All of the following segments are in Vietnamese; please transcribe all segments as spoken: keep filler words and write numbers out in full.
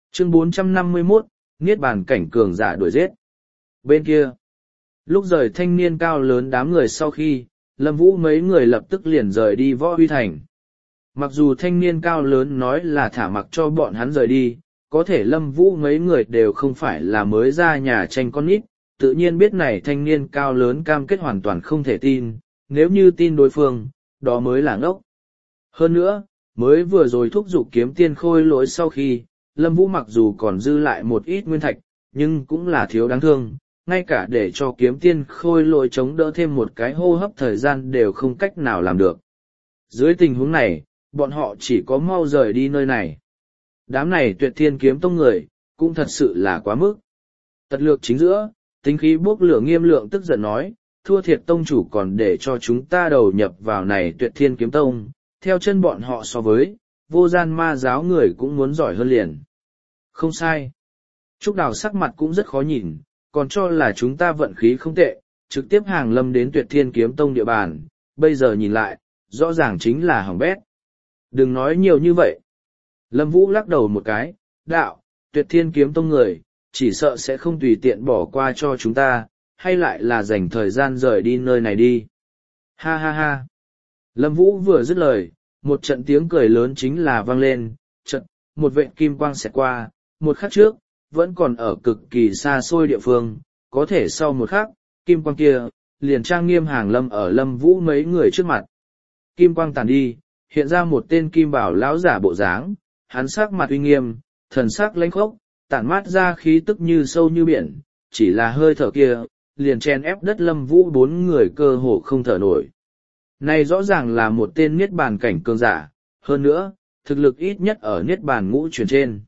Chương bốn trăm năm mươi mốt, Niết bàn cảnh cường giả đuổi giết. Bên kia, lúc rời thanh niên cao lớn đám người sau khi, Lâm Vũ mấy người lập tức liền rời đi Võ Huy Thành. Mặc dù thanh niên cao lớn nói là thả mặc cho bọn hắn rời đi, có thể Lâm Vũ mấy người đều không phải là mới ra nhà tranh con nít, tự nhiên biết này thanh niên cao lớn cam kết hoàn toàn không thể tin, nếu như tin đối phương, đó mới là ngốc. Hơn nữa, mới vừa rồi thúc giục kiếm tiên khôi lỗi sau khi, Lâm Vũ mặc dù còn dư lại một ít nguyên thạch, nhưng cũng là thiếu đáng thương, ngay cả để cho kiếm tiên khôi lỗi chống đỡ thêm một cái hô hấp thời gian đều không cách nào làm được. Dưới tình huống này, bọn họ chỉ có mau rời đi nơi này. Đám này Tuyệt Thiên Kiếm Tông người, cũng thật sự là quá mức. Tật lược chính giữa, tính khí bốc lửa Nghiêm Lượng tức giận nói, thua thiệt tông chủ còn để cho chúng ta đầu nhập vào này Tuyệt Thiên Kiếm Tông, theo chân bọn họ so với, vô gian ma giáo người cũng muốn giỏi hơn liền. Không sai. Trúc Đào sắc mặt cũng rất khó nhìn, còn cho là chúng ta vận khí không tệ, trực tiếp hàng lâm đến Tuyệt Thiên Kiếm Tông địa bàn, bây giờ nhìn lại, rõ ràng chính là hỏng bét. Đừng nói nhiều như vậy. Lâm Vũ lắc đầu một cái, đạo, Tuyệt Thiên Kiếm Tông người, chỉ sợ sẽ không tùy tiện bỏ qua cho chúng ta, hay lại là dành thời gian rời đi nơi này đi. Ha ha ha. Lâm Vũ vừa dứt lời, một trận tiếng cười lớn chính là vang lên, trận, một vệt kim quang xẹt qua, một khắc trước, vẫn còn ở cực kỳ xa xôi địa phương, có thể sau một khắc, kim quang kia, liền trang nghiêm hàng lâm ở Lâm Vũ mấy người trước mặt. Kim quang tàn đi, hiện ra một tên kim bảo lão giả bộ dáng, hắn sắc mặt uy nghiêm, thần sắc lãnh khốc, tản mát ra khí tức như sâu như biển, chỉ là hơi thở kia, liền chen ép đất Lâm Vũ bốn người cơ hồ không thở nổi. Này rõ ràng là một tên niết bàn cảnh cường giả, hơn nữa, thực lực ít nhất ở niết bàn ngũ chuyển trên.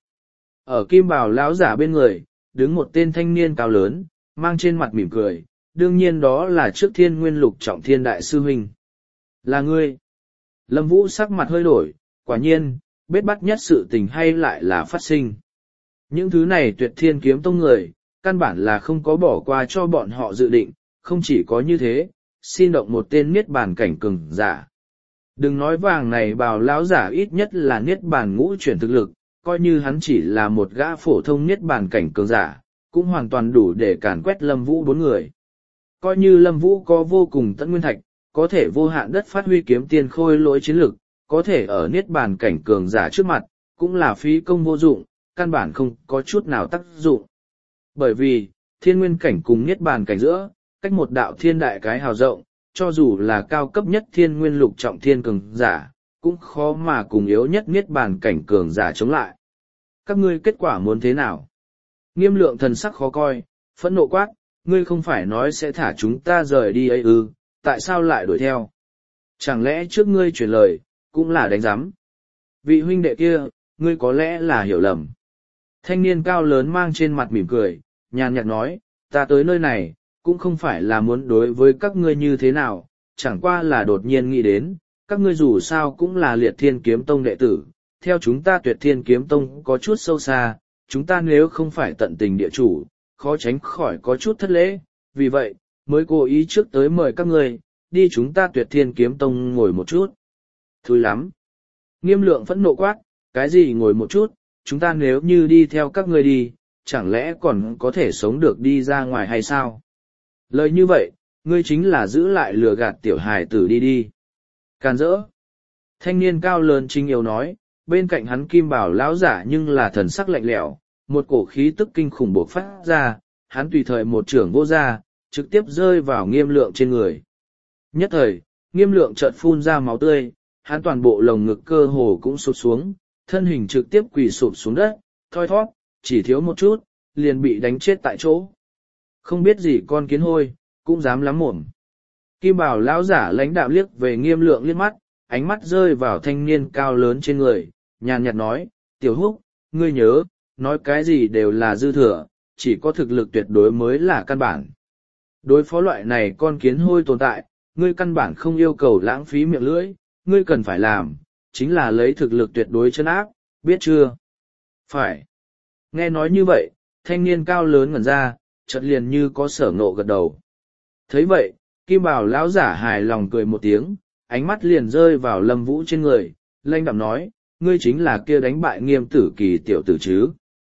Ở kim bào lão giả bên người, đứng một tên thanh niên cao lớn, mang trên mặt mỉm cười, đương nhiên đó là trước Thiên Nguyên Lục Trọng Thiên đại sư huynh. Là ngươi. Lâm Vũ sắc mặt hơi đổi, quả nhiên, bết bắt nhất sự tình hay lại là phát sinh. Những thứ này Tuyệt Thiên Kiếm Tông người, căn bản là không có bỏ qua cho bọn họ dự định, không chỉ có như thế, xin động một tên niết bàn cảnh cường giả. Đừng nói vàng này bào lão giả ít nhất là niết bàn ngũ chuyển thực lực, coi như hắn chỉ là một gã phổ thông niết bàn cảnh cường giả, cũng hoàn toàn đủ để càn quét Lâm Vũ bốn người. Coi như Lâm Vũ có vô cùng tận nguyên thạch, có thể vô hạn đất phát huy kiếm tiên khôi lỗi chiến lực, có thể ở niết bàn cảnh cường giả trước mặt, cũng là phí công vô dụng, căn bản không có chút nào tác dụng. Bởi vì, thiên nguyên cảnh cùng niết bàn cảnh giữa, cách một đạo thiên đại cái hào rộng, cho dù là cao cấp nhất thiên nguyên lục trọng thiên cường giả, cũng khó mà cùng yếu nhất niết bàn cảnh cường giả chống lại. Các ngươi kết quả muốn thế nào? Nghiêm Lượng thần sắc khó coi, phẫn nộ quát, ngươi không phải nói sẽ thả chúng ta rời đi ấy ư, tại sao lại đuổi theo? Chẳng lẽ trước ngươi truyền lời, cũng là đánh giám? Vị huynh đệ kia, ngươi có lẽ là hiểu lầm. Thanh niên cao lớn mang trên mặt mỉm cười, nhàn nhạt nói, ta tới nơi này, cũng không phải là muốn đối với các ngươi như thế nào, chẳng qua là đột nhiên nghĩ đến, các ngươi dù sao cũng là Liệt Thiên Kiếm Tông đệ tử, theo chúng ta Tuyệt Thiên Kiếm Tông có chút sâu xa, chúng ta nếu không phải tận tình địa chủ, khó tránh khỏi có chút thất lễ, vì vậy, mới cố ý trước tới mời các ngươi, đi chúng ta Tuyệt Thiên Kiếm Tông ngồi một chút. Thúi lắm. Nghiêm Lượng phẫn nộ quát, cái gì ngồi một chút, chúng ta nếu như đi theo các ngươi đi, chẳng lẽ còn có thể sống được đi ra ngoài hay sao? Lời như vậy, ngươi chính là giữ lại lừa gạt tiểu hài tử đi đi. Càn rỡ. Thanh niên cao lớn chính yếu nói, bên cạnh hắn kim bảo lão giả nhưng là thần sắc lạnh lẽo, một cổ khí tức kinh khủng bộc phát ra, hắn tùy thời một trưởng vô ra, trực tiếp rơi vào Nghiêm Lượng trên người. Nhất thời, Nghiêm Lượng chợt phun ra máu tươi, hắn toàn bộ lồng ngực cơ hồ cũng sụp xuống, thân hình trực tiếp quỳ sụp xuống đất, thoi thoát, chỉ thiếu một chút, liền bị đánh chết tại chỗ. Không biết gì con kiến hôi, cũng dám lắm mồm. Kim bảo lão giả lãnh đạo liếc về Nghiêm Lượng liếc mắt, ánh mắt rơi vào thanh niên cao lớn trên người, nhàn nhạt nói, tiểu húc, ngươi nhớ, nói cái gì đều là dư thừa, chỉ có thực lực tuyệt đối mới là căn bản. Đối phó loại này con kiến hôi tồn tại, ngươi căn bản không yêu cầu lãng phí miệng lưỡi, ngươi cần phải làm, chính là lấy thực lực tuyệt đối chân áp, biết chưa? Phải. Nghe nói như vậy, thanh niên cao lớn ngẩn ra, chợt liền như có sở ngộ gật đầu. Thấy vậy, Kim Bảo lão giả hài lòng cười một tiếng, ánh mắt liền rơi vào Lâm Vũ trên người, lanh đạm nói, ngươi chính là kia đánh bại Nghiêm Tử Kỳ tiểu tử chứ?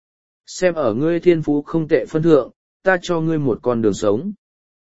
Xem ở ngươi thiên phú không tệ phân thượng, ta cho ngươi một con đường sống.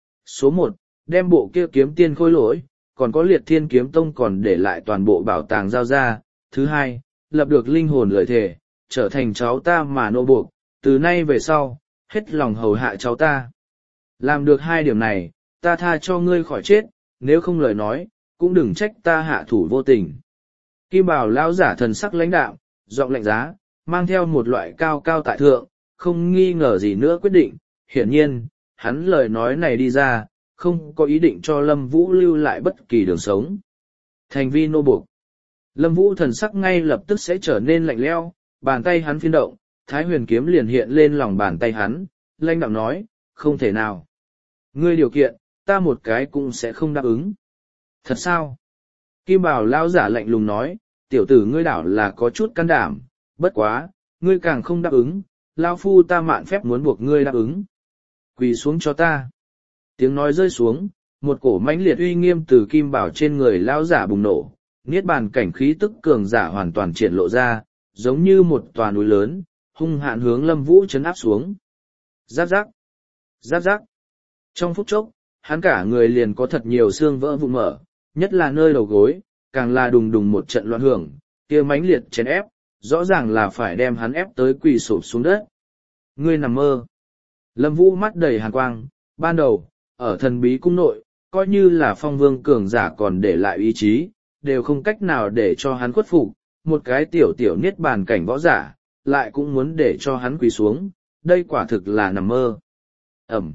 Số một, đem bộ kia kiếm tiên khôi lỗi, còn có liệt thiên kiếm tông còn để lại toàn bộ bảo tàng giao ra. Thứ hai, lập được linh hồn lợi thể, trở thành cháu ta mà nô buộc, từ nay về sau, hết lòng hầu hạ cháu ta. Làm được hai điểm này, ta tha cho ngươi khỏi chết, nếu không lời nói, cũng đừng trách ta hạ thủ vô tình. Kim Bảo lão giả thần sắc lãnh đạm, giọng lạnh giá, mang theo một loại cao cao tại thượng, không nghi ngờ gì nữa quyết định. Hiển nhiên, hắn lời nói này đi ra, không có ý định cho Lâm Vũ lưu lại bất kỳ đường sống. Thành vi nô buộc. Lâm Vũ thần sắc ngay lập tức sẽ trở nên lạnh lẽo, bàn tay hắn phiên động, Thái Huyền kiếm liền hiện lên lòng bàn tay hắn, lãnh đạm nói, không thể nào. Ngươi điều kiện, ta một cái cũng sẽ không đáp ứng. Thật sao? Kim Bảo lão giả lạnh lùng nói, tiểu tử ngươi đảo là có chút can đảm, bất quá, ngươi càng không đáp ứng, lão phu ta mạn phép muốn buộc ngươi đáp ứng. Quỳ xuống cho ta. Tiếng nói rơi xuống, một cổ mãnh liệt uy nghiêm từ Kim Bảo trên người lão giả bùng nổ, niết bàn cảnh khí tức cường giả hoàn toàn triển lộ ra, giống như một tòa núi lớn, hung hạn hướng Lâm Vũ chấn áp xuống. Giáp giáp, giáp giáp. Trong phút chốc, hắn cả người liền có thật nhiều xương vỡ vụn mở, nhất là nơi đầu gối, càng là đùng đùng một trận loạn hưởng, kia mãnh liệt chèn ép, rõ ràng là phải đem hắn ép tới quỳ sụp xuống đất. Ngươi nằm mơ. Lâm Vũ mắt đầy hàn quang, ban đầu, ở thần bí cung nội, coi như là phong vương cường giả còn để lại ý chí, đều không cách nào để cho hắn khuất phục, một cái tiểu tiểu niết bàn cảnh võ giả, lại cũng muốn để cho hắn quỳ xuống, đây quả thực là nằm mơ. Ẩm.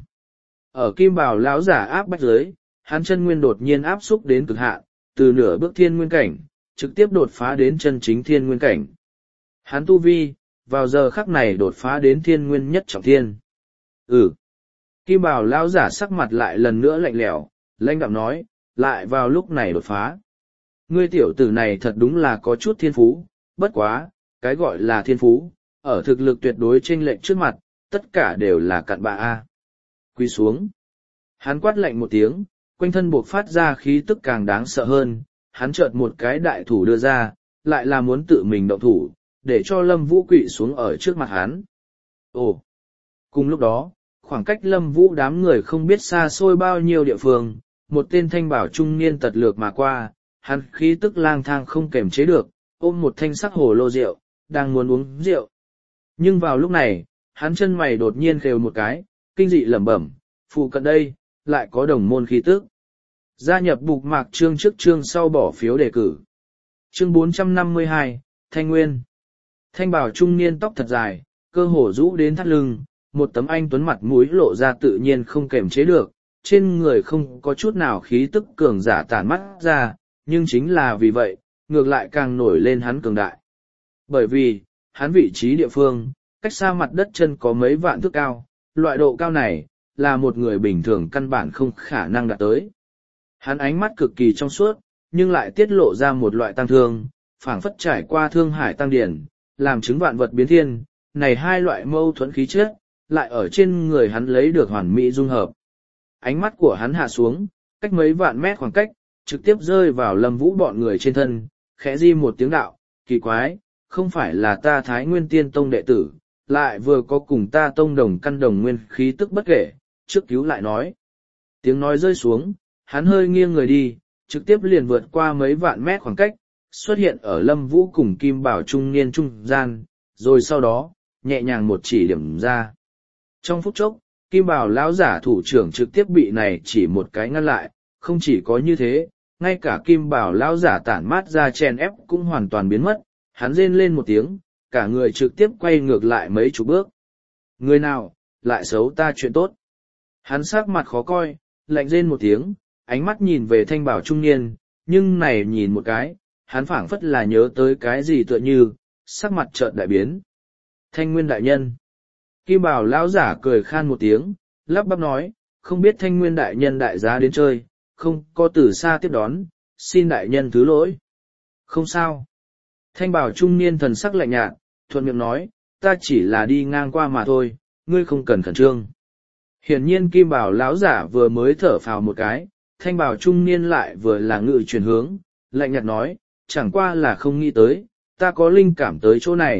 Ở Kim Bảo lão giả áp bách dưới, hắn chân nguyên đột nhiên áp xúc đến cực hạn, từ nửa bước thiên nguyên cảnh, trực tiếp đột phá đến chân chính thiên nguyên cảnh. Hắn tu vi, vào giờ khắc này đột phá đến thiên nguyên nhất trọng thiên. Ừ. Kim Bảo lão giả sắc mặt lại lần nữa lạnh lẽo, lãnh đạm nói, lại vào lúc này đột phá. Ngươi tiểu tử này thật đúng là có chút thiên phú, bất quá, cái gọi là thiên phú, ở thực lực tuyệt đối chênh lệch trước mặt, tất cả đều là cặn bạ a. Quy xuống. Hắn quát lạnh một tiếng, quanh thân buộc phát ra khí tức càng đáng sợ hơn, hắn chợt một cái đại thủ đưa ra, lại là muốn tự mình động thủ, để cho Lâm Vũ quỵ xuống ở trước mặt hắn. Ồ! Cùng lúc đó, khoảng cách Lâm Vũ đám người không biết xa xôi bao nhiêu địa phương, một tên thanh bảo trung niên tật lược mà qua, hắn khí tức lang thang không kềm chế được, ôm một thanh sắc hồ lô rượu, đang muốn uống rượu. Nhưng vào lúc này, hắn chân mày đột nhiên khều một cái, kinh dị lẩm bẩm, phụ cận đây, lại có đồng môn khí tức. Gia nhập bục mạc chương trước chương sau bỏ phiếu đề cử. Chương bốn trăm năm mươi hai, Thanh Nguyên. Thanh bảo trung niên tóc thật dài, cơ hồ rũ đến thắt lưng, một tấm anh tuấn mặt mũi lộ ra tự nhiên không kềm chế được, trên người không có chút nào khí tức cường giả tản mắt ra, nhưng chính là vì vậy, ngược lại càng nổi lên hắn cường đại. Bởi vì, hắn vị trí địa phương, cách xa mặt đất chân có mấy vạn thước cao, loại độ cao này, là một người bình thường căn bản không khả năng đạt tới. Hắn ánh mắt cực kỳ trong suốt, nhưng lại tiết lộ ra một loại tăng thương, phảng phất trải qua thương hải tăng điển, làm chứng vạn vật biến thiên, này hai loại mâu thuẫn khí chất, lại ở trên người hắn lấy được hoàn mỹ dung hợp. Ánh mắt của hắn hạ xuống, cách mấy vạn mét khoảng cách, trực tiếp rơi vào Lâm Vũ bọn người trên thân, khẽ di một tiếng đạo, kỳ quái, không phải là ta Thái Nguyên Tiên Tông đệ tử, lại vừa có cùng ta tông đồng căn đồng nguyên khí tức bất kể, trước cứu lại nói. Tiếng nói rơi xuống, hắn hơi nghiêng người đi, trực tiếp liền vượt qua mấy vạn mét khoảng cách, xuất hiện ở Lâm Vũ cùng Kim Bảo trung niên trung gian, rồi sau đó, nhẹ nhàng một chỉ điểm ra. Trong phút chốc, Kim Bảo lão giả thủ trưởng trực tiếp bị này chỉ một cái ngăn lại, không chỉ có như thế, ngay cả Kim Bảo lão giả tản mát ra chèn ép cũng hoàn toàn biến mất, hắn rên lên một tiếng, cả người trực tiếp quay ngược lại mấy chục bước. Người nào, lại xấu ta chuyện tốt. Hắn sắc mặt khó coi, lạnh rên một tiếng, ánh mắt nhìn về Thanh Bảo trung niên, nhưng này nhìn một cái, hắn phảng phất là nhớ tới cái gì tựa như, sắc mặt chợt đại biến. Thanh Nguyên đại nhân. Kim Bảo lão giả cười khan một tiếng, lắp bắp nói, không biết Thanh Nguyên đại nhân đại giá đến chơi, không có từ xa tiếp đón, xin đại nhân thứ lỗi. Không sao. Thanh Bảo trung niên thần sắc lạnh nhạt, thuận miệng nói, ta chỉ là đi ngang qua mà thôi, ngươi không cần khẩn trương. Hiển nhiên Kim Bảo lão giả vừa mới thở phào một cái, Thanh Bảo trung niên lại vừa là ngự chuyển hướng, lạnh nhạt nói, chẳng qua là không nghĩ tới, ta có linh cảm tới chỗ này,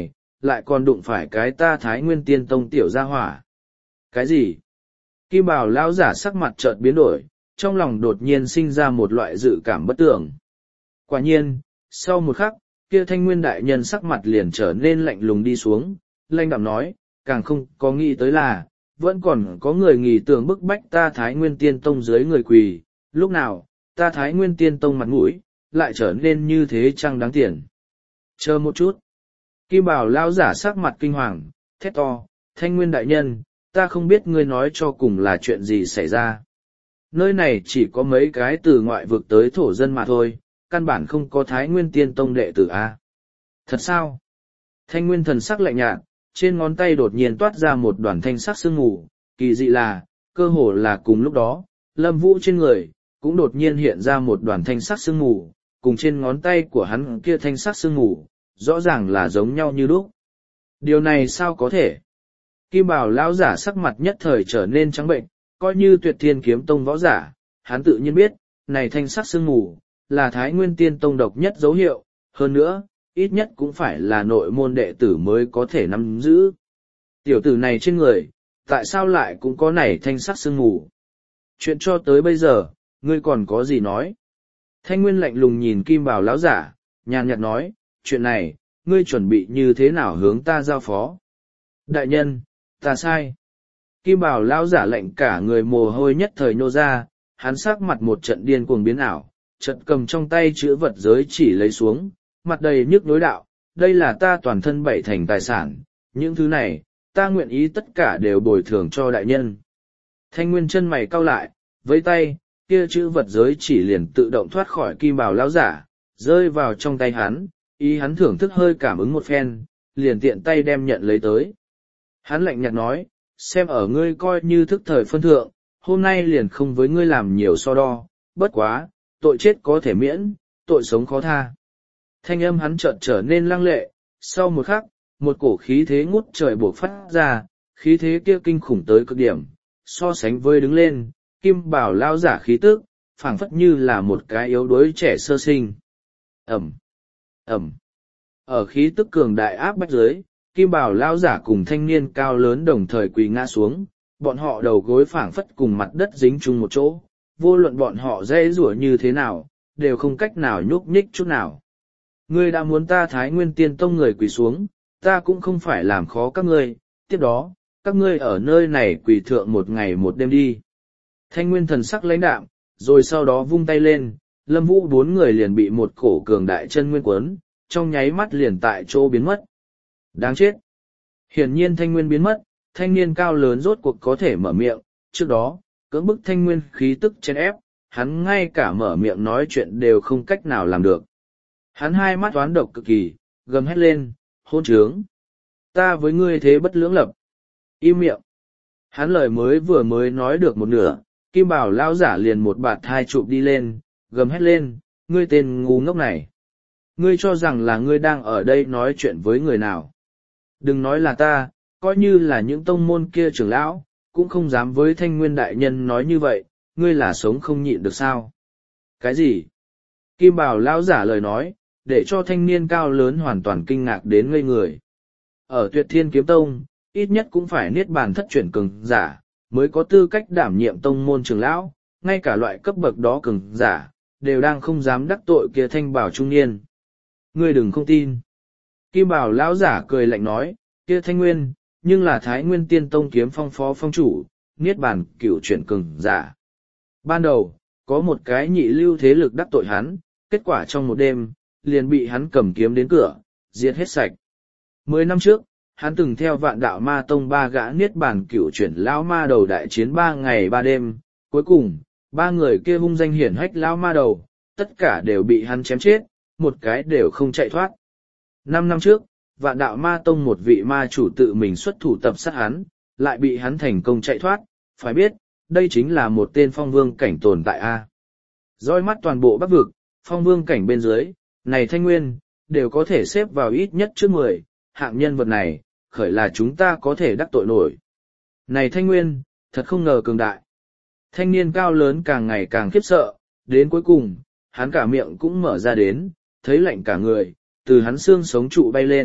lại còn đụng phải cái ta Thái Nguyên Tiên Tông tiểu gia hỏa. Cái gì? Kim Bảo lão giả sắc mặt chợt biến đổi, trong lòng đột nhiên sinh ra một loại dự cảm bất tưởng. Quả nhiên, sau một khắc, kia Thanh Nguyên đại nhân sắc mặt liền trở nên lạnh lùng đi xuống, lanh đạm nói, càng không có nghĩ tới là, vẫn còn có người nghỉ tưởng bức bách ta Thái Nguyên Tiên Tông dưới người quỳ, lúc nào, ta Thái Nguyên Tiên Tông mặt mũi, lại trở nên như thế chăng đáng tiền. Chờ một chút. Kim Bảo lão giả sắc mặt kinh hoàng, thét to, Thanh Nguyên đại nhân, ta không biết ngươi nói cho cùng là chuyện gì xảy ra. Nơi này chỉ có mấy cái từ ngoại vực tới thổ dân mà thôi, căn bản không có Thái Nguyên Tiên Tông đệ tử A. Thật sao? Thanh Nguyên thần sắc lạnh nhạt, trên ngón tay đột nhiên toát ra một đoàn thanh sắc sương mù, kỳ dị là, cơ hồ là cùng lúc đó, Lâm Vũ trên người, cũng đột nhiên hiện ra một đoàn thanh sắc sương mù, cùng trên ngón tay của hắn kia thanh sắc sương mù, rõ ràng là giống nhau như đúc. Điều này sao có thể? Kim Bảo lão giả sắc mặt nhất thời trở nên trắng bệnh, coi như Tuyệt Thiên Kiếm Tông võ giả, hắn tự nhiên biết, này thanh sắc sương mù, là Thái Nguyên Tiên Tông độc nhất dấu hiệu, hơn nữa, ít nhất cũng phải là nội môn đệ tử mới có thể nắm giữ. Tiểu tử này trên người, tại sao lại cũng có này thanh sắc sương mù? Chuyện cho tới bây giờ, ngươi còn có gì nói? Thanh Nguyên lạnh lùng nhìn Kim Bảo lão giả, nhàn nhạt nói, chuyện này, ngươi chuẩn bị như thế nào hướng ta giao phó? Đại nhân, ta sai. Kim Bảo lão giả lạnh cả người mồ hôi nhất thời nhô ra, hắn sắc mặt một trận điên cuồng biến ảo, chợt cầm trong tay chữ vật giới chỉ lấy xuống, mặt đầy nhức đối đạo, đây là ta toàn thân bảy thành tài sản, những thứ này, ta nguyện ý tất cả đều bồi thường cho đại nhân. Thanh Nguyên chân mày cau lại, với tay, kia chữ vật giới chỉ liền tự động thoát khỏi Kim Bảo lão giả, rơi vào trong tay hắn, ý hắn thưởng thức hơi cảm ứng một phen, liền tiện tay đem nhận lấy tới. Hắn lạnh nhạt nói, xem ở ngươi coi như thức thời phân thượng, hôm nay liền không với ngươi làm nhiều so đo, bất quá, tội chết có thể miễn, tội sống khó tha. Thanh âm hắn chợt trở nên lăng lệ, sau một khắc, một cổ khí thế ngút trời bộc phát ra, khí thế kia kinh khủng tới cực điểm, so sánh với đứng lên, Kim Bảo lao giả khí tức, phảng phất như là một cái yếu đuối trẻ sơ sinh. Ẩm, Ẩm. Ở khí tức cường đại áp bách dưới, Kim Bảo lao giả cùng thanh niên cao lớn đồng thời quỳ ngã xuống, bọn họ đầu gối phảng phất cùng mặt đất dính chung một chỗ, vô luận bọn họ dễ rủa như thế nào, đều không cách nào nhúc nhích chút nào. Ngươi đã muốn ta Thái Nguyên Tiên Tông người quỳ xuống, ta cũng không phải làm khó các ngươi, tiếp đó, các ngươi ở nơi này quỳ thượng một ngày một đêm đi. Thanh Nguyên thần sắc lãnh đạm, rồi sau đó vung tay lên, Lâm Vũ bốn người liền bị một cổ cường đại chân nguyên quấn, trong nháy mắt liền tại chỗ biến mất. Đáng chết! Hiển nhiên Thanh Nguyên biến mất, thanh niên cao lớn rốt cuộc có thể mở miệng, trước đó, cưỡng bức Thanh Nguyên khí tức chen ép, hắn ngay cả mở miệng nói chuyện đều không cách nào làm được. Hắn hai mắt toán độc cực kỳ, gầm hét lên, hôn trướng. Ta với ngươi thế bất lưỡng lập. Im miệng. Hắn lời mới vừa mới nói được một nửa, Kim Bảo lao giả liền một bạt thai chụp đi lên, gầm hét lên, ngươi tên ngu ngốc này. Ngươi cho rằng là ngươi đang ở đây nói chuyện với người nào. Đừng nói là ta, coi như là những tông môn kia trưởng lão, cũng không dám với Thanh Nguyên đại nhân nói như vậy, ngươi là sống không nhịn được sao. Cái gì? Kim Bảo lão giả lời nói, để cho thanh niên cao lớn hoàn toàn kinh ngạc đến ngây người. Ở Tuyệt Thiên Kiếm Tông, ít nhất cũng phải niết bàn thất chuyển cường giả, mới có tư cách đảm nhiệm tông môn trưởng lão, ngay cả loại cấp bậc đó cường giả, đều đang không dám đắc tội kia Thanh Bảo trung niên. Ngươi đừng không tin. Kim Bảo lão giả cười lạnh nói, kia Thanh Nguyên, nhưng là Thái Nguyên Tiên Tông kiếm phong phó phong chủ, niết bàn cửu chuyển cường giả. Ban đầu, có một cái nhị lưu thế lực đắc tội hắn, kết quả trong một đêm, liền bị hắn cầm kiếm đến cửa, diệt hết sạch. Mười năm trước, hắn từng theo Vạn Đạo Ma Tông ba gã niết bàn cửu chuyển lão ma đầu đại chiến ba ngày ba đêm, cuối cùng, ba người kia hung danh hiển hách lão ma đầu, tất cả đều bị hắn chém chết, một cái đều không chạy thoát. Năm năm trước, Vạn Đạo Ma Tông một vị ma chủ tự mình xuất thủ tập sát hắn, lại bị hắn thành công chạy thoát, phải biết, đây chính là một tên phong vương cảnh tồn tại a. Dõi mắt toàn bộ Bắc vực, phong vương cảnh bên dưới, này Thanh Nguyên, đều có thể xếp vào ít nhất trước mười, hạng nhân vật này, khởi là chúng ta có thể đắc tội nổi. Này Thanh Nguyên, thật không ngờ cường đại. Thanh niên cao lớn càng ngày càng khiếp sợ, đến cuối cùng, hắn cả miệng cũng mở ra đến, thấy lạnh cả người, từ hắn xương sống trụ bay lên,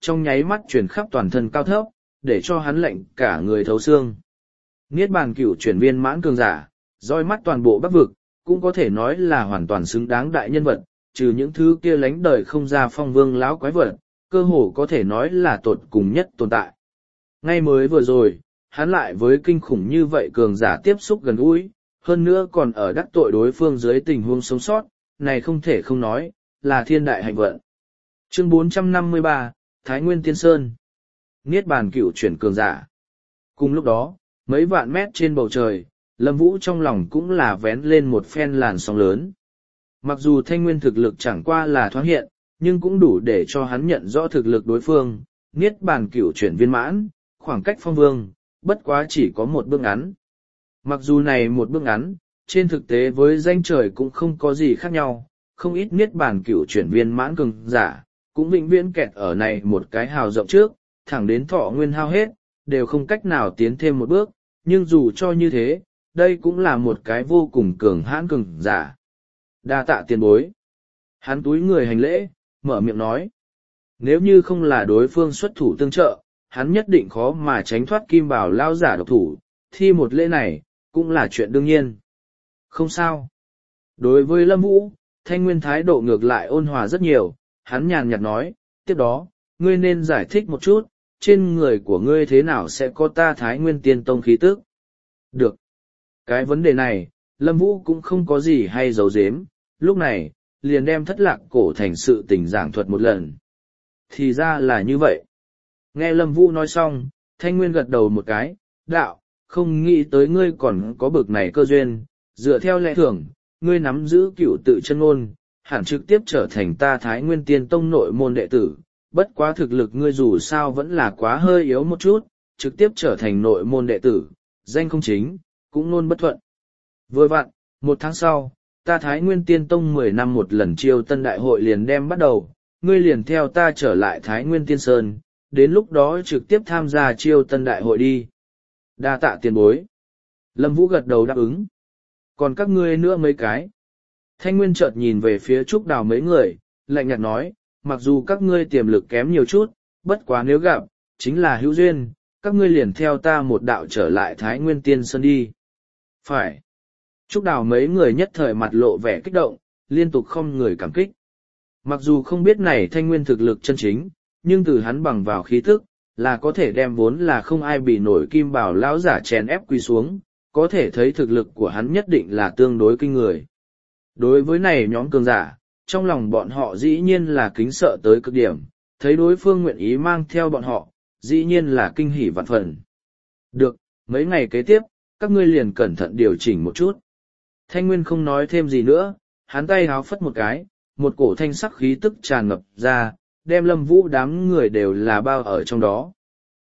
trong nháy mắt chuyển khắp toàn thân cao thấp, để cho hắn lạnh cả người thấu xương. Niết bàn cửu chuyển viên mãn cường giả, roi mắt toàn bộ Bắc vực, cũng có thể nói là hoàn toàn xứng đáng đại nhân vật, trừ những thứ kia lánh đời không ra phong vương lão quái vật, cơ hồ có thể nói là tột cùng nhất tồn tại. Ngay mới vừa rồi, hắn lại với kinh khủng như vậy cường giả tiếp xúc gần gũi, hơn nữa còn ở đắc tội đối phương dưới tình huống sống sót, này không thể không nói, là thiên đại hạnh vận. Chương bốn trăm năm mươi ba, Thái Nguyên Tiên Sơn. Niết bàn cửu chuyển cường giả. Cùng lúc đó, mấy vạn mét trên bầu trời, Lâm Vũ trong lòng cũng là vén lên một phen làn sóng lớn. Mặc dù Thanh Nguyên thực lực chẳng qua là thoáng hiện, nhưng cũng đủ để cho hắn nhận rõ thực lực đối phương, Niết bàn cửu chuyển viên mãn, khoảng cách phong vương, bất quá chỉ có một bước ngắn. Mặc dù này một bước ngắn, trên thực tế với danh trời cũng không có gì khác nhau, không ít Niết bàn cửu chuyển viên mãn cường giả, cũng vĩnh viễn kẹt ở này một cái hào rộng trước, thẳng đến thọ nguyên hao hết, đều không cách nào tiến thêm một bước, nhưng dù cho như thế, đây cũng là một cái vô cùng cường hãn cường giả. Đa tạ tiền bối. Hắn túi người hành lễ, mở miệng nói. Nếu như không là đối phương xuất thủ tương trợ, hắn nhất định khó mà tránh thoát kim bảo lao giả độc thủ, thi một lễ này, cũng là chuyện đương nhiên. Không sao. Đối với Lâm Vũ, Thanh Nguyên thái độ ngược lại ôn hòa rất nhiều, hắn nhàn nhạt nói, tiếp đó, ngươi nên giải thích một chút, trên người của ngươi thế nào sẽ có ta Thái Nguyên Tiên Tông khí tức. Được. Cái vấn đề này, Lâm Vũ cũng không có gì hay giấu giếm, lúc này, liền đem thất lạc cổ thành sự tình giảng thuật một lần. Thì ra là như vậy. Nghe Lâm Vũ nói xong, Thanh Nguyên gật đầu một cái, đạo, không nghĩ tới ngươi còn có bực này cơ duyên, dựa theo lẽ thường, ngươi nắm giữ cựu tự chân ngôn, hẳn trực tiếp trở thành ta Thái Nguyên Tiên Tông nội môn đệ tử, bất quá thực lực ngươi dù sao vẫn là quá hơi yếu một chút, trực tiếp trở thành nội môn đệ tử, danh không chính, cũng luôn bất thuận. Vừa vặn, một tháng sau, ta Thái Nguyên Tiên Tông mười năm một lần chiêu tân đại hội liền đem bắt đầu, ngươi liền theo ta trở lại Thái Nguyên Tiên Sơn, đến lúc đó trực tiếp tham gia chiêu tân đại hội đi. Đa tạ tiền bối. Lâm Vũ gật đầu đáp ứng. Còn các ngươi nữa mấy cái. Thanh Nguyên chợt nhìn về phía Trúc Đào mấy người, lạnh nhạt nói, mặc dù các ngươi tiềm lực kém nhiều chút, bất quá nếu gặp, chính là hữu duyên, các ngươi liền theo ta một đạo trở lại Thái Nguyên Tiên Sơn đi. Phải. Trúc Đào mấy người nhất thời mặt lộ vẻ kích động, liên tục không người cảm kích. Mặc dù không biết này Thanh Nguyên thực lực chân chính, nhưng từ hắn bằng vào khí thức, là có thể đem vốn là không ai bị nổi kim bảo lão giả chèn ép quỳ xuống, có thể thấy thực lực của hắn nhất định là tương đối kinh người. Đối với này nhóm cường giả, trong lòng bọn họ dĩ nhiên là kính sợ tới cực điểm, thấy đối phương nguyện ý mang theo bọn họ, dĩ nhiên là kinh hỉ vạn phần. Được, mấy ngày kế tiếp, các ngươi liền cẩn thận điều chỉnh một chút. Thanh Nguyên không nói thêm gì nữa, hắn tay háo phất một cái, một cổ thanh sắc khí tức tràn ngập ra, đem Lâm Vũ đám người đều là bao ở trong đó.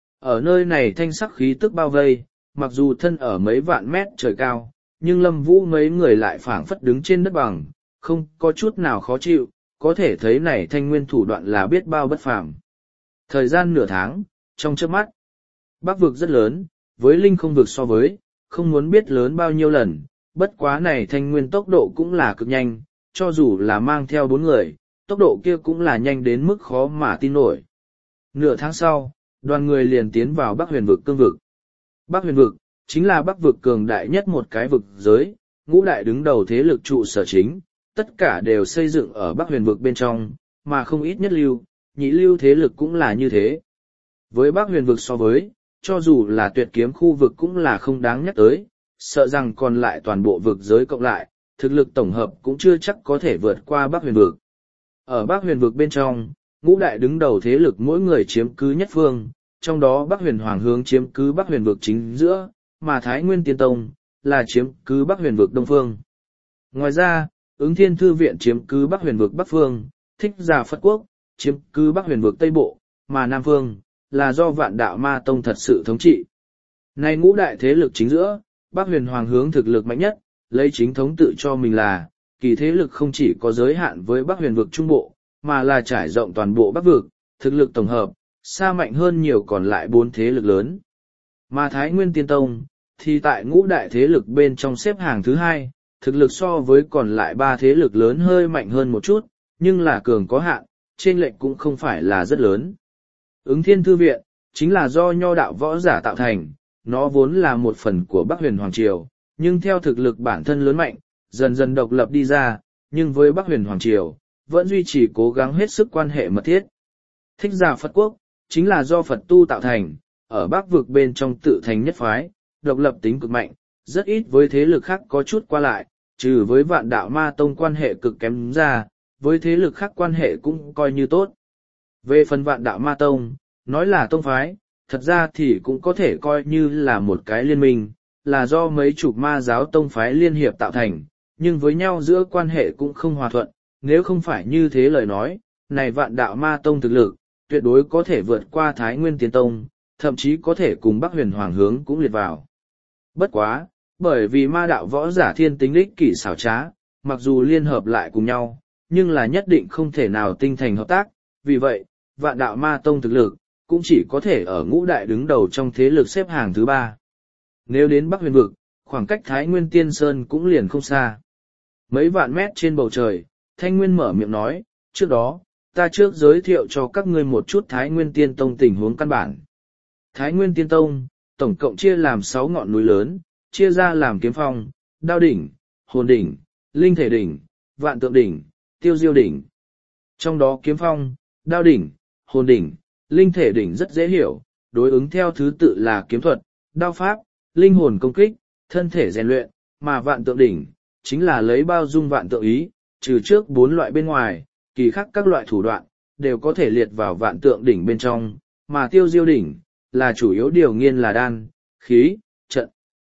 Ở nơi này thanh sắc khí tức bao vây, mặc dù thân ở mấy vạn mét trời cao, nhưng Lâm Vũ mấy người lại phảng phất đứng trên đất bằng, không có chút nào khó chịu, có thể thấy này Thanh Nguyên thủ đoạn là biết bao bất phàm. Thời gian nửa tháng, trong chớp mắt, Bắc vực rất lớn, với Linh không vực so với, không muốn biết lớn bao nhiêu lần, bất quá này Thanh Nguyên tốc độ cũng là cực nhanh, cho dù là mang theo bốn người, tốc độ kia cũng là nhanh đến mức khó mà tin nổi. Nửa tháng sau, đoàn người liền tiến vào Bắc Huyền vực cương vực. Bắc Huyền vực, chính là Bắc vực cường đại nhất một cái vực giới, ngũ đại đứng đầu thế lực trụ sở chính, tất cả đều xây dựng ở Bắc Huyền vực bên trong, mà không ít nhất lưu, nhị lưu thế lực cũng là như thế. Với Bắc Huyền vực so với, cho dù là tuyệt kiếm khu vực cũng là không đáng nhắc tới, sợ rằng còn lại toàn bộ vực giới cộng lại, thực lực tổng hợp cũng chưa chắc có thể vượt qua Bắc Huyền vực. Ở Bắc Huyền vực bên trong, ngũ đại đứng đầu thế lực mỗi người chiếm cứ nhất phương, trong đó Bắc Huyền Hoàng hướng chiếm cứ Bắc Huyền vực chính giữa, mà Thái Nguyên Tiên Tông là chiếm cứ Bắc Huyền vực đông phương. Ngoài ra, Ứng Thiên Thư Viện chiếm cứ Bắc Huyền vực bắc phương, Thích Giả Phật Quốc chiếm cứ Bắc Huyền vực tây bộ, mà nam phương là do Vạn Đạo Ma Tông thật sự thống trị. Này ngũ đại thế lực chính giữa, Bắc Huyền Hoàng hướng thực lực mạnh nhất, lấy chính thống tự cho mình là kỳ thế lực không chỉ có giới hạn với Bắc Huyền vực trung bộ, mà là trải rộng toàn bộ Bắc vực, thực lực tổng hợp xa mạnh hơn nhiều còn lại bốn thế lực lớn. Mà Thái Nguyên Tiên Tông thì tại ngũ đại thế lực bên trong xếp hàng thứ hai, thực lực so với còn lại ba thế lực lớn hơi mạnh hơn một chút, nhưng là cường có hạn, chênh lệch cũng không phải là rất lớn. Ứng Thiên Thư Viện, chính là do nho đạo võ giả tạo thành, nó vốn là một phần của Bắc Huyền Hoàng Triều, nhưng theo thực lực bản thân lớn mạnh, dần dần độc lập đi ra, nhưng với Bắc Huyền Hoàng Triều, vẫn duy trì cố gắng hết sức quan hệ mật thiết. Thích Giả Phật Quốc, chính là do Phật tu tạo thành, ở Bắc vực bên trong tự thành nhất phái, độc lập tính cực mạnh, rất ít với thế lực khác có chút qua lại, trừ với Vạn Đạo Ma Tông quan hệ cực kém ra, với thế lực khác quan hệ cũng coi như tốt. Về phần Vạn Đạo Ma Tông, nói là tông phái, thật ra thì cũng có thể coi như là một cái liên minh, là do mấy chục ma giáo tông phái liên hiệp tạo thành, nhưng với nhau giữa quan hệ cũng không hòa thuận, nếu không phải như thế lời nói, này Vạn Đạo Ma Tông thực lực, tuyệt đối có thể vượt qua Thái Nguyên Tiên Tông, thậm chí có thể cùng Bắc Huyền Hoàng hướng cũng liệt vào. Bất quá, bởi vì ma đạo võ giả thiên tính ích kỷ xảo trá, mặc dù liên hợp lại cùng nhau, nhưng là nhất định không thể nào tinh thành hợp tác, vì vậy, Vạn Đạo Ma Tông thực lực, cũng chỉ có thể ở ngũ đại đứng đầu trong thế lực xếp hàng thứ ba. Nếu đến Bắc Huyền Vực, khoảng cách Thái Nguyên Tiên Sơn cũng liền không xa. Mấy vạn mét trên bầu trời, Thanh Nguyên mở miệng nói, trước đó, ta trước giới thiệu cho các ngươi một chút Thái Nguyên Tiên Tông tình huống căn bản. Thái Nguyên Tiên Tông, tổng cộng chia làm sáu ngọn núi lớn, chia ra làm Kiếm Phong, Đao Đỉnh, Hồn Đỉnh, Linh Thể Đỉnh, Vạn Tượng Đỉnh, Tiêu Diêu Đỉnh. Trong đó Kiếm Phong, Đao Đỉnh, Hồn Đỉnh, Linh Thể Đỉnh rất dễ hiểu, đối ứng theo thứ tự là kiếm thuật, đao pháp, linh hồn công kích, thân thể rèn luyện, mà Vạn Tượng Đỉnh, chính là lấy bao dung vạn tượng ý, trừ trước bốn loại bên ngoài, kỳ khác các loại thủ đoạn, đều có thể liệt vào Vạn Tượng Đỉnh bên trong, mà Tiêu Diêu Đỉnh, là chủ yếu điều nghiên là đan, khí, trận.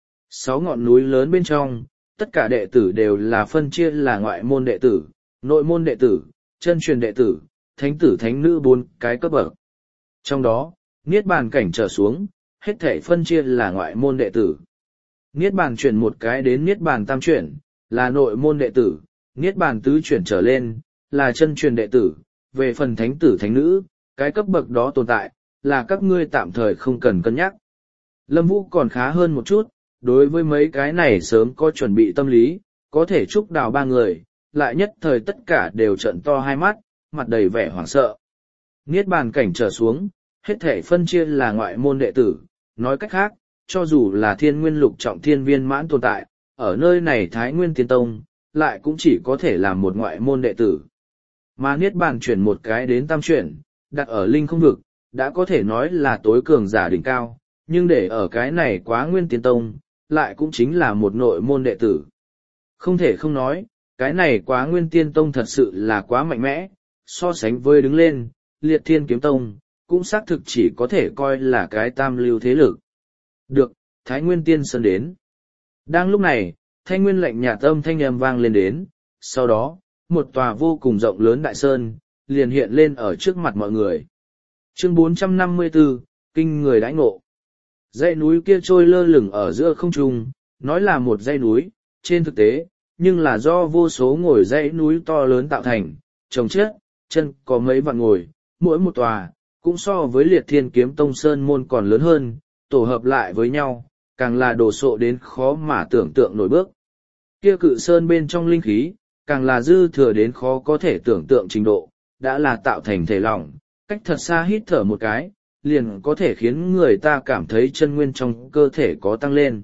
Sáu ngọn núi lớn bên trong, tất cả đệ tử đều là phân chia là ngoại môn đệ tử, nội môn đệ tử, chân truyền đệ tử, thánh tử thánh nữ bốn cái cấp bậc. Trong đó, Niết Bàn cảnh trở xuống, hết thể phân chia là ngoại môn đệ tử. Niết Bàn chuyển một cái đến Niết Bàn tam chuyển, là nội môn đệ tử, Niết Bàn tứ chuyển trở lên, là chân truyền đệ tử, về phần thánh tử thánh nữ, cái cấp bậc đó tồn tại, là các ngươi tạm thời không cần cân nhắc. Lâm Vũ còn khá hơn một chút, đối với mấy cái này sớm có chuẩn bị tâm lý, có thể chúc đào ba người, lại nhất thời tất cả đều trợn to hai mắt, mặt đầy vẻ hoảng sợ. Niết Bàn cảnh trở xuống, hết thể phân chia là ngoại môn đệ tử, nói cách khác, cho dù là thiên nguyên lục trọng thiên viên mãn tồn tại, ở nơi này Thái Nguyên Tiên Tông, lại cũng chỉ có thể là một ngoại môn đệ tử. Mà Niết Bàn chuyển một cái đến tam chuyển, đặt ở linh không vực, đã có thể nói là tối cường giả đỉnh cao, nhưng để ở cái này Quá Nguyên Tiên Tông, lại cũng chính là một nội môn đệ tử. Không thể không nói, cái này Quá Nguyên Tiên Tông thật sự là quá mạnh mẽ, so sánh với đứng lên, Liệt Thiên Kiếm Tông, cũng xác thực chỉ có thể coi là cái tam lưu thế lực. Được, Thái Nguyên Tiên Sơn đến. Đang lúc này, Thanh Nguyên lệnh nhà tâm thanh âm vang lên đến, sau đó, một tòa vô cùng rộng lớn đại sơn, liền hiện lên ở trước mặt mọi người. Chương bốn trăm năm mươi tư, Kinh người đãi ngộ. Dãy núi kia trôi lơ lửng ở giữa không trung, nói là một dãy núi, trên thực tế, nhưng là do vô số ngồi dãy núi to lớn tạo thành, trồng chất, chân có mấy vạn ngồi, mỗi một tòa, cũng so với Liệt Thiên Kiếm Tông Sơn môn còn lớn hơn, tổ hợp lại với nhau, càng là đồ sộ đến khó mà tưởng tượng nổi bước. Kia cự sơn bên trong linh khí, càng là dư thừa đến khó có thể tưởng tượng trình độ, đã là tạo thành thể lỏng, cách thật xa hít thở một cái, liền có thể khiến người ta cảm thấy chân nguyên trong cơ thể có tăng lên.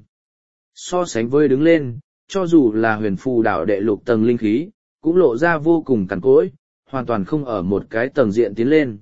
So sánh với đứng lên, cho dù là huyền phù đảo đệ lục tầng linh khí, cũng lộ ra vô cùng cằn cỗi, hoàn toàn không ở một cái tầng diện tiến lên.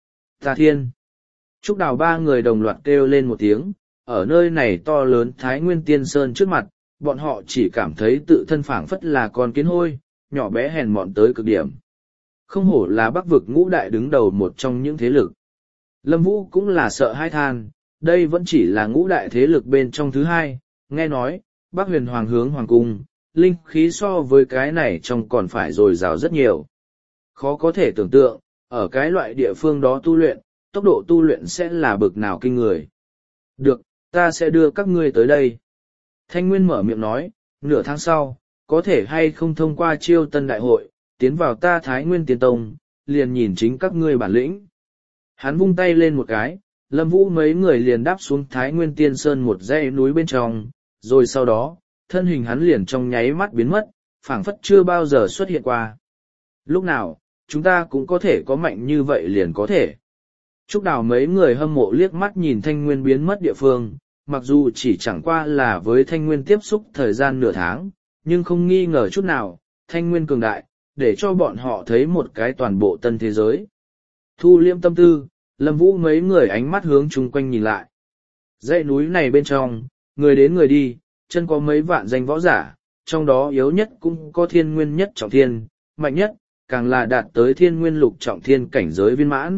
Ta thiên! Trúc Đào ba người đồng loạt kêu lên một tiếng, ở nơi này to lớn Thái Nguyên Tiên Sơn trước mặt, bọn họ chỉ cảm thấy tự thân phảng phất là con kiến hôi, nhỏ bé hèn mọn tới cực điểm. Không hổ là Bắc vực ngũ đại đứng đầu một trong những thế lực. Lâm Vũ cũng là sợ hai than, đây vẫn chỉ là ngũ đại thế lực bên trong thứ hai, nghe nói, Bắc Huyền Hoàng hướng Hoàng Cung, linh khí so với cái này trong còn phải dồi dào rất nhiều. Khó có thể tưởng tượng, ở cái loại địa phương đó tu luyện, tốc độ tu luyện sẽ là bực nào kinh người. Được, ta sẽ đưa các ngươi tới đây. Thanh Nguyên mở miệng nói, nửa tháng sau, có thể hay không thông qua chiêu tân đại hội, tiến vào ta Thái Nguyên Tiên Tông, liền nhìn chính các ngươi bản lĩnh. Hắn vung tay lên một cái, Lâm Vũ mấy người liền đáp xuống Thái Nguyên Tiên Sơn một dãy núi bên trong, rồi sau đó, thân hình hắn liền trong nháy mắt biến mất, phảng phất chưa bao giờ xuất hiện qua. Lúc nào, chúng ta cũng có thể có mạnh như vậy liền có thể. Trúc Đào mấy người hâm mộ liếc mắt nhìn Thanh Nguyên biến mất địa phương, mặc dù chỉ chẳng qua là với Thanh Nguyên tiếp xúc thời gian nửa tháng, nhưng không nghi ngờ chút nào, Thanh Nguyên cường đại, để cho bọn họ thấy một cái toàn bộ tân thế giới. Thu liêm tâm tư, Lâm Vũ mấy người ánh mắt hướng chung quanh nhìn lại. Dãy núi này bên trong, người đến người đi, chân có mấy vạn danh võ giả, trong đó yếu nhất cũng có thiên nguyên nhất trọng thiên, mạnh nhất, càng là đạt tới thiên nguyên lục trọng thiên cảnh giới viên mãn.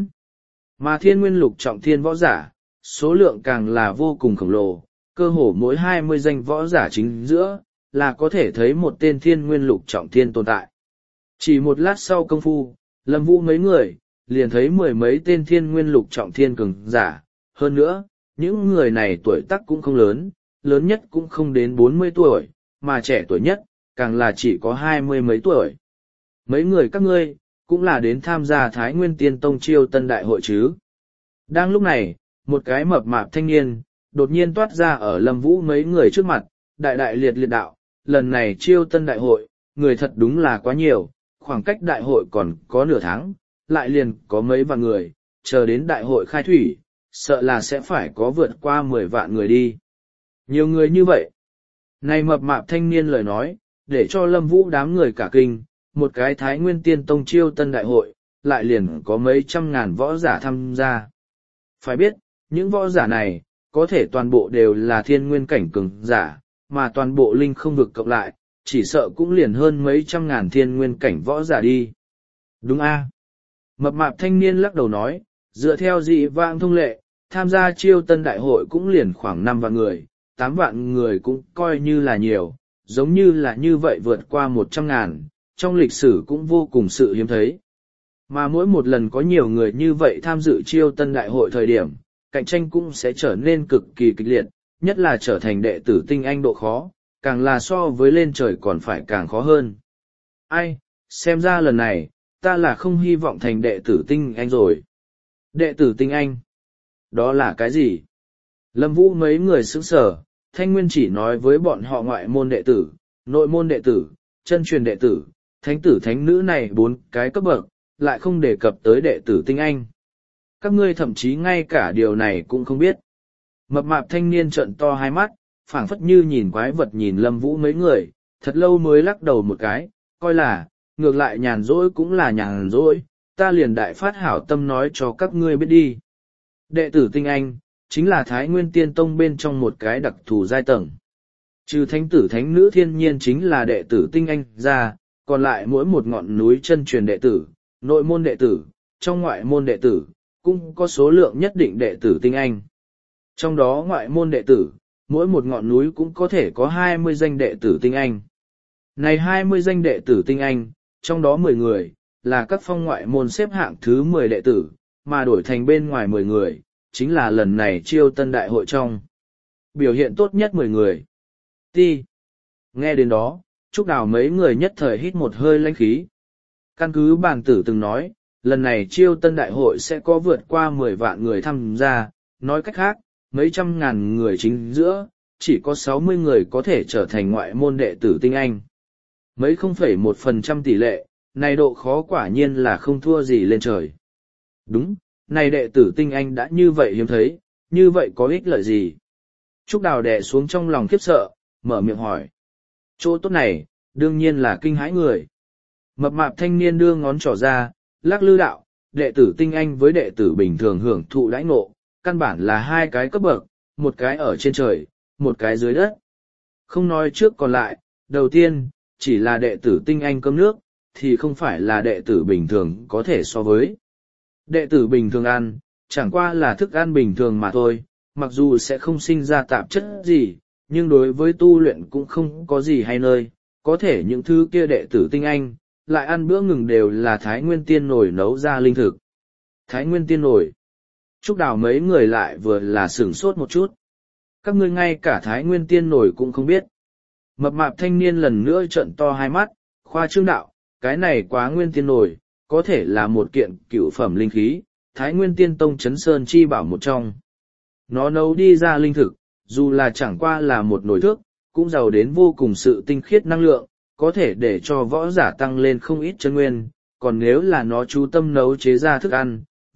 Mà thiên nguyên lục trọng thiên võ giả, số lượng càng là vô cùng khổng lồ, cơ hồ mỗi hai mươi danh võ giả chính giữa, là có thể thấy một tên thiên nguyên lục trọng thiên tồn tại. Chỉ một lát sau công phu, Lâm Vũ mấy người, liền thấy mười mấy tên thiên nguyên lục trọng thiên cường giả, hơn nữa, những người này tuổi tác cũng không lớn, lớn nhất cũng không đến bốn mươi tuổi, mà trẻ tuổi nhất, càng là chỉ có hai mươi mấy tuổi. Mấy người các ngươi, cũng là đến tham gia Thái Nguyên Tiên Tông chiêu tân đại hội chứ. Đang lúc này, một cái mập mạp thanh niên, đột nhiên toát ra ở Lâm Vũ mấy người trước mặt, đại đại liệt liệt đạo, lần này chiêu tân đại hội, người thật đúng là quá nhiều, khoảng cách đại hội còn có nửa tháng, lại liền có mấy vạn người, chờ đến đại hội khai thủy, sợ là sẽ phải có vượt qua mười vạn người đi. Nhiều người như vậy. Này mập mạp thanh niên lời nói, để cho Lâm Vũ đám người cả kinh, một cái Thái Nguyên Tiên Tông chiêu tân đại hội, lại liền có mấy trăm ngàn võ giả tham gia. Phải biết, những võ giả này, có thể toàn bộ đều là thiên nguyên cảnh cường giả, mà toàn bộ linh không vực cộng lại, chỉ sợ cũng liền hơn mấy trăm ngàn thiên nguyên cảnh võ giả đi. Đúng a? Mập mạp thanh niên lắc đầu nói, dựa theo dị vãng thông lệ, tham gia chiêu tân đại hội cũng liền khoảng năm vạn người, tám vạn người cũng coi như là nhiều, giống như là như vậy vượt qua một trăm ngàn, trong lịch sử cũng vô cùng sự hiếm thấy. Mà mỗi một lần có nhiều người như vậy tham dự chiêu tân đại hội thời điểm, cạnh tranh cũng sẽ trở nên cực kỳ kịch liệt, nhất là trở thành đệ tử tinh anh độ khó, càng là so với lên trời còn phải càng khó hơn. Ai, xem ra lần này, ta là không hy vọng thành đệ tử tinh anh rồi. Đệ tử tinh anh? Đó là cái gì? Lâm Vũ mấy người sững sờ, Thanh Nguyên chỉ nói với bọn họ ngoại môn đệ tử, nội môn đệ tử, chân truyền đệ tử, thánh tử thánh nữ này bốn cái cấp bậc, lại không đề cập tới đệ tử tinh anh. Các ngươi thậm chí ngay cả điều này cũng không biết. Mập mạp thanh niên trợn to hai mắt, phảng phất như nhìn quái vật nhìn Lâm Vũ mấy người, thật lâu mới lắc đầu một cái, coi là, ngược lại nhàn rỗi cũng là nhàn rỗi, ta liền đại phát hảo tâm nói cho các ngươi biết đi. Đệ tử tinh anh, chính là Thái Nguyên Tiên Tông bên trong một cái đặc thù giai tầng. Trừ thánh tử thánh nữ thiên nhiên chính là đệ tử tinh anh ra, còn lại mỗi một ngọn núi chân truyền đệ tử, nội môn đệ tử, trong ngoại môn đệ tử, cũng có số lượng nhất định đệ tử tinh anh. Trong đó ngoại môn đệ tử, mỗi một ngọn núi cũng có thể có hai mươi danh đệ tử tinh anh. Này hai mươi danh đệ tử tinh anh, trong đó mười người, là các phong ngoại môn xếp hạng thứ mười đệ tử, mà đổi thành bên ngoài mười người, chính là lần này chiêu tân đại hội trong. Biểu hiện tốt nhất mười người. Ti. Nghe đến đó, Trúc Đào mấy người nhất thời hít một hơi lãnh khí. Căn cứ bản tử từng nói, lần này chiêu tân đại hội sẽ có vượt qua mười vạn người tham gia, nói cách khác, mấy trăm ngàn người chính giữa, chỉ có sáu mươi người có thể trở thành ngoại môn đệ tử tinh anh. Mấy không phẩy một phần trăm tỷ lệ, này độ khó quả nhiên là không thua gì lên trời. Đúng, này đệ tử tinh anh đã như vậy hiếm thấy, như vậy có ích lợi gì? Trúc Đào đè xuống trong lòng khiếp sợ, mở miệng hỏi. Chỗ tốt này, đương nhiên là kinh hãi người. Mập mạp thanh niên đưa ngón trỏ ra, lắc lư đạo, đệ tử tinh anh với đệ tử bình thường hưởng thụ đãi ngộ, căn bản là hai cái cấp bậc, một cái ở trên trời, một cái dưới đất. Không nói trước còn lại, đầu tiên, chỉ là đệ tử tinh anh cơm nước, thì không phải là đệ tử bình thường có thể so với. Đệ tử bình thường ăn, chẳng qua là thức ăn bình thường mà thôi, mặc dù sẽ không sinh ra tạp chất gì, nhưng đối với tu luyện cũng không có gì hay nơi, có thể những thứ kia đệ tử tinh anh, lại ăn bữa ngừng đều là Thái Nguyên Tiên nổi nấu ra linh thực. Thái Nguyên Tiên nổi. Trúc Đào mấy người lại vừa là sửng sốt một chút. Các ngươi ngay cả Thái Nguyên Tiên nổi cũng không biết. Mập mạp thanh niên lần nữa trợn to hai mắt, khoa trương đạo, cái này quá Nguyên Tiên nổi, có thể là một kiện cửu phẩm linh khí, Thái Nguyên Tiên Tông Chấn Sơn chi bảo một trong. Nó nấu đi ra linh thực, dù là chẳng qua là một nồi thước, cũng giàu đến vô cùng sự tinh khiết năng lượng, có thể để cho võ giả tăng lên không ít chân nguyên, còn nếu là nó chú tâm nấu chế ra thức ăn,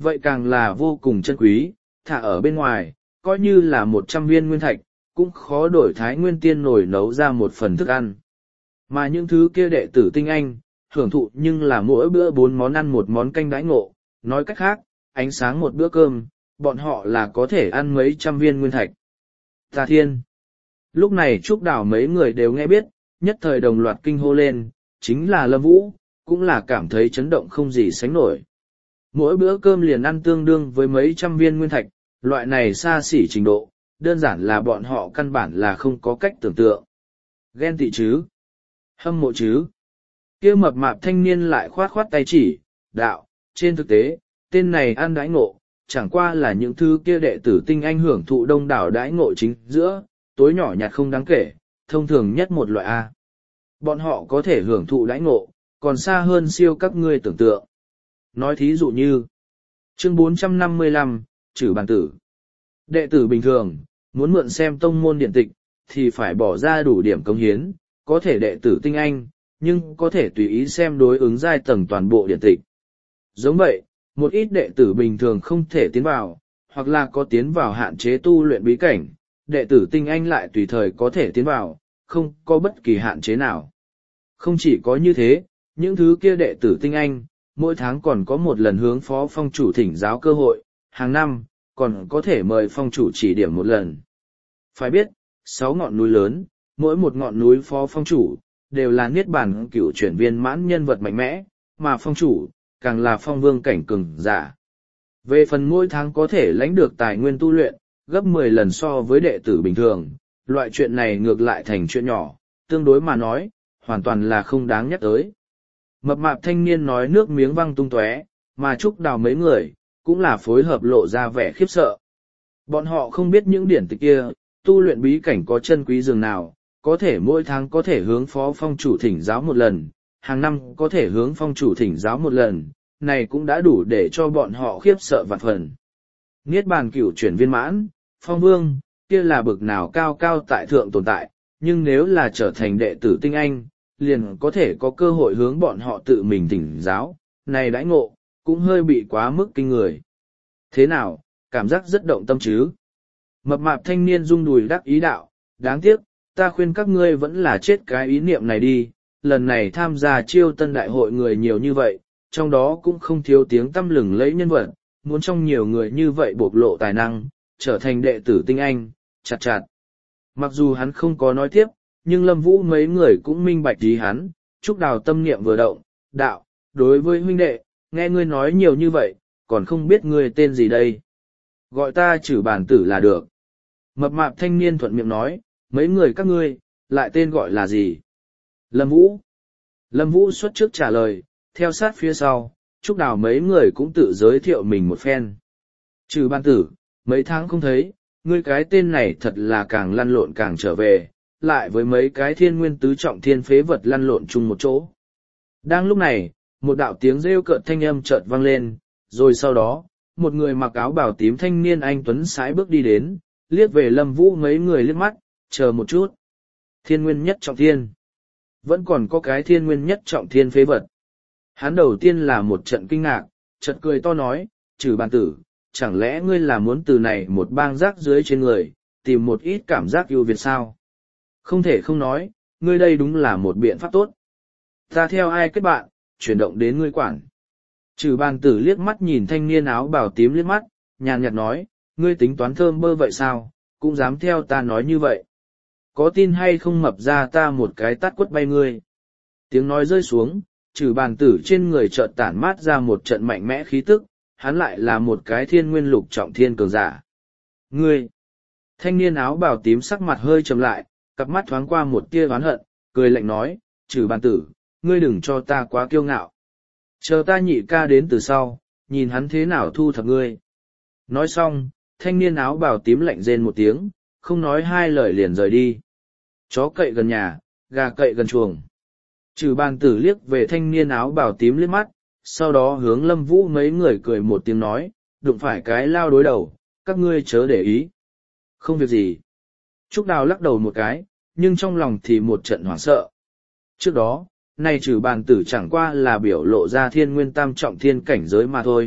vậy càng là vô cùng chân quý, thả ở bên ngoài, coi như là một trăm viên nguyên thạch, cũng khó đổi thái nguyên tiên nổi nấu ra một phần thức ăn. Mà những thứ kia đệ tử tinh anh, hưởng thụ nhưng là mỗi bữa bốn món ăn một món canh đãi ngộ, nói cách khác, ánh sáng một bữa cơm, bọn họ là có thể ăn mấy trăm viên nguyên thạch. Tà Thiên. Lúc này Trúc Đào mấy người đều nghe biết, nhất thời đồng loạt kinh hô lên, chính là Lâm Vũ, cũng là cảm thấy chấn động không gì sánh nổi. Mỗi bữa cơm liền ăn tương đương với mấy trăm viên nguyên thạch, loại này xa xỉ trình độ, đơn giản là bọn họ căn bản là không có cách tưởng tượng. Ghen tị chứ? Hâm mộ chứ? Kia mập mạp thanh niên lại khoát khoát tay chỉ, đạo, trên thực tế, tên này ăn đãi ngộ, chẳng qua là những thứ kia đệ tử tinh anh hưởng thụ đông đảo đãi ngộ chính giữa, tối nhỏ nhặt không đáng kể, thông thường nhất một loại A. Bọn họ có thể hưởng thụ đãi ngộ, còn xa hơn siêu các ngươi tưởng tượng. Nói thí dụ như, chương bốn trăm năm mươi lăm, Trử Bàn Tử. Đệ tử bình thường, muốn mượn xem tông môn điện tịch, thì phải bỏ ra đủ điểm công hiến, có thể đệ tử tinh anh, nhưng có thể tùy ý xem đối ứng giai tầng toàn bộ điện tịch. Giống vậy, một ít đệ tử bình thường không thể tiến vào, hoặc là có tiến vào hạn chế tu luyện bí cảnh, đệ tử tinh anh lại tùy thời có thể tiến vào, không có bất kỳ hạn chế nào. Không chỉ có như thế, những thứ kia đệ tử tinh anh, mỗi tháng còn có một lần hướng phó phong chủ thỉnh giáo cơ hội, hàng năm, còn có thể mời phong chủ chỉ điểm một lần. Phải biết, sáu ngọn núi lớn, mỗi một ngọn núi phó phong chủ, đều là niết bàn cửu chuyển viên mãn nhân vật mạnh mẽ, mà phong chủ, càng là phong vương cảnh cường giả. Về phần mỗi tháng có thể lãnh được tài nguyên tu luyện, gấp mười lần so với đệ tử bình thường, loại chuyện này ngược lại thành chuyện nhỏ, tương đối mà nói, hoàn toàn là không đáng nhắc tới. Mập mạp thanh niên nói nước miếng văng tung tóe, mà Trúc Đào mấy người, cũng là phối hợp lộ ra vẻ khiếp sợ. Bọn họ không biết những điển tịch kia, tu luyện bí cảnh có chân quý dường nào, có thể mỗi tháng có thể hướng phó phong chủ thỉnh giáo một lần, hàng năm có thể hướng phong chủ thỉnh giáo một lần, này cũng đã đủ để cho bọn họ khiếp sợ vạn phần. Niết bàn cửu chuyển viên mãn, phong vương, kia là bực nào cao cao tại thượng tồn tại, nhưng nếu là trở thành đệ tử tinh anh, liền có thể có cơ hội hướng bọn họ tự mình thỉnh giáo, này đãi ngộ, cũng hơi bị quá mức kinh người. Thế nào, cảm giác rất động tâm chứ? Mập mạp thanh niên rung đùi đắc ý đạo, đáng tiếc, ta khuyên các ngươi vẫn là chết cái ý niệm này đi, lần này tham gia chiêu tân đại hội người nhiều như vậy, trong đó cũng không thiếu tiếng tăm lừng lẫy nhân vật, muốn trong nhiều người như vậy bộc lộ tài năng, trở thành đệ tử tinh anh, chặt chặt. Mặc dù hắn không có nói tiếp, nhưng Lâm Vũ mấy người cũng minh bạch ý hắn, Trúc Đào tâm niệm vừa động, đạo, đối với huynh đệ, nghe ngươi nói nhiều như vậy, còn không biết ngươi tên gì đây. Gọi ta Trử Bàn Tử là được. Mập mạp thanh niên thuận miệng nói, mấy người các ngươi, lại tên gọi là gì? Lâm Vũ. Lâm Vũ xuất trước trả lời, theo sát phía sau, Trúc Đào mấy người cũng tự giới thiệu mình một phen. Trử Bàn Tử, mấy tháng không thấy, ngươi cái tên này thật là càng lăn lộn càng trở về, lại với mấy cái thiên nguyên tứ trọng thiên phế vật lăn lộn chung một chỗ. Đang lúc này, một đạo tiếng rêu cợt thanh âm chợt vang lên, rồi sau đó, một người mặc áo bào tím thanh niên anh tuấn sái bước đi đến, liếc về Lâm Vũ mấy người liếc mắt, chờ một chút. Thiên nguyên nhất trọng thiên. Vẫn còn có cái thiên nguyên nhất trọng thiên phế vật. Hắn đầu tiên là một trận kinh ngạc, chợt cười to nói, Trử Bàn Tử, chẳng lẽ ngươi là muốn từ này một bang rác dưới trên người, tìm một ít cảm giác ưu việt sao? Không thể không nói, ngươi đây đúng là một biện pháp tốt. Ta theo ai kết bạn, chuyển động đến ngươi quản. Trử Bàn Tử liếc mắt nhìn thanh niên áo bào tím liếc mắt, nhàn nhạt nói, ngươi tính toán thơm bơ vậy sao, cũng dám theo ta nói như vậy. Có tin hay không mập ra ta một cái tát quất bay ngươi. Tiếng nói rơi xuống, Trử Bàn Tử trên người chợt tản mát ra một trận mạnh mẽ khí tức, hắn lại là một cái thiên nguyên lục trọng thiên cường giả. Ngươi! Thanh niên áo bào tím sắc mặt hơi trầm lại, cặp mắt thoáng qua một tia oán hận, cười lạnh nói, Trử Bàn Tử, ngươi đừng cho ta quá kiêu ngạo. Chờ ta nhị ca đến từ sau, nhìn hắn thế nào thu thập ngươi. Nói xong, thanh niên áo bào tím lạnh rên một tiếng, không nói hai lời liền rời đi. Chó cậy gần nhà, gà cậy gần chuồng. Trừ Bàn Tử liếc về thanh niên áo bào tím liếc mắt, sau đó hướng Lâm Vũ mấy người cười một tiếng nói, đụng phải cái lao đối đầu, các ngươi chớ để ý. Không việc gì. Trúc Đào lắc đầu một cái, nhưng trong lòng thì một trận hoảng sợ. Trước đó, này Trừ Bàn Tử chẳng qua là biểu lộ ra thiên nguyên tam trọng thiên cảnh giới mà thôi,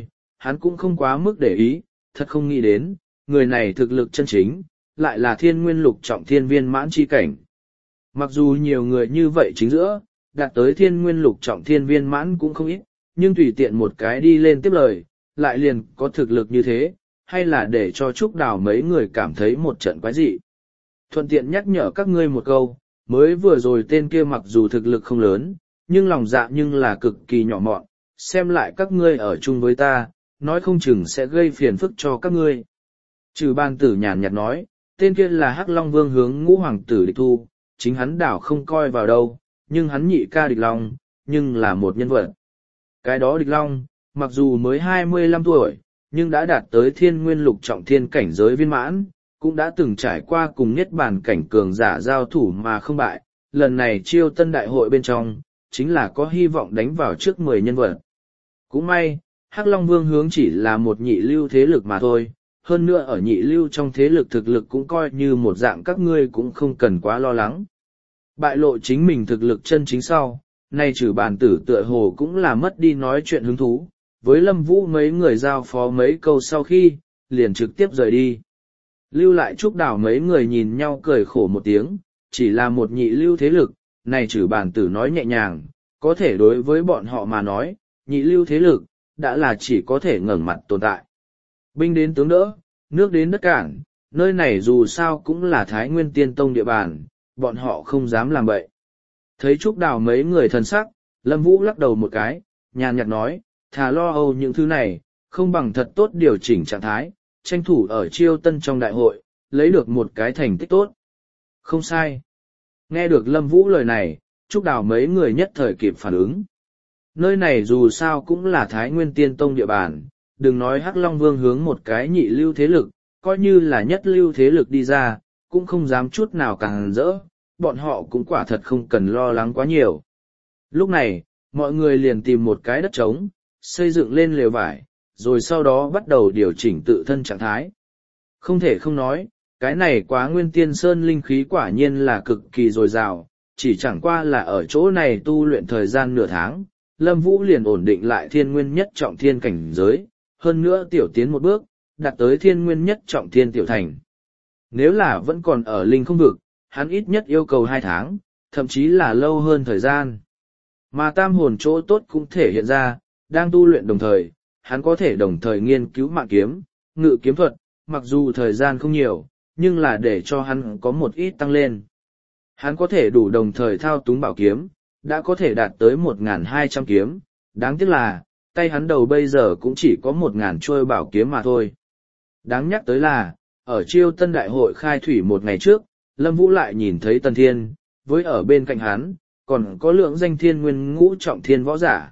hắn cũng không quá mức để ý, thật không nghĩ đến, người này thực lực chân chính, lại là thiên nguyên lục trọng thiên viên mãn chi cảnh. Mặc dù nhiều người như vậy chính giữa, đạt tới thiên nguyên lục trọng thiên viên mãn cũng không ít, nhưng tùy tiện một cái đi lên tiếp lời, lại liền có thực lực như thế, hay là để cho Trúc Đào mấy người cảm thấy một trận quái dị. Thuận tiện nhắc nhở các ngươi một câu, mới vừa rồi tên kia mặc dù thực lực không lớn, nhưng lòng dạ nhưng là cực kỳ nhỏ mọn, xem lại các ngươi ở chung với ta, nói không chừng sẽ gây phiền phức cho các ngươi. Trừ Ban Tử nhàn nhạt nói, tên kia là Hắc Long Vương hướng Ngũ Hoàng tử Địch Thu, chính hắn đảo không coi vào đâu, nhưng hắn nhị ca Địch Long, nhưng là một nhân vật. Cái đó Địch Long, mặc dù mới hai mươi lăm tuổi, nhưng đã đạt tới thiên nguyên lục trọng thiên cảnh giới viên mãn, cũng đã từng trải qua cùng nhất bản cảnh cường giả giao thủ mà không bại, lần này chiêu tân đại hội bên trong, chính là có hy vọng đánh vào trước mười nhân vật. Cũng may, Hắc Long Vương hướng chỉ là một nhị lưu thế lực mà thôi, hơn nữa ở nhị lưu trong thế lực thực lực cũng coi như một dạng các ngươi cũng không cần quá lo lắng. Bại lộ chính mình thực lực chân chính sau, nay Trừ Bàn Tử tựa hồ cũng là mất đi nói chuyện hứng thú, với Lâm Vũ mấy người giao phó mấy câu sau khi, liền trực tiếp rời đi. Lưu lại Trúc Đào mấy người nhìn nhau cười khổ một tiếng, chỉ là một nhị lưu thế lực, này Trừ Bàn Tử nói nhẹ nhàng, có thể đối với bọn họ mà nói, nhị lưu thế lực, đã là chỉ có thể ngẩng mặt tồn tại. Binh đến tướng đỡ, nước đến đất cản, nơi này dù sao cũng là Thái Nguyên Tiên Tông địa bàn, bọn họ không dám làm bậy. Thấy Trúc Đào mấy người thần sắc, Lâm Vũ lắc đầu một cái, nhàn nhạt nói, thà lo âu những thứ này, không bằng thật tốt điều chỉnh trạng thái, tranh thủ ở chiêu tân trong đại hội, lấy được một cái thành tích tốt. Không sai. Nghe được Lâm Vũ lời này, Trúc Đào mấy người nhất thời kịp phản ứng. Nơi này dù sao cũng là Thái Nguyên Tiên Tông địa bàn, đừng nói Hắc Long Vương hướng một cái nhị lưu thế lực, coi như là nhất lưu thế lực đi ra, cũng không dám chút nào càng rỡ, bọn họ cũng quả thật không cần lo lắng quá nhiều. Lúc này, mọi người liền tìm một cái đất trống, xây dựng lên lều vải, rồi sau đó bắt đầu điều chỉnh tự thân trạng thái. Không thể không nói, cái này Quá Nguyên Tiên Sơn linh khí quả nhiên là cực kỳ dồi dào, chỉ chẳng qua là ở chỗ này tu luyện thời gian nửa tháng, Lâm Vũ liền ổn định lại thiên nguyên nhất trọng thiên cảnh giới, hơn nữa tiểu tiến một bước, đạt tới thiên nguyên nhất trọng thiên tiểu thành. Nếu là vẫn còn ở linh không vực, hắn ít nhất yêu cầu hai tháng, thậm chí là lâu hơn thời gian. Mà tam hồn chỗ tốt cũng thể hiện ra, đang tu luyện đồng thời, hắn có thể đồng thời nghiên cứu mạng kiếm, ngự kiếm thuật, mặc dù thời gian không nhiều, nhưng là để cho hắn có một ít tăng lên. Hắn có thể đủ đồng thời thao túng bảo kiếm, đã có thể đạt tới một nghìn hai trăm kiếm, đáng tiếc là, tay hắn đầu bây giờ cũng chỉ có một nghìn trôi bảo kiếm mà thôi. Đáng nhắc tới là, ở chiêu tân đại hội khai thủy một ngày trước, Lâm Vũ lại nhìn thấy Tần Thiên, với ở bên cạnh hắn, còn có lượng danh thiên nguyên ngũ trọng thiên võ giả.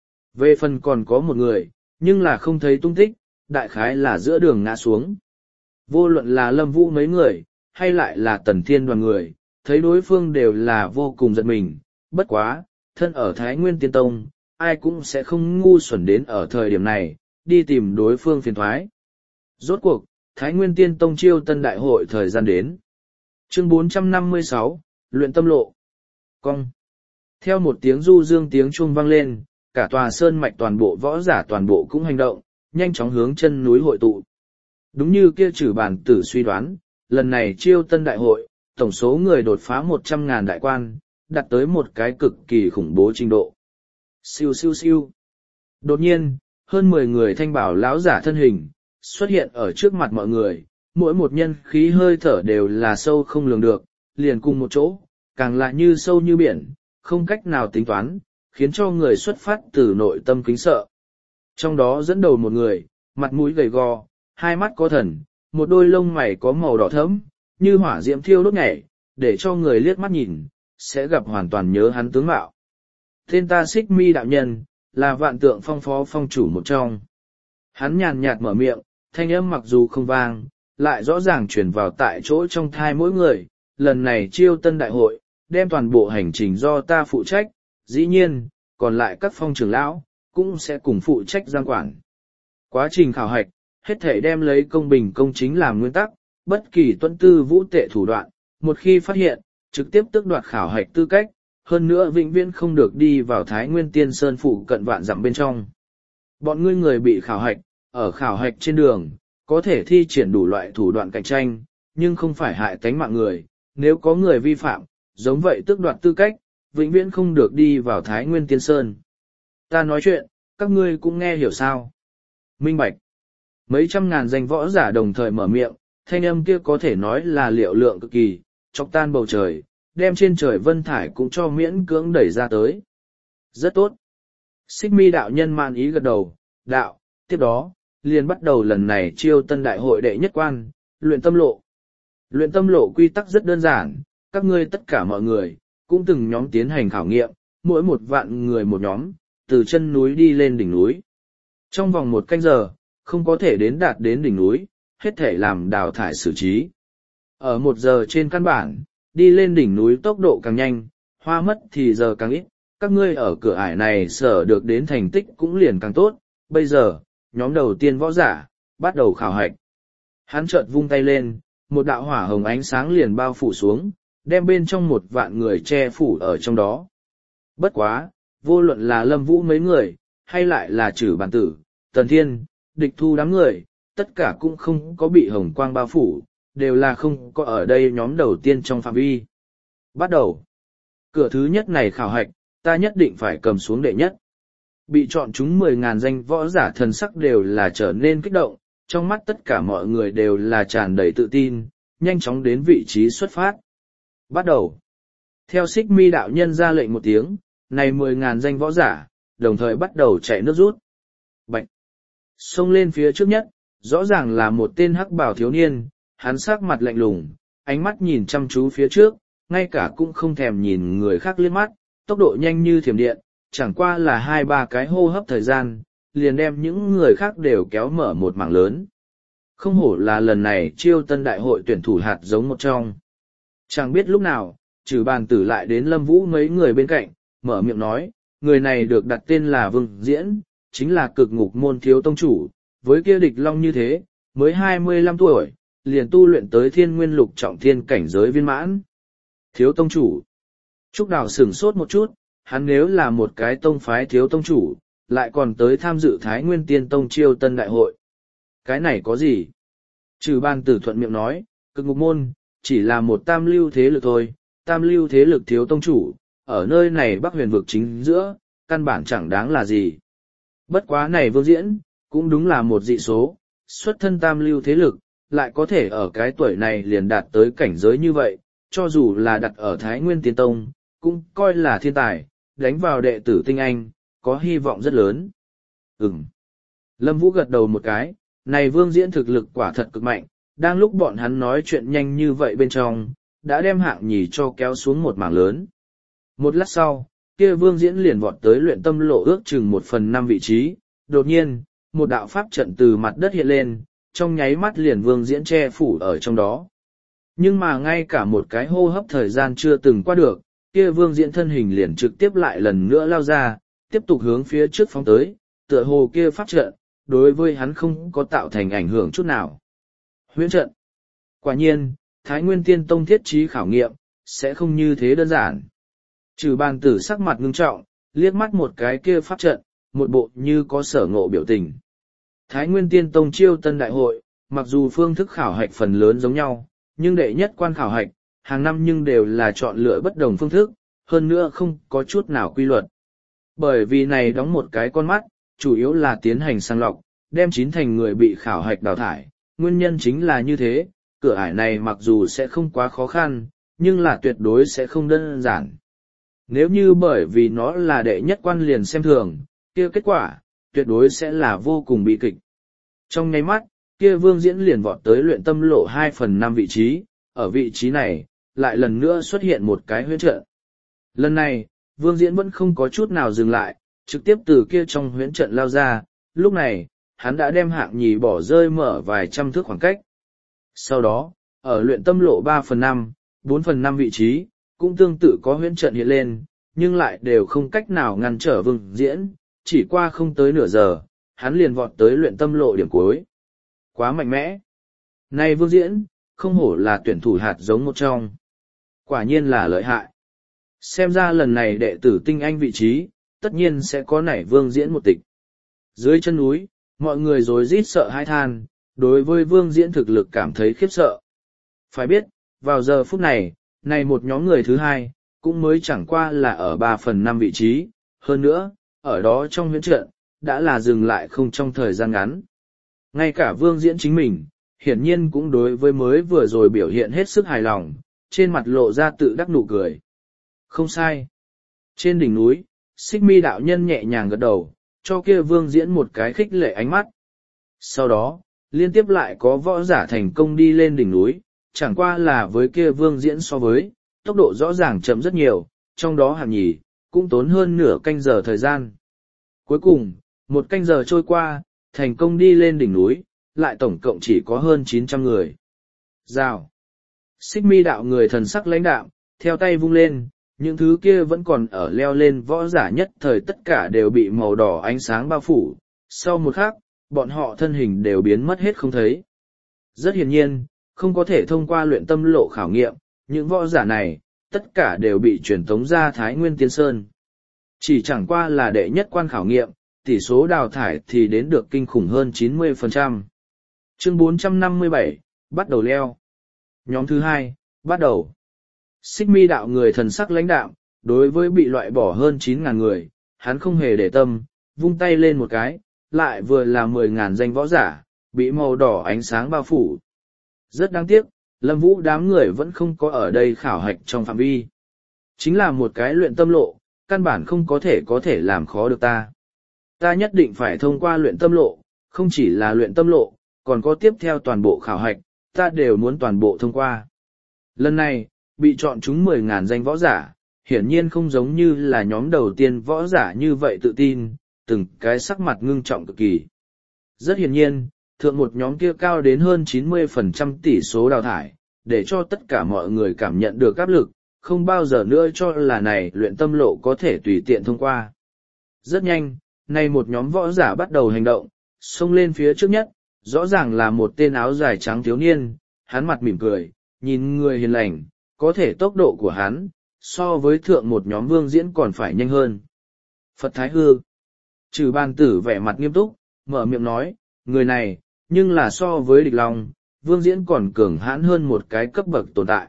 Về phần còn có một người, nhưng là không thấy tung tích, đại khái là giữa đường ngã xuống. Vô luận là Lâm Vũ mấy người, hay lại là Tần Thiên đoàn người, thấy đối phương đều là vô cùng giận mình, bất quá, thân ở Thái Nguyên Tiên Tông, ai cũng sẽ không ngu xuẩn đến ở thời điểm này, đi tìm đối phương phiền thoái. Rốt cuộc, Thái Nguyên Tiên Tông chiêu tân đại hội thời gian đến. Chương bốn trăm năm mươi sáu, Luyện Tâm Lộ. Cong. Theo một tiếng du dương tiếng chuông vang lên, cả tòa sơn mạch toàn bộ võ giả toàn bộ cũng hành động, nhanh chóng hướng chân núi hội tụ. Đúng như kia Trừ Bàn Tử suy đoán, lần này chiêu tân đại hội, tổng số người đột phá một trăm ngàn đại quan, đạt tới một cái cực kỳ khủng bố trình độ. Siêu siêu siêu. Đột nhiên, hơn mười người thanh bảo lão giả thân hình, xuất hiện ở trước mặt mọi người, mỗi một nhân khí hơi thở đều là sâu không lường được, liền cùng một chỗ, càng lại như sâu như biển, không cách nào tính toán, khiến cho người xuất phát từ nội tâm kính sợ. Trong đó dẫn đầu một người, mặt mũi gầy gò, hai mắt có thần, một đôi lông mày có màu đỏ thẫm, như hỏa diễm thiêu đốt nhảy, để cho người liếc mắt nhìn, sẽ gặp hoàn toàn nhớ hắn tướng mạo. Tên ta Xích Mi đạo nhân, là Vạn Tượng Phong phó phong chủ một trong. Hắn nhàn nhạt mở miệng, thanh âm mặc dù không vang, lại rõ ràng truyền vào tại chỗ trong thai mỗi người, lần này chiêu tân đại hội, đem toàn bộ hành trình do ta phụ trách, dĩ nhiên, còn lại các phong trưởng lão, cũng sẽ cùng phụ trách giang quản. Quá trình khảo hạch, hết thể đem lấy công bình công chính làm nguyên tắc, bất kỳ tuân tư vũ tệ thủ đoạn, một khi phát hiện, trực tiếp tước đoạt khảo hạch tư cách, hơn nữa vĩnh viễn không được đi vào Thái Nguyên Tiên Sơn phụ cận vạn dặm bên trong. Bọn ngươi người bị khảo hạch, ở khảo hạch trên đường, có thể thi triển đủ loại thủ đoạn cạnh tranh, nhưng không phải hại tánh mạng người, nếu có người vi phạm, giống vậy tước đoạt tư cách, vĩnh viễn không được đi vào Thái Nguyên Tiên Sơn. Ta nói chuyện, các ngươi cũng nghe hiểu sao? Minh bạch. Mấy trăm ngàn danh võ giả đồng thời mở miệng, thanh âm kia có thể nói là liệu lượng cực kỳ, chọc tan bầu trời, đem trên trời vân thải cũng cho miễn cưỡng đẩy ra tới. Rất tốt. Xích Mi đạo nhân man ý gật đầu, đạo, tiếp đó, liền bắt đầu lần này chiêu tân đại hội đệ nhất quan, luyện tâm lộ. Luyện tâm lộ quy tắc rất đơn giản, các ngươi tất cả mọi người, cũng từng nhóm tiến hành khảo nghiệm, mỗi một vạn người một nhóm, từ chân núi đi lên đỉnh núi. Trong vòng một canh giờ, không có thể đến đạt đến đỉnh núi, hết thể làm đào thải xử trí. Ở một giờ trên căn bản, đi lên đỉnh núi tốc độ càng nhanh, hoa mất thì giờ càng ít, các ngươi ở cửa ải này sở được đến thành tích cũng liền càng tốt. Bây giờ, nhóm đầu tiên võ giả, bắt đầu khảo hạch. Hắn chợt vung tay lên, một đạo hỏa hồng ánh sáng liền bao phủ xuống, đem bên trong một vạn người che phủ ở trong đó. Bất quá, vô luận là Lâm Vũ mấy người, hay lại là Trử Bàn Tử, Tần Thiên, Địch Thu đám người, tất cả cũng không có bị hồng quang bao phủ, đều là không có ở đây nhóm đầu tiên trong phạm vi. Bắt đầu. Cửa thứ nhất này khảo hạch, ta nhất định phải cầm xuống đệ nhất. Bị chọn chúng mười ngàn danh võ giả thần sắc đều là trở nên kích động, trong mắt tất cả mọi người đều là tràn đầy tự tin, nhanh chóng đến vị trí xuất phát. Bắt đầu. Theo Xích Mi đạo nhân ra lệnh một tiếng, này mười ngàn danh võ giả, đồng thời bắt đầu chạy nước rút. Bạch. Xông lên phía trước nhất, rõ ràng là một tên hắc bào thiếu niên, hắn sắc mặt lạnh lùng, ánh mắt nhìn chăm chú phía trước, ngay cả cũng không thèm nhìn người khác liếc mắt, tốc độ nhanh như thiểm điện, chẳng qua là hai ba cái hô hấp thời gian, liền đem những người khác đều kéo mở một mảng lớn. Không hổ là lần này chiêu tân đại hội tuyển thủ hạt giống một trong. Chẳng biết lúc nào, Trử Bàn Tử lại đến Lâm Vũ mấy người bên cạnh, mở miệng nói, người này được đặt tên là Vương Diễn, chính là cực ngục môn thiếu tông chủ, với kia Địch Long như thế, mới hai mươi lăm tuổi, liền tu luyện tới thiên nguyên lục trọng thiên cảnh giới viên mãn. Thiếu tông chủ. Trúc Đào sửng sốt một chút, hắn nếu là một cái tông phái thiếu tông chủ, lại còn tới tham dự Thái Nguyên Tiên Tông chiêu tân đại hội. Cái này có gì? Trừ Ban Tử thuận miệng nói, cực ngục môn, chỉ là một tam lưu thế lực thôi, tam lưu thế lực thiếu tông chủ, ở nơi này Bắc Huyền vực chính giữa, căn bản chẳng đáng là gì. Bất quá này Vương Diễn, cũng đúng là một dị số, xuất thân tam lưu thế lực, lại có thể ở cái tuổi này liền đạt tới cảnh giới như vậy, cho dù là đặt ở Thái Nguyên Tiên Tông, cũng coi là thiên tài, đánh vào đệ tử tinh anh, có hy vọng rất lớn. Ừm. Lâm Vũ gật đầu một cái, này Vương Diễn thực lực quả thật cực mạnh, đang lúc bọn hắn nói chuyện nhanh như vậy bên trong, đã đem hạng nhì cho kéo xuống một mảng lớn. Một lát sau, kia Vương Diễn liền vọt tới luyện tâm lộ ước chừng một phần năm vị trí, đột nhiên, một đạo pháp trận từ mặt đất hiện lên, trong nháy mắt liền Vương Diễn che phủ ở trong đó. Nhưng mà ngay cả một cái hô hấp thời gian chưa từng qua được, kia Vương Diễn thân hình liền trực tiếp lại lần nữa lao ra, tiếp tục hướng phía trước phóng tới, tựa hồ kia pháp trận, đối với hắn không có tạo thành ảnh hưởng chút nào. Huyễn trận. Quả nhiên, Thái Nguyên Tiên Tông thiết trí khảo nghiệm, sẽ không như thế đơn giản. Trừ Bàn Tử sắc mặt ngưng trọng, liếc mắt một cái kia pháp trận, một bộ như có sở ngộ biểu tình. Thái Nguyên Tiên Tông chiêu tân đại hội, mặc dù phương thức khảo hạch phần lớn giống nhau, nhưng đệ nhất quan khảo hạch, hàng năm nhưng đều là chọn lựa bất đồng phương thức, hơn nữa không có chút nào quy luật. Bởi vì này đóng một cái con mắt, chủ yếu là tiến hành sàng lọc, đem chín thành người bị khảo hạch đào thải, nguyên nhân chính là như thế, cửa ải này mặc dù sẽ không quá khó khăn, nhưng là tuyệt đối sẽ không đơn giản. Nếu như bởi vì nó là đệ nhất quan liền xem thường, kia kết quả, tuyệt đối sẽ là vô cùng bị kịch. Trong nháy mắt, kia Vương Diễn liền vọt tới luyện tâm lộ hai phần năm vị trí, ở vị trí này, lại lần nữa xuất hiện một cái huyễn trận. Lần này, Vương Diễn vẫn không có chút nào dừng lại, trực tiếp từ kia trong huyễn trận lao ra, lúc này, hắn đã đem hạng nhì bỏ rơi mở vài trăm thước khoảng cách. Sau đó, ở luyện tâm lộ ba phần năm, bốn phần năm vị trí, cũng tương tự có huyễn trận hiện lên, nhưng lại đều không cách nào ngăn trở Vương Diễn, chỉ qua không tới nửa giờ, hắn liền vọt tới luyện tâm lộ điểm cuối. Quá mạnh mẽ. Này Vương Diễn, không hổ là tuyển thủ hạt giống một trong. Quả nhiên là lợi hại. Xem ra lần này đệ tử tinh anh vị trí, tất nhiên sẽ có nảy Vương Diễn một tịch. Dưới chân núi, mọi người rối rít sợ hãi than, đối với Vương Diễn thực lực cảm thấy khiếp sợ. Phải biết, vào giờ phút này, này một nhóm người thứ hai, cũng mới chẳng qua là ở ba phần năm vị trí, hơn nữa, ở đó trong huyễn trận, đã là dừng lại không trong thời gian ngắn. Ngay cả Vương Diễn chính mình, hiển nhiên cũng đối với mới vừa rồi biểu hiện hết sức hài lòng, trên mặt lộ ra tự đắc nụ cười. Không sai. Trên đỉnh núi, Xích Mi đạo nhân nhẹ nhàng gật đầu, cho kia Vương Diễn một cái khích lệ ánh mắt. Sau đó, liên tiếp lại có võ giả thành công đi lên đỉnh núi, chẳng qua là với kia Vương Diễn so với, tốc độ rõ ràng chậm rất nhiều, trong đó hạng nhì, cũng tốn hơn nửa canh giờ thời gian. Cuối cùng, một canh giờ trôi qua, thành công đi lên đỉnh núi, lại tổng cộng chỉ có hơn chín trăm người. Rào. Xích Mi đạo người thần sắc lãnh đạm, theo tay vung lên, những thứ kia vẫn còn ở leo lên võ giả nhất thời tất cả đều bị màu đỏ ánh sáng bao phủ. Sau một khắc, bọn họ thân hình đều biến mất hết không thấy. Rất hiển nhiên, không có thể thông qua luyện tâm lộ khảo nghiệm, những võ giả này, tất cả đều bị truyền tống ra Thái Nguyên Tiên Sơn. Chỉ chẳng qua là đệ nhất quan khảo nghiệm, tỷ số đào thải thì đến được kinh khủng hơn chín mươi phần trăm. Chương bốn trăm năm mươi bảy, bắt đầu leo. Nhóm thứ hai, bắt đầu. Xích Mi đạo người thần sắc lãnh đạm, đối với bị loại bỏ hơn chín ngàn người, hắn không hề để tâm, vung tay lên một cái, lại vừa là mười ngàn danh võ giả, bị màu đỏ ánh sáng bao phủ. Rất đáng tiếc, Lâm Vũ đám người vẫn không có ở đây khảo hạch trong phạm vi. Chính là một cái luyện tâm lộ, căn bản không có thể có thể làm khó được ta. Ta nhất định phải thông qua luyện tâm lộ, không chỉ là luyện tâm lộ, còn có tiếp theo toàn bộ khảo hạch, ta đều muốn toàn bộ thông qua. Lần này, bị chọn chúng mười ngàn danh võ giả, hiển nhiên không giống như là nhóm đầu tiên võ giả như vậy tự tin, từng cái sắc mặt ngưng trọng cực kỳ. Rất hiển nhiên, thượng một nhóm kia cao đến hơn chín mươi phần trăm tỷ số đào thải, để cho tất cả mọi người cảm nhận được áp lực, không bao giờ nữa cho là này luyện tâm lộ có thể tùy tiện thông qua. Rất nhanh, nay một nhóm võ giả bắt đầu hành động, xông lên phía trước nhất, rõ ràng là một tên áo dài trắng thiếu niên, hắn mặt mỉm cười, nhìn người hiền lành, có thể tốc độ của hắn, so với thượng một nhóm Vương Diễn còn phải nhanh hơn. Phật Thái Hư. Trừ Bàn Tử vẻ mặt nghiêm túc, mở miệng nói, người này, nhưng là so với địch long, Vương Diễn còn cường hãn hơn một cái cấp bậc tồn tại.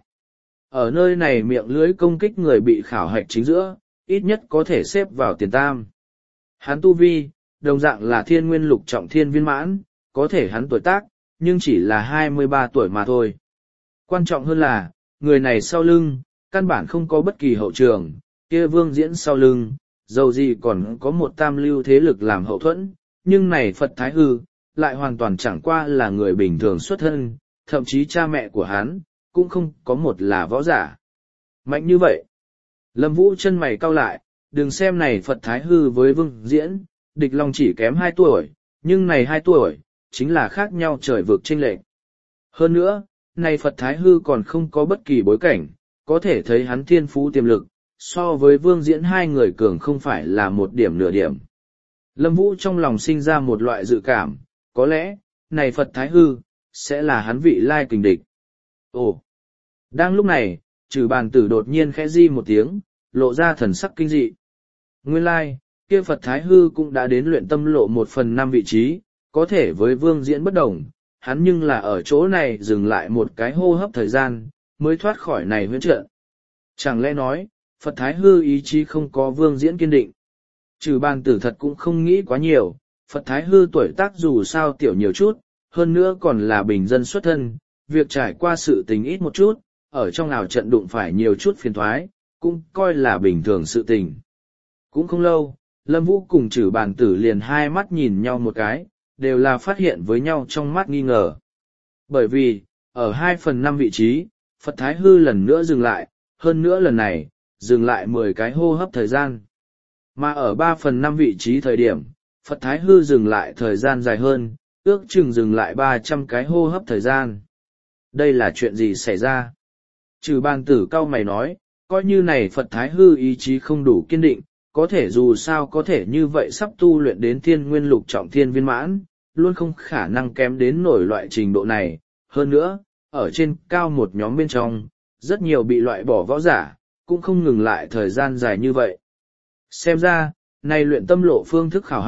Ở nơi này miệng lưới công kích người bị khảo hạch chính giữa, ít nhất có thể xếp vào tiền tam. Hắn tu vi, đồng dạng là thiên nguyên lục trọng thiên viên mãn, có thể hắn tuổi tác, nhưng chỉ là hai mươi ba tuổi mà thôi. Quan trọng hơn là, người này sau lưng, căn bản không có bất kỳ hậu trường, kia Vương Diễn sau lưng, dầu gì còn có một tam lưu thế lực làm hậu thuẫn, nhưng này Phật Thái Hư, lại hoàn toàn chẳng qua là người bình thường xuất thân, thậm chí cha mẹ của hắn, cũng không có một là võ giả. Mạnh như vậy. Lâm Vũ chân mày cau lại, đừng xem này Phật Thái Hư với Vương Diễn, địch long chỉ kém hai tuổi, nhưng này hai tuổi, chính là khác nhau trời vực chênh lệch. Hơn nữa, này Phật Thái Hư còn không có bất kỳ bối cảnh, có thể thấy hắn thiên phú tiềm lực, so với Vương Diễn hai người cường không phải là một điểm nửa điểm. Lâm Vũ trong lòng sinh ra một loại dự cảm, có lẽ, này Phật Thái Hư, sẽ là hắn vị lai kình địch. Ồ! Đang lúc này, Trừ Bàn Tử đột nhiên khẽ di một tiếng, lộ ra thần sắc kinh dị. Nguyên lai, kia Phật Thái Hư cũng đã đến luyện tâm lộ một phần năm vị trí, có thể với Vương Diễn bất đồng, hắn nhưng là ở chỗ này dừng lại một cái hô hấp thời gian, mới thoát khỏi này huyễn trận. Chẳng lẽ nói, Phật Thái Hư ý chí không có Vương Diễn kiên định. Trừ Bàn Tử thật cũng không nghĩ quá nhiều, Phật Thái Hư tuổi tác dù sao tiểu nhiều chút, hơn nữa còn là bình dân xuất thân, việc trải qua sự tình ít một chút, ở trong ảo trận đụng phải nhiều chút phiền thoái, cũng coi là bình thường sự tình. Cũng không lâu, Lâm Vũ cùng Trừ Bàn Tử liền hai mắt nhìn nhau một cái, đều là phát hiện với nhau trong mắt nghi ngờ. Bởi vì, ở hai phần năm vị trí, Phật Thái Hư lần nữa dừng lại, hơn nữa lần này, dừng lại mười cái hô hấp thời gian. Mà ở ba phần năm vị trí thời điểm, Phật Thái Hư dừng lại thời gian dài hơn, ước chừng dừng lại ba trăm cái hô hấp thời gian. Đây là chuyện gì xảy ra? Trừ Bàn Tử cau mày nói, coi như này Phật Thái Hư ý chí không đủ kiên định, có thể dù sao có thể như vậy sắp tu luyện đến thiên nguyên lục trọng thiên viên mãn, luôn không khả năng kém đến nổi loại trình độ này. Hơn nữa, ở trên cao một nhóm bên trong, rất nhiều bị loại bỏ võ giả, cũng không ngừng lại thời gian dài như vậy. Xem ra, này luyện tâm lộ phương thức khảo hạch,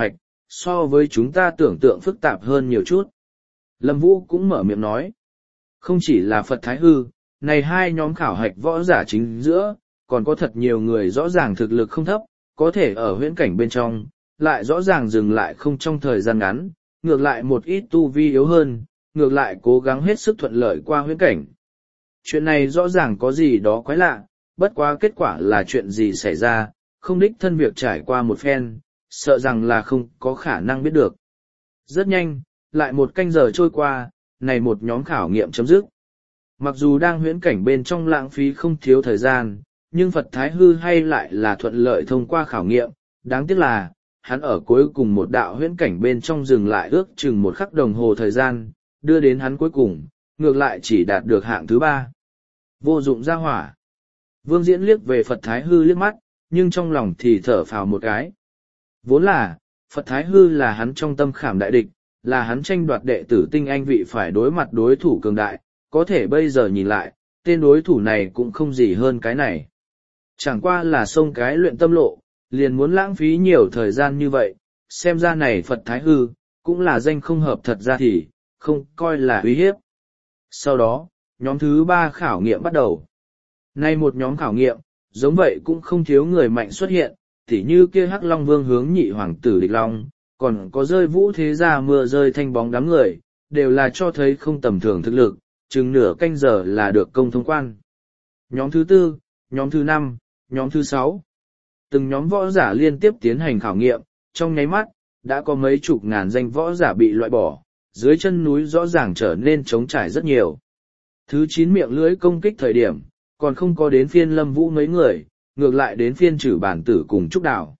so với chúng ta tưởng tượng phức tạp hơn nhiều chút. Lâm Vũ cũng mở miệng nói, không chỉ là Phật Thái Hư, này hai nhóm khảo hạch võ giả chính giữa, còn có thật nhiều người rõ ràng thực lực không thấp, có thể ở huyễn cảnh bên trong, lại rõ ràng dừng lại không trong thời gian ngắn, ngược lại một ít tu vi yếu hơn, ngược lại cố gắng hết sức thuận lợi qua huyễn cảnh. Chuyện này rõ ràng có gì đó quái lạ, bất quá kết quả là chuyện gì xảy ra, không đích thân việc trải qua một phen, sợ rằng là không có khả năng biết được. Rất nhanh, lại một canh giờ trôi qua, này một nhóm khảo nghiệm chấm dứt. Mặc dù đang huyễn cảnh bên trong lãng phí không thiếu thời gian, nhưng Phật Thái Hư hay lại là thuận lợi thông qua khảo nghiệm, đáng tiếc là, hắn ở cuối cùng một đạo huyễn cảnh bên trong dừng lại ước chừng một khắc đồng hồ thời gian, đưa đến hắn cuối cùng, ngược lại chỉ đạt được hạng thứ ba. Vô dụng ra hỏa. Vương Diễn liếc về Phật Thái Hư liếc mắt, nhưng trong lòng thì thở phào một cái. Vốn là, Phật Thái Hư là hắn trong tâm khảm đại địch, là hắn tranh đoạt đệ tử tinh anh vị phải đối mặt đối thủ cường đại, có thể bây giờ nhìn lại, tên đối thủ này cũng không gì hơn cái này. Chẳng qua là xông cái luyện tâm lộ, liền muốn lãng phí nhiều thời gian như vậy, xem ra này Phật Thái Hư, cũng là danh không hợp thật ra thì, không coi là uy hiếp. Sau đó, nhóm thứ ba khảo nghiệm bắt đầu. Nay một nhóm khảo nghiệm, giống vậy cũng không thiếu người mạnh xuất hiện, tỉ như kia Hắc Long Vương hướng nhị hoàng tử địch long, còn có rơi vũ thế gia mưa rơi thanh bóng đám người, đều là cho thấy không tầm thường thực lực, chừng nửa canh giờ là được công thông quan. Nhóm thứ tư, nhóm thứ năm, nhóm thứ sáu. Từng nhóm võ giả liên tiếp tiến hành khảo nghiệm, trong nháy mắt, đã có mấy chục ngàn danh võ giả bị loại bỏ, dưới chân núi rõ ràng trở nên trống trải rất nhiều. Thứ chín miệng lưới công kích thời điểm, còn không có đến phiên Lâm Vũ mấy người, ngược lại đến phiên Trử Bản Tử cùng Trúc Đào.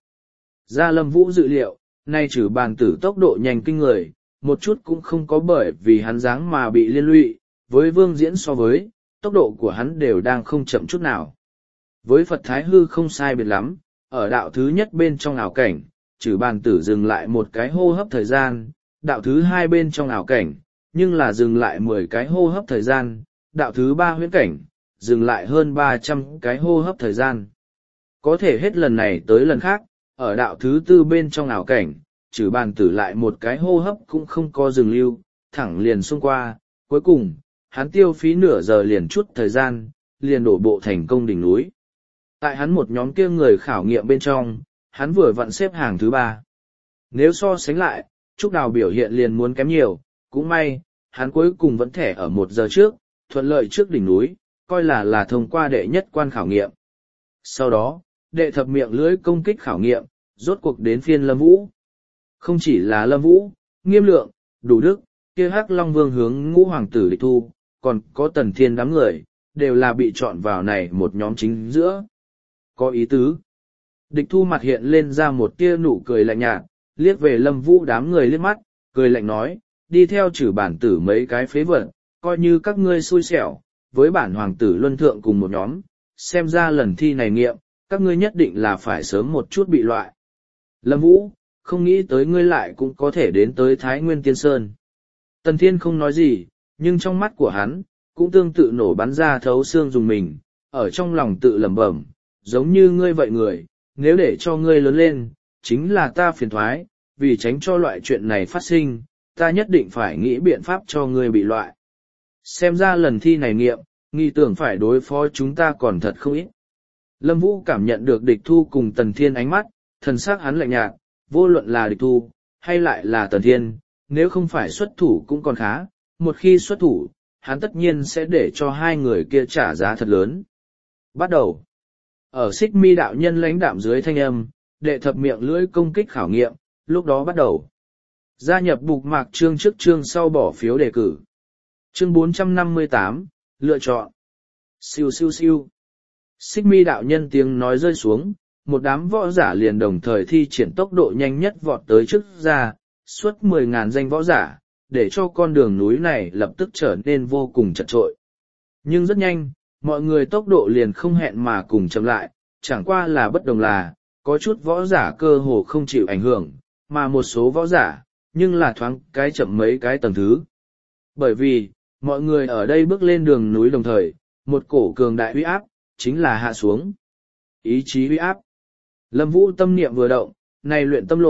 Ra Lâm Vũ dự liệu, nay Trử Bản Tử tốc độ nhanh kinh người, một chút cũng không có bởi vì hắn dáng mà bị liên lụy, với Vương Diễn so với, tốc độ của hắn đều đang không chậm chút nào. Với Phật Thái Hư không sai biệt lắm, ở đạo thứ nhất bên trong ảo cảnh, Trử Bản Tử dừng lại một cái hô hấp thời gian, đạo thứ hai bên trong ảo cảnh, nhưng là dừng lại mười cái hô hấp thời gian, đạo thứ ba huyễn cảnh, dừng lại hơn ba trăm cái hô hấp thời gian. Có thể hết lần này tới lần khác, ở đạo thứ tư bên trong ảo cảnh, Trử Bản Tử lại một cái hô hấp cũng không có dừng lưu, thẳng liền xông qua, cuối cùng, hắn tiêu phí nửa giờ liền chút thời gian, liền đổ bộ thành công đỉnh núi. Tại hắn một nhóm kia người khảo nghiệm bên trong, hắn vừa vặn xếp hàng thứ ba. Nếu so sánh lại, Trúc Đào biểu hiện liền muốn kém nhiều, cũng may, hắn cuối cùng vẫn thẻ ở một giờ trước, thuận lợi trước đỉnh núi, coi là là thông qua đệ nhất quan khảo nghiệm. Sau đó, đệ thập miệng lưỡi công kích khảo nghiệm, rốt cuộc đến phiên Lâm Vũ. Không chỉ là Lâm Vũ, Nghiêm Lượng, Đủ Đức, kia Hắc Long Vương hướng ngũ hoàng tử địch thu, còn có Tần Thiên đám người, đều là bị chọn vào này một nhóm chính giữa. Có ý tứ. Địch thu mặt hiện lên ra một tia nụ cười lạnh nhạt, liếc về Lâm Vũ đám người liếc mắt, cười lạnh nói, đi theo Trử Bản Tử mấy cái phế vật, coi như các ngươi xui xẻo, với bản hoàng tử luân thượng cùng một nhóm, xem ra lần thi này nghiệm, các ngươi nhất định là phải sớm một chút bị loại. Lâm Vũ, không nghĩ tới ngươi lại cũng có thể đến tới Thái Nguyên Tiên Sơn. Tần Thiên không nói gì, nhưng trong mắt của hắn, cũng tương tự nổ bắn ra thấu xương dùng mình, ở trong lòng tự lẩm bẩm, giống như ngươi vậy người, nếu để cho ngươi lớn lên, chính là ta phiền thoái, vì tránh cho loại chuyện này phát sinh, ta nhất định phải nghĩ biện pháp cho ngươi bị loại. Xem ra lần thi này nghiệm, nghi tưởng phải đối phó chúng ta còn thật không ít. Lâm Vũ cảm nhận được địch thu cùng Tần Thiên ánh mắt, thần sắc hắn lạnh nhạt, vô luận là địch thu, hay lại là Tần Thiên, nếu không phải xuất thủ cũng còn khá, một khi xuất thủ, hắn tất nhiên sẽ để cho hai người kia trả giá thật lớn. Bắt đầu. Ở Xích Mi đạo nhân lãnh đạm dưới thanh âm, đệ thập miệng lưỡi công kích khảo nghiệm, lúc đó bắt đầu. Gia nhập bục mạc chương trước chương sau bỏ phiếu đề cử. Chương bốn trăm năm mươi tám, lựa chọn. Siêu siêu siêu. Xích Mi đạo nhân tiếng nói rơi xuống, một đám võ giả liền đồng thời thi triển tốc độ nhanh nhất vọt tới trước ra, suốt mười ngàn danh võ giả, để cho con đường núi này lập tức trở nên vô cùng chật trội. Nhưng rất nhanh, mọi người tốc độ liền không hẹn mà cùng chậm lại, chẳng qua là bất đồng là, có chút võ giả cơ hồ không chịu ảnh hưởng, mà một số võ giả, nhưng là thoáng cái chậm mấy cái tầng thứ. Bởi vì, mọi người ở đây bước lên đường núi đồng thời, một cổ cường đại uy áp, chính là hạ xuống. Ý chí uy áp. Lâm Vũ tâm niệm vừa động, này luyện tâm lộ,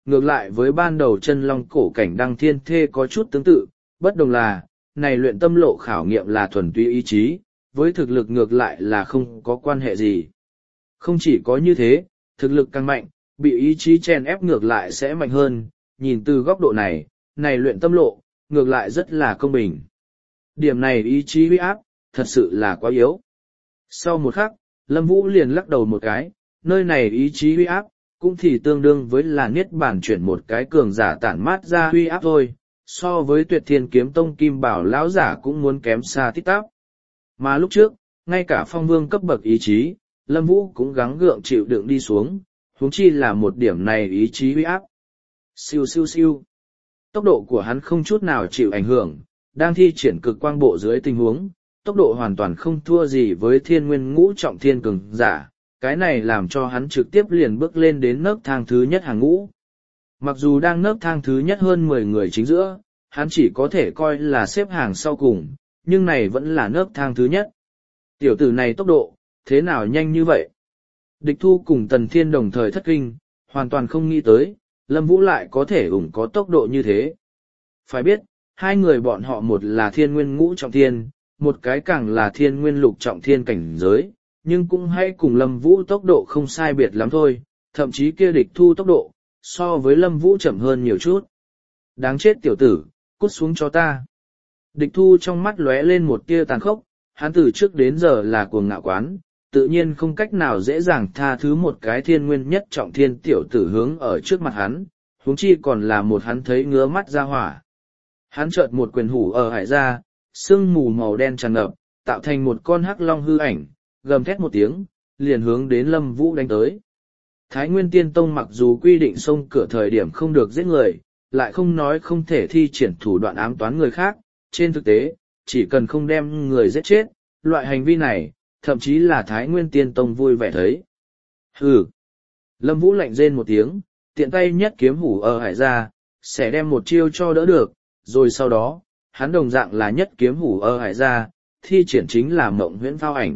ngược lại với ban đầu chân long cổ cảnh đăng thiên thê có chút tương tự, bất đồng là, này luyện tâm lộ khảo nghiệm là thuần túy ý chí, với thực lực ngược lại là không có quan hệ gì. Không chỉ có như thế, thực lực càng mạnh, bị ý chí chèn ép ngược lại sẽ mạnh hơn, nhìn từ góc độ này, này luyện tâm lộ, ngược lại rất là công bình. Điểm này ý chí huy áp, thật sự là quá yếu. Sau một khắc, Lâm Vũ liền lắc đầu một cái, nơi này ý chí huy áp, cũng thì tương đương với là niết bàn chuyển một cái cường giả tản mát ra huy áp thôi, so với tuyệt thiên kiếm tông kim bảo lão giả cũng muốn kém xa tít tắp. Mà lúc trước, ngay cả phong vương cấp bậc ý chí, Lâm Vũ cũng gắng gượng chịu đựng đi xuống, huống chi là một điểm này ý chí huy áp. Siêu siêu siêu. Tốc độ của hắn không chút nào chịu ảnh hưởng, đang thi triển cực quang bộ dưới tình huống, tốc độ hoàn toàn không thua gì với thiên nguyên ngũ trọng thiên cường giả, cái này làm cho hắn trực tiếp liền bước lên đến nấc thang thứ nhất hàng ngũ. Mặc dù đang nấc thang thứ nhất hơn mười người chính giữa, hắn chỉ có thể coi là xếp hàng sau cùng, nhưng này vẫn là nấc thang thứ nhất. Tiểu tử này tốc độ, thế nào nhanh như vậy? Địch Thu cùng Tần Thiên đồng thời thất kinh, hoàn toàn không nghĩ tới, Lâm Vũ lại có thể ủng có tốc độ như thế. Phải biết, hai người bọn họ một là thiên nguyên ngũ trọng thiên, một cái càng là thiên nguyên lục trọng thiên cảnh giới, nhưng cũng hay cùng Lâm Vũ tốc độ không sai biệt lắm thôi, thậm chí kia Địch Thu tốc độ, so với Lâm Vũ chậm hơn nhiều chút. Đáng chết tiểu tử, cút xuống cho ta. Địch Thu trong mắt lóe lên một tia tàn khốc, hắn từ trước đến giờ là cuồng ngạo quán, tự nhiên không cách nào dễ dàng tha thứ một cái thiên nguyên nhất trọng thiên tiểu tử hướng ở trước mặt hắn, huống chi còn là một hắn thấy ngứa mắt ra hỏa. Hắn chợt một quyền hủ ở hải ra, sương mù màu đen tràn ngập, tạo thành một con hắc long hư ảnh, gầm thét một tiếng, liền hướng đến Lâm Vũ đánh tới. Thái Nguyên Tiên Tông mặc dù quy định xông cửa thời điểm không được giết người, lại không nói không thể thi triển thủ đoạn ám toán người khác, trên thực tế, chỉ cần không đem người giết chết, loại hành vi này, thậm chí là Thái Nguyên Tiên Tông vui vẻ thấy. Hừ! Lâm Vũ lạnh rên một tiếng, tiện tay nhất kiếm hủ ở hải ra, sẽ đem một chiêu cho đỡ được, rồi sau đó, hắn đồng dạng là nhất kiếm hủ ở hải ra, thi triển chính là mộng huyễn phao ảnh.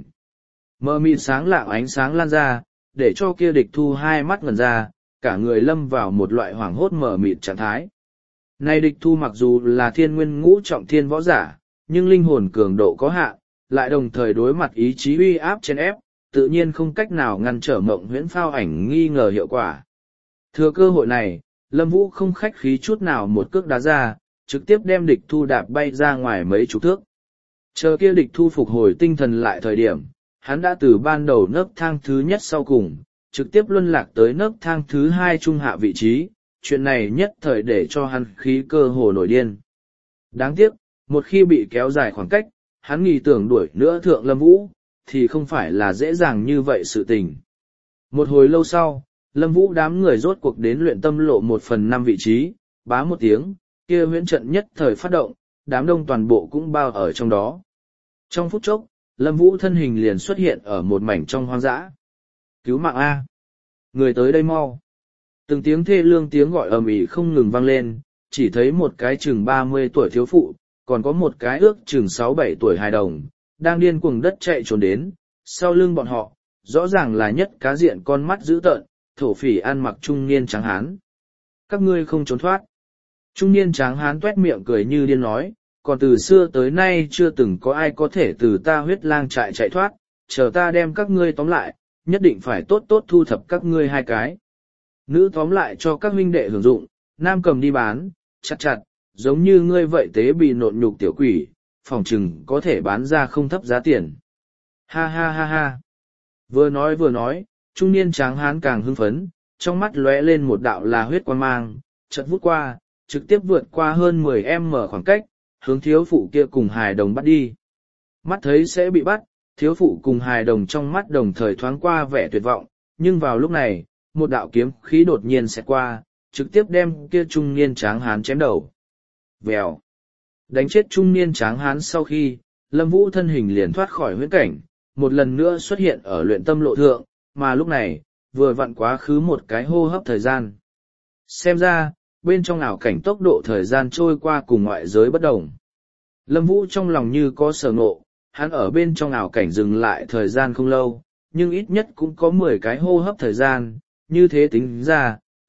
Mờ mịt sáng lạng ánh sáng lan ra, để cho kia Địch Thu hai mắt ngần ra, cả người lâm vào một loại hoảng hốt mờ mịt trạng thái. Này Địch Thu mặc dù là thiên nguyên ngũ trọng thiên võ giả, nhưng linh hồn cường độ có hạn, lại đồng thời đối mặt ý chí uy áp trên ép, tự nhiên không cách nào ngăn trở mộng huyễn phao ảnh nghi ngờ hiệu quả. Thừa cơ hội này, Lâm Vũ không khách khí chút nào một cước đá ra, trực tiếp đem Địch Thu đạp bay ra ngoài mấy chục thước. Chờ kia Địch Thu phục hồi tinh thần lại thời điểm, hắn đã từ ban đầu nấc thang thứ nhất sau cùng, trực tiếp luân lạc tới nấc thang thứ hai trung hạ vị trí, chuyện này nhất thời để cho hắn khí cơ hồ nổi điên. Đáng tiếc, một khi bị kéo dài khoảng cách, hắn nghĩ tưởng đuổi nữa thượng Lâm Vũ, thì không phải là dễ dàng như vậy sự tình. Một hồi lâu sau, Lâm Vũ đám người rốt cuộc đến luyện tâm lộ một phần năm vị trí, bá một tiếng, kia huyễn trận nhất thời phát động, đám đông toàn bộ cũng bao ở trong đó. Trong phút chốc, Lâm Vũ thân hình liền xuất hiện ở một mảnh trong hoang dã. Cứu mạng A! Người tới đây mau! Từng tiếng thê lương tiếng gọi ầm ĩ không ngừng vang lên, chỉ thấy một cái chừng ba mươi tuổi thiếu phụ, còn có một cái ước chừng sáu bảy tuổi hài đồng, đang điên cuồng đất chạy trốn đến, sau lưng bọn họ, rõ ràng là nhất cá diện con mắt dữ tợn, thổ phỉ ăn mặc trung niên tráng hán. Các ngươi không trốn thoát. Trung niên tráng hán tuét miệng cười như điên nói, còn từ xưa tới nay chưa từng có ai có thể từ ta huyết lang trại chạy thoát, chờ ta đem các ngươi tóm lại, nhất định phải tốt tốt thu thập các ngươi hai cái. Nữ tóm lại cho các huynh đệ hưởng dụng, nam cầm đi bán, chặt chặt, giống như ngươi vậy tế bị nộn nhục tiểu quỷ, phòng chừng có thể bán ra không thấp giá tiền. Ha ha ha ha. Vừa nói vừa nói, trung niên tráng hán càng hưng phấn, trong mắt lóe lên một đạo là huyết quang mang, chợt vút qua, trực tiếp vượt qua hơn mười em mở khoảng cách, hướng thiếu phụ kia cùng hài đồng bắt đi. Mắt thấy sẽ bị bắt, thiếu phụ cùng hài đồng trong mắt đồng thời thoáng qua vẻ tuyệt vọng, nhưng vào lúc này, một đạo kiếm khí đột nhiên sẽ qua, trực tiếp đem kia trung niên tráng hán chém đầu. Vèo. Đánh chết trung niên tráng hán sau khi, Lâm Vũ thân hình liền thoát khỏi huyễn cảnh, một lần nữa xuất hiện ở luyện tâm lộ thượng, mà lúc này, vừa vặn quá khứ một cái hô hấp thời gian. Xem ra, bên trong ảo cảnh tốc độ thời gian trôi qua cùng ngoại giới bất đồng. Lâm Vũ trong lòng như có sở ngộ, hắn ở bên trong ảo cảnh dừng lại thời gian không lâu, nhưng ít nhất cũng có mười cái hô hấp thời gian, như thế tính ra,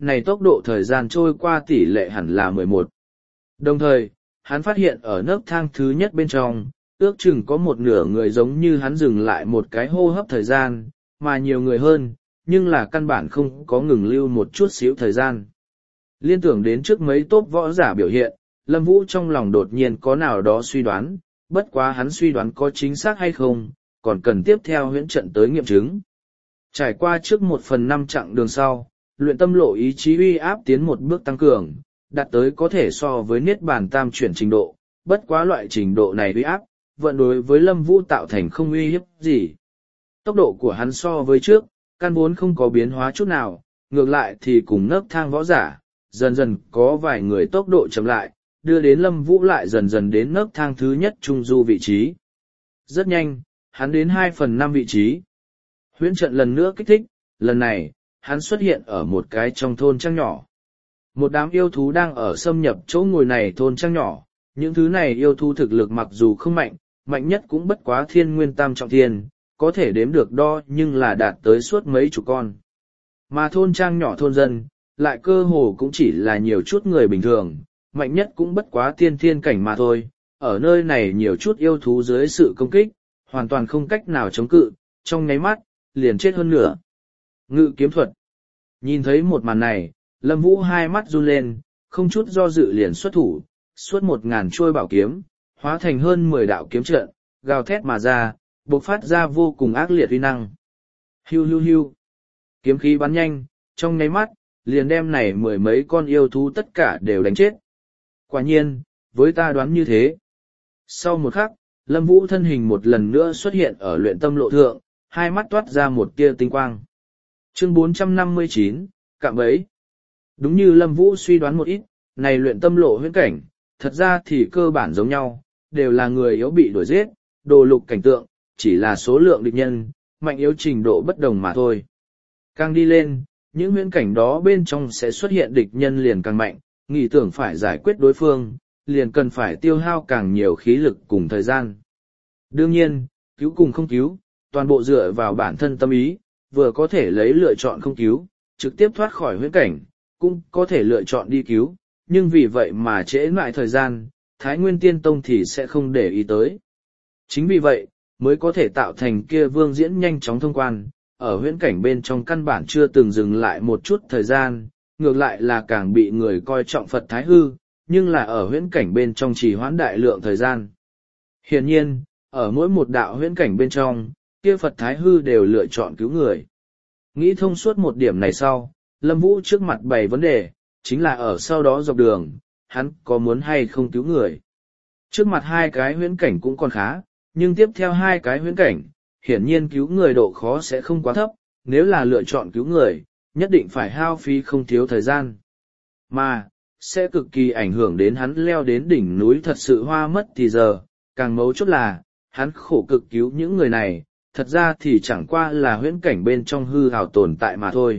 này tốc độ thời gian trôi qua tỷ lệ hẳn là mười một. Đồng thời, hắn phát hiện ở nấc thang thứ nhất bên trong, ước chừng có một nửa người giống như hắn dừng lại một cái hô hấp thời gian, mà nhiều người hơn, nhưng là căn bản không có ngừng lưu một chút xíu thời gian. Liên tưởng đến trước mấy tốp võ giả biểu hiện, Lâm Vũ trong lòng đột nhiên có nào đó suy đoán, bất quá hắn suy đoán có chính xác hay không, còn cần tiếp theo huyễn trận tới nghiệm chứng. Trải qua trước một phần năm chặng đường sau, luyện tâm lộ ý chí uy áp tiến một bước tăng cường, đạt tới có thể so với niết bàn tam chuyển trình độ, bất quá loại trình độ này uy áp, vận đối với Lâm Vũ tạo thành không uy hiếp gì. Tốc độ của hắn so với trước, căn vốn không có biến hóa chút nào, ngược lại thì cùng nấc thang võ giả, dần dần có vài người tốc độ chậm lại, đưa đến Lâm Vũ lại dần dần đến nấc thang thứ nhất trung du vị trí. Rất nhanh, hắn đến hai phần năm vị trí. Huyễn trận lần nữa kích thích, lần này, hắn xuất hiện ở một cái trong thôn trang nhỏ. Một đám yêu thú đang ở xâm nhập chỗ ngồi này thôn trang nhỏ, những thứ này yêu thú thực lực mặc dù không mạnh, mạnh nhất cũng bất quá thiên nguyên tam trọng thiên, có thể đếm được đo nhưng là đạt tới suốt mấy chục con. Mà thôn trang nhỏ thôn dân, lại cơ hồ cũng chỉ là nhiều chút người bình thường, mạnh nhất cũng bất quá tiên thiên cảnh mà thôi, ở nơi này nhiều chút yêu thú dưới sự công kích, hoàn toàn không cách nào chống cự, trong nháy mắt, liền chết hơn nửa. Ngự kiếm thuật. Nhìn thấy một màn này, Lâm Vũ hai mắt run lên, không chút do dự liền xuất thủ, suốt một ngàn trôi bảo kiếm, hóa thành hơn mười đạo kiếm trận, gào thét mà ra, bộc phát ra vô cùng ác liệt uy năng. Hiu hiu hiu. Kiếm khí bắn nhanh, trong nháy mắt, liền đem này mười mấy con yêu thú tất cả đều đánh chết. Quả nhiên, với ta đoán như thế. Sau một khắc, Lâm Vũ thân hình một lần nữa xuất hiện ở luyện tâm lộ thượng, hai mắt toát ra một tia tinh quang. Chương bốn trăm năm mươi chín, cạm bẫy. Đúng như Lâm Vũ suy đoán một ít, này luyện tâm lộ huyễn cảnh, thật ra thì cơ bản giống nhau, đều là người yếu bị đuổi giết, đồ lục cảnh tượng, chỉ là số lượng địch nhân, mạnh yếu trình độ bất đồng mà thôi. Càng đi lên, những huyễn cảnh đó bên trong sẽ xuất hiện địch nhân liền càng mạnh, nghĩ tưởng phải giải quyết đối phương, liền cần phải tiêu hao càng nhiều khí lực cùng thời gian. Đương nhiên, cứu cùng không cứu, toàn bộ dựa vào bản thân tâm ý, vừa có thể lấy lựa chọn không cứu, trực tiếp thoát khỏi huyễn cảnh, cũng có thể lựa chọn đi cứu, nhưng vì vậy mà trễ lại thời gian, Thái Nguyên Tiên Tông thì sẽ không để ý tới. Chính vì vậy, mới có thể tạo thành kia vương diễn nhanh chóng thông quan, ở huyễn cảnh bên trong căn bản chưa từng dừng lại một chút thời gian, ngược lại là càng bị người coi trọng Phật Thái Hư, nhưng là ở huyễn cảnh bên trong chỉ hoãn đại lượng thời gian. Hiển nhiên, ở mỗi một đạo huyễn cảnh bên trong, kia Phật Thái Hư đều lựa chọn cứu người. Nghĩ thông suốt một điểm này sau, Lâm Vũ trước mặt bày vấn đề, chính là ở sau đó dọc đường, hắn có muốn hay không cứu người. Trước mặt hai cái huyễn cảnh cũng còn khá, nhưng tiếp theo hai cái huyễn cảnh, hiển nhiên cứu người độ khó sẽ không quá thấp, nếu là lựa chọn cứu người, nhất định phải hao phí không thiếu thời gian. Mà, sẽ cực kỳ ảnh hưởng đến hắn leo đến đỉnh núi thật sự hoa mất thì giờ, càng mấu chốt là, hắn khổ cực cứu những người này, thật ra thì chẳng qua là huyễn cảnh bên trong hư hào tồn tại mà thôi.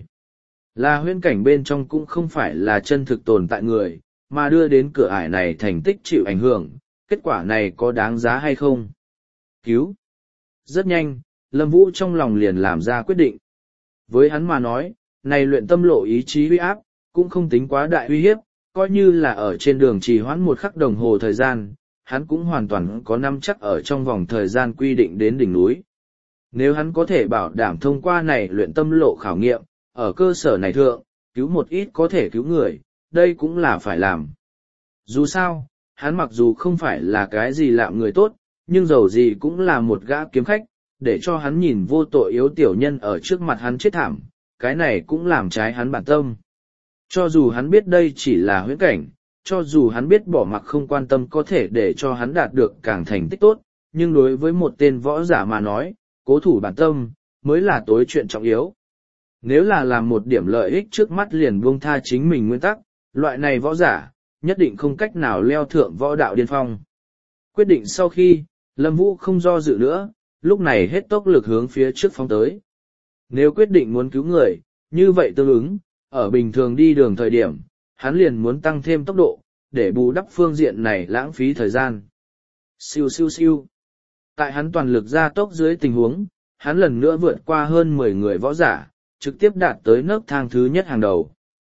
Là huyễn cảnh bên trong cũng không phải là chân thực tồn tại người, mà đưa đến cửa ải này thành tích chịu ảnh hưởng, kết quả này có đáng giá hay không? Cứu. Rất nhanh, Lâm Vũ trong lòng liền làm ra quyết định. Với hắn mà nói, này luyện tâm lộ ý chí uy áp, cũng không tính quá đại uy hiếp, coi như là ở trên đường trì hoãn một khắc đồng hồ thời gian, hắn cũng hoàn toàn có nắm chắc ở trong vòng thời gian quy định đến đỉnh núi. Nếu hắn có thể bảo đảm thông qua này luyện tâm lộ khảo nghiệm, ở cơ sở này thượng, cứu một ít có thể cứu người, đây cũng là phải làm. Dù sao, hắn mặc dù không phải là cái gì lạm người tốt, nhưng dầu gì cũng là một gã kiếm khách, để cho hắn nhìn vô tội yếu tiểu nhân ở trước mặt hắn chết thảm, cái này cũng làm trái hắn bản tâm. Cho dù hắn biết đây chỉ là huyễn cảnh, cho dù hắn biết bỏ mặc không quan tâm có thể để cho hắn đạt được càng thành tích tốt, nhưng đối với một tên võ giả mà nói, cố thủ bản tâm, mới là tối chuyện trọng yếu. Nếu là làm một điểm lợi ích trước mắt liền buông tha chính mình nguyên tắc, loại này võ giả, nhất định không cách nào leo thượng võ đạo điên phong. Quyết định sau khi, Lâm Vũ không do dự nữa, lúc này hết tốc lực hướng phía trước phóng tới. Nếu quyết định muốn cứu người, như vậy tương ứng, ở bình thường đi đường thời điểm, hắn liền muốn tăng thêm tốc độ, để bù đắp phương diện này lãng phí thời gian. Siêu siêu siêu. Tại hắn toàn lực ra tốc dưới tình huống, hắn lần nữa vượt qua hơn mười người võ giả, trực tiếp đạt tới nấc thang thứ nhất hàng đầu.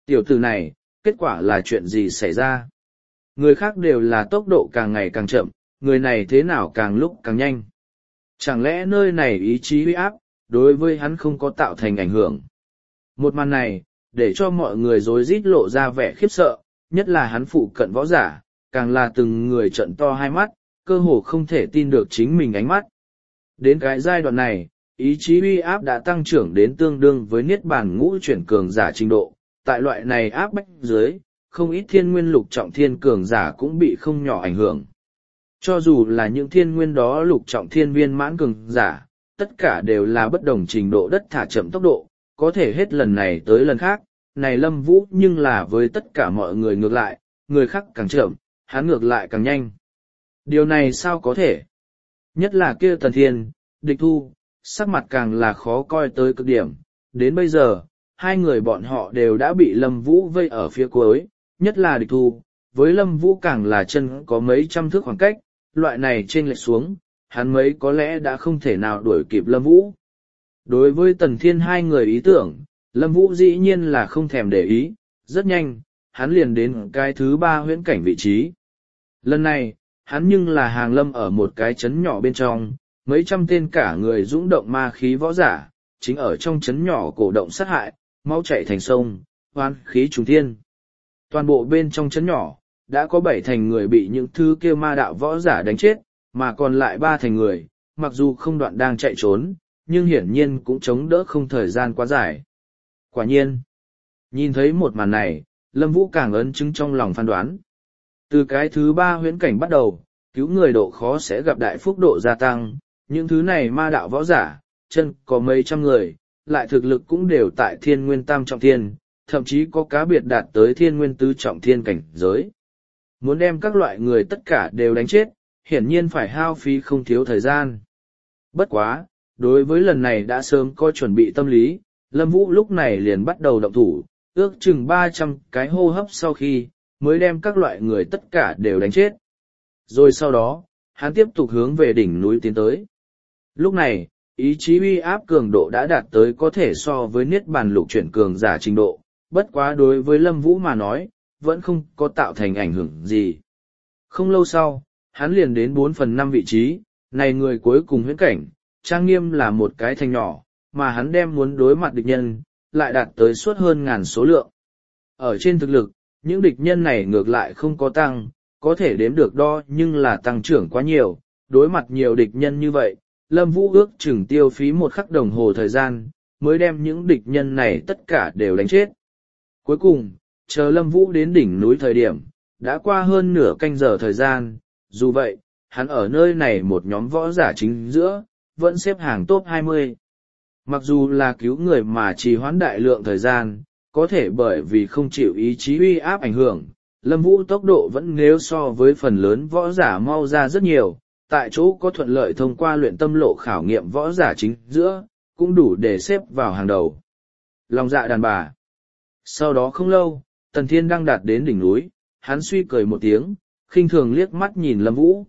Tiểu tử này, kết quả là chuyện gì xảy ra? Người khác đều là tốc độ càng ngày càng chậm, người này thế nào càng lúc càng nhanh? Chẳng lẽ nơi này ý chí uy áp, đối với hắn không có tạo thành ảnh hưởng? Một màn này, để cho mọi người rối rít lộ ra vẻ khiếp sợ, nhất là hắn phụ cận võ giả, càng là từng người trận to hai mắt, cơ hồ không thể tin được chính mình ánh mắt. Đến cái giai đoạn này, ý chí uy áp đã tăng trưởng đến tương đương với niết bàn ngũ chuyển cường giả trình độ, tại loại này áp bách dưới, không ít thiên nguyên lục trọng thiên cường giả cũng bị không nhỏ ảnh hưởng. Cho dù là những thiên nguyên đó lục trọng thiên viên mãn cường giả, tất cả đều là bất đồng trình độ đất thả chậm tốc độ, có thể hết lần này tới lần khác, này Lâm Vũ nhưng là với tất cả mọi người ngược lại, người khác càng chậm, hắn ngược lại càng nhanh. Điều này sao có thể? Nhất là kia Tần Thiên, Địch Thu, sắc mặt càng là khó coi tới cực điểm. Đến bây giờ, hai người bọn họ đều đã bị Lâm Vũ vây ở phía cuối, nhất là Địch Thu, với Lâm Vũ càng là chân có mấy trăm thước khoảng cách, loại này trên lệch xuống, hắn mấy có lẽ đã không thể nào đuổi kịp Lâm Vũ. Đối với Tần Thiên hai người ý tưởng, Lâm Vũ dĩ nhiên là không thèm để ý, rất nhanh, hắn liền đến cái thứ ba huyễn cảnh vị trí. Lần này, hắn nhưng là hàng lâm ở một cái trấn nhỏ bên trong, mấy trăm tên cả người dũng động ma khí võ giả, chính ở trong trấn nhỏ cổ động sát hại, máu chảy thành sông, hoan khí trùng thiên. Toàn bộ bên trong trấn nhỏ, đã có bảy thành người bị những thứ kia ma đạo võ giả đánh chết, mà còn lại ba thành người, mặc dù không đoạn đang chạy trốn, nhưng hiển nhiên cũng chống đỡ không thời gian quá dài. Quả nhiên, nhìn thấy một màn này, Lâm Vũ càng ấn chứng trong lòng phán đoán. Từ cái thứ ba huyễn cảnh bắt đầu, cứu người độ khó sẽ gặp đại phúc độ gia tăng, những thứ này ma đạo võ giả, chân có mấy trăm người, lại thực lực cũng đều tại thiên nguyên tam trọng thiên, thậm chí có cá biệt đạt tới thiên nguyên tứ trọng thiên cảnh giới. Muốn đem các loại người tất cả đều đánh chết, hiển nhiên phải hao phí không thiếu thời gian. Bất quá, đối với lần này đã sớm có chuẩn bị tâm lý, Lâm Vũ lúc này liền bắt đầu động thủ, ước chừng ba trăm cái hô hấp sau khi, mới đem các loại người tất cả đều đánh chết. Rồi sau đó, hắn tiếp tục hướng về đỉnh núi tiến tới. Lúc này, ý chí uy áp cường độ đã đạt tới có thể so với niết bàn lục chuyển cường giả trình độ, bất quá đối với Lâm Vũ mà nói, vẫn không có tạo thành ảnh hưởng gì. Không lâu sau, hắn liền đến bốn phần năm vị trí, này người cuối cùng huyễn cảnh, trang nghiêm là một cái thành nhỏ, mà hắn đem muốn đối mặt địch nhân, lại đạt tới suốt hơn ngàn số lượng. Ở trên thực lực, những địch nhân này ngược lại không có tăng, có thể đếm được đo nhưng là tăng trưởng quá nhiều, đối mặt nhiều địch nhân như vậy, Lâm Vũ ước chừng tiêu phí một khắc đồng hồ thời gian, mới đem những địch nhân này tất cả đều đánh chết. Cuối cùng, chờ Lâm Vũ đến đỉnh núi thời điểm, đã qua hơn nửa canh giờ thời gian, dù vậy, hắn ở nơi này một nhóm võ giả chính giữa, vẫn xếp hàng top hai mươi. Mặc dù là cứu người mà trì hoãn đại lượng thời gian, có thể bởi vì không chịu ý chí uy áp ảnh hưởng, Lâm Vũ tốc độ vẫn nếu so với phần lớn võ giả mau ra rất nhiều, tại chỗ có thuận lợi thông qua luyện tâm lộ khảo nghiệm võ giả chính giữa, cũng đủ để xếp vào hàng đầu. Lòng dạ đàn bà. Sau đó không lâu, Tần Thiên đang đạt đến đỉnh núi, hắn suy cười một tiếng, khinh thường liếc mắt nhìn Lâm Vũ.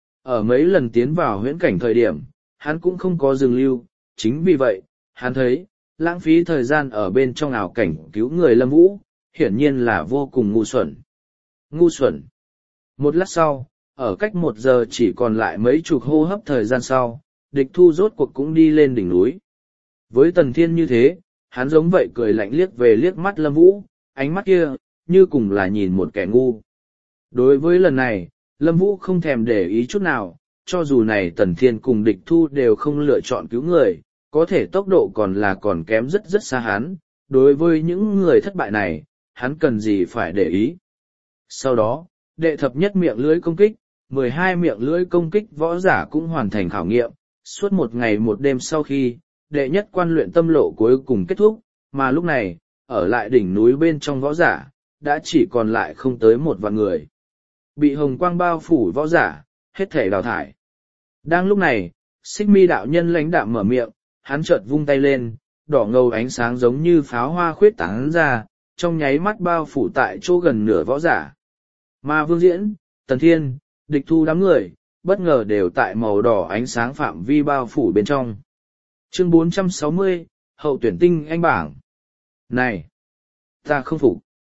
Ở mấy lần tiến vào huyễn cảnh thời điểm, hắn cũng không có dừng lưu, chính vì vậy, hắn thấy, lãng phí thời gian ở bên trong ảo cảnh cứu người Lâm Vũ, hiển nhiên là vô cùng ngu xuẩn. Ngu xuẩn. Một lát sau, ở cách một giờ chỉ còn lại mấy chục hô hấp thời gian sau, Địch Thu rốt cuộc cũng đi lên đỉnh núi. Với Tần Thiên như thế, hắn giống vậy cười lạnh liếc về liếc mắt Lâm Vũ, ánh mắt kia, như cùng là nhìn một kẻ ngu. Đối với lần này, Lâm Vũ không thèm để ý chút nào, cho dù này Tần Thiên cùng Địch Thu đều không lựa chọn cứu người, có thể tốc độ còn là còn kém rất rất xa hắn, đối với những người thất bại này, hắn cần gì phải để ý. Sau đó, đệ thập nhất miệng lưỡi công kích, mười hai miệng lưỡi công kích võ giả cũng hoàn thành khảo nghiệm, suốt một ngày một đêm sau khi, đệ nhất quan luyện tâm lộ cuối cùng kết thúc, mà lúc này, ở lại đỉnh núi bên trong võ giả, đã chỉ còn lại không tới một vạn người. Bị hồng quang bao phủ võ giả, hết thể đào thải. Đang lúc này, Xích Mi đạo nhân lãnh đạm mở miệng, hắn chợt vung tay lên, đỏ ngầu ánh sáng giống như pháo hoa khuyết tán ra, trong nháy mắt bao phủ tại chỗ gần nửa võ giả. Mà Vương Diễn, Tần Thiên, Địch Thu đám người, bất ngờ đều tại màu đỏ ánh sáng phạm vi bao phủ bên trong. Chương bốn trăm sáu mươi, Hậu tuyển tinh anh bảng. Này! Ta không phục.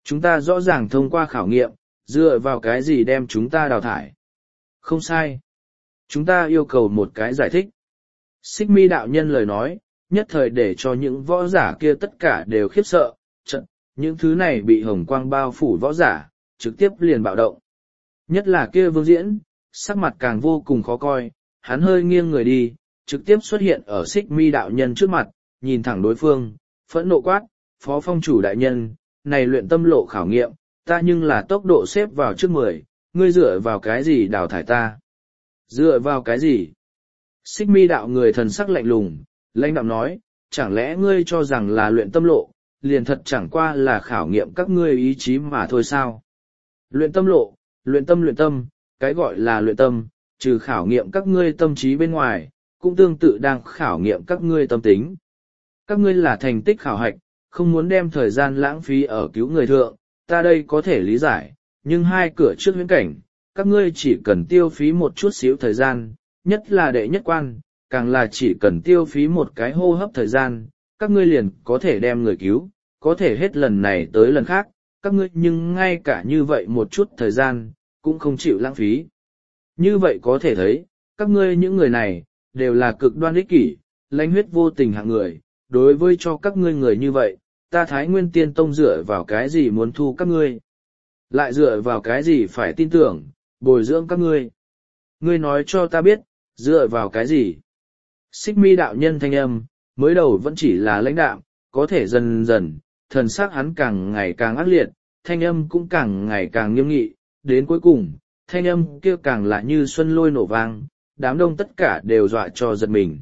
Chúng ta rõ ràng thông qua khảo nghiệm, dựa vào cái gì đem chúng ta đào thải. Không sai. Chúng ta yêu cầu một cái giải thích. Xích mi đạo nhân lời nói, nhất thời để cho những võ giả kia tất cả đều khiếp sợ, trận, những thứ này bị hồng quang bao phủ võ giả, trực tiếp liền bạo động. Nhất là kia Vương Diễn, sắc mặt càng vô cùng khó coi, hắn hơi nghiêng người đi, trực tiếp xuất hiện ở xích mi đạo nhân trước mặt, nhìn thẳng đối phương, phẫn nộ quát, phó phong chủ đại nhân, này luyện tâm lộ khảo nghiệm, ta nhưng là tốc độ xếp vào trước mười, ngươi dựa vào cái gì đào thải ta? Dựa vào cái gì? Xích mi đạo người thần sắc lạnh lùng, lãnh đạm nói, chẳng lẽ ngươi cho rằng là luyện tâm lộ, liền thật chẳng qua là khảo nghiệm các ngươi ý chí mà thôi sao? Luyện tâm lộ, luyện tâm luyện tâm, cái gọi là luyện tâm, trừ khảo nghiệm các ngươi tâm trí bên ngoài, cũng tương tự đang khảo nghiệm các ngươi tâm tính. Các ngươi là thành tích khảo hạch, không muốn đem thời gian lãng phí ở cứu người thượng, ta đây có thể lý giải, nhưng hai cửa trước huyễn cảnh, các ngươi chỉ cần tiêu phí một chút xíu thời gian, nhất là đệ nhất quan, càng là chỉ cần tiêu phí một cái hô hấp thời gian, các ngươi liền có thể đem người cứu, có thể hết lần này tới lần khác, các ngươi nhưng ngay cả như vậy một chút thời gian, cũng không chịu lãng phí. Như vậy có thể thấy, các ngươi những người này, đều là cực đoan ích kỷ, lãnh huyết vô tình hạng người, đối với cho các ngươi người như vậy, ta Thái Nguyên Tiên Tông dựa vào cái gì muốn thu các ngươi? Lại dựa vào cái gì phải tin tưởng, bồi dưỡng các ngươi? Ngươi nói cho ta biết, dựa vào cái gì? Xích mi đạo nhân thanh âm, mới đầu vẫn chỉ là lãnh đạm, có thể dần dần, thần sắc hắn càng ngày càng ác liệt, thanh âm cũng càng ngày càng nghiêm nghị, đến cuối cùng, thanh âm kia càng là như xuân lôi nổ vang, đám đông tất cả đều dọa cho giật mình.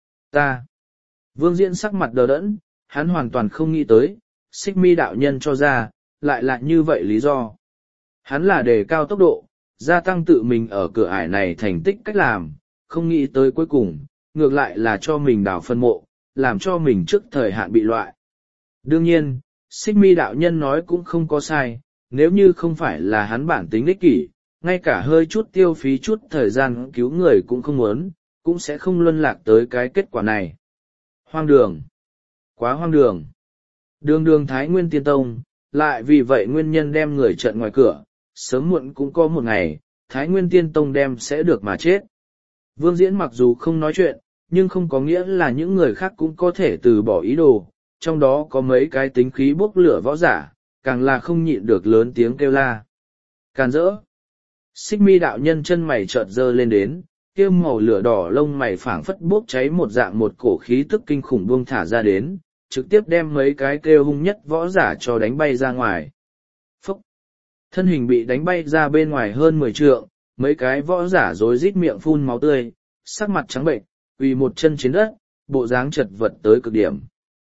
Ta! Vương Diễn sắc mặt đờ đẫn, hắn hoàn toàn không nghĩ tới, xích mi đạo nhân cho ra, lại là như vậy lý do. Hắn là đề cao tốc độ, gia tăng tự mình ở cửa ải này thành tích cách làm, không nghĩ tới cuối cùng, ngược lại là cho mình đào phân mộ, làm cho mình trước thời hạn bị loại. Đương nhiên, xích mi đạo nhân nói cũng không có sai, nếu như không phải là hắn bản tính ích kỷ, ngay cả hơi chút tiêu phí chút thời gian cứu người cũng không muốn, cũng sẽ không luân lạc tới cái kết quả này. Hoang đường! Quá hoang đường! Đường đường Thái Nguyên Tiên Tông, lại vì vậy nguyên nhân đem người trận ngoài cửa, sớm muộn cũng có một ngày, Thái Nguyên Tiên Tông đem sẽ được mà chết. Vương Diễn mặc dù không nói chuyện, nhưng không có nghĩa là những người khác cũng có thể từ bỏ ý đồ, trong đó có mấy cái tính khí bốc lửa võ giả, càng là không nhịn được lớn tiếng kêu la. Càn rỡ! Xích mi đạo nhân chân mày chợt dơ lên đến, kia màu lửa đỏ lông mày phảng phất bốc cháy một dạng một cổ khí tức kinh khủng buông thả ra đến, trực tiếp đem mấy cái kêu hung nhất võ giả cho đánh bay ra ngoài. Phúc! Thân hình bị đánh bay ra bên ngoài hơn mười trượng, mấy cái võ giả rối rít miệng phun máu tươi, sắc mặt trắng bệnh, quỳ một chân trên đất, bộ dáng chật vật tới cực điểm.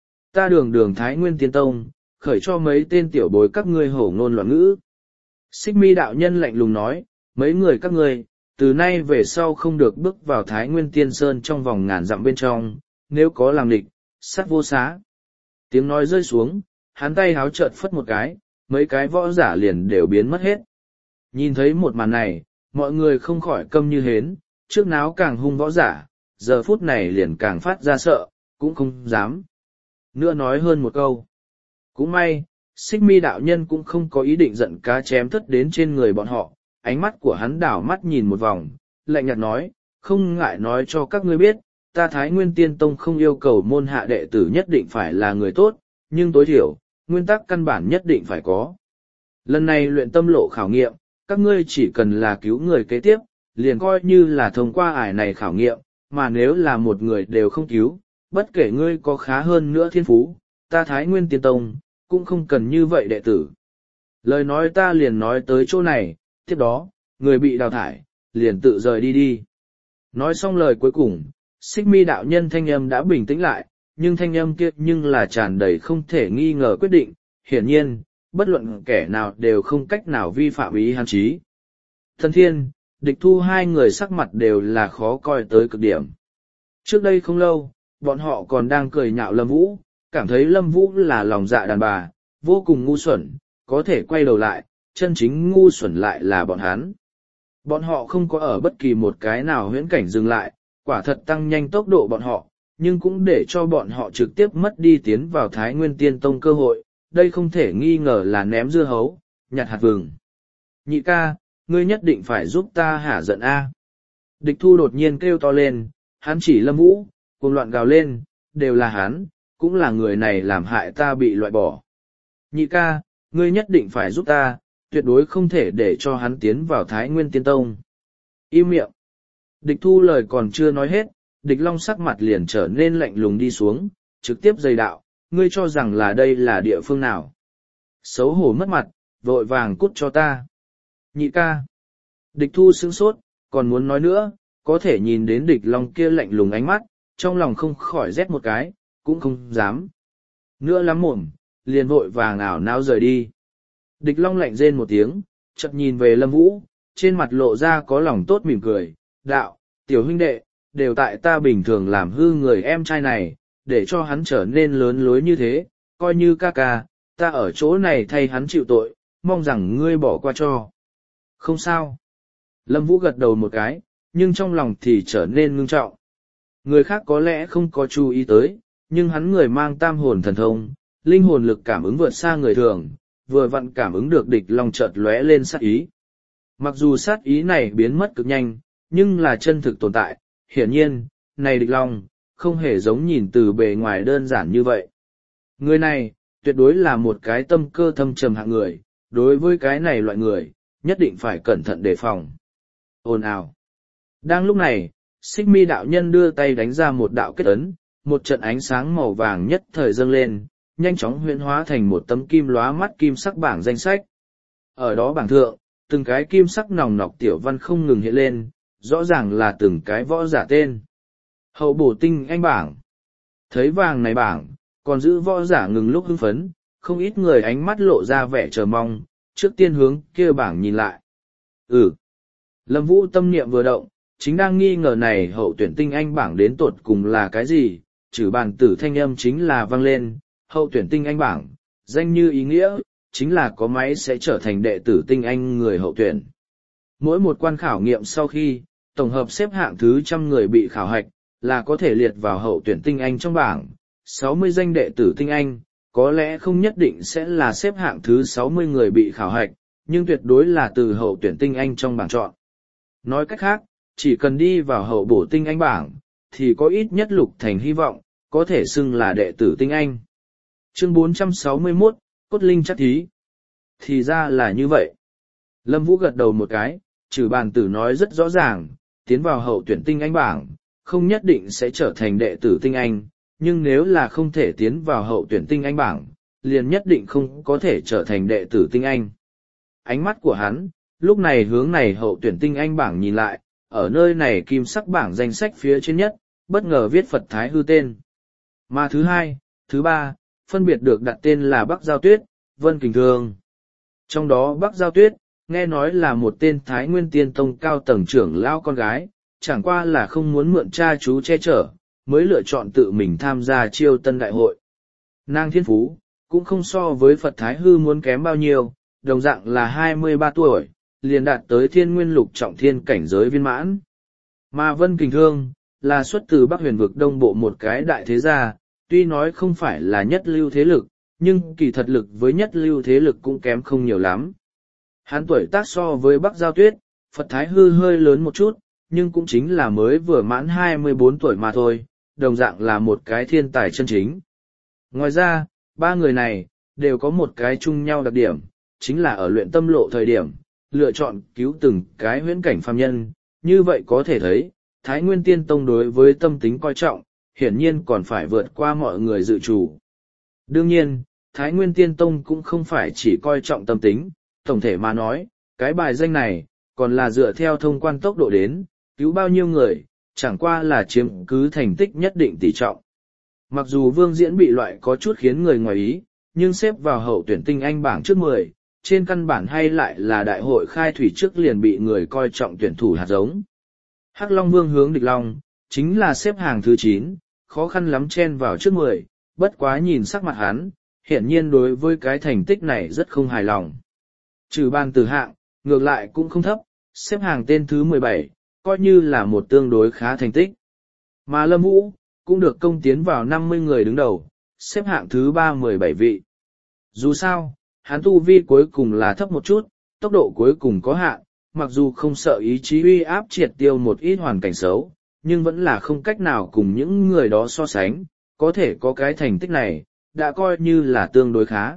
Ta đường đường Thái Nguyên Tiên Tông, khởi cho mấy tên tiểu bối các ngươi hổ ngôn loạn ngữ. Xích mi đạo nhân lạnh lùng nói, mấy người các ngươi, từ nay về sau không được bước vào Thái Nguyên Tiên Sơn trong vòng ngàn dặm bên trong, nếu có làm địch, sát vô xá. Tiếng nói rơi xuống, hắn tay háo chợt phất một cái, mấy cái võ giả liền đều biến mất hết. Nhìn thấy một màn này, mọi người không khỏi câm như hến, trước náo càng hung võ giả, giờ phút này liền càng phát ra sợ, cũng không dám. Nữa nói hơn một câu. Cũng may, xích mi đạo nhân cũng không có ý định giận cá chém thất đến trên người bọn họ, ánh mắt của hắn đảo mắt nhìn một vòng, lạnh nhạt nói, không ngại nói cho các ngươi biết, ta Thái Nguyên Tiên Tông không yêu cầu môn hạ đệ tử nhất định phải là người tốt, nhưng tối thiểu, nguyên tắc căn bản nhất định phải có. Lần này luyện tâm lộ khảo nghiệm, các ngươi chỉ cần là cứu người kế tiếp, liền coi như là thông qua ải này khảo nghiệm, mà nếu là một người đều không cứu, bất kể ngươi có khá hơn nữa thiên phú, ta Thái Nguyên Tiên Tông, cũng không cần như vậy đệ tử. Lời nói ta liền nói tới chỗ này, tiếp đó, người bị đào thải, liền tự rời đi đi. Nói xong lời cuối cùng, xích mi đạo nhân thanh âm đã bình tĩnh lại, nhưng thanh âm kia nhưng là tràn đầy không thể nghi ngờ quyết định, hiển nhiên, bất luận kẻ nào đều không cách nào vi phạm ý hắn chí. Thần thiên, địch thu hai người sắc mặt đều là khó coi tới cực điểm. Trước đây không lâu, bọn họ còn đang cười nhạo Lâm Vũ, cảm thấy Lâm Vũ là lòng dạ đàn bà, vô cùng ngu xuẩn, có thể quay đầu lại, chân chính ngu xuẩn lại là bọn hắn. Bọn họ không có ở bất kỳ một cái nào huyễn cảnh dừng lại, quả thật tăng nhanh tốc độ bọn họ, nhưng cũng để cho bọn họ trực tiếp mất đi tiến vào Thái Nguyên Tiên Tông cơ hội, đây không thể nghi ngờ là ném dưa hấu, nhặt hạt vừng. Nhị ca, ngươi nhất định phải giúp ta hả giận a. Địch thu đột nhiên kêu to lên, hắn chỉ Lâm Vũ, cuồng loạn gào lên, đều là hắn, cũng là người này làm hại ta bị loại bỏ. Nhị ca, ngươi nhất định phải giúp ta, tuyệt đối không thể để cho hắn tiến vào Thái Nguyên Tiên Tông. Im miệng. Địch thu lời còn chưa nói hết, địch long sắc mặt liền trở nên lạnh lùng đi xuống, trực tiếp dày đạo, ngươi cho rằng là đây là địa phương nào. Xấu hổ mất mặt, vội vàng cút cho ta. Nhị ca. Địch thu sững sốt, còn muốn nói nữa, có thể nhìn đến địch long kia lạnh lùng ánh mắt, trong lòng không khỏi rét một cái, cũng không dám. Nữa lắm mồm, liền vội vàng ảo não rời đi. Địch long lạnh rên một tiếng, chợt nhìn về Lâm Vũ, trên mặt lộ ra có lòng tốt mỉm cười, đạo, tiểu huynh đệ, đều tại ta bình thường làm hư người em trai này, để cho hắn trở nên lớn lối như thế, coi như ca ca, ta ở chỗ này thay hắn chịu tội, mong rằng ngươi bỏ qua cho. Không sao. Lâm Vũ gật đầu một cái, nhưng trong lòng thì trở nên ngưng trọng. Người khác có lẽ không có chú ý tới, nhưng hắn người mang tam hồn thần thông, linh hồn lực cảm ứng vượt xa người thường, vừa vặn cảm ứng được địch long chợt lóe lên sát ý. Mặc dù sát ý này biến mất cực nhanh, nhưng là chân thực tồn tại, hiển nhiên, này địch long, không hề giống nhìn từ bề ngoài đơn giản như vậy. Người này, tuyệt đối là một cái tâm cơ thâm trầm hạng người, đối với cái này loại người, nhất định phải cẩn thận đề phòng. Ồn ào. Đang lúc này, Xích Mi đạo nhân đưa tay đánh ra một đạo kết ấn, một trận ánh sáng màu vàng nhất thời dâng lên, nhanh chóng huyễn hóa thành một tấm kim lóa mắt kim sắc bảng danh sách. Ở đó bảng thượng, từng cái kim sắc nòng nọc tiểu văn không ngừng hiện lên, rõ ràng là từng cái võ giả tên. Hậu bổ tinh anh bảng. Thấy vàng này bảng, còn giữ võ giả ngừng lúc hưng phấn, không ít người ánh mắt lộ ra vẻ chờ mong, trước tiên hướng kia bảng nhìn lại. Ừ. Lâm Vũ tâm niệm vừa động, chính đang nghi ngờ này hậu tuyển tinh anh bảng đến tột cùng là cái gì, trừ bàn tử thanh âm chính là vang lên, hậu tuyển tinh anh bảng, danh như ý nghĩa, chính là có máy sẽ trở thành đệ tử tinh anh người hậu tuyển. Mỗi một quan khảo nghiệm sau khi, tổng hợp xếp hạng thứ trăm người bị khảo hạch, là có thể liệt vào hậu tuyển tinh anh trong bảng, sáu mươi danh đệ tử tinh anh, có lẽ không nhất định sẽ là xếp hạng thứ sáu mươi người bị khảo hạch, nhưng tuyệt đối là từ hậu tuyển tinh anh trong bảng chọn. Nói cách khác, chỉ cần đi vào hậu bổ tinh anh bảng, thì có ít nhất lục thành hy vọng, có thể xưng là đệ tử tinh anh. Chương bốn trăm sáu mươi mốt, Cốt Linh chắc thí. Thì ra là như vậy. Lâm Vũ gật đầu một cái, trừ bàn tử nói rất rõ ràng, tiến vào hậu tuyển tinh anh bảng, không nhất định sẽ trở thành đệ tử tinh anh, nhưng nếu là không thể tiến vào hậu tuyển tinh anh bảng, liền nhất định không có thể trở thành đệ tử tinh anh. Ánh mắt của hắn, lúc này hướng này hậu tuyển tinh anh bảng nhìn lại, ở nơi này kim sắc bảng danh sách phía trên nhất, bất ngờ viết Phật Thái Hư tên. Mà thứ hai, thứ ba, phân biệt được đặt tên là Bắc Giao Tuyết, Vân Kình Thương. Trong đó Bắc Giao Tuyết, nghe nói là một tên Thái Nguyên Tiên Tông cao tầng trưởng lao con gái, chẳng qua là không muốn mượn cha chú che chở, mới lựa chọn tự mình tham gia chiêu tân đại hội. Nàng thiên phú, cũng không so với Phật Thái Hư muốn kém bao nhiêu, đồng dạng là hai mươi ba tuổi, liền đạt tới thiên nguyên lục trọng thiên cảnh giới viên mãn. Mà Vân Kình Thương, là xuất từ Bắc Huyền vực đông bộ một cái đại thế gia, tuy nói không phải là nhất lưu thế lực, nhưng kỳ thật lực với nhất lưu thế lực cũng kém không nhiều lắm. Hắn tuổi tác so với Bắc Giao Tuyết, Phật Thái Hư hơi lớn một chút, nhưng cũng chính là mới vừa mãn hai mươi bốn tuổi mà thôi, đồng dạng là một cái thiên tài chân chính. Ngoài ra, ba người này, đều có một cái chung nhau đặc điểm, chính là ở luyện tâm lộ thời điểm, lựa chọn cứu từng cái huyễn cảnh phàm nhân, như vậy có thể thấy, Thái Nguyên Tiên Tông đối với tâm tính coi trọng, hiển nhiên còn phải vượt qua mọi người dự chủ. Đương nhiên, Thái Nguyên Tiên Tông cũng không phải chỉ coi trọng tâm tính, tổng thể mà nói, cái bài danh này, còn là dựa theo thông quan tốc độ đến, cứu bao nhiêu người, chẳng qua là chiếm cứ thành tích nhất định tỷ trọng. Mặc dù Vương Diễn bị loại có chút khiến người ngoài ý, nhưng xếp vào hậu tuyển tinh anh bảng trước mười, trên căn bản hay lại là đại hội khai thủy trước liền bị người coi trọng tuyển thủ hạt giống. Hắc Long Vương hướng địch long, chính là xếp hàng thứ chín, khó khăn lắm chen vào trước mười, bất quá nhìn sắc mặt hắn, hiển nhiên đối với cái thành tích này rất không hài lòng. Trừ ban từ hạng, ngược lại cũng không thấp, xếp hàng tên thứ mười bảy, coi như là một tương đối khá thành tích. Mà Lâm Vũ, cũng được công tiến vào năm mươi người đứng đầu, xếp hạng thứ ba mười bảy vị. Dù sao, hắn tu vi cuối cùng là thấp một chút, tốc độ cuối cùng có hạn, mặc dù không sợ ý chí uy áp triệt tiêu một ít hoàn cảnh xấu, nhưng vẫn là không cách nào cùng những người đó so sánh, có thể có cái thành tích này, đã coi như là tương đối khá.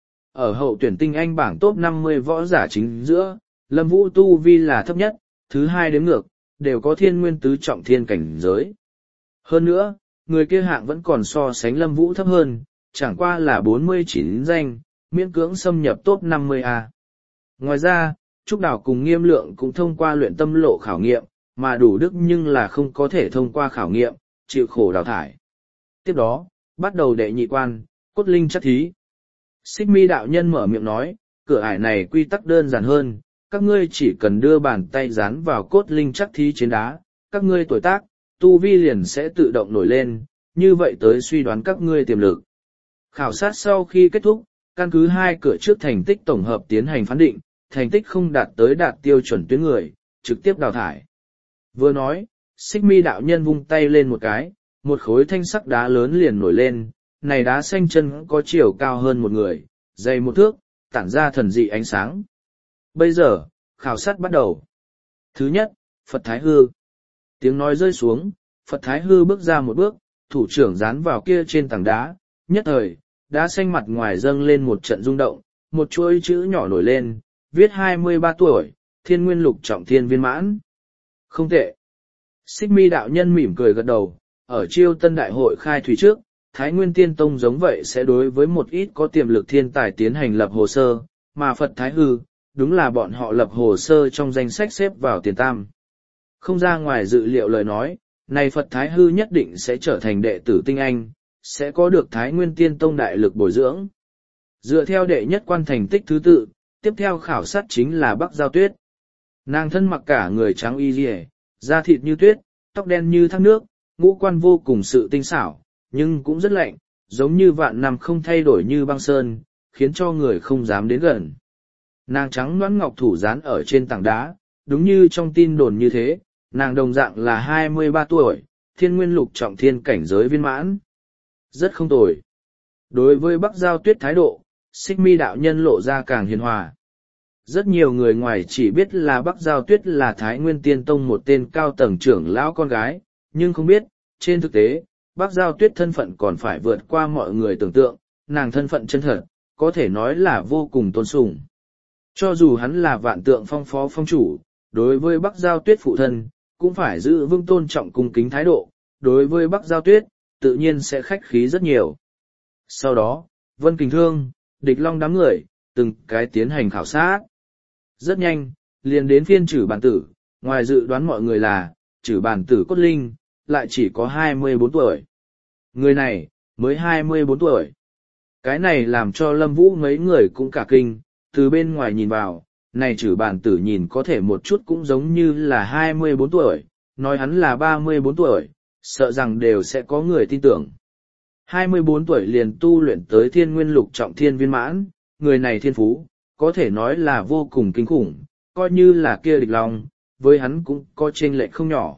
Ở hậu tuyển tinh anh bảng top năm mươi võ giả chính giữa, Lâm Vũ tu vi là thấp nhất, thứ hai đếm ngược, đều có thiên nguyên tứ trọng thiên cảnh giới. Hơn nữa, người kia hạng vẫn còn so sánh Lâm Vũ thấp hơn, chẳng qua là bốn mươi chín danh, miễn cưỡng xâm nhập top năm mươi A. Ngoài ra, Trúc Đào cùng Nghiêm Lượng cũng thông qua luyện tâm lộ khảo nghiệm, mà đủ đức nhưng là không có thể thông qua khảo nghiệm, chịu khổ đào thải. Tiếp đó, bắt đầu đệ nhị quan, cốt linh chắc thí. Xích Mi đạo nhân mở miệng nói, cửa ải này quy tắc đơn giản hơn, các ngươi chỉ cần đưa bàn tay dán vào cốt linh chắc thí trên đá, các ngươi tuổi tác, tu vi liền sẽ tự động nổi lên, như vậy tới suy đoán các ngươi tiềm lực. Khảo sát sau khi kết thúc, căn cứ hai cửa trước thành tích tổng hợp tiến hành phán định, thành tích không đạt tới đạt tiêu chuẩn tuyến người, trực tiếp đào thải. Vừa nói, Xích Mi đạo nhân vung tay lên một cái, một khối thanh sắc đá lớn liền nổi lên, này đá xanh chân có chiều cao hơn một người, dày một thước, tản ra thần dị ánh sáng. Bây giờ, khảo sát bắt đầu. Thứ nhất, Phật Thái Hư. Tiếng nói rơi xuống, Phật Thái Hư bước ra một bước, thủ trưởng dán vào kia trên tảng đá, nhất thời, đá xanh mặt ngoài dâng lên một trận rung động, một chuỗi chữ nhỏ nổi lên, viết hai mươi ba tuổi, thiên nguyên lục trọng thiên viên mãn. Không tệ. Xích Mi đạo nhân mỉm cười gật đầu, ở chiêu tân đại hội khai thủy trước, Thái Nguyên Tiên Tông giống vậy sẽ đối với một ít có tiềm lực thiên tài tiến hành lập hồ sơ, mà Phật Thái Hư, đúng là bọn họ lập hồ sơ trong danh sách xếp vào tiền tam. Không ra ngoài dự liệu lời nói, này Phật Thái Hư nhất định sẽ trở thành đệ tử tinh anh, sẽ có được Thái Nguyên Tiên Tông đại lực bồi dưỡng. Dựa theo đệ nhất quan thành tích thứ tự, tiếp theo khảo sát chính là Bắc Giao Tuyết. Nàng thân mặc cả người trắng y rìa, da thịt như tuyết, tóc đen như thác nước, ngũ quan vô cùng sự tinh xảo, nhưng cũng rất lạnh, giống như vạn năm không thay đổi như băng sơn, khiến cho người không dám đến gần. Nàng trắng nõn ngọc thủ dán ở trên tảng đá, đúng như trong tin đồn như thế, nàng đồng dạng là hai mươi ba tuổi, thiên nguyên lục trọng thiên cảnh giới viên mãn. Rất không tồi. Đối với Bắc Giao Tuyết thái độ, Xích Mi đạo nhân lộ ra càng hiền hòa. Rất nhiều người ngoài chỉ biết là Bắc Giao Tuyết là Thái Nguyên Tiên Tông một tên cao tầng trưởng lão con gái, nhưng không biết, trên thực tế, Bắc Giao Tuyết thân phận còn phải vượt qua mọi người tưởng tượng, nàng thân phận chân thật, có thể nói là vô cùng tôn sùng. Cho dù hắn là Vạn Tượng Phong phó phong chủ, đối với Bắc Giao Tuyết phụ thân, cũng phải giữ vững tôn trọng cung kính thái độ, đối với Bắc Giao Tuyết, tự nhiên sẽ khách khí rất nhiều. Sau đó, Vân Kình Thương, Địch Long đám người, từng cái tiến hành khảo sát. Rất nhanh, liền đến phiên Trử Bàn Tử, ngoài dự đoán mọi người là, Trử Bàn Tử Cốt Linh, lại chỉ có hai mươi bốn tuổi. Người này, mới hai mươi bốn tuổi. Cái này làm cho Lâm Vũ mấy người cũng cả kinh, từ bên ngoài nhìn vào, này Trử Bàn Tử nhìn có thể một chút cũng giống như là hai mươi bốn tuổi, nói hắn là ba mươi bốn tuổi, sợ rằng đều sẽ có người tin tưởng. hai mươi bốn tuổi liền tu luyện tới thiên nguyên lục trọng thiên viên mãn, người này thiên phú, có thể nói là vô cùng kinh khủng, coi như là kia Địch Long, với hắn cũng có chênh lệch không nhỏ.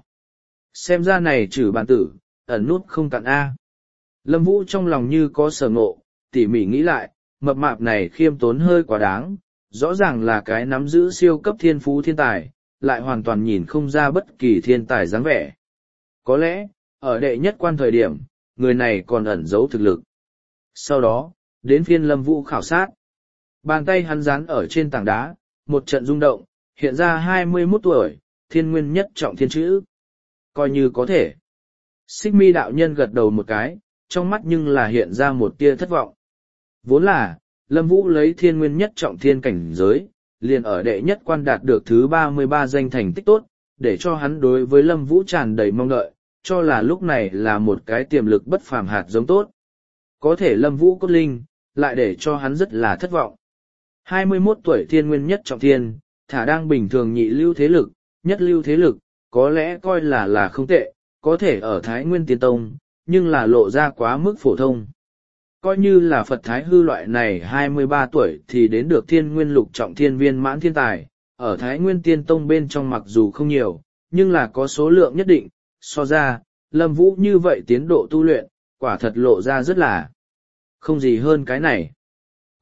Xem ra này Trử Bàn Tử, ẩn nút không cạn A. Lâm Vũ trong lòng như có sở ngộ, tỉ mỉ nghĩ lại, mập mạp này khiêm tốn hơi quá đáng, rõ ràng là cái nắm giữ siêu cấp thiên phú thiên tài, lại hoàn toàn nhìn không ra bất kỳ thiên tài dáng vẻ. Có lẽ, ở đệ nhất quan thời điểm, người này còn ẩn giấu thực lực. Sau đó, đến phiên Lâm Vũ khảo sát. Bàn tay hắn dán ở trên tảng đá, một trận rung động, hiện ra hai mươi mốt tuổi, thiên nguyên nhất trọng thiên chữ. Coi như có thể. Xích Mi đạo nhân gật đầu một cái, trong mắt nhưng là hiện ra một tia thất vọng. Vốn là, Lâm Vũ lấy thiên nguyên nhất trọng thiên cảnh giới, liền ở đệ nhất quan đạt được thứ ba mươi ba danh thành tích tốt, để cho hắn đối với Lâm Vũ tràn đầy mong đợi, cho là lúc này là một cái tiềm lực bất phàm hạt giống tốt. Có thể Lâm Vũ Cốt Linh, lại để cho hắn rất là thất vọng. hai mươi mốt tuổi thiên nguyên nhất trọng thiên, thả đang bình thường nhị lưu thế lực, nhất lưu thế lực, có lẽ coi là là không tệ, có thể ở Thái Nguyên Tiên Tông, nhưng là lộ ra quá mức phổ thông. Coi như là Phật Thái Hư loại này hai mươi ba tuổi thì đến được thiên nguyên lục trọng thiên viên mãn thiên tài, ở Thái Nguyên Tiên Tông bên trong mặc dù không nhiều, nhưng là có số lượng nhất định, so ra, Lâm Vũ như vậy tiến độ tu luyện, quả thật lộ ra rất là không gì hơn cái này.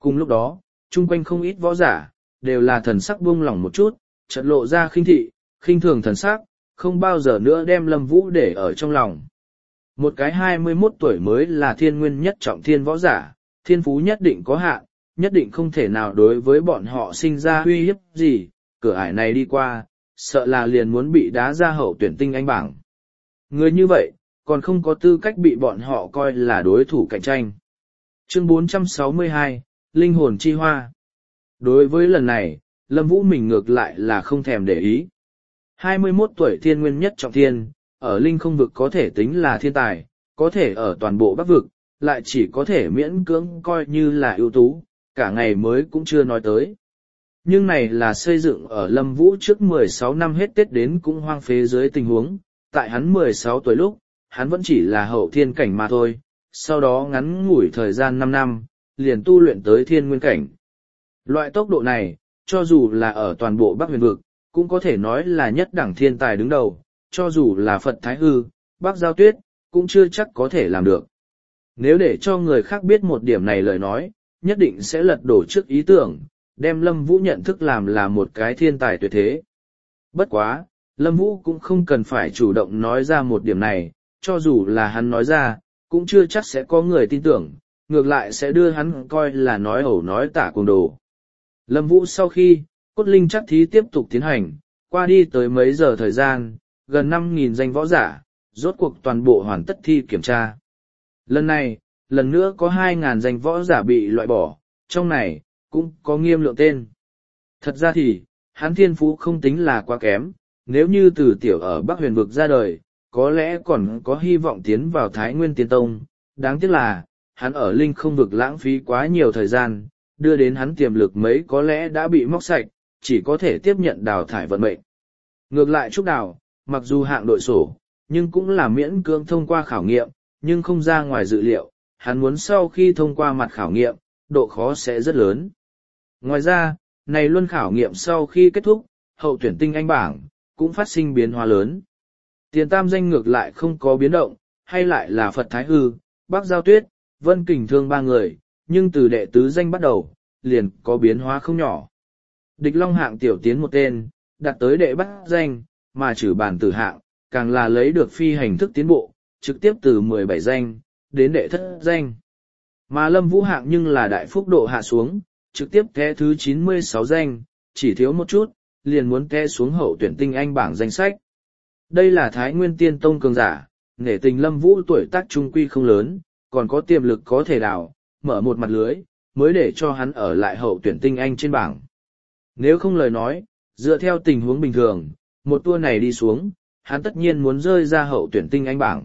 Cùng lúc đó, chung quanh không ít võ giả, đều là thần sắc buông lỏng một chút, chợt lộ ra khinh thị, khinh thường thần sắc, không bao giờ nữa đem Lâm Vũ để ở trong lòng. Một cái hai mươi mốt tuổi mới là thiên nguyên nhất trọng thiên võ giả, thiên phú nhất định có hạn, nhất định không thể nào đối với bọn họ sinh ra uy hiếp gì, cửa ải này đi qua, sợ là liền muốn bị đá ra hậu tuyển tinh anh bảng. Người như vậy, còn không có tư cách bị bọn họ coi là đối thủ cạnh tranh. Chương bốn trăm sáu mươi hai, Linh hồn chi hoa. Đối với lần này, Lâm Vũ mình ngược lại là không thèm để ý. hai mươi mốt tuổi thiên nguyên nhất trọng thiên, ở linh không vực có thể tính là thiên tài, có thể ở toàn bộ bắc vực, lại chỉ có thể miễn cưỡng coi như là ưu tú, cả ngày mới cũng chưa nói tới. Nhưng này là xây dựng ở Lâm Vũ trước mười sáu năm hết Tết đến cũng hoang phế dưới tình huống, tại hắn mười sáu tuổi lúc, hắn vẫn chỉ là hậu thiên cảnh mà thôi, sau đó ngắn ngủi thời gian năm năm, liền tu luyện tới thiên nguyên cảnh. Loại tốc độ này, cho dù là ở toàn bộ Bắc huyền vực, cũng có thể nói là nhất đẳng thiên tài đứng đầu, cho dù là Phật Thái Hư, Bắc Giao Tuyết, cũng chưa chắc có thể làm được. Nếu để cho người khác biết một điểm này lời nói, nhất định sẽ lật đổ trước ý tưởng, đem Lâm Vũ nhận thức làm là một cái thiên tài tuyệt thế. Bất quá, Lâm Vũ cũng không cần phải chủ động nói ra một điểm này, cho dù là hắn nói ra, cũng chưa chắc sẽ có người tin tưởng, ngược lại sẽ đưa hắn coi là nói ẩu nói tả cuồng đồ. Lâm Vũ sau khi, cốt linh chắc thí tiếp tục tiến hành, qua đi tới mấy giờ thời gian, gần năm nghìn danh võ giả, rốt cuộc toàn bộ hoàn tất thi kiểm tra. Lần này, lần nữa có hai nghìn danh võ giả bị loại bỏ, trong này, cũng có Nghiêm Lượng tên. Thật ra thì, hắn thiên phú không tính là quá kém, nếu như từ tiểu ở Bắc huyền vực ra đời, có lẽ còn có hy vọng tiến vào Thái Nguyên Tiên Tông. Đáng tiếc là, hắn ở linh không vực lãng phí quá nhiều thời gian, đưa đến hắn tiềm lực mấy có lẽ đã bị móc sạch, chỉ có thể tiếp nhận đào thải vận mệnh. Ngược lại Trúc Đào, mặc dù hạng đội sổ, nhưng cũng là miễn cưỡng thông qua khảo nghiệm, nhưng không ra ngoài dự liệu, hắn muốn sau khi thông qua mặt khảo nghiệm, độ khó sẽ rất lớn. Ngoài ra, này luân khảo nghiệm sau khi kết thúc, hậu tuyển tinh anh bảng, cũng phát sinh biến hóa lớn. Tiền tam danh ngược lại không có biến động, hay lại là Phật Thái Hư, Bắc Giao Tuyết, Vân Kình Thương ba người, nhưng từ đệ tứ danh bắt đầu, liền có biến hóa không nhỏ. Địch Long hạng tiểu tiến một tên, đạt tới đệ bát danh, mà trừ bản tử hạng, càng là lấy được phi hành thức tiến bộ, trực tiếp từ mười bảy danh, đến đệ thất danh. Mà Lâm Vũ hạng nhưng là đại phúc độ hạ xuống, trực tiếp té thứ chín mươi sáu danh, chỉ thiếu một chút, liền muốn té xuống hậu tuyển tinh anh bảng danh sách. Đây là Thái Nguyên Tiên Tông cường giả, nể tình Lâm Vũ tuổi tác trung quy không lớn, còn có tiềm lực có thể đào, mở một mặt lưới, mới để cho hắn ở lại hậu tuyển tinh anh trên bảng. Nếu không lời nói, dựa theo tình huống bình thường, một tour này đi xuống, hắn tất nhiên muốn rơi ra hậu tuyển tinh anh bảng.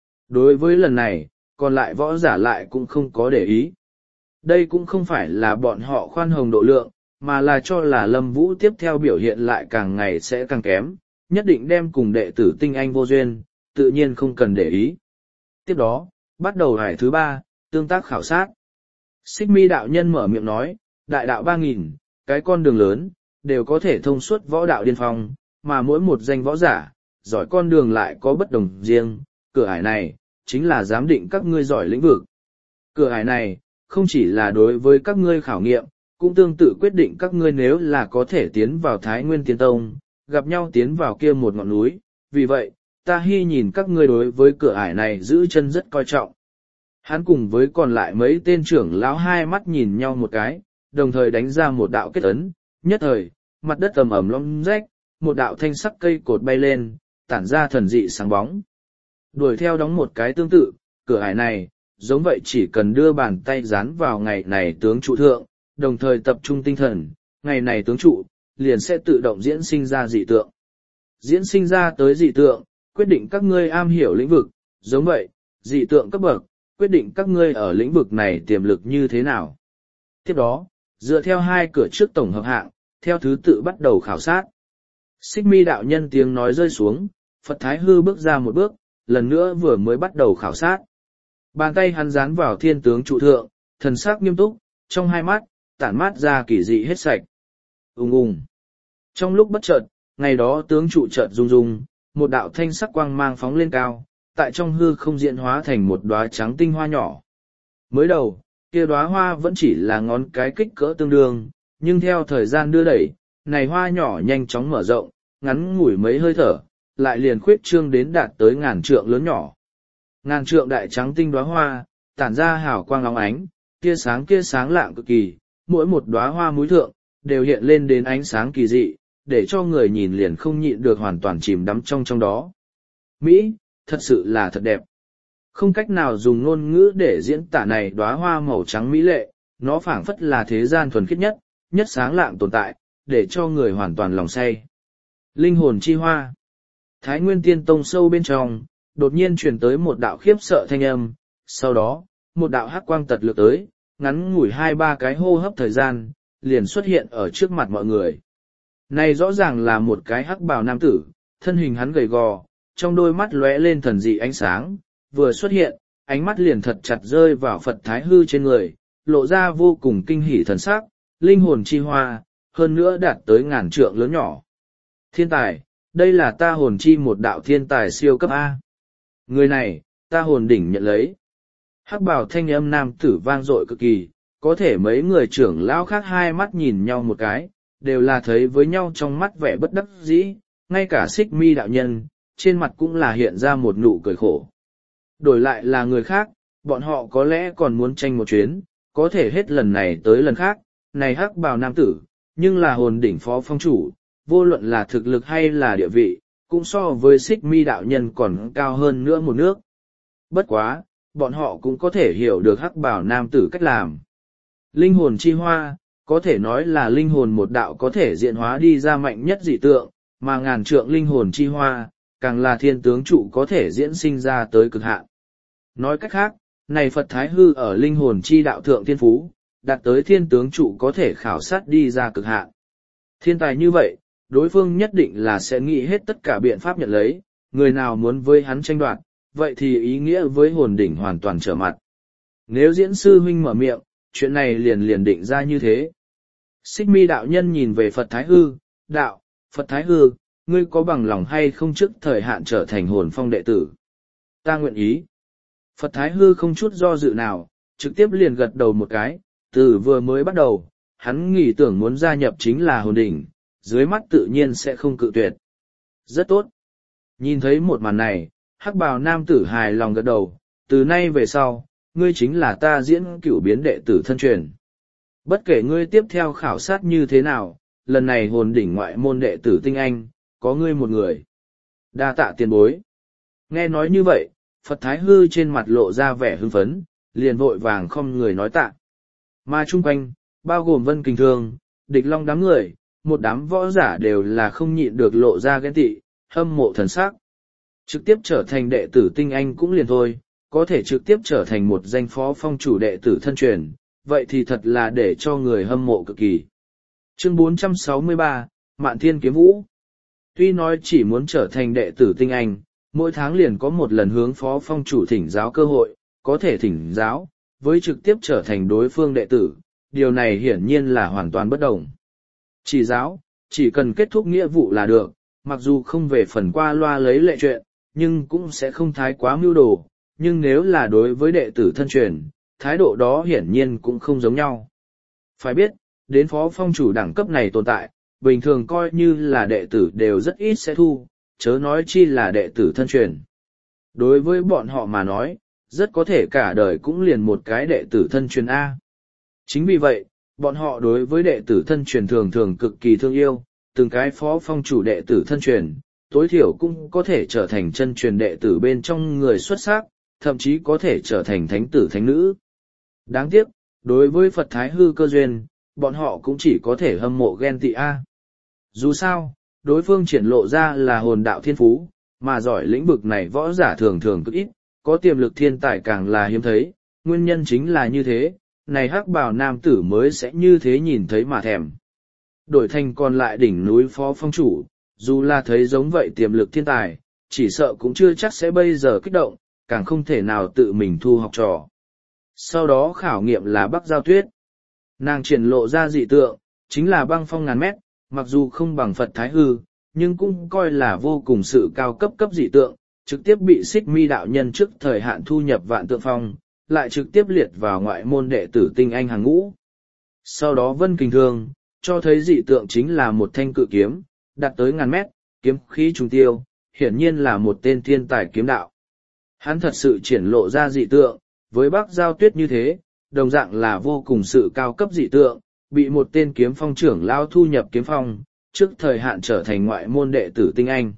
Đối với lần này, còn lại võ giả lại cũng không có để ý. Đây cũng không phải là bọn họ khoan hồng độ lượng, mà là cho là Lâm Vũ tiếp theo biểu hiện lại càng ngày sẽ càng kém, nhất định đem cùng đệ tử tinh anh vô duyên, tự nhiên không cần để ý. Tiếp đó, bắt đầu hải thứ ba, tương tác khảo sát. Xích Mi đạo nhân mở miệng nói, đại đạo ba nghìn, cái con đường lớn, đều có thể thông suốt võ đạo điên phong, mà mỗi một danh võ giả, giỏi con đường lại có bất đồng riêng, cửa ải này, chính là giám định các ngươi giỏi lĩnh vực. Cửa ải này, không chỉ là đối với các ngươi khảo nghiệm, cũng tương tự quyết định các ngươi nếu là có thể tiến vào Thái Nguyên Tiên Tông, gặp nhau tiến vào kia một ngọn núi, vì vậy, ta hy nhìn các ngươi đối với cửa ải này giữ chân rất coi trọng. Hắn cùng với còn lại mấy tên trưởng lão hai mắt nhìn nhau một cái, đồng thời đánh ra một đạo kết ấn, nhất thời, mặt đất ầm ầm lõm rách, một đạo thanh sắc cây cột bay lên, tản ra thần dị sáng bóng. Đuổi theo đóng một cái tương tự, cửa ải này, giống vậy chỉ cần đưa bàn tay dán vào ngày này tướng trụ thượng, đồng thời tập trung tinh thần, ngày này tướng trụ, liền sẽ tự động diễn sinh ra dị tượng. Diễn sinh ra tới dị tượng, quyết định các ngươi am hiểu lĩnh vực, giống vậy, dị tượng cấp bậc, quyết định các ngươi ở lĩnh vực này tiềm lực như thế nào. Tiếp đó, dựa theo hai cửa trước tổng hợp hạng, theo thứ tự bắt đầu khảo sát. Xích Mi đạo nhân tiếng nói rơi xuống, Phật Thái Hư bước ra một bước, lần nữa vừa mới bắt đầu khảo sát. Bàn tay hắn dán vào thiên tướng trụ thượng, thần sắc nghiêm túc, trong hai mắt, tản mát ra kỳ dị hết sạch. Ùng ùng. Trong lúc bất chợt, ngày đó tướng trụ chợt rung rung, một đạo thanh sắc quang mang phóng lên cao, tại trong hư không diễn hóa thành một đóa trắng tinh hoa nhỏ. Mới đầu, Kia đóa hoa vẫn chỉ là ngón cái kích cỡ tương đương, nhưng theo thời gian đưa đẩy, này hoa nhỏ nhanh chóng mở rộng, ngắn ngủi mấy hơi thở, lại liền khuyết trương đến đạt tới ngàn trượng lớn nhỏ. Ngàn trượng đại trắng tinh đóa hoa, tản ra hào quang óng ánh, tia sáng kia sáng lạng cực kỳ, mỗi một đóa hoa múi thượng, đều hiện lên đến ánh sáng kỳ dị, để cho người nhìn liền không nhịn được hoàn toàn chìm đắm trong trong đó. Mỹ, thật sự là thật đẹp. Không cách nào dùng ngôn ngữ để diễn tả này đóa hoa màu trắng mỹ lệ, nó phảng phất là thế gian thuần khiết nhất, nhất sáng lạng tồn tại, để cho người hoàn toàn lòng say. Linh hồn chi hoa. Thái Nguyên Tiên Tông sâu bên trong, đột nhiên truyền tới một đạo khiếp sợ thanh âm, sau đó, một đạo hắc quang tật lược tới, ngắn ngủi hai ba cái hô hấp thời gian, liền xuất hiện ở trước mặt mọi người. Này rõ ràng là một cái hắc bào nam tử, thân hình hắn gầy gò, trong đôi mắt lóe lên thần dị ánh sáng, vừa xuất hiện, ánh mắt liền thật chặt rơi vào Phật Thái Hư trên người, lộ ra vô cùng kinh hỉ thần sắc, linh hồn chi hoa, hơn nữa đạt tới ngàn trượng lớn nhỏ. Thiên tài, đây là ta hồn chi một đạo thiên tài siêu cấp A. Người này, ta hồn đỉnh nhận lấy. Hắc bào thanh âm nam tử vang dội cực kỳ, có thể mấy người trưởng lão khác hai mắt nhìn nhau một cái, đều là thấy với nhau trong mắt vẻ bất đắc dĩ, ngay cả Xích Mi đạo nhân, trên mặt cũng là hiện ra một nụ cười khổ. Đổi lại là người khác, bọn họ có lẽ còn muốn tranh một chuyến, có thể hết lần này tới lần khác, này hắc bào nam tử, nhưng là hồn đỉnh phó phong chủ, vô luận là thực lực hay là địa vị, cũng so với Xích Mi đạo nhân còn cao hơn nữa một nước. Bất quá, bọn họ cũng có thể hiểu được hắc bào nam tử cách làm. Linh hồn chi hoa, có thể nói là linh hồn một đạo có thể diện hóa đi ra mạnh nhất dị tượng, mà ngàn trượng linh hồn chi hoa, càng là thiên tướng trụ có thể diễn sinh ra tới cực hạn. Nói cách khác, này Phật Thái Hư ở linh hồn chi đạo thượng thiên phú, đạt tới thiên tướng trụ có thể khảo sát đi ra cực hạn. Thiên tài như vậy, đối phương nhất định là sẽ nghĩ hết tất cả biện pháp nhận lấy, người nào muốn với hắn tranh đoạt, vậy thì ý nghĩa với hồn đỉnh hoàn toàn trở mặt. Nếu diễn sư huynh mở miệng, chuyện này liền liền định ra như thế. Xích Mi đạo nhân nhìn về Phật Thái Hư, đạo, Phật Thái Hư, ngươi có bằng lòng hay không trước thời hạn trở thành hồn phong đệ tử? Ta nguyện ý. Phật Thái Hư không chút do dự nào, trực tiếp liền gật đầu một cái, từ vừa mới bắt đầu, hắn nghĩ tưởng muốn gia nhập chính là hồn đỉnh, dưới mắt tự nhiên sẽ không cự tuyệt. Rất tốt. Nhìn thấy một màn này, hắc bào nam tử hài lòng gật đầu, từ nay về sau, ngươi chính là ta diễn cửu biến đệ tử thân truyền. Bất kể ngươi tiếp theo khảo sát như thế nào, lần này hồn đỉnh ngoại môn đệ tử tinh anh, có ngươi một người. Đa tạ tiền bối. Nghe nói như vậy, Phật Thái Hư trên mặt lộ ra vẻ hưng phấn, liền vội vàng không người nói tạ. Mà chung quanh, bao gồm Vân Kình Thương, Địch Long đám người, một đám võ giả đều là không nhịn được lộ ra ghen tị, hâm mộ thần sắc. Trực tiếp trở thành đệ tử tinh anh cũng liền thôi, có thể trực tiếp trở thành một danh phó phong chủ đệ tử thân truyền, vậy thì thật là để cho người hâm mộ cực kỳ. Chương bốn trăm sáu mươi ba, Mạn Thiên Kiếm Vũ. Tuy nói chỉ muốn trở thành đệ tử tinh anh, mỗi tháng liền có một lần hướng phó phong chủ thỉnh giáo cơ hội, có thể thỉnh giáo, với trực tiếp trở thành đối phương đệ tử, điều này hiển nhiên là hoàn toàn bất đồng. Chỉ giáo, chỉ cần kết thúc nghĩa vụ là được, mặc dù không về phần qua loa lấy lệ chuyện, nhưng cũng sẽ không thái quá mưu đồ, nhưng nếu là đối với đệ tử thân truyền, thái độ đó hiển nhiên cũng không giống nhau. Phải biết, đến phó phong chủ đẳng cấp này tồn tại, bình thường coi như là đệ tử đều rất ít sẽ thu, chớ nói chi là đệ tử thân truyền. Đối với bọn họ mà nói, rất có thể cả đời cũng liền một cái đệ tử thân truyền A. Chính vì vậy, bọn họ đối với đệ tử thân truyền thường thường cực kỳ thương yêu, từng cái phó phong chủ đệ tử thân truyền, tối thiểu cũng có thể trở thành chân truyền đệ tử bên trong người xuất sắc, thậm chí có thể trở thành thánh tử thánh nữ. Đáng tiếc, đối với Phật Thái Hư cơ duyên, bọn họ cũng chỉ có thể hâm mộ ghen tị A. Dù sao, đối phương triển lộ ra là hồn đạo thiên phú, mà giỏi lĩnh vực này võ giả thường thường cực ít, có tiềm lực thiên tài càng là hiếm thấy, nguyên nhân chính là như thế, này hắc bào nam tử mới sẽ như thế nhìn thấy mà thèm. Đổi thành còn lại đỉnh núi phó phong chủ, dù là thấy giống vậy tiềm lực thiên tài, chỉ sợ cũng chưa chắc sẽ bây giờ kích động, càng không thể nào tự mình thu học trò. Sau đó khảo nghiệm là Bắc Giao Tuyết. Nàng triển lộ ra dị tượng, chính là băng phong ngàn mét, mặc dù không bằng Phật Thái Hư, nhưng cũng coi là vô cùng sự cao cấp cấp dị tượng, trực tiếp bị Xích Mi đạo nhân trước thời hạn thu nhập vạn tượng phong, lại trực tiếp liệt vào ngoại môn đệ tử tinh anh hàng ngũ. Sau đó Vân Kình Thương, cho thấy dị tượng chính là một thanh cự kiếm, đạt tới ngàn mét, kiếm khí trùng tiêu, hiển nhiên là một tên thiên tài kiếm đạo. Hắn thật sự triển lộ ra dị tượng, với Bắc Giao Tuyết như thế, đồng dạng là vô cùng sự cao cấp dị tượng, bị một tên kiếm phong trưởng lao thu nhập kiếm phong, trước thời hạn trở thành ngoại môn đệ tử tinh anh.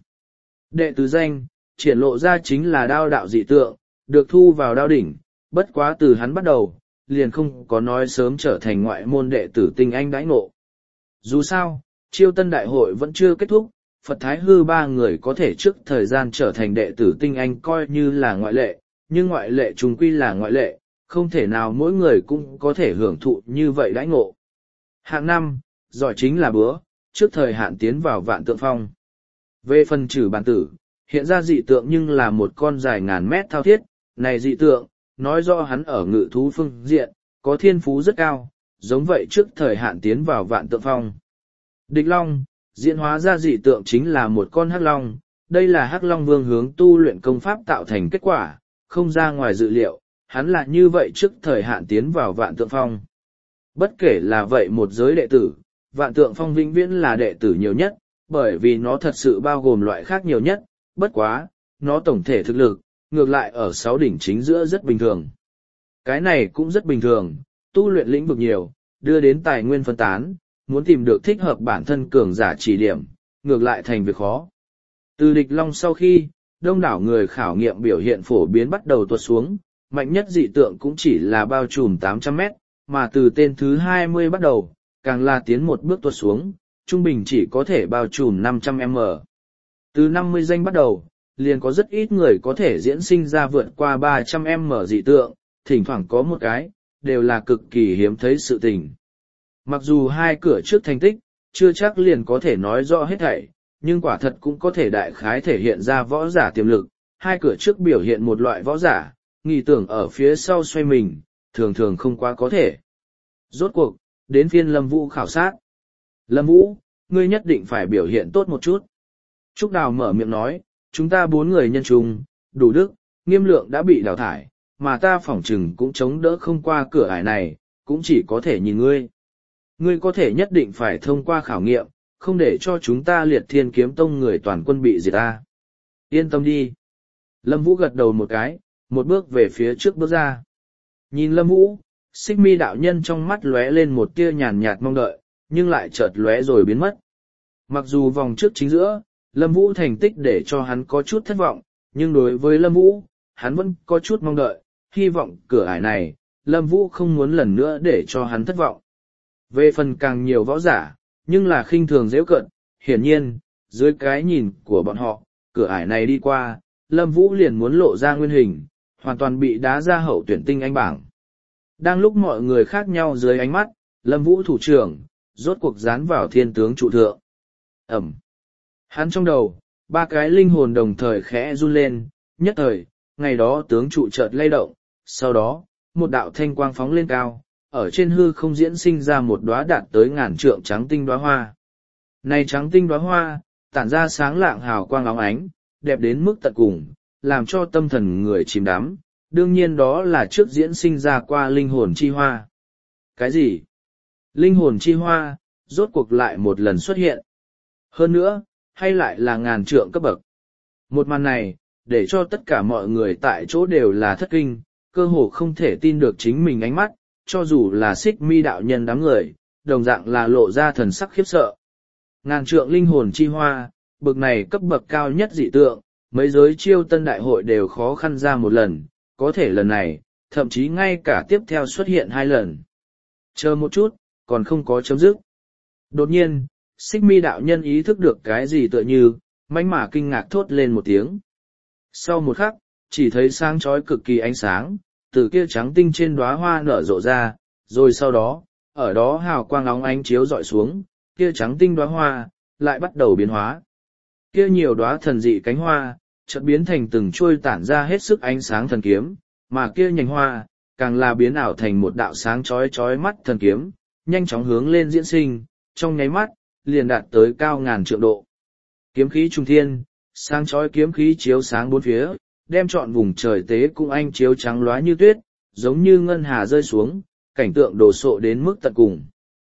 Đệ tử danh, triển lộ ra chính là đao đạo dị tượng, được thu vào đao đỉnh, bất quá từ hắn bắt đầu, liền không có nói sớm trở thành ngoại môn đệ tử tinh anh đãi ngộ. Dù sao, chiêu tân đại hội vẫn chưa kết thúc, Phật Thái Hư ba người có thể trước thời gian trở thành đệ tử tinh anh coi như là ngoại lệ, nhưng ngoại lệ trùng quy là ngoại lệ, không thể nào mỗi người cũng có thể hưởng thụ như vậy đãi ngộ. Hạng năm, giỏi chính là bữa, trước thời hạn tiến vào vạn tượng phong. Về phần trừ bản tử, hiện ra dị tượng nhưng là một con dài ngàn mét thao thiết, này dị tượng, nói rõ hắn ở ngự thú phương diện, có thiên phú rất cao, giống vậy trước thời hạn tiến vào vạn tượng phong. Địch Long, diễn hóa ra dị tượng chính là một con hắc long, đây là hắc long vương hướng tu luyện công pháp tạo thành kết quả, không ra ngoài dự liệu, hắn là như vậy trước thời hạn tiến vào vạn tượng phong. Bất kể là vậy một giới đệ tử, vạn tượng phong vĩnh viễn là đệ tử nhiều nhất, bởi vì nó thật sự bao gồm loại khác nhiều nhất, bất quá, nó tổng thể thực lực, ngược lại ở sáu đỉnh chính giữa rất bình thường. Cái này cũng rất bình thường, tu luyện lĩnh vực nhiều, đưa đến tài nguyên phân tán, muốn tìm được thích hợp bản thân cường giả chỉ điểm, ngược lại thành việc khó. Từ Địch Long sau khi, đông đảo người khảo nghiệm biểu hiện phổ biến bắt đầu tuột xuống, mạnh nhất dị tượng cũng chỉ là bao trùm tám trăm mét, mà từ tên thứ hai mươi bắt đầu, càng là tiến một bước tuột xuống, trung bình chỉ có thể bao trùm năm trăm mét. Từ năm mươi danh bắt đầu, liền có rất ít người có thể diễn sinh ra vượt qua ba trăm mét dị tượng, thỉnh thoảng có một cái, đều là cực kỳ hiếm thấy sự tình. Mặc dù hai cửa trước thành tích, chưa chắc liền có thể nói rõ hết thảy, nhưng quả thật cũng có thể đại khái thể hiện ra võ giả tiềm lực, hai cửa trước biểu hiện một loại võ giả, nghĩ tưởng ở phía sau xoay mình, thường thường không quá có thể. Rốt cuộc, đến phiên Lâm Vũ khảo sát. Lâm Vũ, ngươi nhất định phải biểu hiện tốt một chút. Trúc Đào mở miệng nói, chúng ta bốn người nhân trùng, đủ đức, nghiêm lượng đã bị đào thải, mà ta phỏng chừng cũng chống đỡ không qua cửa ải này, cũng chỉ có thể nhìn ngươi. Ngươi có thể nhất định phải thông qua khảo nghiệm, không để cho chúng ta Liệt Thiên Kiếm Tông người toàn quân bị diệt ta. Yên tâm đi. Lâm Vũ gật đầu một cái, một bước về phía trước bước ra. Nhìn Lâm Vũ, Xích Mi đạo nhân trong mắt lóe lên một tia nhàn nhạt mong đợi, nhưng lại chợt lóe rồi biến mất. Mặc dù vòng trước chính giữa, Lâm Vũ thành tích để cho hắn có chút thất vọng, nhưng đối với Lâm Vũ, hắn vẫn có chút mong đợi, hy vọng cửa ải này, Lâm Vũ không muốn lần nữa để cho hắn thất vọng. Về phần càng nhiều võ giả, nhưng là khinh thường dễ cận, hiển nhiên, dưới cái nhìn của bọn họ, cửa ải này đi qua, Lâm Vũ liền muốn lộ ra nguyên hình, hoàn toàn bị đá ra hậu tuyển tinh anh bảng. Đang lúc mọi người khác nhau dưới ánh mắt, Lâm Vũ thủ trưởng, rốt cuộc dán vào thiên tướng trụ thượng. Ẩm. Hắn trong đầu, ba cái linh hồn đồng thời khẽ run lên, nhất thời, ngày đó tướng trụ chợt lay động, sau đó, một đạo thanh quang phóng lên cao, ở trên hư không diễn sinh ra một đóa đạt tới ngàn trượng trắng tinh đóa hoa. Này trắng tinh đóa hoa, tản ra sáng lạng hào quang óng ánh, đẹp đến mức tận cùng, làm cho tâm thần người chìm đắm, đương nhiên đó là trước diễn sinh ra qua linh hồn chi hoa. Cái gì? Linh hồn chi hoa, rốt cuộc lại một lần xuất hiện. Hơn nữa, hay lại là ngàn trượng cấp bậc. Một màn này, để cho tất cả mọi người tại chỗ đều là thất kinh, cơ hồ không thể tin được chính mình ánh mắt, cho dù là Xích Mi đạo nhân đám người, đồng dạng là lộ ra thần sắc khiếp sợ. Ngàn trượng linh hồn chi hoa, bậc này cấp bậc cao nhất dị tượng, mấy giới chiêu tân đại hội đều khó khăn ra một lần, có thể lần này, thậm chí ngay cả tiếp theo xuất hiện hai lần. Chờ một chút, còn không có chấm dứt. Đột nhiên, Xích Mi đạo nhân ý thức được cái gì tựa như, mãnh mà kinh ngạc thốt lên một tiếng. Sau một khắc, chỉ thấy sáng chói cực kỳ ánh sáng, từ kia trắng tinh trên đóa hoa nở rộ ra, rồi sau đó, ở đó hào quang óng ánh chiếu dọi xuống, kia trắng tinh đóa hoa, lại bắt đầu biến hóa. Kia nhiều đóa thần dị cánh hoa, chợt biến thành từng chuôi tản ra hết sức ánh sáng thần kiếm, mà kia nhành hoa, càng là biến ảo thành một đạo sáng chói chói mắt thần kiếm, nhanh chóng hướng lên diễn sinh, trong nháy mắt, liền đạt tới cao ngàn trượng độ. Kiếm khí trung thiên, sáng chói kiếm khí chiếu sáng bốn phía, đem trọn vùng trời tế cung anh chiếu trắng lóa như tuyết, giống như ngân hà rơi xuống, cảnh tượng đồ sộ đến mức tận cùng.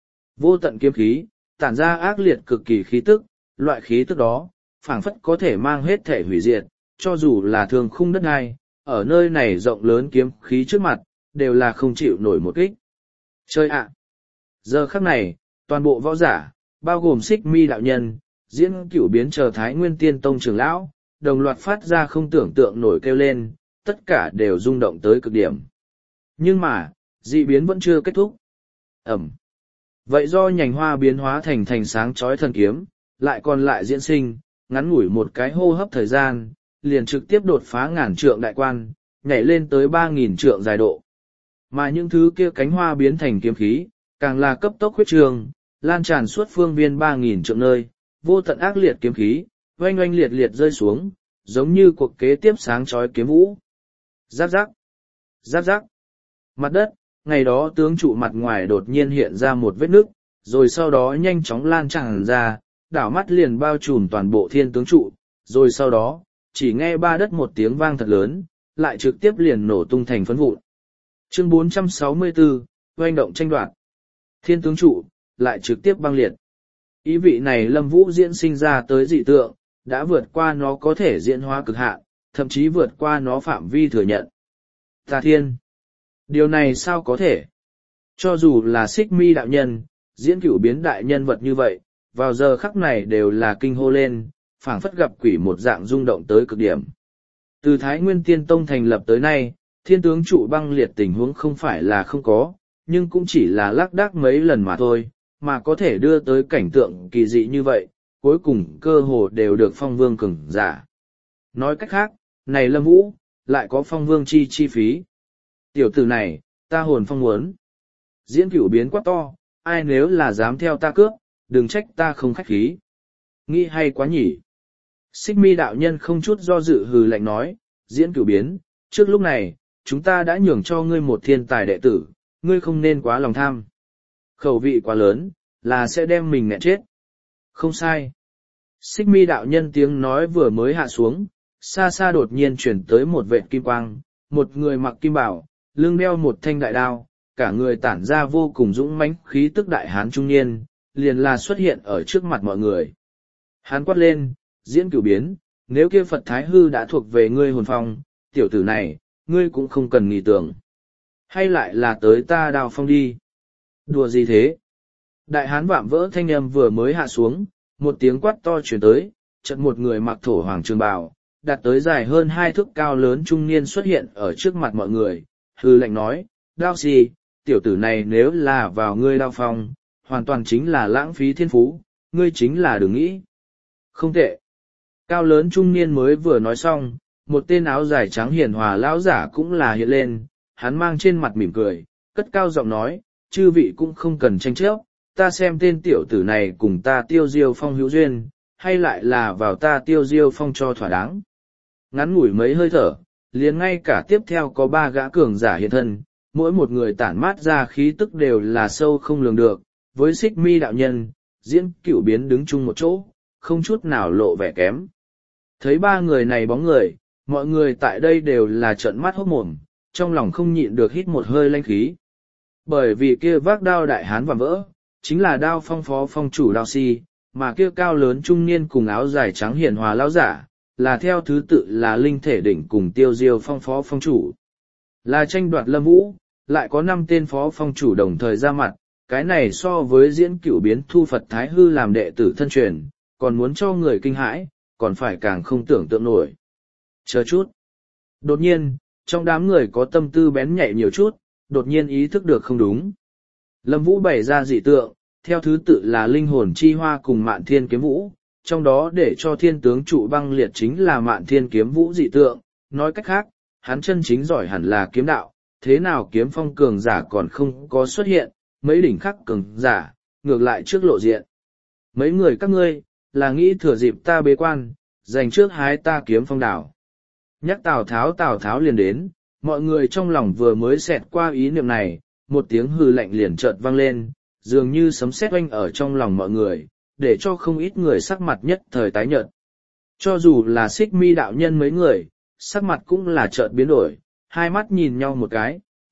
Vô tận kiếm khí, tản ra ác liệt cực kỳ khí tức, loại khí tức đó, phảng phất có thể mang hết thể hủy diệt, cho dù là thường khung đất đai, ở nơi này rộng lớn kiếm khí trước mặt, đều là không chịu nổi một kích. Chơi ạ! Giờ khắc này, toàn bộ võ giả, bao gồm Xích Mi đạo nhân, Diễn Cửu Biến chờ Thái Nguyên Tiên Tông trưởng lão, đồng loạt phát ra không tưởng tượng nổi kêu lên, tất cả đều rung động tới cực điểm. Nhưng mà, dị biến vẫn chưa kết thúc. Ẩm. Vậy do nhành hoa biến hóa thành thành sáng chói thần kiếm, lại còn lại diễn sinh, ngắn ngủi một cái hô hấp thời gian, liền trực tiếp đột phá ngàn trượng đại quan, nhảy lên tới ba nghìn trượng dài độ. Mà những thứ kia cánh hoa biến thành kiếm khí, càng là cấp tốc huyết trường, lan tràn suốt phương viên ba nghìn trượng nơi, vô tận ác liệt kiếm khí, oanh oanh liệt liệt rơi xuống, giống như cuộc kế tiếp sáng chói kiếm vũ. Giáp giáp, giáp giáp. Mặt đất, ngày đó tướng trụ mặt ngoài đột nhiên hiện ra một vết nứt, rồi sau đó nhanh chóng lan tràn ra, đảo mắt liền bao trùm toàn bộ thiên tướng trụ, rồi sau đó, chỉ nghe ba đất một tiếng vang thật lớn, lại trực tiếp liền nổ tung thành phấn vụn. Chương bốn trăm sáu mươi bốn, oanh động tranh đoạt. Thiên tướng trụ, lại trực tiếp băng liệt. Ý vị này Lâm Vũ diễn sinh ra tới dị tượng, đã vượt qua nó có thể diễn hóa cực hạn, thậm chí vượt qua nó phạm vi thừa nhận. Tà thiên! Điều này sao có thể? Cho dù là Xích Mi đạo nhân, Diễn Cửu Biến đại nhân vật như vậy, vào giờ khắc này đều là kinh hô lên, phảng phất gặp quỷ một dạng rung động tới cực điểm. Từ Thái Nguyên Tiên Tông thành lập tới nay, thiên tướng trụ băng liệt tình huống không phải là không có, nhưng cũng chỉ là lác đác mấy lần mà thôi, mà có thể đưa tới cảnh tượng kỳ dị như vậy, cuối cùng cơ hồ đều được phong vương cường giả. Nói cách khác, này Lâm Vũ, lại có phong vương chi chi phí. Tiểu tử này, ta hồn phong muốn. Diễn Cửu Biến quát to, ai nếu là dám theo ta cướp, đừng trách ta không khách khí. Nghĩ hay quá nhỉ. Xích Mi đạo nhân không chút do dự hừ lạnh nói, Diễn Cửu Biến, trước lúc này, chúng ta đã nhường cho ngươi một thiên tài đệ tử, ngươi không nên quá lòng tham. Khẩu vị quá lớn, là sẽ đem mình nghẹn chết. Không sai. Xích Mi đạo nhân tiếng nói vừa mới hạ xuống, xa xa đột nhiên chuyển tới một vệt kim quang, một người mặc kim bào, lưng đeo một thanh đại đao, cả người tản ra vô cùng dũng mãnh khí tức đại hán trung niên, liền là xuất hiện ở trước mặt mọi người. Hán quát lên, Diễn Cửu Biến, nếu kia Phật Thái Hư đã thuộc về ngươi hồn phong, tiểu tử này, ngươi cũng không cần nghi tưởng. Hay lại là tới ta đào phong đi. Đùa gì thế? Đại hán vạm vỡ thanh âm vừa mới hạ xuống, một tiếng quát to chuyển tới, chợt một người mặc thổ hoàng trường bào, đạt tới dài hơn hai thước cao lớn trung niên xuất hiện ở trước mặt mọi người, hư lệnh nói, đao xì, tiểu tử này nếu là vào ngươi đao phong, hoàn toàn chính là lãng phí thiên phú, ngươi chính là đừng nghĩ. Không tệ. Cao lớn trung niên mới vừa nói xong, một tên áo dài trắng hiền hòa lão giả cũng là hiện lên, hắn mang trên mặt mỉm cười, cất cao giọng nói, chư vị cũng không cần tranh chấp, ta xem tên tiểu tử này cùng ta tiêu diêu phong hữu duyên, hay lại là vào ta tiêu diêu phong cho thỏa đáng. Ngắn ngủi mấy hơi thở, liền ngay cả tiếp theo có ba gã cường giả hiện thân, mỗi một người tản mát ra khí tức đều là sâu không lường được, với Xích Mi đạo nhân, Diễn Cửu Biến đứng chung một chỗ, không chút nào lộ vẻ kém. Thấy ba người này bóng người, mọi người tại đây đều là trợn mắt hốt mồm, trong lòng không nhịn được hít một hơi lanh khí. Bởi vì kia vác đao đại hán vạm vỡ, chính là đao phong phó phong chủ đao si, mà kia cao lớn trung niên cùng áo dài trắng hiền hòa lão giả, là theo thứ tự là linh thể đỉnh cùng tiêu diêu phong phó phong chủ. Là tranh đoạt Lâm Vũ, lại có năm tên phó phong chủ đồng thời ra mặt, cái này so với Diễn Cửu Biến thu Phật Thái Hư làm đệ tử thân truyền, còn muốn cho người kinh hãi, còn phải càng không tưởng tượng nổi. Chờ chút. Đột nhiên, trong đám người có tâm tư bén nhạy nhiều chút, đột nhiên ý thức được không đúng. Lâm Vũ bày ra dị tượng, theo thứ tự là linh hồn chi hoa cùng Mạn Thiên Kiếm Vũ, trong đó để cho thiên tướng trụ băng liệt chính là Mạn Thiên Kiếm Vũ dị tượng, nói cách khác, hắn chân chính giỏi hẳn là kiếm đạo, thế nào kiếm phong cường giả còn không có xuất hiện, mấy đỉnh khắc cường giả, ngược lại trước lộ diện. Mấy người các ngươi, là nghĩ thừa dịp ta bế quan, dành trước hái ta kiếm phong đảo. Nhắc Tào Tháo Tào Tháo liền đến, mọi người trong lòng vừa mới xẹt qua ý niệm này, một tiếng hừ lạnh liền chợt vang lên, dường như sấm sét oanh ở trong lòng mọi người, để cho không ít người sắc mặt nhất thời tái nhợt. Cho dù là Xích Mi đạo nhân mấy người, sắc mặt cũng là chợt biến đổi, hai mắt nhìn nhau một cái,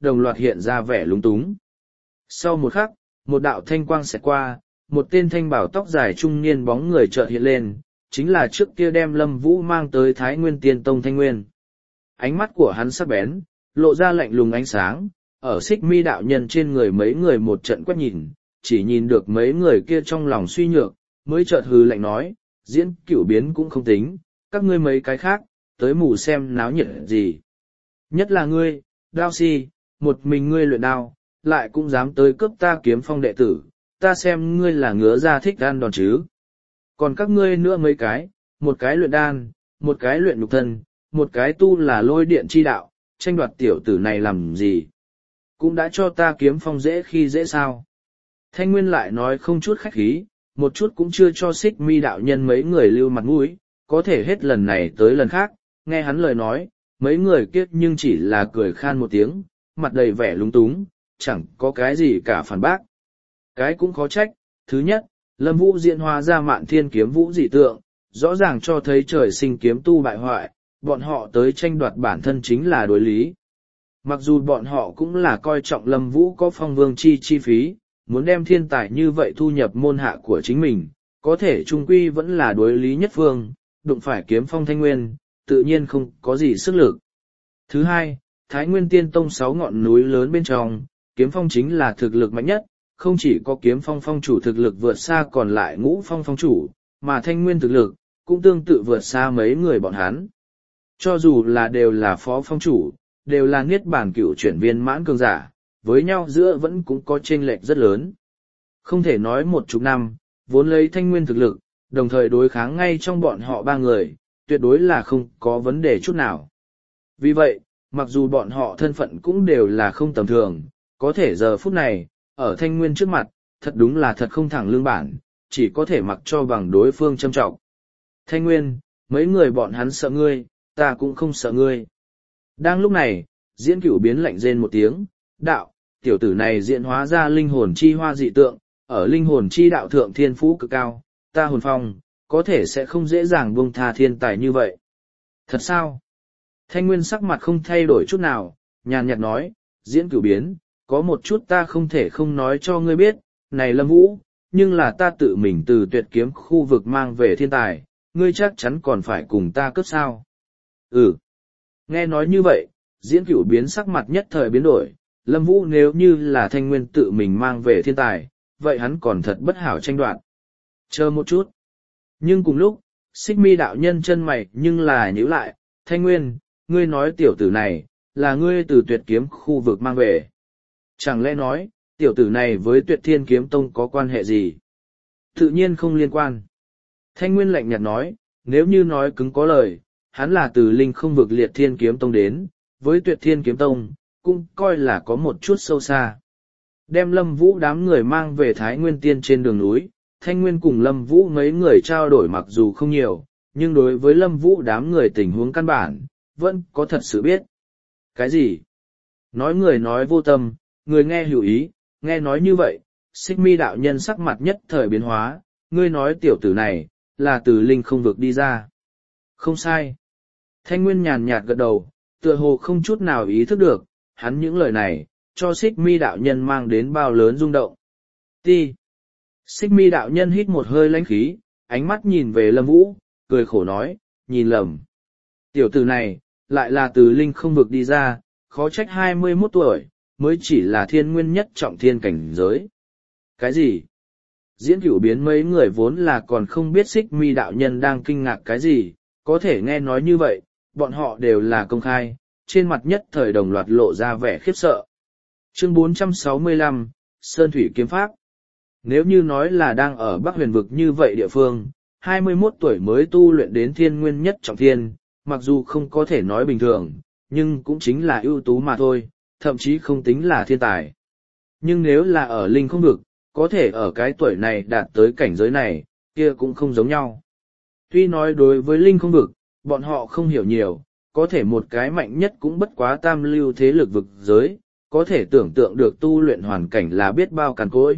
đồng loạt hiện ra vẻ lúng túng. Sau một khắc, một đạo thanh quang xẹt qua, một tên thanh bảo tóc dài trung niên bóng người chợt hiện lên, chính là trước kia đem Lâm Vũ mang tới Thái Nguyên Tiên Tông Thanh Nguyên. Ánh mắt của hắn sắc bén, lộ ra lạnh lùng ánh sáng, ở Xích Mi đạo nhân trên người mấy người một trận quét nhìn, chỉ nhìn được mấy người kia trong lòng suy nhược, mới chợt hừ lạnh nói, diễn cửu biến cũng không tính, các ngươi mấy cái khác, tới mù xem náo nhiệt gì. Nhất là ngươi, Đao Si, một mình ngươi luyện đao, lại cũng dám tới cướp ta Kiếm Phong đệ tử, ta xem ngươi là ngứa ra thích ăn đòn chứ. Còn các ngươi nữa mấy cái, một cái luyện đan, một cái luyện nhục thân, một cái tu là lôi điện chi đạo, tranh đoạt tiểu tử này làm gì? Cũng đã cho ta Kiếm Phong dễ khi dễ sao? Thanh Nguyên lại nói không chút khách khí, một chút cũng chưa cho Xích Mi đạo nhân mấy người lưu mặt mũi, có thể hết lần này tới lần khác, nghe hắn lời nói, mấy người kiết nhưng chỉ là cười khan một tiếng, mặt đầy vẻ lúng túng, chẳng có cái gì cả phản bác. Cái cũng khó trách, thứ nhất, Lâm Vũ diễn hóa ra Mạn Thiên kiếm vũ dị tượng, rõ ràng cho thấy trời sinh kiếm tu bại hoại, bọn họ tới tranh đoạt bản thân chính là đối lý. Mặc dù bọn họ cũng là coi trọng Lâm Vũ có phong vương chi chi phí, muốn đem thiên tài như vậy thu nhập môn hạ của chính mình, có thể trung quy vẫn là đối lý nhất phương, đụng phải Kiếm Phong Thanh Nguyên, tự nhiên không có gì sức lực. Thứ hai, Thái Nguyên Tiên Tông sáu ngọn núi lớn bên trong, Kiếm Phong chính là thực lực mạnh nhất, không chỉ có Kiếm Phong phong chủ thực lực vượt xa còn lại Ngũ Phong phong chủ, mà Thanh Nguyên thực lực, cũng tương tự vượt xa mấy người bọn hắn. Cho dù là đều là phó phong chủ, đều là niết bản cựu chuyển viên mãn cường giả, với nhau giữa vẫn cũng có chênh lệch rất lớn. Không thể nói một chục năm, vốn lấy Thanh Nguyên thực lực, đồng thời đối kháng ngay trong bọn họ ba người, tuyệt đối là không có vấn đề chút nào. Vì vậy, mặc dù bọn họ thân phận cũng đều là không tầm thường, có thể giờ phút này, ở Thanh Nguyên trước mặt, thật đúng là thật không thẳng lương bản, chỉ có thể mặc cho bằng đối phương châm trọng. Thanh Nguyên, mấy người bọn hắn sợ ngươi, ta cũng không sợ ngươi. Đang lúc này, diễn cửu biến lạnh rên một tiếng, đạo, tiểu tử này diễn hóa ra linh hồn chi hoa dị tượng, ở linh hồn chi đạo thượng thiên phú cực cao, ta hồn phong, có thể sẽ không dễ dàng buông tha thiên tài như vậy. Thật sao? Thanh Nguyên sắc mặt không thay đổi chút nào, nhàn nhạt nói, diễn cửu biến, có một chút ta không thể không nói cho ngươi biết, này Lâm Vũ, nhưng là ta tự mình từ Tuyệt Kiếm khu vực mang về thiên tài, ngươi chắc chắn còn phải cùng ta cướp sao. Ừ. Nghe nói như vậy, diễn cửu biến sắc mặt nhất thời biến đổi, Lâm Vũ nếu như là Thanh Nguyên tự mình mang về thiên tài, vậy hắn còn thật bất hảo tranh đoạt. Chờ một chút. Nhưng cùng lúc, Xích Mi đạo nhân chân mày nhưng là nhíu lại, Thanh Nguyên, ngươi nói tiểu tử này, là ngươi từ Tuyệt Kiếm khu vực mang về. Chẳng lẽ nói, tiểu tử này với Tuyệt Thiên Kiếm Tông có quan hệ gì? Tự nhiên không liên quan. Thanh Nguyên lạnh nhạt nói, nếu như nói cứng có lời, hắn là từ linh không vực liệt Thiên Kiếm Tông đến, với Tuyệt Thiên Kiếm Tông, cũng coi là có một chút sâu xa. Đem Lâm Vũ đám người mang về Thái Nguyên Tiên trên đường núi, Thanh Nguyên cùng Lâm Vũ mấy người trao đổi mặc dù không nhiều, nhưng đối với Lâm Vũ đám người tình huống căn bản, vẫn có thật sự biết. Cái gì? Nói người nói vô tâm, người nghe hữu ý, nghe nói như vậy, Xích Mi đạo nhân sắc mặt nhất thời biến hóa, ngươi nói tiểu tử này, là từ linh không vực đi ra. Không sai. Thanh Nguyên nhàn nhạt gật đầu, tựa hồ không chút nào ý thức được, hắn những lời này, cho Xích Mi đạo nhân mang đến bao lớn rung động. Ti. Xích Mi đạo nhân hít một hơi lãnh khí, ánh mắt nhìn về Lâm Vũ, cười khổ nói, nhìn lầm. Tiểu tử này, lại là từ linh không vực đi ra, khó trách hai mươi mốt tuổi, mới chỉ là thiên nguyên nhất trọng thiên cảnh giới. Cái gì? Diễn cửu biến mấy người vốn là còn không biết Xích Mi đạo nhân đang kinh ngạc cái gì, có thể nghe nói như vậy, bọn họ đều là công khai, trên mặt nhất thời đồng loạt lộ ra vẻ khiếp sợ. Chương bốn trăm sáu mươi lăm, Sơn Thủy Kiếm Pháp. Nếu như nói là đang ở Bắc Huyền vực như vậy địa phương, hai mươi mốt tuổi mới tu luyện đến thiên nguyên nhất trọng thiên, mặc dù không có thể nói bình thường, nhưng cũng chính là ưu tú mà thôi, thậm chí không tính là thiên tài. Nhưng nếu là ở linh không vực, có thể ở cái tuổi này đạt tới cảnh giới này, kia cũng không giống nhau. Tuy nói đối với linh không vực, bọn họ không hiểu nhiều, có thể một cái mạnh nhất cũng bất quá tam lưu thế lực vực giới, có thể tưởng tượng được tu luyện hoàn cảnh là biết bao cằn cỗi.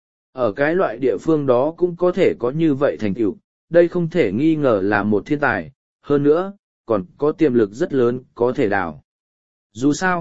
Ở cái loại địa phương đó cũng có thể có như vậy thành tựu, đây không thể nghi ngờ là một thiên tài, hơn nữa, còn có tiềm lực rất lớn có thể đào. Dù sao,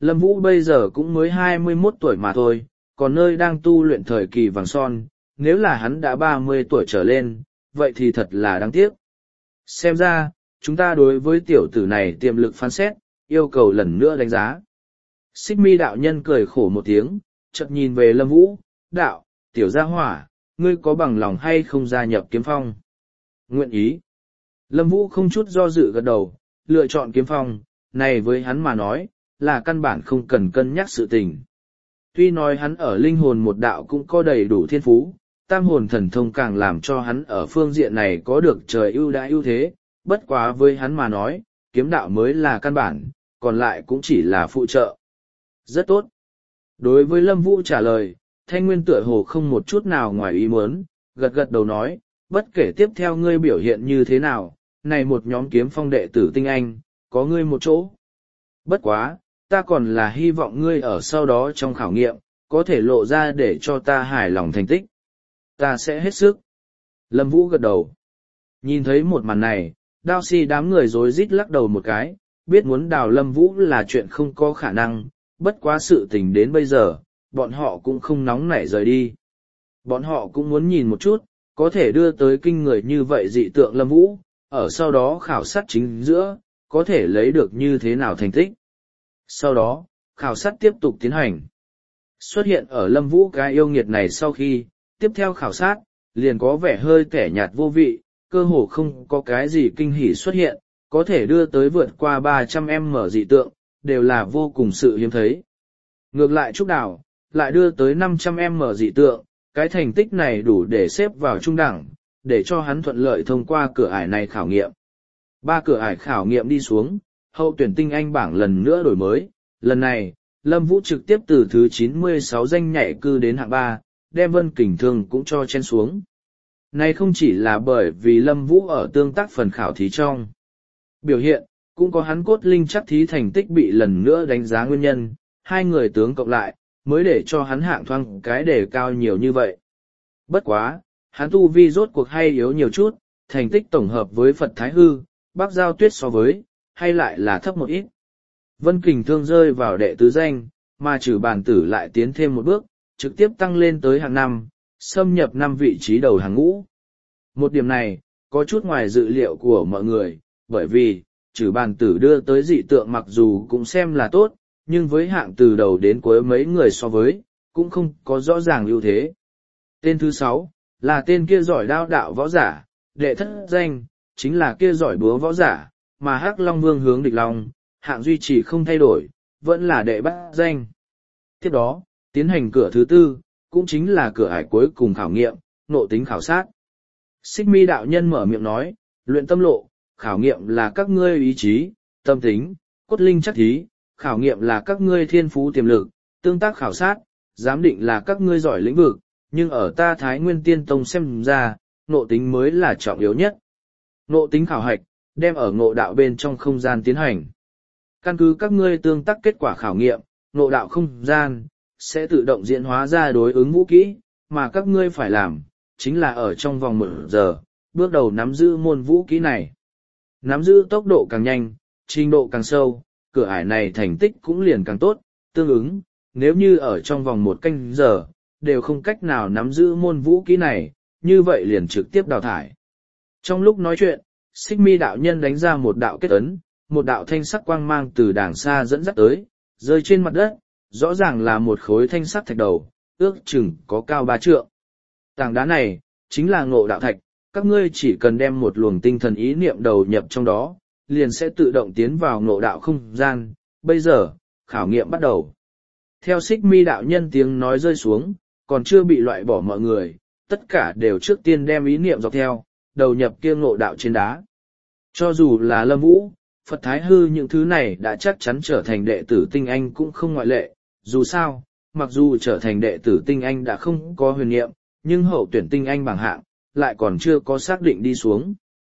Lâm Vũ bây giờ cũng mới hai mươi mốt tuổi mà thôi, còn nơi đang tu luyện thời kỳ vàng son, nếu là hắn đã ba mươi tuổi trở lên, vậy thì thật là đáng tiếc. Xem ra, chúng ta đối với tiểu tử này tiềm lực phán xét, yêu cầu lần nữa đánh giá. Xích mi đạo nhân cười khổ một tiếng, chợt nhìn về Lâm Vũ, đạo, tiểu gia hỏa, ngươi có bằng lòng hay không gia nhập kiếm phong? Nguyện ý. Lâm Vũ không chút do dự gật đầu, lựa chọn kiếm phong, này với hắn mà nói, là căn bản không cần cân nhắc sự tình. Tuy nói hắn ở linh hồn một đạo cũng có đầy đủ thiên phú, tam hồn thần thông càng làm cho hắn ở phương diện này có được trời ưu đãi ưu thế, bất quá với hắn mà nói, kiếm đạo mới là căn bản, còn lại cũng chỉ là phụ trợ. Rất tốt. Đối với Lâm Vũ trả lời, Thanh Nguyên tựa hồ không một chút nào ngoài ý muốn, gật gật đầu nói, bất kể tiếp theo ngươi biểu hiện như thế nào, này một nhóm kiếm phong đệ tử tinh anh, có ngươi một chỗ. Bất quá, ta còn là hy vọng ngươi ở sau đó trong khảo nghiệm, có thể lộ ra để cho ta hài lòng thành tích. Ta sẽ hết sức. Lâm Vũ gật đầu. Nhìn thấy một màn này, Đao Si đám người rối rít lắc đầu một cái, biết muốn đào Lâm Vũ là chuyện không có khả năng, bất quá sự tình đến bây giờ, bọn họ cũng không nóng nảy rời đi. Bọn họ cũng muốn nhìn một chút, có thể đưa tới kinh người như vậy dị tượng Lâm Vũ, ở sau đó khảo sát chính giữa, có thể lấy được như thế nào thành tích. Sau đó, khảo sát tiếp tục tiến hành. Xuất hiện ở Lâm Vũ cái yêu nghiệt này sau khi, tiếp theo khảo sát, liền có vẻ hơi tẻ nhạt vô vị, cơ hồ không có cái gì kinh hỉ xuất hiện, có thể đưa tới vượt qua ba trăm em dị tượng, đều là vô cùng sự hiếm thấy. Ngược lại Trúc Đào, lại đưa tới năm trăm em dị tượng, cái thành tích này đủ để xếp vào trung đẳng, để cho hắn thuận lợi thông qua cửa ải này khảo nghiệm. Ba cửa ải khảo nghiệm đi xuống, hậu tuyển tinh anh bảng lần nữa đổi mới, lần này, Lâm Vũ trực tiếp từ thứ chín mươi sáu danh nhảy cư đến hạng ba, đem Vân Kình Thương cũng cho chen xuống. Này không chỉ là bởi vì Lâm Vũ ở tương tác phần khảo thí trong biểu hiện, cũng có hắn cốt linh chắc thí thành tích bị lần nữa đánh giá nguyên nhân, hai người tướng cộng lại, mới để cho hắn hạng thoang cái đề cao nhiều như vậy. Bất quá, hắn tu vi rốt cuộc hay yếu nhiều chút, thành tích tổng hợp với Phật Thái Hư, Bác Giao Tuyết so với, hay lại là thấp một ít. Vân Kình Thương rơi vào đệ tứ danh, mà Trử Bàn Tử lại tiến thêm một bước, trực tiếp tăng lên tới hạng năm, xâm nhập năm vị trí đầu hàng ngũ. Một điểm này, có chút ngoài dự liệu của mọi người, bởi vì, Trử Bàn Tử đưa tới dị tượng mặc dù cũng xem là tốt, nhưng với hạng từ đầu đến cuối mấy người so với, cũng không có rõ ràng ưu thế. Tên thứ sáu, là tên kia giỏi đao đạo võ giả, đệ thất danh, chính là kia giỏi búa võ giả, mà Hắc Long Vương hướng địch long, hạng duy trì không thay đổi, vẫn là đệ bát danh. Tiếp đó, tiến hành cửa thứ tư, cũng chính là cửa ải cuối cùng khảo nghiệm, nộ tính khảo sát. Xích Mi đạo nhân mở miệng nói, luyện tâm lộ, khảo nghiệm là các ngươi ý chí, tâm tính, cốt linh chắc thí, khảo nghiệm là các ngươi thiên phú tiềm lực, tương tác khảo sát, giám định là các ngươi giỏi lĩnh vực, nhưng ở ta Thái Nguyên Tiên Tông xem ra, nộ tính mới là trọng yếu nhất. Nộ tính khảo hạch, đem ở ngộ đạo bên trong không gian tiến hành. Căn cứ các ngươi tương tác kết quả khảo nghiệm, ngộ đạo không gian, sẽ tự động diễn hóa ra đối ứng vũ kỹ, mà các ngươi phải làm, chính là ở trong vòng một giờ, bước đầu nắm giữ môn vũ kỹ này. Nắm giữ tốc độ càng nhanh, trình độ càng sâu, cửa ải này thành tích cũng liền càng tốt, tương ứng, nếu như ở trong vòng một canh giờ, đều không cách nào nắm giữ môn vũ kỹ này, như vậy liền trực tiếp đào thải. Trong lúc nói chuyện, Xích Mi đạo nhân đánh ra một đạo kết ấn, một đạo thanh sắc quang mang từ đàng xa dẫn dắt tới, rơi trên mặt đất, rõ ràng là một khối thanh sắc thạch đầu, ước chừng có cao ba trượng. Tảng đá này, chính là ngộ đạo thạch, các ngươi chỉ cần đem một luồng tinh thần ý niệm đầu nhập trong đó, liền sẽ tự động tiến vào ngộ đạo không gian. Bây giờ, khảo nghiệm bắt đầu. Theo Xích Mi đạo nhân tiếng nói rơi xuống, còn chưa bị loại bỏ mọi người, tất cả đều trước tiên đem ý niệm dọc theo, đầu nhập kia ngộ đạo trên đá. Cho dù là Lâm Vũ, Phật Thái Hư những thứ này đã chắc chắn trở thành đệ tử tinh anh cũng không ngoại lệ, dù sao, mặc dù trở thành đệ tử tinh anh đã không có huyền niệm, nhưng hậu tuyển tinh anh bảng hạng, lại còn chưa có xác định đi xuống.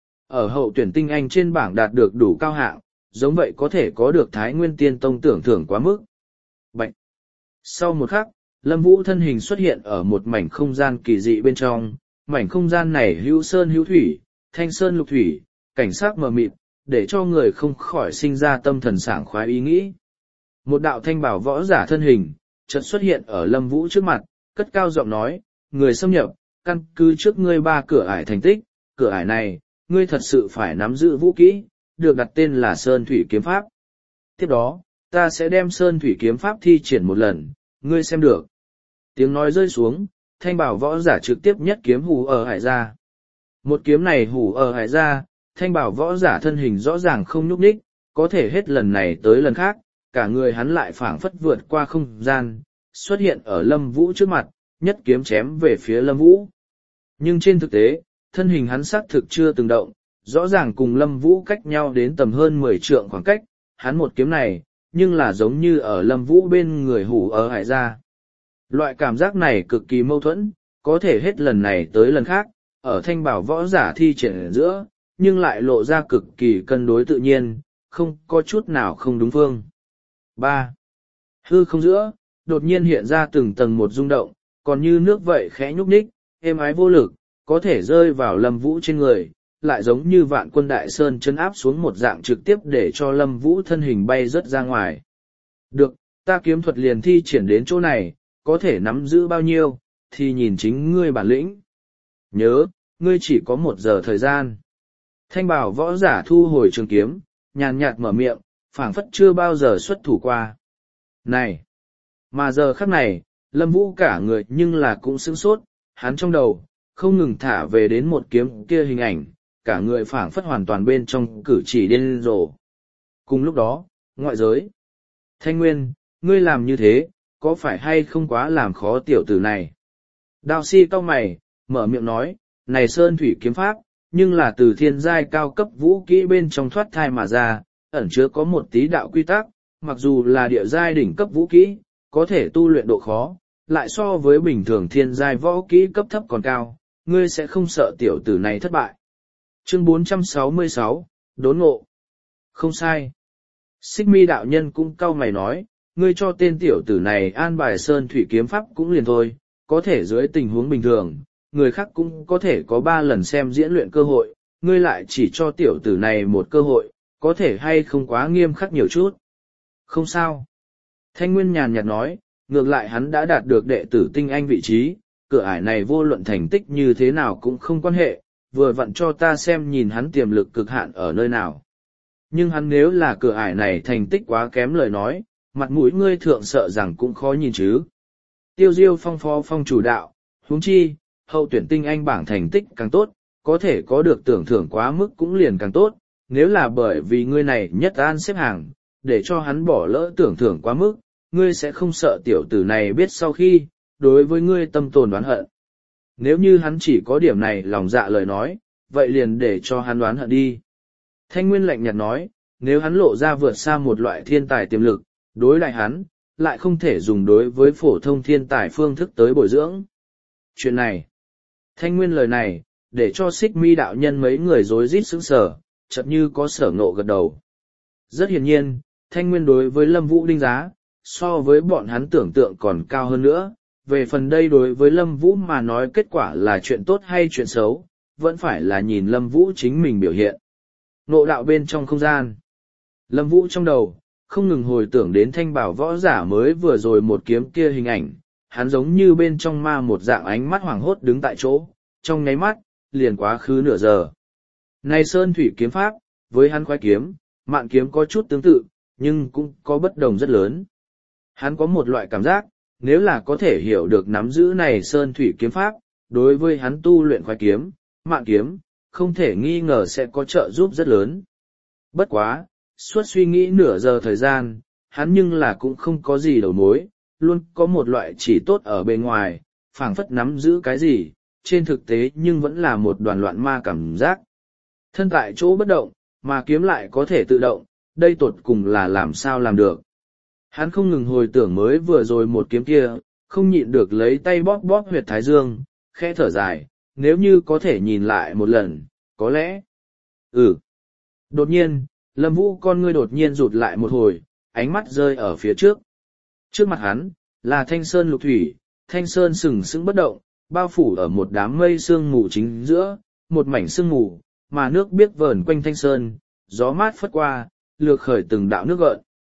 Ở hậu tuyển tinh anh trên bảng đạt được đủ cao hạng, giống vậy có thể có được Thái Nguyên Tiên Tông tưởng thưởng quá mức. Bạch! Sau một khắc, Lâm Vũ thân hình xuất hiện ở một mảnh không gian kỳ dị bên trong, mảnh không gian này hữu sơn hữu thủy, thanh sơn lục thủy, cảnh sắc mờ mịt, để cho người không khỏi sinh ra tâm thần sảng khoái ý nghĩ. Một đạo thanh bảo võ giả thân hình, chợt xuất hiện ở Lâm Vũ trước mặt, cất cao giọng nói, người xâm nhập, căn cứ trước ngươi ba cửa ải thành tích, cửa ải này, ngươi thật sự phải nắm giữ vũ kỹ, được đặt tên là Sơn Thủy Kiếm Pháp. Tiếp đó, ta sẽ đem Sơn Thủy Kiếm Pháp thi triển một lần, ngươi xem được. Tiếng nói rơi xuống, thanh bảo võ giả trực tiếp nhất kiếm hù ở hải ra. Một kiếm này hù ở hải ra, thanh bảo võ giả thân hình rõ ràng không nhúc nhích, có thể hết lần này tới lần khác, cả người hắn lại phảng phất vượt qua không gian, xuất hiện ở Lâm Vũ trước mặt, nhất kiếm chém về phía Lâm Vũ. Nhưng trên thực tế, thân hình hắn xác thực chưa từng động, rõ ràng cùng Lâm Vũ cách nhau đến tầm hơn mười trượng khoảng cách, hắn một kiếm này, nhưng là giống như ở Lâm Vũ bên người hủ ở hải ra. Loại cảm giác này cực kỳ mâu thuẫn, có thể hết lần này tới lần khác, ở thanh bảo võ giả thi triển giữa, nhưng lại lộ ra cực kỳ cân đối tự nhiên, không có chút nào không đúng phương. ba. Hư không giữa, đột nhiên hiện ra từng tầng một rung động, còn như nước vậy khẽ nhúc nhích, êm ái vô lực, có thể rơi vào Lâm Vũ trên người, lại giống như vạn quân đại sơn chấn áp xuống một dạng trực tiếp để cho Lâm Vũ thân hình bay rớt ra ngoài. Được, ta kiếm thuật liền thi triển đến chỗ này, có thể nắm giữ bao nhiêu, thì nhìn chính ngươi bản lĩnh. Nhớ, ngươi chỉ có một giờ thời gian. Thanh bảo võ giả thu hồi trường kiếm, nhàn nhạt mở miệng, phảng phất chưa bao giờ xuất thủ qua. Này! Mà giờ khắc này, Lâm Vũ cả người nhưng là cũng sững sốt, hắn trong đầu, không ngừng thả về đến một kiếm kia hình ảnh, cả người phảng phất hoàn toàn bên trong cử chỉ điên rồ. Cùng lúc đó, ngoại giới. Thanh Nguyên, ngươi làm như thế, có phải hay không quá làm khó tiểu tử này? Đao si cau mày, mở miệng nói, này Sơn Thủy Kiếm Pháp, nhưng là từ thiên giai cao cấp vũ kỹ bên trong thoát thai mà ra, ẩn chứa có một tí đạo quy tắc, mặc dù là địa giai đỉnh cấp vũ kỹ, có thể tu luyện độ khó, lại so với bình thường thiên giai võ kỹ cấp thấp còn cao, ngươi sẽ không sợ tiểu tử này thất bại. Chương bốn trăm sáu mươi sáu, Đốn ngộ. Không sai. Xích Mi đạo nhân cũng cau mày nói, ngươi cho tên tiểu tử này an bài Sơn Thủy Kiếm Pháp cũng liền thôi, có thể dưới tình huống bình thường, người khác cũng có thể có ba lần xem diễn luyện cơ hội, ngươi lại chỉ cho tiểu tử này một cơ hội, có thể hay không quá nghiêm khắc nhiều chút. Không sao. Thanh Nguyên nhàn nhạt nói, ngược lại hắn đã đạt được đệ tử tinh anh vị trí, cửa ải này vô luận thành tích như thế nào cũng không quan hệ, vừa vặn cho ta xem nhìn hắn tiềm lực cực hạn ở nơi nào. Nhưng hắn nếu là cửa ải này thành tích quá kém lời nói, mặt mũi ngươi thượng sợ rằng cũng khó nhìn chứ. Tiêu Diêu Phong phó phong chủ đạo, huống chi, hậu tuyển tinh anh bảng thành tích càng tốt, có thể có được tưởng thưởng quá mức cũng liền càng tốt, nếu là bởi vì ngươi này nhất an xếp hàng, để cho hắn bỏ lỡ tưởng thưởng quá mức, ngươi sẽ không sợ tiểu tử này biết sau khi, đối với ngươi tâm tồn đoán hận. Nếu như hắn chỉ có điểm này lòng dạ lời nói, vậy liền để cho hắn đoán hận đi. Thanh Nguyên lạnh nhạt nói, nếu hắn lộ ra vượt xa một loại thiên tài tiềm lực, đối lại hắn, lại không thể dùng đối với phổ thông thiên tài phương thức tới bồi dưỡng. Chuyện này, Thanh Nguyên lời này, để cho Xích Mi đạo nhân mấy người rối rít sững sờ, chợt như có sở ngộ gật đầu. Rất hiển nhiên, Thanh Nguyên đối với Lâm Vũ đánh giá, so với bọn hắn tưởng tượng còn cao hơn nữa. Về phần đây đối với Lâm Vũ mà nói kết quả là chuyện tốt hay chuyện xấu, vẫn phải là nhìn Lâm Vũ chính mình biểu hiện. Ngộ đạo bên trong không gian. Lâm Vũ trong đầu, không ngừng hồi tưởng đến thanh bảo võ giả mới vừa rồi một kiếm kia hình ảnh, hắn giống như bên trong ma một dạng ánh mắt hoảng hốt đứng tại chỗ, trong nháy mắt, liền quá khứ nửa giờ. Này Sơn Thủy Kiếm Pháp, với hắn khoái kiếm, mạn kiếm có chút tương tự, nhưng cũng có bất đồng rất lớn. Hắn có một loại cảm giác, nếu là có thể hiểu được nắm giữ này Sơn Thủy Kiếm Pháp, đối với hắn tu luyện khoái kiếm, mạn kiếm, không thể nghi ngờ sẽ có trợ giúp rất lớn. Bất quá, suốt suy nghĩ nửa giờ thời gian, hắn nhưng là cũng không có gì đầu mối, luôn có một loại chỉ tốt ở bên ngoài, phảng phất nắm giữ cái gì, trên thực tế nhưng vẫn là một đoàn loạn ma cảm giác. Thân tại chỗ bất động, mà kiếm lại có thể tự động, đây tột cùng là làm sao làm được. Hắn không ngừng hồi tưởng mới vừa rồi một kiếm kia, không nhịn được lấy tay bóp bóp huyệt thái dương, khẽ thở dài, nếu như có thể nhìn lại một lần, có lẽ. Ừ. Đột nhiên, Lâm Vũ con ngươi đột nhiên rụt lại một hồi, ánh mắt rơi ở phía trước. Trước mặt hắn, là thanh sơn lục thủy, thanh sơn sừng sững bất động, bao phủ ở một đám mây sương mù chính giữa, một mảnh sương mù, mà nước biếc vờn quanh thanh sơn, gió mát phất qua, lược khởi từng đạo nước gợn.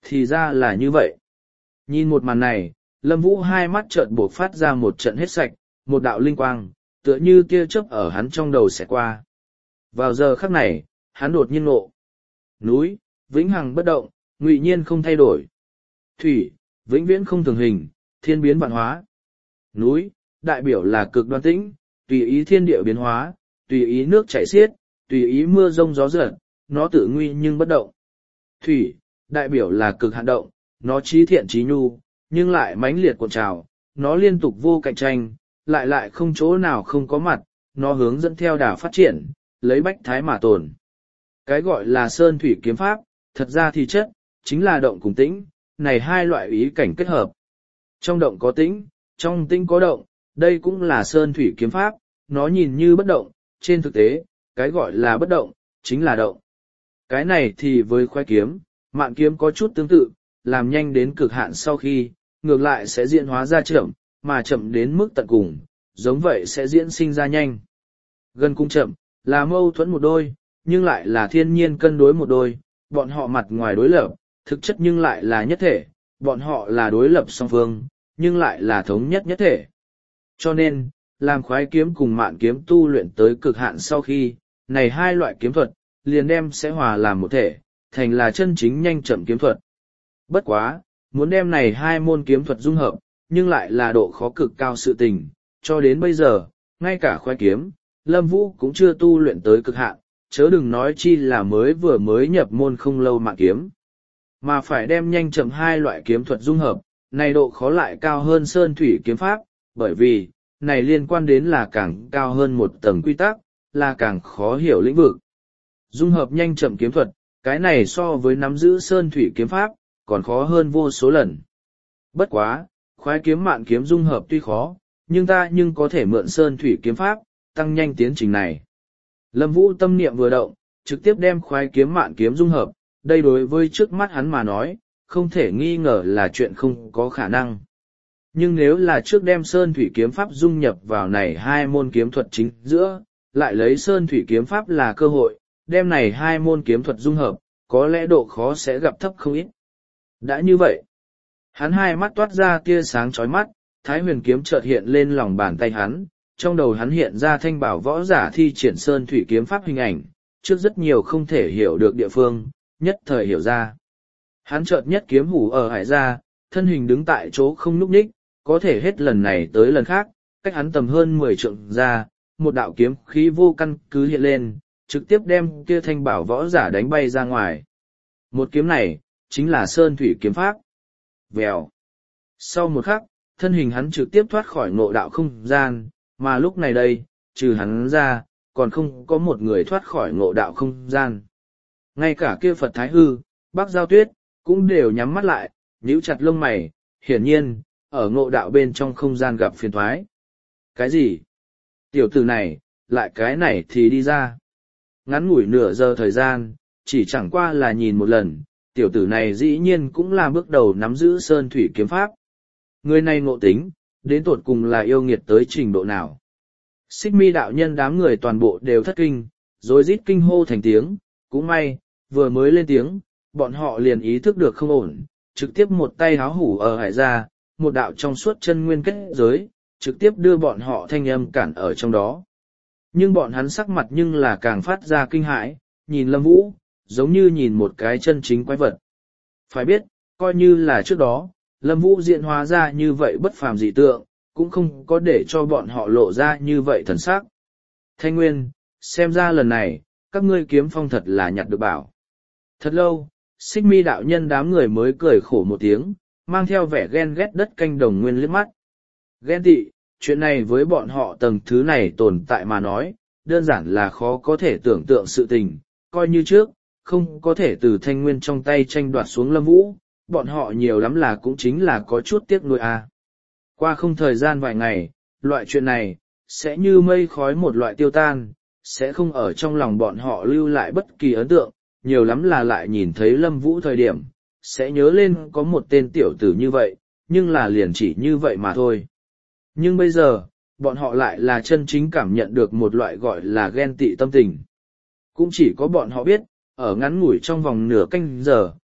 thì ra là như vậy. Nhìn một màn này, Lâm Vũ hai mắt chợt buộc phát ra một trận hết sạch, một đạo linh quang, tựa như tia chớp ở hắn trong đầu sẽ qua. Vào giờ khắc này, hắn đột nhiên ngộ. Núi, vĩnh hằng bất động, ngụy nhiên không thay đổi. Thủy, vĩnh viễn không thường hình, thiên biến vạn hóa. Núi, đại biểu là cực đoan tĩnh, tùy ý thiên địa biến hóa, tùy ý nước chảy xiết, tùy ý mưa rông gió giật, nó tự nguy nhưng bất động. Thủy, đại biểu là cực hạn động, nó trí thiện trí nhu, nhưng lại mãnh liệt cuộn trào, nó liên tục vô cạnh tranh, lại lại không chỗ nào không có mặt, nó hướng dẫn theo đà phát triển, lấy bách thái mà tồn. Cái gọi là sơn thủy kiếm pháp, thật ra thì chất, chính là động cùng tĩnh, này hai loại ý cảnh kết hợp. Trong động có tĩnh, trong tĩnh có động, đây cũng là sơn thủy kiếm pháp, nó nhìn như bất động, trên thực tế, cái gọi là bất động, chính là động. Cái này thì với khoái kiếm, mạn kiếm có chút tương tự, làm nhanh đến cực hạn sau khi, ngược lại sẽ diễn hóa ra chậm, mà chậm đến mức tận cùng, giống vậy sẽ diễn sinh ra nhanh. Gần cung chậm, là mâu thuẫn một đôi, nhưng lại là thiên nhiên cân đối một đôi, bọn họ mặt ngoài đối lập, thực chất nhưng lại là nhất thể, bọn họ là đối lập song phương, nhưng lại là thống nhất nhất thể. Cho nên, làm khoái kiếm cùng mạn kiếm tu luyện tới cực hạn sau khi, này hai loại kiếm thuật, liền đem sẽ hòa làm một thể, thành là chân chính nhanh chậm kiếm thuật. Bất quá, muốn đem này hai môn kiếm thuật dung hợp, nhưng lại là độ khó cực cao sự tình, cho đến bây giờ, ngay cả khoái kiếm, Lâm Vũ cũng chưa tu luyện tới cực hạn, chớ đừng nói chi là mới vừa mới nhập môn không lâu mạn kiếm. Mà phải đem nhanh chậm hai loại kiếm thuật dung hợp, này độ khó lại cao hơn sơn thủy kiếm pháp, bởi vì, này liên quan đến là càng cao hơn một tầng quy tắc, là càng khó hiểu lĩnh vực. Dung hợp nhanh chậm kiếm thuật, cái này so với nắm giữ sơn thủy kiếm pháp, còn khó hơn vô số lần. Bất quá, khoái kiếm mạn kiếm dung hợp tuy khó, nhưng ta nhưng có thể mượn sơn thủy kiếm pháp, tăng nhanh tiến trình này. Lâm Vũ tâm niệm vừa động, trực tiếp đem khoái kiếm mạn kiếm dung hợp, đây đối với trước mắt hắn mà nói, không thể nghi ngờ là chuyện không có khả năng. Nhưng nếu là trước đem sơn thủy kiếm pháp dung nhập vào này hai môn kiếm thuật chính giữa, lại lấy sơn thủy kiếm pháp là cơ hội, đem này hai môn kiếm thuật dung hợp, có lẽ độ khó sẽ gặp thấp không ít. Đã như vậy, hắn hai mắt toát ra tia sáng chói mắt, thái huyền kiếm chợt hiện lên lòng bàn tay hắn, trong đầu hắn hiện ra thanh bảo võ giả thi triển sơn thủy kiếm pháp hình ảnh, trước rất nhiều không thể hiểu được địa phương, nhất thời hiểu ra. Hắn chợt nhất kiếm hủ ở hải ra, thân hình đứng tại chỗ không nhúc nhích, có thể hết lần này tới lần khác, cách hắn tầm hơn mười trượng ra, một đạo kiếm khí vô căn cứ hiện lên, trực tiếp đem kia thanh bảo võ giả đánh bay ra ngoài. Một kiếm này, chính là sơn thủy kiếm pháp. Vèo. Sau một khắc, thân hình hắn trực tiếp thoát khỏi ngộ đạo không gian, mà lúc này đây, trừ hắn ra, còn không có một người thoát khỏi ngộ đạo không gian. Ngay cả kia Phật Thái Hư, Bác Giao Tuyết, cũng đều nhắm mắt lại, nhíu chặt lông mày, hiển nhiên, ở ngộ đạo bên trong không gian gặp phiền thoái. Cái gì? Tiểu tử này, lại cái này thì đi ra. Ngắn ngủi nửa giờ thời gian, chỉ chẳng qua là nhìn một lần, tiểu tử này dĩ nhiên cũng là bước đầu nắm giữ sơn thủy kiếm pháp. Người này ngộ tính, đến tột cùng là yêu nghiệt tới trình độ nào. Xích Mi đạo nhân đám người toàn bộ đều thất kinh, rồi rít kinh hô thành tiếng, cũng may, vừa mới lên tiếng, bọn họ liền ý thức được không ổn, trực tiếp một tay háo hủ ở hải ra, một đạo trong suốt chân nguyên kết giới, trực tiếp đưa bọn họ thanh âm cản ở trong đó. Nhưng bọn hắn sắc mặt nhưng là càng phát ra kinh hãi, nhìn Lâm Vũ, giống như nhìn một cái chân chính quái vật. Phải biết, coi như là trước đó, Lâm Vũ diễn hóa ra như vậy bất phàm dị tượng, cũng không có để cho bọn họ lộ ra như vậy thần sắc. Thanh Nguyên, xem ra lần này, các ngươi kiếm phong thật là nhặt được bảo. Thật lâu, Xích Mi đạo nhân đám người mới cười khổ một tiếng, mang theo vẻ ghen ghét đất canh đồng nguyên liếc mắt. Ghen tị, chuyện này với bọn họ tầng thứ này tồn tại mà nói, đơn giản là khó có thể tưởng tượng sự tình, coi như trước, không có thể từ Thanh Nguyên trong tay tranh đoạt xuống Lâm Vũ, bọn họ nhiều lắm là cũng chính là có chút tiếc nuối à. Qua không thời gian vài ngày, loại chuyện này, sẽ như mây khói một loại tiêu tan, sẽ không ở trong lòng bọn họ lưu lại bất kỳ ấn tượng, nhiều lắm là lại nhìn thấy Lâm Vũ thời điểm, sẽ nhớ lên có một tên tiểu tử như vậy, nhưng là liền chỉ như vậy mà thôi. Nhưng bây giờ, bọn họ lại là chân chính cảm nhận được một loại gọi là ghen tị tâm tình. Cũng chỉ có bọn họ biết, ở ngắn ngủi trong vòng nửa canh giờ,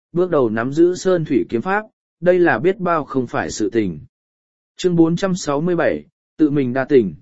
bước đầu nắm giữ sơn thủy kiếm pháp, đây là biết bao không phải sự tình. Chương bốn trăm sáu mươi bảy, tự mình đa tình.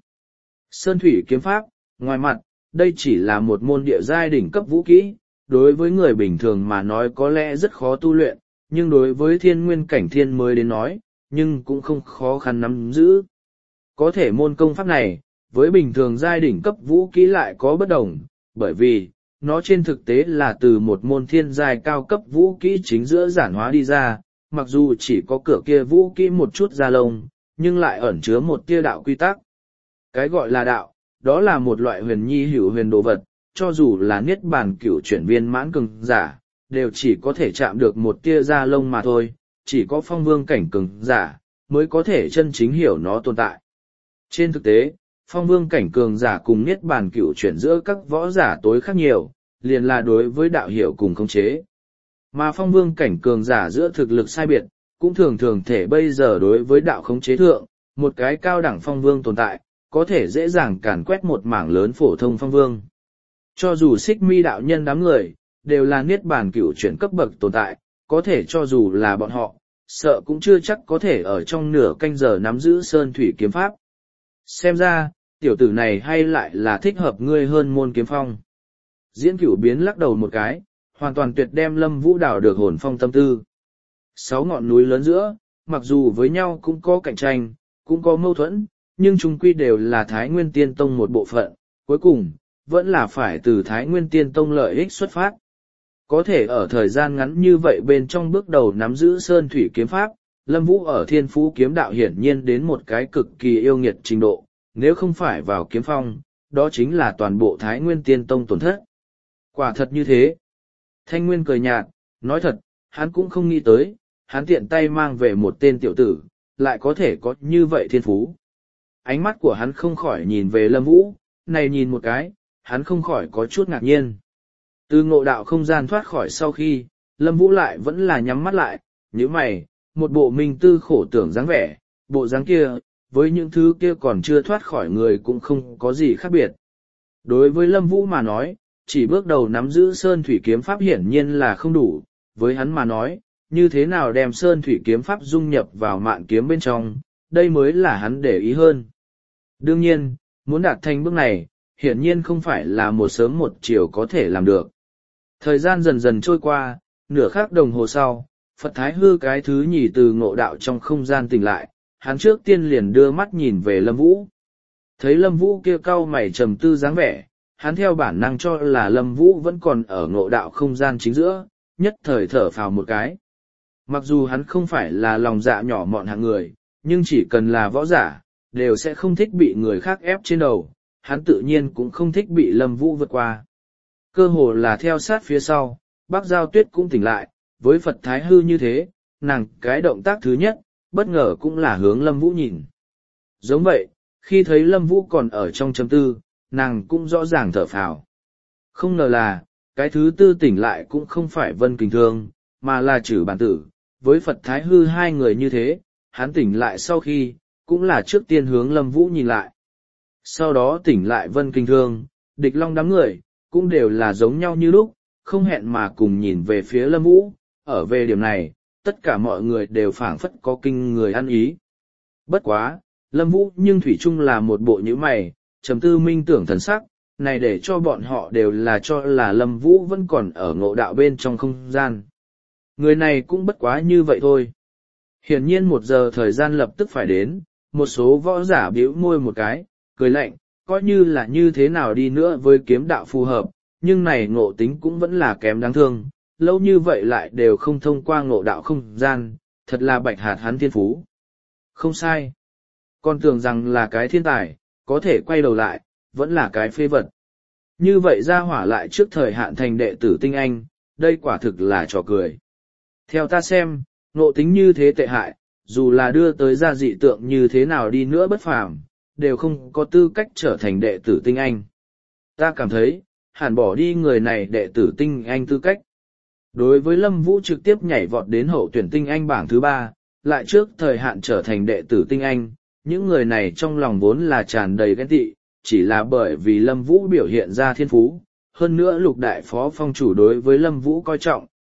Sơn thủy kiếm pháp, ngoài mặt, đây chỉ là một môn địa giai đỉnh cấp vũ kỹ, đối với người bình thường mà nói có lẽ rất khó tu luyện, nhưng đối với thiên nguyên cảnh thiên mới đến nói, nhưng cũng không khó khăn nắm giữ. Có thể môn công pháp này, với bình thường giai đỉnh cấp vũ kỹ lại có bất đồng, bởi vì, nó trên thực tế là từ một môn thiên giai cao cấp vũ kỹ chính giữa giản hóa đi ra, mặc dù chỉ có cửa kia vũ kỹ một chút da lông, nhưng lại ẩn chứa một tia đạo quy tắc. Cái gọi là đạo, đó là một loại huyền nhi hữu huyền đồ vật, cho dù là niết bàn cửu chuyển viên mãn cường giả, đều chỉ có thể chạm được một tia da lông mà thôi, chỉ có phong vương cảnh cường giả, mới có thể chân chính hiểu nó tồn tại. Trên thực tế, phong vương cảnh cường giả cùng niết bàn cửu chuyển giữa các võ giả tối khác nhiều, liền là đối với đạo hiểu cùng khống chế. Mà phong vương cảnh cường giả giữa thực lực sai biệt, cũng thường thường thể bây giờ đối với đạo khống chế thượng, một cái cao đẳng phong vương tồn tại, có thể dễ dàng càn quét một mảng lớn phổ thông phong vương. Cho dù xích mi đạo nhân đám người, đều là niết bàn cửu chuyển cấp bậc tồn tại, có thể cho dù là bọn họ, sợ cũng chưa chắc có thể ở trong nửa canh giờ nắm giữ sơn thủy kiếm pháp. Xem ra, tiểu tử này hay lại là thích hợp ngươi hơn môn kiếm phong. Diễn Cửu biến lắc đầu một cái, hoàn toàn tuyệt đem Lâm Vũ đảo được hồn phong tâm tư. Sáu ngọn núi lớn giữa, mặc dù với nhau cũng có cạnh tranh, cũng có mâu thuẫn, nhưng chung quy đều là Thái Nguyên Tiên Tông một bộ phận, cuối cùng, vẫn là phải từ Thái Nguyên Tiên Tông lợi ích xuất phát. Có thể ở thời gian ngắn như vậy bên trong bước đầu nắm giữ sơn thủy kiếm pháp, Lâm Vũ ở thiên phú kiếm đạo hiển nhiên đến một cái cực kỳ yêu nghiệt trình độ, nếu không phải vào kiếm phong, đó chính là toàn bộ Thái Nguyên Tiên Tông tổn thất. Quả thật như thế. Thanh Nguyên cười nhạt, nói thật, hắn cũng không nghĩ tới, hắn tiện tay mang về một tên tiểu tử, lại có thể có như vậy thiên phú. Ánh mắt của hắn không khỏi nhìn về Lâm Vũ, này nhìn một cái, hắn không khỏi có chút ngạc nhiên. Từ ngộ đạo không gian thoát khỏi sau khi, Lâm Vũ lại vẫn là nhắm mắt lại, như mày, một bộ minh tư khổ tưởng dáng vẻ, bộ dáng kia, với những thứ kia còn chưa thoát khỏi người cũng không có gì khác biệt. Đối với Lâm Vũ mà nói, chỉ bước đầu nắm giữ sơn thủy kiếm pháp hiển nhiên là không đủ, với hắn mà nói, như thế nào đem sơn thủy kiếm pháp dung nhập vào mạn kiếm bên trong, đây mới là hắn để ý hơn. Đương nhiên, muốn đạt thành bước này, hiển nhiên không phải là một sớm một chiều có thể làm được. Thời gian dần dần trôi qua, nửa khắc đồng hồ sau, Phật Thái Hư cái thứ nhì từ ngộ đạo trong không gian tỉnh lại, hắn trước tiên liền đưa mắt nhìn về Lâm Vũ. Thấy Lâm Vũ kia cau mày trầm tư dáng vẻ, hắn theo bản năng cho là Lâm Vũ vẫn còn ở ngộ đạo không gian chính giữa, nhất thời thở phào một cái. Mặc dù hắn không phải là lòng dạ nhỏ mọn hạng người, nhưng chỉ cần là võ giả, đều sẽ không thích bị người khác ép trên đầu, hắn tự nhiên cũng không thích bị Lâm Vũ vượt qua. Cơ hồ là theo sát phía sau, Bác Giao Tuyết cũng tỉnh lại, với Phật Thái Hư như thế, nàng cái động tác thứ nhất, bất ngờ cũng là hướng Lâm Vũ nhìn. Giống vậy, khi thấy Lâm Vũ còn ở trong chấm tư, nàng cũng rõ ràng thở phào. Không ngờ là, cái thứ tư tỉnh lại cũng không phải Vân Kình Thương, mà là Trử Bản Tử, với Phật Thái Hư hai người như thế, hắn tỉnh lại sau khi, cũng là trước tiên hướng Lâm Vũ nhìn lại. Sau đó tỉnh lại Vân Kình Thương, Địch Long đám người, cũng đều là giống nhau như lúc, không hẹn mà cùng nhìn về phía Lâm Vũ, ở về điểm này, tất cả mọi người đều phảng phất có kinh người ăn ý. Bất quá, Lâm Vũ nhưng thủy chung là một bộ nhíu mày, trầm tư minh tưởng thần sắc, này để cho bọn họ đều là cho là Lâm Vũ vẫn còn ở ngộ đạo bên trong không gian. Người này cũng bất quá như vậy thôi. Hiển nhiên một giờ thời gian lập tức phải đến, một số võ giả bĩu môi một cái, cười lạnh, coi như là như thế nào đi nữa với kiếm đạo phù hợp, nhưng này ngộ tính cũng vẫn là kém đáng thương, lâu như vậy lại đều không thông qua ngộ đạo không gian, thật là bạch hạt hắn thiên phú. Không sai. Con tưởng rằng là cái thiên tài, có thể quay đầu lại, vẫn là cái phê vật. Như vậy ra hỏa lại trước thời hạn thành đệ tử tinh anh, đây quả thực là trò cười. Theo ta xem, ngộ tính như thế tệ hại, dù là đưa tới ra dị tượng như thế nào đi nữa bất phàm, đều không có tư cách trở thành đệ tử tinh anh. Ta cảm thấy, hẳn bỏ đi người này đệ tử tinh anh tư cách. Đối với Lâm Vũ trực tiếp nhảy vọt đến hậu tuyển tinh anh bảng thứ ba, lại trước thời hạn trở thành đệ tử tinh anh, những người này trong lòng vốn là tràn đầy ghen tị, chỉ là bởi vì Lâm Vũ biểu hiện ra thiên phú. Hơn nữa lục đại phó phong chủ đối với Lâm Vũ coi trọng,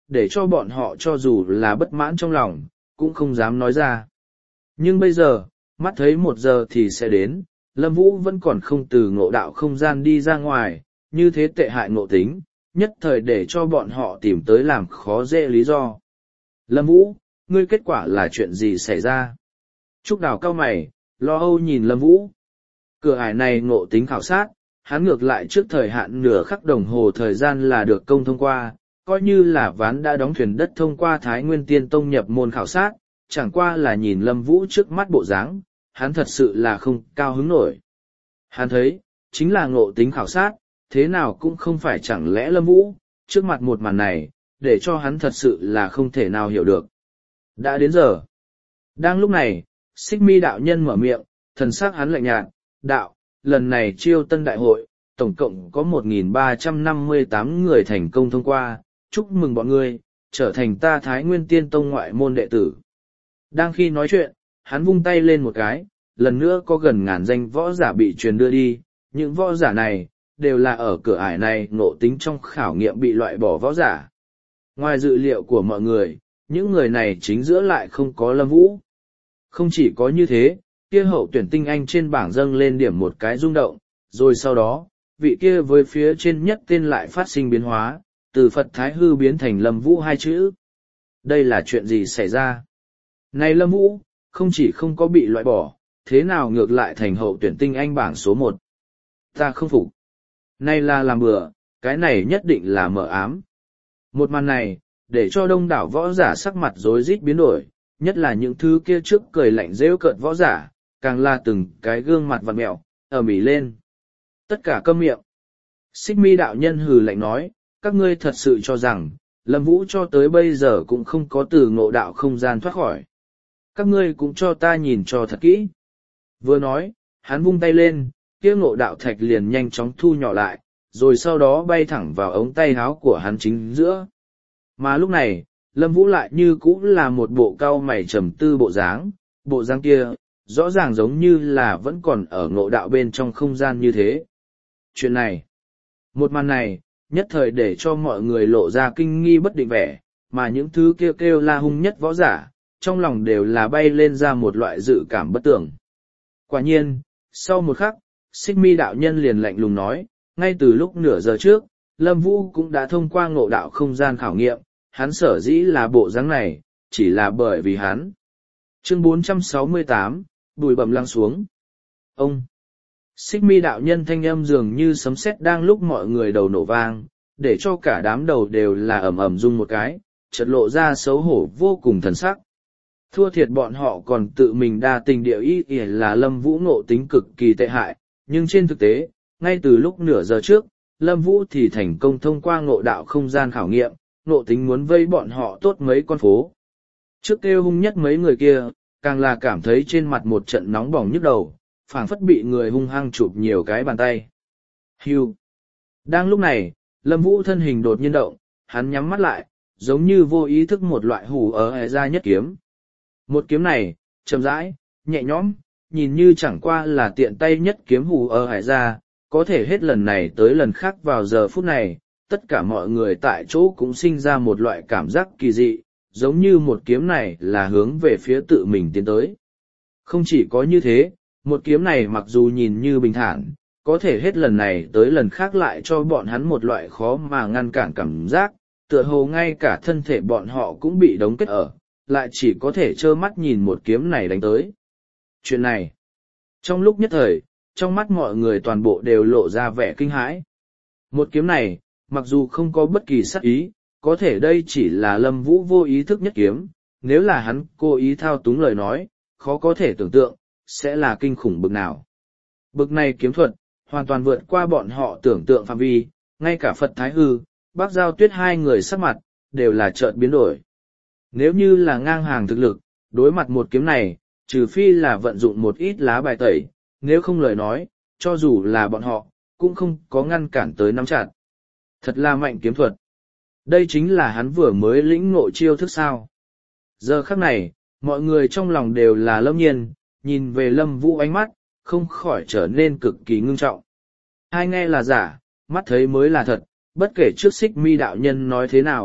để cho bọn họ cho dù là bất mãn trong lòng, cũng không dám nói ra. Nhưng bây giờ, mắt thấy một giờ thì sẽ đến, Lâm Vũ vẫn còn không từ ngộ đạo không gian đi ra ngoài, như thế tệ hại ngộ tính, nhất thời để cho bọn họ tìm tới làm khó dễ lý do. Lâm Vũ, ngươi kết quả là chuyện gì xảy ra? Trúc Đào cao mày, lo âu nhìn Lâm Vũ. Cửa ải này ngộ tính khảo sát, hắn ngược lại trước thời hạn nửa khắc đồng hồ thời gian là được công thông qua, coi như là ván đã đóng thuyền đất thông qua Thái Nguyên Tiên Tông nhập môn khảo sát, chẳng qua là nhìn Lâm Vũ trước mắt bộ dáng, hắn thật sự là không cao hứng nổi. Hắn thấy, chính là ngộ tính khảo sát, thế nào cũng không phải chẳng lẽ Lâm Vũ, trước mặt một màn này, để cho hắn thật sự là không thể nào hiểu được. Đã đến giờ. Đang lúc này, Xích Mi đạo nhân mở miệng, thần sắc hắn lạnh nhạt, đạo, lần này chiêu tân đại hội, tổng cộng có một nghìn ba trăm năm mươi tám người thành công thông qua, chúc mừng bọn ngươi, trở thành ta Thái Nguyên Tiên Tông ngoại môn đệ tử. Đang khi nói chuyện, hắn vung tay lên một cái, lần nữa có gần ngàn danh võ giả bị truyền đưa đi, những võ giả này, đều là ở cửa ải này ngộ tính trong khảo nghiệm bị loại bỏ võ giả. Ngoài dự liệu của mọi người, những người này chính giữa lại không có Lâm Vũ. Không chỉ có như thế, kia hậu tuyển tinh anh trên bảng dâng lên điểm một cái rung động, rồi sau đó, vị kia với phía trên nhất tên lại phát sinh biến hóa, từ Phật Thái Hư biến thành Lâm Vũ hai chữ. Đây là chuyện gì xảy ra? Này Lâm Vũ, không chỉ không có bị loại bỏ, thế nào ngược lại thành hậu tuyển tinh anh bảng số một? Ta không phục. Này là làm bừa, cái này nhất định là mở ám. Một màn này, để cho đông đảo võ giả sắc mặt rối rít biến đổi, nhất là những thứ kia trước cười lạnh rêu cợt võ giả, càng là từng cái gương mặt vặn mẹo, ầm ĩ lên. Tất cả câm miệng. Xích Mi đạo nhân hừ lạnh nói, các ngươi thật sự cho rằng, Lâm Vũ cho tới bây giờ cũng không có từ ngộ đạo không gian thoát khỏi. Các ngươi cũng cho ta nhìn cho thật kỹ. Vừa nói, hắn vung tay lên, kia ngộ đạo thạch liền nhanh chóng thu nhỏ lại, rồi sau đó bay thẳng vào ống tay áo của hắn chính giữa. Mà lúc này, Lâm Vũ lại như cũ là một bộ cau mày trầm tư bộ dáng, bộ dáng kia, rõ ràng giống như là vẫn còn ở ngộ đạo bên trong không gian như thế. Chuyện này, một màn này, nhất thời để cho mọi người lộ ra kinh nghi bất định vẻ, mà những thứ kêu kêu la hung nhất võ giả, trong lòng đều là bay lên ra một loại dự cảm bất tưởng. Quả nhiên, sau một khắc, Xích Mi đạo nhân liền lạnh lùng nói, ngay từ lúc nửa giờ trước, Lâm Vũ cũng đã thông qua ngộ đạo không gian khảo nghiệm, hắn sở dĩ là bộ dáng này, chỉ là bởi vì hắn. Chương bốn trăm sáu mươi tám, bụi bẩm lắng xuống. Ông! Xích Mi đạo nhân thanh âm dường như sấm sét đang lúc mọi người đầu nổ vang, để cho cả đám đầu đều là ầm ầm rung một cái, chợt lộ ra xấu hổ vô cùng thần sắc. Thua thiệt bọn họ còn tự mình đa tình địa ý ỉa là Lâm Vũ ngộ tính cực kỳ tệ hại, nhưng trên thực tế, ngay từ lúc nửa giờ trước, Lâm Vũ thì thành công thông qua ngộ đạo không gian khảo nghiệm, ngộ tính muốn vây bọn họ tốt mấy con phố. Trước kêu hung nhất mấy người kia, càng là cảm thấy trên mặt một trận nóng bỏng nhức đầu, phảng phất bị người hung hăng chụp nhiều cái bàn tay. Hưu. Đang lúc này, Lâm Vũ thân hình đột nhiên động, hắn nhắm mắt lại, giống như vô ý thức một loại hù ở hệ ra nhất kiếm. Một kiếm này, chậm rãi, nhẹ nhõm, nhìn như chẳng qua là tiện tay nhất kiếm hù ở hệ ra, có thể hết lần này tới lần khác vào giờ phút này, tất cả mọi người tại chỗ cũng sinh ra một loại cảm giác kỳ dị, giống như một kiếm này là hướng về phía tự mình tiến tới. Không chỉ có như thế, một kiếm này mặc dù nhìn như bình thản, có thể hết lần này tới lần khác lại cho bọn hắn một loại khó mà ngăn cản cảm giác, tựa hồ ngay cả thân thể bọn họ cũng bị đóng kết ở, lại chỉ có thể trơ mắt nhìn một kiếm này đánh tới. Chuyện này, trong lúc nhất thời, trong mắt mọi người toàn bộ đều lộ ra vẻ kinh hãi. Một kiếm này, mặc dù không có bất kỳ sát ý, có thể đây chỉ là Lâm Vũ vô ý thức nhất kiếm, nếu là hắn cố ý thao túng lời nói, khó có thể tưởng tượng, sẽ là kinh khủng bực nào. Bực này kiếm thuật, hoàn toàn vượt qua bọn họ tưởng tượng phạm vi, ngay cả Phật Thái Hư, Bác Giao Tuyết hai người sắc mặt, đều là chợt biến đổi. Nếu như là ngang hàng thực lực, đối mặt một kiếm này, trừ phi là vận dụng một ít lá bài tẩy, nếu không lời nói, cho dù là bọn họ, cũng không có ngăn cản tới nắm chặt. Thật là mạnh kiếm thuật. Đây chính là hắn vừa mới lĩnh ngộ chiêu thức sao. Giờ khắc này, mọi người trong lòng đều là lâm nhiên, nhìn về Lâm Vũ ánh mắt, không khỏi trở nên cực kỳ ngưng trọng. Hai nghe là giả, mắt thấy mới là thật, bất kể trước Xích Mi đạo nhân nói thế nào,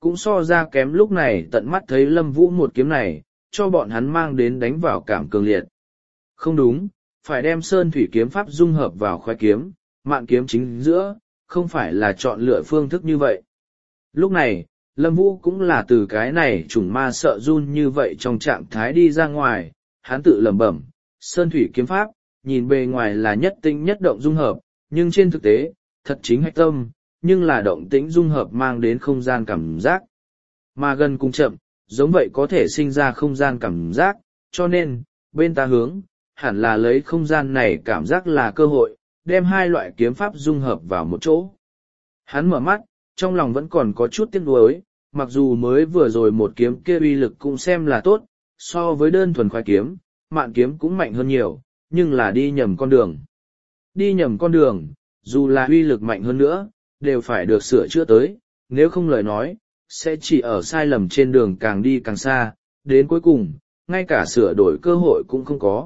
cũng so ra kém lúc này tận mắt thấy Lâm Vũ một kiếm này, cho bọn hắn mang đến đánh vào cảm cường liệt. Không đúng, phải đem sơn thủy kiếm pháp dung hợp vào khoái kiếm, mạn kiếm chính giữa, không phải là chọn lựa phương thức như vậy. Lúc này, Lâm Vũ cũng là từ cái này chủng ma sợ run như vậy trong trạng thái đi ra ngoài, hắn tự lẩm bẩm, sơn thủy kiếm pháp, nhìn bề ngoài là nhất tinh nhất động dung hợp, nhưng trên thực tế, thật chính hạch tâm, nhưng là động tĩnh dung hợp mang đến không gian cảm giác. Mà gần cùng chậm, giống vậy có thể sinh ra không gian cảm giác, cho nên, bên ta hướng, hẳn là lấy không gian này cảm giác là cơ hội, đem hai loại kiếm pháp dung hợp vào một chỗ. Hắn mở mắt, trong lòng vẫn còn có chút tiếc nuối, mặc dù mới vừa rồi một kiếm kia uy lực cũng xem là tốt, so với đơn thuần khoái kiếm, mạn kiếm cũng mạnh hơn nhiều, nhưng là đi nhầm con đường. Đi nhầm con đường, dù là uy lực mạnh hơn nữa, đều phải được sửa chữa tới, nếu không lời nói, sẽ chỉ ở sai lầm trên đường càng đi càng xa, đến cuối cùng, ngay cả sửa đổi cơ hội cũng không có.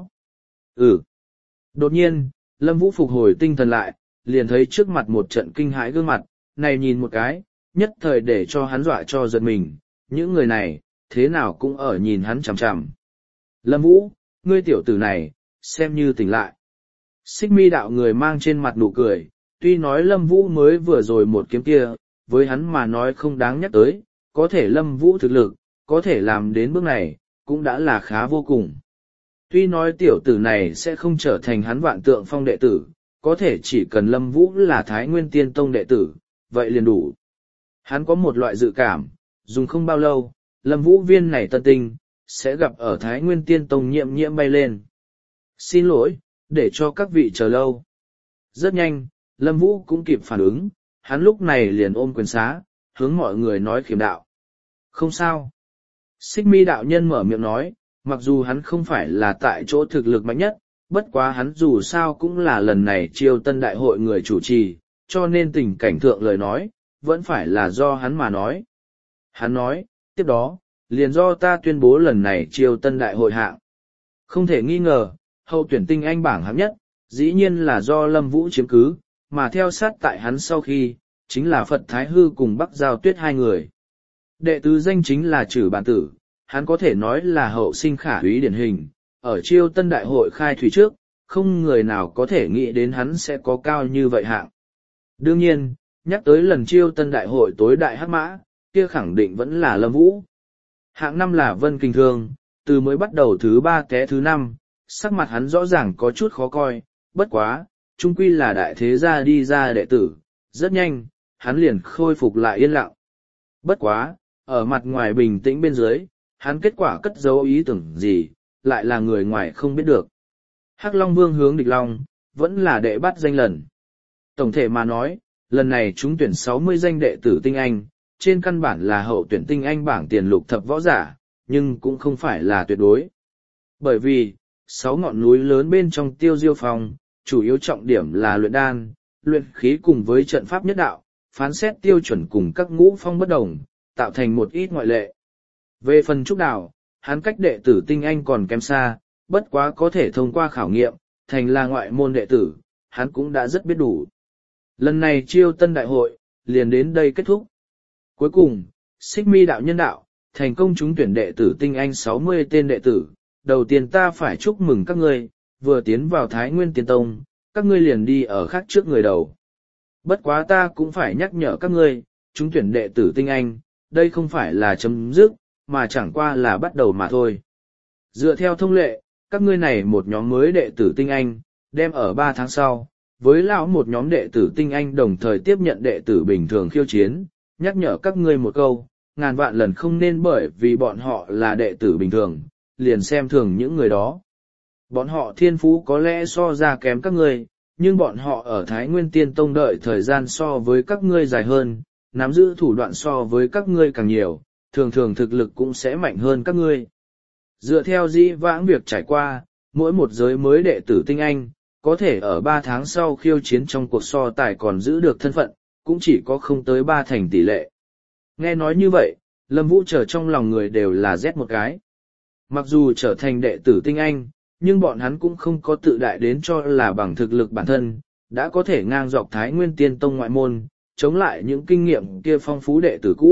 Ừ. Đột nhiên, Lâm Vũ phục hồi tinh thần lại, liền thấy trước mặt một trận kinh hãi gương mặt, này nhìn một cái, nhất thời để cho hắn dọa cho giật mình, những người này, thế nào cũng ở nhìn hắn chằm chằm. Lâm Vũ, ngươi tiểu tử này, xem như tỉnh lại. Xích mi đạo người mang trên mặt nụ cười, tuy nói Lâm Vũ mới vừa rồi một kiếm kia, với hắn mà nói không đáng nhắc tới, có thể Lâm Vũ thực lực, có thể làm đến bước này, cũng đã là khá vô cùng. Tuy nói tiểu tử này sẽ không trở thành hắn vạn tượng phong đệ tử, có thể chỉ cần Lâm Vũ là Thái Nguyên Tiên Tông đệ tử, vậy liền đủ. Hắn có một loại dự cảm, dùng không bao lâu, Lâm Vũ viên này tân tinh, sẽ gặp ở Thái Nguyên Tiên Tông nhiệm nhiễm bay lên. Xin lỗi, để cho các vị chờ lâu. Rất nhanh, Lâm Vũ cũng kịp phản ứng, hắn lúc này liền ôm quyền xá, hướng mọi người nói khiêm đạo. Không sao. Xích mi đạo nhân mở miệng nói, mặc dù hắn không phải là tại chỗ thực lực mạnh nhất, bất quá hắn dù sao cũng là lần này chiêu tân đại hội người chủ trì, cho nên tình cảnh thượng lời nói, vẫn phải là do hắn mà nói. Hắn nói, tiếp đó, liền do ta tuyên bố lần này chiêu tân đại hội hạng. Không thể nghi ngờ, hậu tuyển tinh anh bảng hạng nhất, dĩ nhiên là do Lâm Vũ chiếm cứ, mà theo sát tại hắn sau khi, chính là Phật Thái Hư cùng Bắc Giao Tuyết hai người. Đệ tứ danh chính là Trử Bản Tử, hắn có thể nói là hậu sinh khả úy điển hình, ở chiêu tân đại hội khai thủy trước, không người nào có thể nghĩ đến hắn sẽ có cao như vậy hạng. Đương nhiên, nhắc tới lần chiêu tân đại hội tối đại hắc mã, kia khẳng định vẫn là Lâm Vũ. Hạng năm là Vân Kinh Thương, từ mới bắt đầu thứ ba té thứ năm, sắc mặt hắn rõ ràng có chút khó coi, bất quá, chung quy là đại thế gia đi ra đệ tử, rất nhanh, hắn liền khôi phục lại yên lặng. Bất quá, ở mặt ngoài bình tĩnh bên dưới, hắn kết quả cất giấu ý tưởng gì, lại là người ngoài không biết được. Hắc Long Vương hướng địch long, vẫn là đệ bắt danh lần. Tổng thể mà nói, lần này chúng tuyển sáu mươi danh đệ tử tinh anh, trên căn bản là hậu tuyển tinh anh bảng tiền lục thập võ giả, nhưng cũng không phải là tuyệt đối. Bởi vì, sáu ngọn núi lớn bên trong Tiêu Diêu Phong, chủ yếu trọng điểm là luyện đan, luyện khí cùng với trận pháp nhất đạo, phán xét tiêu chuẩn cùng các ngũ phong bất đồng, tạo thành một ít ngoại lệ. Về phần trúc đạo, hắn cách đệ tử tinh anh còn kém xa, bất quá có thể thông qua khảo nghiệm, thành là ngoại môn đệ tử, hắn cũng đã rất biết đủ. Lần này chiêu tân đại hội, liền đến đây kết thúc. Cuối cùng, Xích Mi đạo nhân đạo, thành công trúng tuyển đệ tử tinh anh sáu mươi tên đệ tử. Đầu tiên ta phải chúc mừng các ngươi, vừa tiến vào Thái Nguyên Tiên Tông, các ngươi liền đi ở khác trước người đầu. Bất quá ta cũng phải nhắc nhở các ngươi, trúng tuyển đệ tử tinh anh, đây không phải là chấm dứt, mà chẳng qua là bắt đầu mà thôi. Dựa theo thông lệ, các ngươi này một nhóm mới đệ tử tinh anh, đem ở ba tháng sau, với lão một nhóm đệ tử tinh anh đồng thời tiếp nhận đệ tử bình thường khiêu chiến, nhắc nhở các ngươi một câu, ngàn vạn lần không nên bởi vì bọn họ là đệ tử bình thường, liền xem thường những người đó. Bọn họ thiên phú có lẽ so ra kém các ngươi, nhưng bọn họ ở Thái Nguyên Tiên Tông đợi thời gian so với các ngươi dài hơn, nắm giữ thủ đoạn so với các ngươi càng nhiều, thường thường thực lực cũng sẽ mạnh hơn các ngươi. Dựa theo dĩ vãng việc trải qua, mỗi một giới mới đệ tử tinh anh, có thể ở ba tháng sau khiêu chiến trong cuộc so tài còn giữ được thân phận, cũng chỉ có không tới ba thành tỷ lệ. Nghe nói như vậy, Lâm Vũ trở trong lòng người đều là rét một cái. Mặc dù trở thành đệ tử tinh anh, nhưng bọn hắn cũng không có tự đại đến cho là bằng thực lực bản thân, đã có thể ngang dọc Thái Nguyên Tiên Tông ngoại môn, chống lại những kinh nghiệm kia phong phú đệ tử cũ,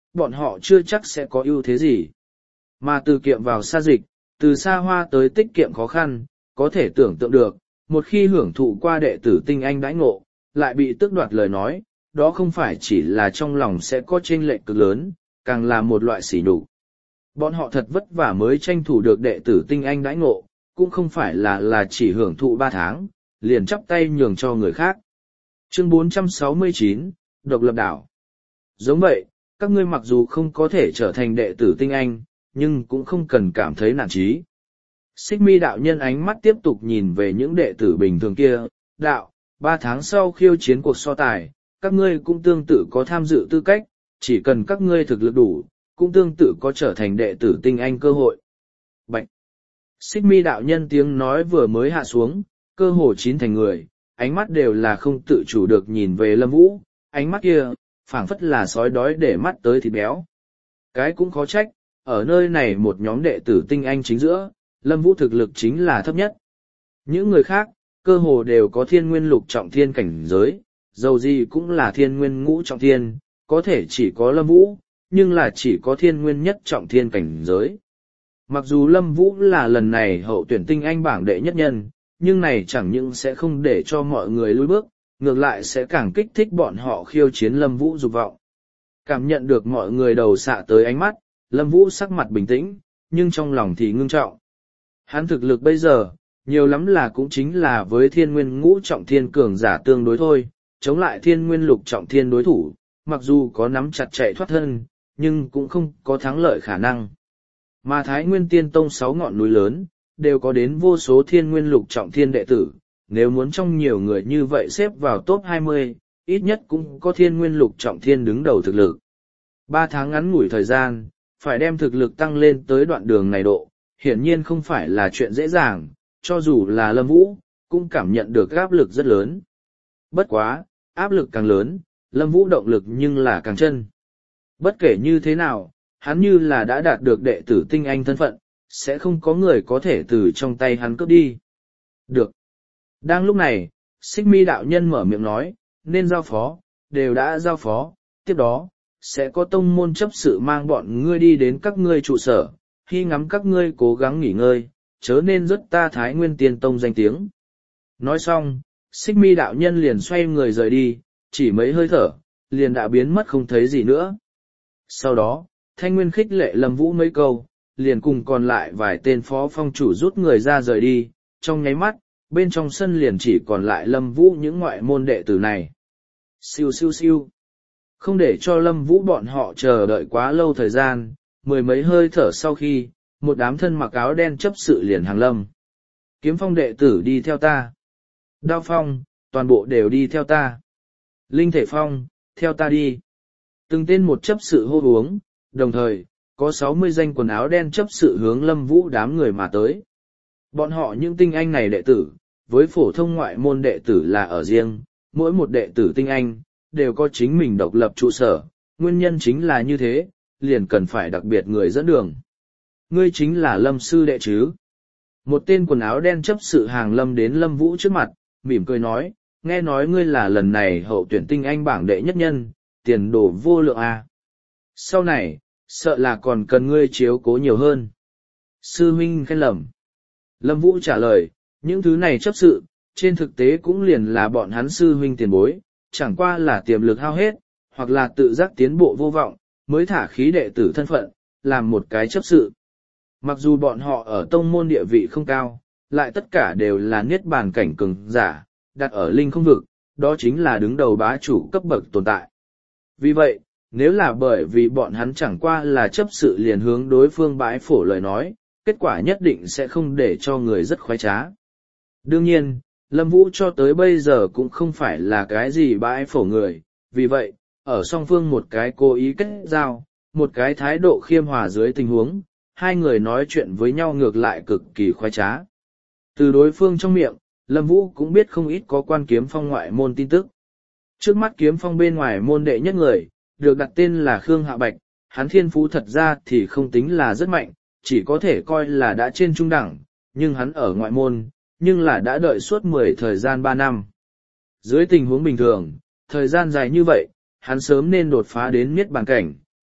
bọn họ chưa chắc sẽ có ưu thế gì. Mà từ kiệm vào xa dịch, từ xa hoa tới tích kiệm khó khăn, có thể tưởng tượng được, một khi hưởng thụ qua đệ tử tinh anh đãi ngộ, lại bị tước đoạt lời nói, đó không phải chỉ là trong lòng sẽ có chênh lệch cực lớn, càng là một loại sỉ nhục. Bọn họ thật vất vả mới tranh thủ được đệ tử tinh anh đãi ngộ, cũng không phải là là chỉ hưởng thụ ba tháng, liền chắp tay nhường cho người khác. Chương bốn trăm sáu mươi chín, Độc lập đảo. Giống vậy, các ngươi mặc dù không có thể trở thành đệ tử tinh anh, nhưng cũng không cần cảm thấy nản chí. Xích Mi đạo nhân ánh mắt tiếp tục nhìn về những đệ tử bình thường kia, đạo, ba tháng sau khiêu chiến cuộc so tài, các ngươi cũng tương tự có tham dự tư cách, chỉ cần các ngươi thực lực đủ, cũng tương tự có trở thành đệ tử tinh anh cơ hội. Bạch! Xích Mi đạo nhân tiếng nói vừa mới hạ xuống, cơ hồ chín thành người, ánh mắt đều là không tự chủ được nhìn về Lâm Vũ, ánh mắt kia, phảng phất là sói đói để mắt tới thịt béo. Cái cũng khó trách, ở nơi này một nhóm đệ tử tinh anh chính giữa, Lâm Vũ thực lực chính là thấp nhất. Những người khác, cơ hồ đều có thiên nguyên lục trọng thiên cảnh giới, dầu gì cũng là thiên nguyên ngũ trọng thiên, có thể chỉ có Lâm Vũ, nhưng là chỉ có thiên nguyên nhất trọng thiên cảnh giới. Mặc dù Lâm Vũ là lần này hậu tuyển tinh anh bảng đệ nhất nhân, nhưng này chẳng những sẽ không để cho mọi người lùi bước, ngược lại sẽ càng kích thích bọn họ khiêu chiến Lâm Vũ dục vọng. Cảm nhận được mọi người đầu xạ tới ánh mắt, Lâm Vũ sắc mặt bình tĩnh, nhưng trong lòng thì ngưng trọng. Hắn thực lực bây giờ, nhiều lắm là cũng chính là với thiên nguyên ngũ trọng thiên cường giả tương đối thôi, chống lại thiên nguyên lục trọng thiên đối thủ, mặc dù có nắm chặt chạy thoát thân, nhưng cũng không có thắng lợi khả năng. Mà Thái Nguyên Tiên Tông sáu ngọn núi lớn, đều có đến vô số thiên nguyên lục trọng thiên đệ tử, nếu muốn trong nhiều người như vậy xếp vào top hai mươi, ít nhất cũng có thiên nguyên lục trọng thiên đứng đầu thực lực. Ba tháng ngắn ngủi thời gian, phải đem thực lực tăng lên tới đoạn đường này độ, hiển nhiên không phải là chuyện dễ dàng, cho dù là Lâm Vũ, cũng cảm nhận được áp lực rất lớn. Bất quá, áp lực càng lớn, Lâm Vũ động lực nhưng là càng chân. Bất kể như thế nào, hắn như là đã đạt được đệ tử tinh anh thân phận, sẽ không có người có thể từ trong tay hắn cướp đi. Được. Đang lúc này, Xích Mi đạo nhân mở miệng nói, nên giao phó, đều đã giao phó, tiếp đó, sẽ có tông môn chấp sự mang bọn ngươi đi đến các ngươi trụ sở, khi ngắm các ngươi cố gắng nghỉ ngơi, chớ nên rất ta Thái Nguyên Tiên Tông danh tiếng. Nói xong, Xích Mi đạo nhân liền xoay người rời đi, chỉ mấy hơi thở, liền đã biến mất không thấy gì nữa. Sau đó, Thanh Nguyên khích lệ Lâm Vũ mấy câu, liền cùng còn lại vài tên phó phong chủ rút người ra rời đi, trong nháy mắt, bên trong sân liền chỉ còn lại Lâm Vũ những ngoại môn đệ tử này. Siêu siêu siêu. Không để cho Lâm Vũ bọn họ chờ đợi quá lâu thời gian, mười mấy hơi thở sau khi, một đám thân mặc áo đen chấp sự liền hàng lâm. Kiếm Phong đệ tử đi theo ta. Đao Phong, toàn bộ đều đi theo ta. Linh Thể Phong, theo ta đi. Từng tên một chấp sự hô uống, đồng thời, có sáu mươi danh quần áo đen chấp sự hướng Lâm Vũ đám người mà tới. Bọn họ những tinh anh này đệ tử, với phổ thông ngoại môn đệ tử là ở riêng, mỗi một đệ tử tinh anh, đều có chính mình độc lập trụ sở, nguyên nhân chính là như thế, liền cần phải đặc biệt người dẫn đường. Ngươi chính là Lâm sư đệ chứ? Một tên quần áo đen chấp sự hàng lâm đến Lâm Vũ trước mặt, mỉm cười nói, nghe nói ngươi là lần này hậu tuyển tinh anh bảng đệ nhất nhân, tiền đồ vô lượng à. Sau này, sợ là còn cần ngươi chiếu cố nhiều hơn. Sư huynh khen lầm. Lâm Vũ trả lời, những thứ này chấp sự, trên thực tế cũng liền là bọn hắn sư huynh tiền bối, chẳng qua là tiềm lực hao hết, hoặc là tự giác tiến bộ vô vọng, mới thả khí đệ tử thân phận, làm một cái chấp sự. Mặc dù bọn họ ở tông môn địa vị không cao, lại tất cả đều là niết bàn cảnh cường giả, đặt ở linh không vực, đó chính là đứng đầu bá chủ cấp bậc tồn tại. Vì vậy, nếu là bởi vì bọn hắn chẳng qua là chấp sự liền hướng đối phương bãi phổ lời nói, kết quả nhất định sẽ không để cho người rất khoái trá. Đương nhiên, Lâm Vũ cho tới bây giờ cũng không phải là cái gì bãi phổ người, vì vậy, ở song phương một cái cố ý kết giao, một cái thái độ khiêm hòa dưới tình huống, hai người nói chuyện với nhau ngược lại cực kỳ khoái trá. Từ đối phương trong miệng, Lâm Vũ cũng biết không ít có quan Kiếm Phong ngoại môn tin tức. Trước mắt Kiếm Phong bên ngoài môn đệ nhất người, được đặt tên là Khương Hạ Bạch, hắn thiên phú thật ra thì không tính là rất mạnh, chỉ có thể coi là đã trên trung đẳng, nhưng hắn ở ngoại môn, nhưng là đã đợi suốt mười thời gian ba năm. Dưới tình huống bình thường, thời gian dài như vậy, hắn sớm nên đột phá đến niết bàn cảnh,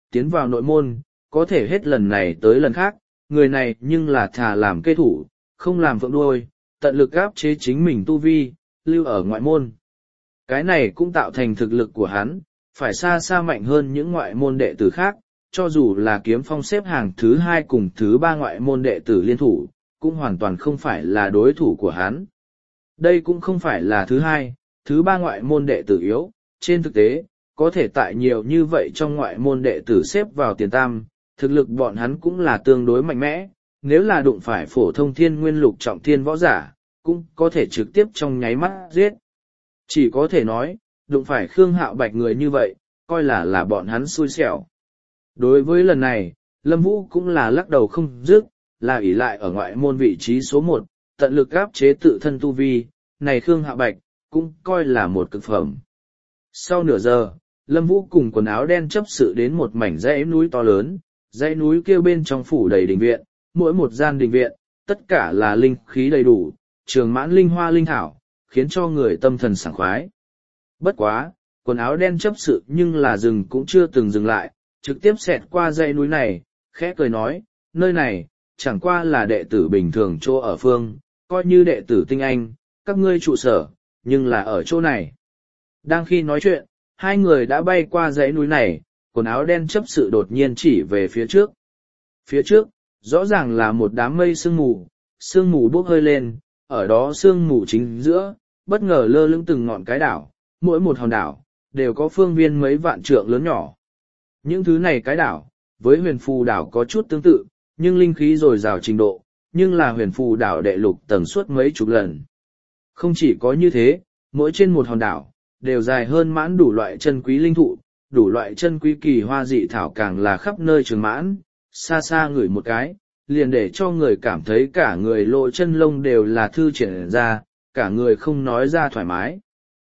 tiến vào nội môn, có thể hết lần này tới lần khác, người này nhưng là thà làm cây thủ, không làm phượng đuôi, tận lực áp chế chính mình tu vi, lưu ở ngoại môn. Cái này cũng tạo thành thực lực của hắn, phải xa xa mạnh hơn những ngoại môn đệ tử khác, cho dù là kiếm phong xếp hàng thứ hai cùng thứ ba ngoại môn đệ tử liên thủ, cũng hoàn toàn không phải là đối thủ của hắn. Đây cũng không phải là thứ hai, thứ ba ngoại môn đệ tử yếu, trên thực tế, có thể tại nhiều như vậy trong ngoại môn đệ tử xếp vào tiền tam, thực lực bọn hắn cũng là tương đối mạnh mẽ, nếu là đụng phải phổ thông thiên nguyên lục trọng thiên võ giả, cũng có thể trực tiếp trong nháy mắt giết. Chỉ có thể nói, đụng phải Khương Hạo Bạch người như vậy, coi là là bọn hắn xui xẻo. Đối với lần này, Lâm Vũ cũng là lắc đầu không dứt, là ỷ lại ở ngoại môn vị trí số một, tận lực áp chế tự thân tu vi, này Khương Hạo Bạch, cũng coi là một cực phẩm. Sau nửa giờ, Lâm Vũ cùng quần áo đen chấp sự đến một mảnh dãy núi to lớn, dãy núi kia bên trong phủ đầy đình viện, mỗi một gian đình viện, tất cả là linh khí đầy đủ, trường mãn linh hoa linh thảo, khiến cho người tâm thần sảng khoái. Bất quá, quần áo đen chấp sự nhưng là dừng cũng chưa từng dừng lại, trực tiếp xẹt qua dãy núi này, khẽ cười nói, nơi này, chẳng qua là đệ tử bình thường chỗ ở phương, coi như đệ tử tinh anh, các ngươi trụ sở, nhưng là ở chỗ này. Đang khi nói chuyện, hai người đã bay qua dãy núi này, quần áo đen chấp sự đột nhiên chỉ về phía trước. Phía trước, rõ ràng là một đám mây sương mù, sương mù bốc hơi lên, ở đó sương mù chính giữa, bất ngờ lơ lửng từng ngọn cái đảo, mỗi một hòn đảo, đều có phương viên mấy vạn trượng lớn nhỏ. Những thứ này cái đảo, với huyền phù đảo có chút tương tự, nhưng linh khí dồi dào trình độ, nhưng là huyền phù đảo đệ lục tầng suốt mấy chục lần. Không chỉ có như thế, mỗi trên một hòn đảo, đều dài hơn mãn đủ loại chân quý linh thụ, đủ loại chân quý kỳ hoa dị thảo càng là khắp nơi trường mãn, xa xa ngửi một cái, liền để cho người cảm thấy cả người lộ chân lông đều là thư triển ra, cả người không nói ra thoải mái.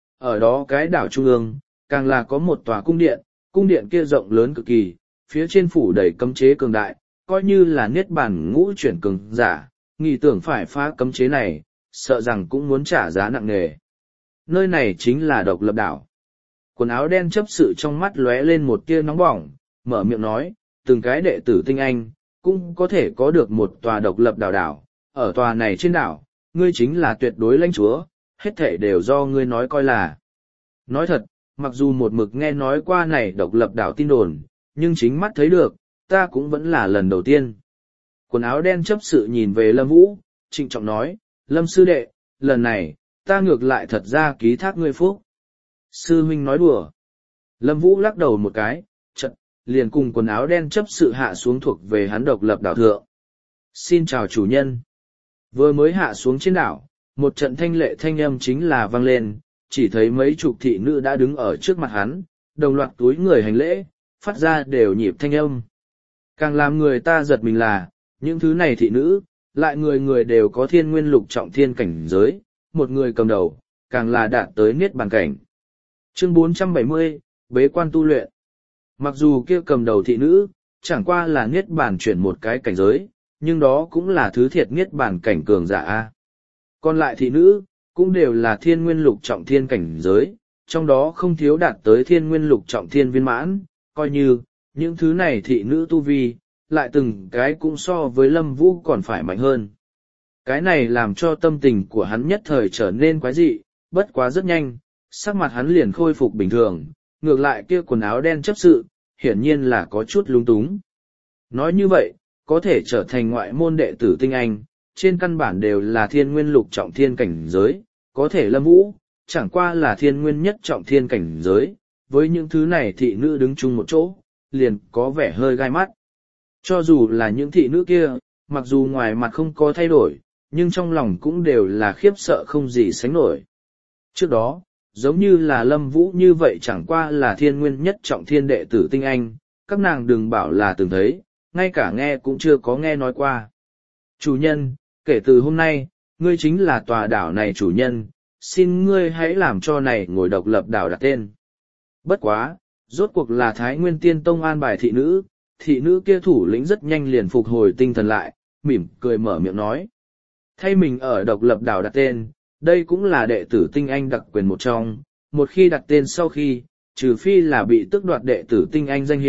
Ở đó cái đảo trung ương, càng là có một tòa cung điện, cung điện kia rộng lớn cực kỳ, phía trên phủ đầy cấm chế cường đại, coi như là niết bàn ngũ chuyển cường giả, nghĩ tưởng phải phá cấm chế này, sợ rằng cũng muốn trả giá nặng nề. Nơi này chính là độc lập đảo. Quần áo đen chấp sự trong mắt lóe lên một tia nóng bỏng, mở miệng nói, từng cái đệ tử tinh anh, cũng có thể có được một tòa độc lập đảo đảo. Ở tòa này trên đảo, ngươi chính là tuyệt đối lãnh chúa, hết thể đều do ngươi nói coi là. Nói thật, mặc dù một mực nghe nói qua này độc lập đảo tin đồn, nhưng chính mắt thấy được, ta cũng vẫn là lần đầu tiên. Quần áo đen chấp sự nhìn về Lâm Vũ, trịnh trọng nói, Lâm sư đệ, lần này, ta ngược lại thật ra ký thác ngươi phúc. Sư huynh nói đùa. Lâm Vũ lắc đầu một cái, chật, liền cùng quần áo đen chấp sự hạ xuống thuộc về hắn độc lập đảo thượng. Xin chào chủ nhân. Vừa mới hạ xuống trên đảo, một trận thanh lệ thanh âm chính là vang lên, chỉ thấy mấy chục thị nữ đã đứng ở trước mặt hắn, đồng loạt túi người hành lễ, phát ra đều nhịp thanh âm. Càng làm người ta giật mình là, những thứ này thị nữ, lại người người đều có thiên nguyên lục trọng thiên cảnh giới, một người cầm đầu, càng là đạt tới niết bàn cảnh. Chương bốn trăm bảy mươi, Bế quan tu luyện. Mặc dù kia cầm đầu thị nữ, chẳng qua là niết bàn chuyển một cái cảnh giới, nhưng đó cũng là thứ thiệt niết bàn cảnh cường giả a. Còn lại thị nữ, cũng đều là thiên nguyên lục trọng thiên cảnh giới, trong đó không thiếu đạt tới thiên nguyên lục trọng thiên viên mãn, coi như, những thứ này thị nữ tu vi, lại từng cái cũng so với Lâm Vũ còn phải mạnh hơn. Cái này làm cho tâm tình của hắn nhất thời trở nên quái dị, bất quá rất nhanh, sắc mặt hắn liền khôi phục bình thường, ngược lại kia quần áo đen chấp sự, hiển nhiên là có chút lung túng. Nói như vậy, có thể trở thành ngoại môn đệ tử tinh anh, trên căn bản đều là thiên nguyên lục trọng thiên cảnh giới, có thể Lâm Vũ, chẳng qua là thiên nguyên nhất trọng thiên cảnh giới, với những thứ này thị nữ đứng chung một chỗ, liền có vẻ hơi gai mắt. Cho dù là những thị nữ kia, mặc dù ngoài mặt không có thay đổi, nhưng trong lòng cũng đều là khiếp sợ không gì sánh nổi. Trước đó, giống như là Lâm Vũ như vậy chẳng qua là thiên nguyên nhất trọng thiên đệ tử tinh anh, các nàng đừng bảo là từng thấy, ngay cả nghe cũng chưa có nghe nói qua. Chủ nhân, kể từ hôm nay, ngươi chính là tòa đảo này chủ nhân, xin ngươi hãy làm cho này ngồi độc lập đảo đặt tên. Bất quá, rốt cuộc là Thái Nguyên Tiên Tông an bài thị nữ, thị nữ kia thủ lĩnh rất nhanh liền phục hồi tinh thần lại, mỉm cười mở miệng nói. Thay mình ở độc lập đảo đặt tên, đây cũng là đệ tử tinh anh đặc quyền một trong, một khi đặt tên sau khi, trừ phi là bị tước đoạt đệ tử tinh anh danh hiệu,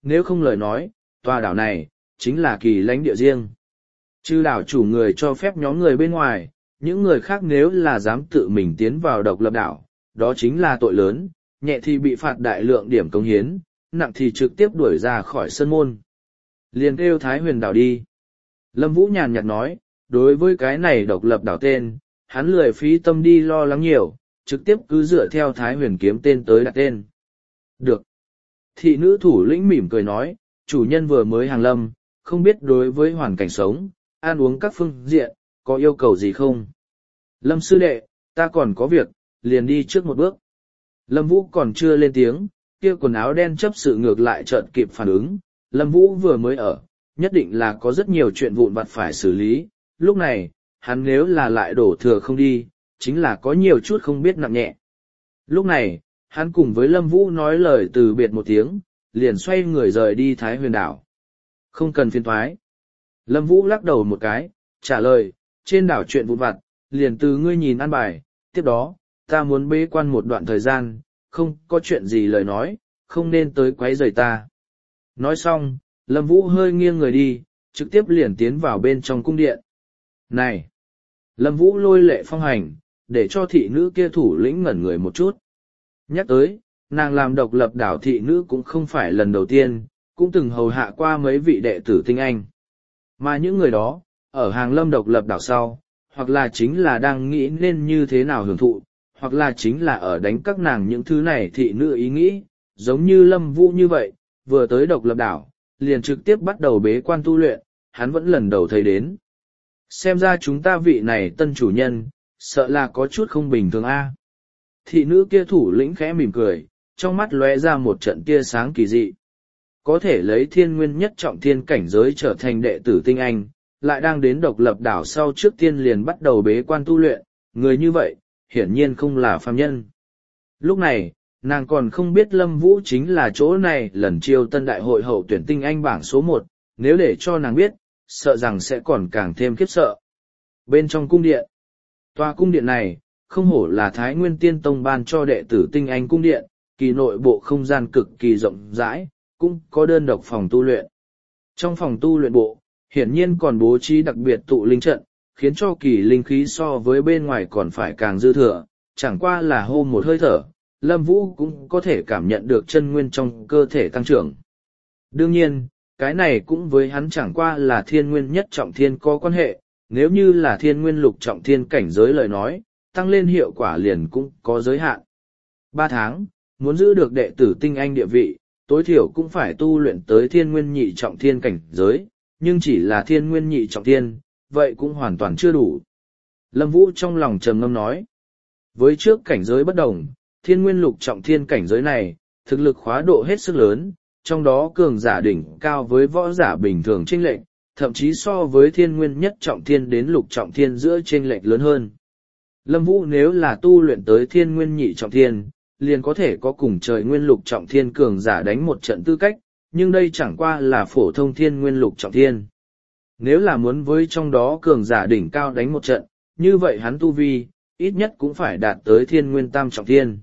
nếu không lời nói, tòa đảo này, chính là kỳ lãnh địa riêng. Trừ đảo chủ người cho phép nhóm người bên ngoài, những người khác nếu là dám tự mình tiến vào độc lập đảo, đó chính là tội lớn, nhẹ thì bị phạt đại lượng điểm công hiến, nặng thì trực tiếp đuổi ra khỏi sân môn. Liền kêu Thái Huyền đảo đi. Lâm Vũ nhàn nhạt nói, đối với cái này độc lập đảo tên, hắn lười phí tâm đi lo lắng nhiều, trực tiếp cứ dựa theo Thái Huyền kiếm tên tới đặt tên. Được. Thị nữ thủ lĩnh mỉm cười nói, chủ nhân vừa mới hàng lâm, không biết đối với hoàn cảnh sống, ăn uống các phương diện, có yêu cầu gì không? Lâm sư đệ, ta còn có việc, liền đi trước một bước. Lâm Vũ còn chưa lên tiếng, kia quần áo đen chấp sự ngược lại chợt kịp phản ứng, Lâm Vũ vừa mới ở, nhất định là có rất nhiều chuyện vụn vặt phải xử lý, lúc này, hắn nếu là lại đổ thừa không đi, chính là có nhiều chút không biết nặng nhẹ. Lúc này, hắn cùng với Lâm Vũ nói lời từ biệt một tiếng, liền xoay người rời đi Thái Huyền đảo. Không cần phiền thoái. Lâm Vũ lắc đầu một cái, trả lời, trên đảo chuyện vụn vặt, liền từ ngươi nhìn ăn bài, tiếp đó, ta muốn bế quan một đoạn thời gian, không có chuyện gì lời nói, không nên tới quấy rầy ta. Nói xong, Lâm Vũ hơi nghiêng người đi, trực tiếp liền tiến vào bên trong cung điện. Này! Lâm Vũ lôi lệ phong hành, để cho thị nữ kia thủ lĩnh ngẩn người một chút. Nhắc tới, nàng làm độc lập đảo thị nữ cũng không phải lần đầu tiên, cũng từng hầu hạ qua mấy vị đệ tử tinh anh. Mà những người đó, ở hàng lâm độc lập đảo sau, hoặc là chính là đang nghĩ nên như thế nào hưởng thụ, hoặc là chính là ở đánh các nàng những thứ này thị nữ ý nghĩ, giống như Lâm Vũ như vậy, vừa tới độc lập đảo, liền trực tiếp bắt đầu bế quan tu luyện, hắn vẫn lần đầu thấy đến. Xem ra chúng ta vị này tân chủ nhân, sợ là có chút không bình thường a. Thị nữ kia thủ lĩnh khẽ mỉm cười, trong mắt lóe ra một trận tia sáng kỳ dị. Có thể lấy thiên nguyên nhất trọng thiên cảnh giới trở thành đệ tử tinh anh, lại đang đến độc lập đảo sau trước tiên liền bắt đầu bế quan tu luyện, người như vậy, hiển nhiên không là phàm nhân. Lúc này, nàng còn không biết Lâm Vũ chính là chỗ này lần chiêu tân đại hội hậu tuyển tinh anh bảng số một, nếu để cho nàng biết, sợ rằng sẽ còn càng thêm khiếp sợ. Bên trong cung điện, tòa cung điện này, không hổ là Thái Nguyên Tiên Tông ban cho đệ tử tinh anh cung điện, kỳ nội bộ không gian cực kỳ rộng rãi, cũng có đơn độc phòng tu luyện. Trong phòng tu luyện bộ, hiển nhiên còn bố trí đặc biệt tụ linh trận, khiến cho kỳ linh khí so với bên ngoài còn phải càng dư thừa, chẳng qua là hô một hơi thở, Lâm Vũ cũng có thể cảm nhận được chân nguyên trong cơ thể tăng trưởng. Đương nhiên, cái này cũng với hắn chẳng qua là thiên nguyên nhất trọng thiên có quan hệ, nếu như là thiên nguyên lục trọng thiên cảnh giới lời nói, tăng lên hiệu quả liền cũng có giới hạn. Ba tháng, muốn giữ được đệ tử tinh anh địa vị, tối thiểu cũng phải tu luyện tới thiên nguyên nhị trọng thiên cảnh giới, nhưng chỉ là thiên nguyên nhị trọng thiên, vậy cũng hoàn toàn chưa đủ. Lâm Vũ trong lòng trầm ngâm nói, với trước cảnh giới bất đồng, thiên nguyên lục trọng thiên cảnh giới này, thực lực khóa độ hết sức lớn, trong đó cường giả đỉnh cao với võ giả bình thường chênh lệch, thậm chí so với thiên nguyên nhất trọng thiên đến lục trọng thiên giữa chênh lệch lớn hơn. Lâm Vũ nếu là tu luyện tới thiên nguyên nhị trọng thiên, liền có thể có cùng trời nguyên lục trọng thiên cường giả đánh một trận tư cách, nhưng đây chẳng qua là phổ thông thiên nguyên lục trọng thiên. Nếu là muốn với trong đó cường giả đỉnh cao đánh một trận, như vậy hắn tu vi, ít nhất cũng phải đạt tới thiên nguyên tam trọng thiên.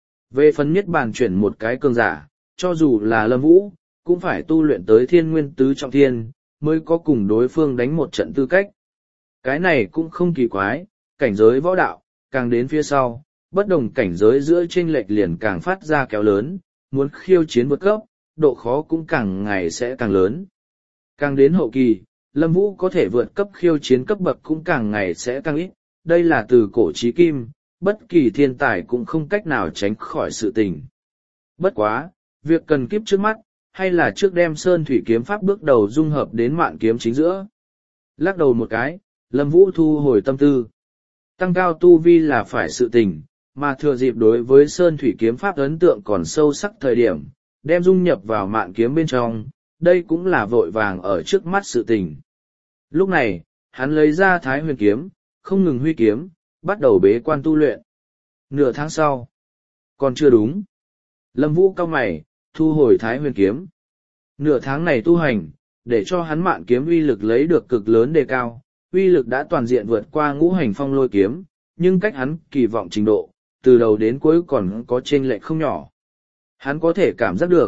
Về phần niết bàn chuyển một cái cường giả, cho dù là Lâm Vũ, cũng phải tu luyện tới thiên nguyên tứ trọng thiên, mới có cùng đối phương đánh một trận tư cách. Cái này cũng không kỳ quái, cảnh giới võ đạo, càng đến phía sau, bất đồng cảnh giới giữa chênh lệch liền càng phát ra kéo lớn, muốn khiêu chiến vượt cấp, độ khó cũng càng ngày sẽ càng lớn. Càng đến hậu kỳ, Lâm Vũ có thể vượt cấp khiêu chiến cấp bậc cũng càng ngày sẽ càng ít, đây là từ cổ chí kim, bất kỳ thiên tài cũng không cách nào tránh khỏi sự tình. Bất quá, việc cần kiếp trước mắt, hay là trước đem Sơn Thủy kiếm pháp bước đầu dung hợp đến mạn kiếm chính giữa. Lắc đầu một cái, Lâm Vũ thu hồi tâm tư. Tăng cao tu vi là phải sự tình, mà thừa dịp đối với Sơn Thủy kiếm pháp ấn tượng còn sâu sắc thời điểm, đem dung nhập vào mạn kiếm bên trong, đây cũng là vội vàng ở trước mắt sự tình. Lúc này, hắn lấy ra Thái Huyền kiếm, không ngừng huy kiếm, bắt đầu bế quan tu luyện. Nửa tháng sau, còn chưa đúng. Lâm Vũ cau mày, thu hồi Thái Huyền kiếm. Nửa tháng này tu hành, để cho hắn mạn kiếm uy lực lấy được cực lớn đề cao, uy lực đã toàn diện vượt qua ngũ hành phong lôi kiếm, nhưng cách hắn kỳ vọng trình độ, từ đầu đến cuối còn có chênh lệch không nhỏ. Hắn có thể cảm giác được,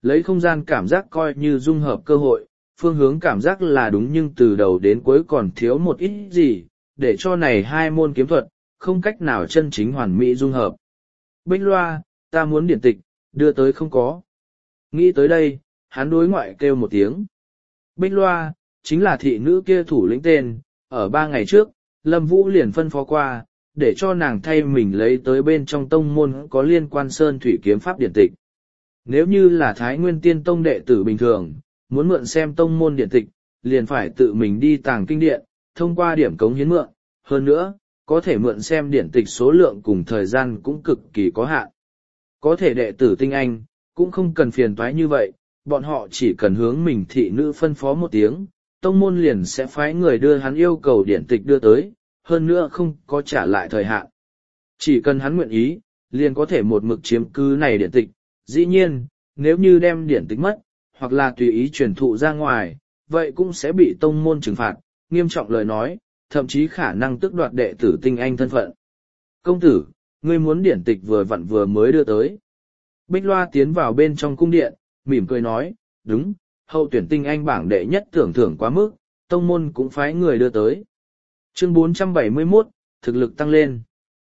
Lấy không gian cảm giác coi như dung hợp cơ hội, phương hướng cảm giác là đúng nhưng từ đầu đến cuối còn thiếu một ít gì, để cho này hai môn kiếm thuật, không cách nào chân chính hoàn mỹ dung hợp. Bích Loa, ta muốn điển tịch, đưa tới không có. Nghĩ tới đây, hắn đối ngoại kêu một tiếng. Bích Loa, chính là thị nữ kia thủ lĩnh tên, ở ba ngày trước, Lâm Vũ liền phân phó qua, để cho nàng thay mình lấy tới bên trong tông môn có liên quan sơn thủy kiếm pháp điển tịch. Nếu như là Thái Nguyên Tiên Tông đệ tử bình thường, muốn mượn xem tông môn điển tịch, liền phải tự mình đi tàng kinh điện, thông qua điểm cống hiến mượn, hơn nữa, có thể mượn xem điển tịch số lượng cùng thời gian cũng cực kỳ có hạn. Có thể đệ tử tinh anh, cũng không cần phiền toái như vậy, bọn họ chỉ cần hướng mình thị nữ phân phó một tiếng, tông môn liền sẽ phái người đưa hắn yêu cầu điển tịch đưa tới, hơn nữa không có trả lại thời hạn. Chỉ cần hắn nguyện ý, liền có thể một mực chiếm cứ này điển tịch. Dĩ nhiên, nếu như đem điển tịch mất, hoặc là tùy ý truyền thụ ra ngoài, vậy cũng sẽ bị tông môn trừng phạt, nghiêm trọng lời nói, thậm chí khả năng tước đoạt đệ tử tinh anh thân phận. Công tử, ngươi muốn điển tịch vừa vặn vừa mới đưa tới. Bích Loa tiến vào bên trong cung điện, mỉm cười nói, đúng, hậu tuyển tinh anh bảng đệ nhất tưởng thưởng quá mức, tông môn cũng phái người đưa tới. Chương bốn trăm bảy mươi mốt, thực lực tăng lên.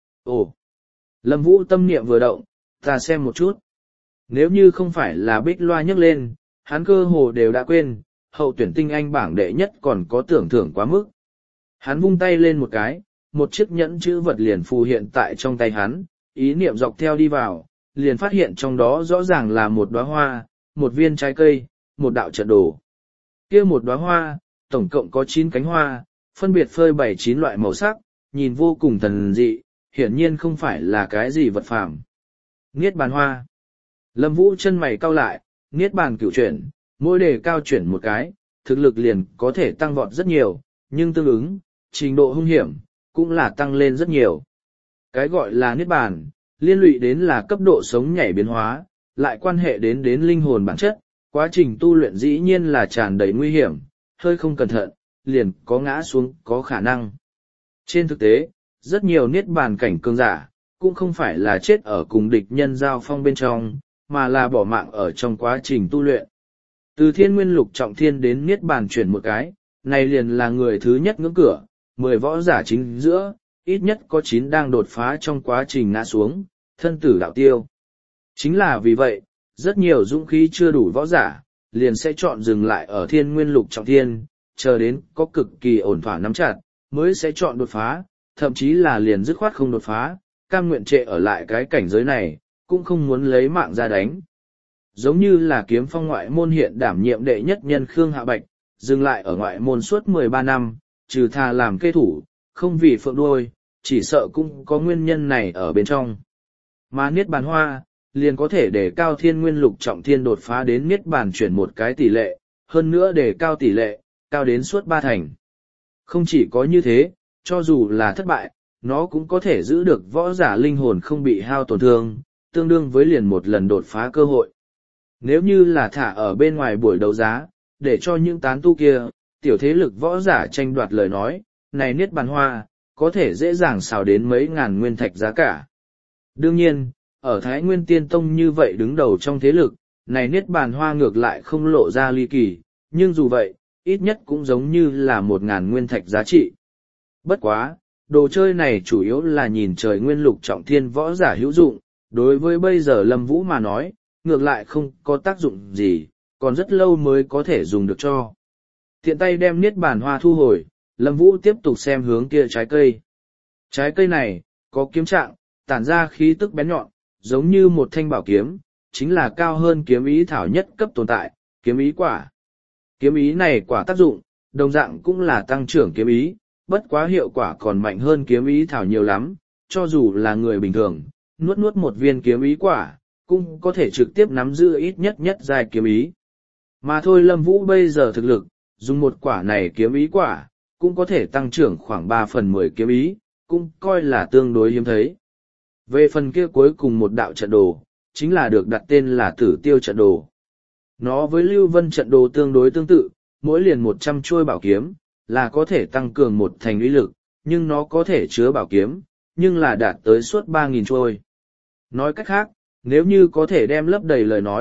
Ồ! Lâm Vũ tâm niệm vừa động, ta xem một chút. Nếu như không phải là Bích Loa nhấc lên, hắn cơ hồ đều đã quên, hậu tuyển tinh anh bảng đệ nhất còn có tưởng thưởng quá mức. Hắn vung tay lên một cái, một chiếc nhẫn chữ vật liền phù hiện tại trong tay hắn, ý niệm dọc theo đi vào, liền phát hiện trong đó rõ ràng là một đóa hoa, một viên trái cây, một đạo trận đồ. Kia một đóa hoa, tổng cộng có chín cánh hoa, phân biệt phơi bày chín loại màu sắc, nhìn vô cùng thần dị, hiển nhiên không phải là cái gì vật phàm. Niết bàn hoa. Lâm Vũ chân mày cau lại, niết bàn cửu chuyển, mỗi đề cao chuyển một cái, thực lực liền có thể tăng vọt rất nhiều, nhưng tương ứng, trình độ hung hiểm, cũng là tăng lên rất nhiều. Cái gọi là niết bàn, liên lụy đến là cấp độ sống nhảy biến hóa, lại quan hệ đến đến linh hồn bản chất, quá trình tu luyện dĩ nhiên là tràn đầy nguy hiểm, hơi không cẩn thận, liền có ngã xuống có khả năng. Trên thực tế, rất nhiều niết bàn cảnh cường giả, cũng không phải là chết ở cùng địch nhân giao phong bên trong, mà là bỏ mạng ở trong quá trình tu luyện. Từ thiên nguyên lục trọng thiên đến niết bàn chuyển một cái, này liền là người thứ nhất ngưỡng cửa, mười võ giả chính giữa, ít nhất có chín đang đột phá trong quá trình ngã xuống, thân tử đạo tiêu. Chính là vì vậy, rất nhiều dũng khí chưa đủ võ giả, liền sẽ chọn dừng lại ở thiên nguyên lục trọng thiên, chờ đến có cực kỳ ổn thỏa nắm chặt, mới sẽ chọn đột phá, thậm chí là liền dứt khoát không đột phá, cam nguyện trệ ở lại cái cảnh giới này, cũng không muốn lấy mạng ra đánh. Giống như là kiếm phong ngoại môn hiện đảm nhiệm đệ nhất nhân Khương Hạ Bạch, dừng lại ở ngoại môn suốt mười ba năm, trừ thà làm kê thủ, không vì phượng đuôi, chỉ sợ cũng có nguyên nhân này ở bên trong. Mà niết bàn hoa, liền có thể để cao thiên nguyên lục trọng thiên đột phá đến niết bàn chuyển một cái tỷ lệ, hơn nữa để cao tỷ lệ, cao đến suốt ba thành. Không chỉ có như thế, cho dù là thất bại, nó cũng có thể giữ được võ giả linh hồn không bị hao tổn thương, tương đương với liền một lần đột phá cơ hội. Nếu như là thả ở bên ngoài buổi đấu giá, để cho những tán tu kia, tiểu thế lực võ giả tranh đoạt lời nói, này niết bàn hoa, có thể dễ dàng xào đến mấy ngàn nguyên thạch giá cả. Đương nhiên, ở Thái Nguyên Tiên Tông như vậy đứng đầu trong thế lực, này niết bàn hoa ngược lại không lộ ra ly kỳ, nhưng dù vậy, ít nhất cũng giống như là một ngàn nguyên thạch giá trị. Bất quá, đồ chơi này chủ yếu là nhìn trời nguyên lục trọng thiên võ giả hữu dụng, đối với bây giờ Lâm Vũ mà nói, ngược lại không có tác dụng gì, còn rất lâu mới có thể dùng được cho. Tiện tay đem niết bàn hoa thu hồi, Lâm Vũ tiếp tục xem hướng kia trái cây. Trái cây này, có kiếm trạng, tản ra khí tức bén nhọn, giống như một thanh bảo kiếm, chính là cao hơn kiếm ý thảo nhất cấp tồn tại, kiếm ý quả. Kiếm ý này quả tác dụng, đồng dạng cũng là tăng trưởng kiếm ý, bất quá hiệu quả còn mạnh hơn kiếm ý thảo nhiều lắm, cho dù là người bình thường, nuốt nuốt một viên kiếm ý quả, cũng có thể trực tiếp nắm giữ ít nhất nhất giai kiếm ý. Mà thôi Lâm Vũ bây giờ thực lực, dùng một quả này kiếm ý quả, cũng có thể tăng trưởng khoảng ba phần mười kiếm ý, cũng coi là tương đối hiếm thấy. Về phần kia cuối cùng một đạo trận đồ, chính là được đặt tên là Tử Tiêu trận đồ. Nó với Lưu Vân trận đồ tương đối tương tự, mỗi liền một trăm chuôi bảo kiếm, là có thể tăng cường một thành uy lực, nhưng nó có thể chứa bảo kiếm, nhưng là đạt tới suốt ba nghìn chuôi. Nói cách khác, nếu như có thể đem lấp đầy lời nói,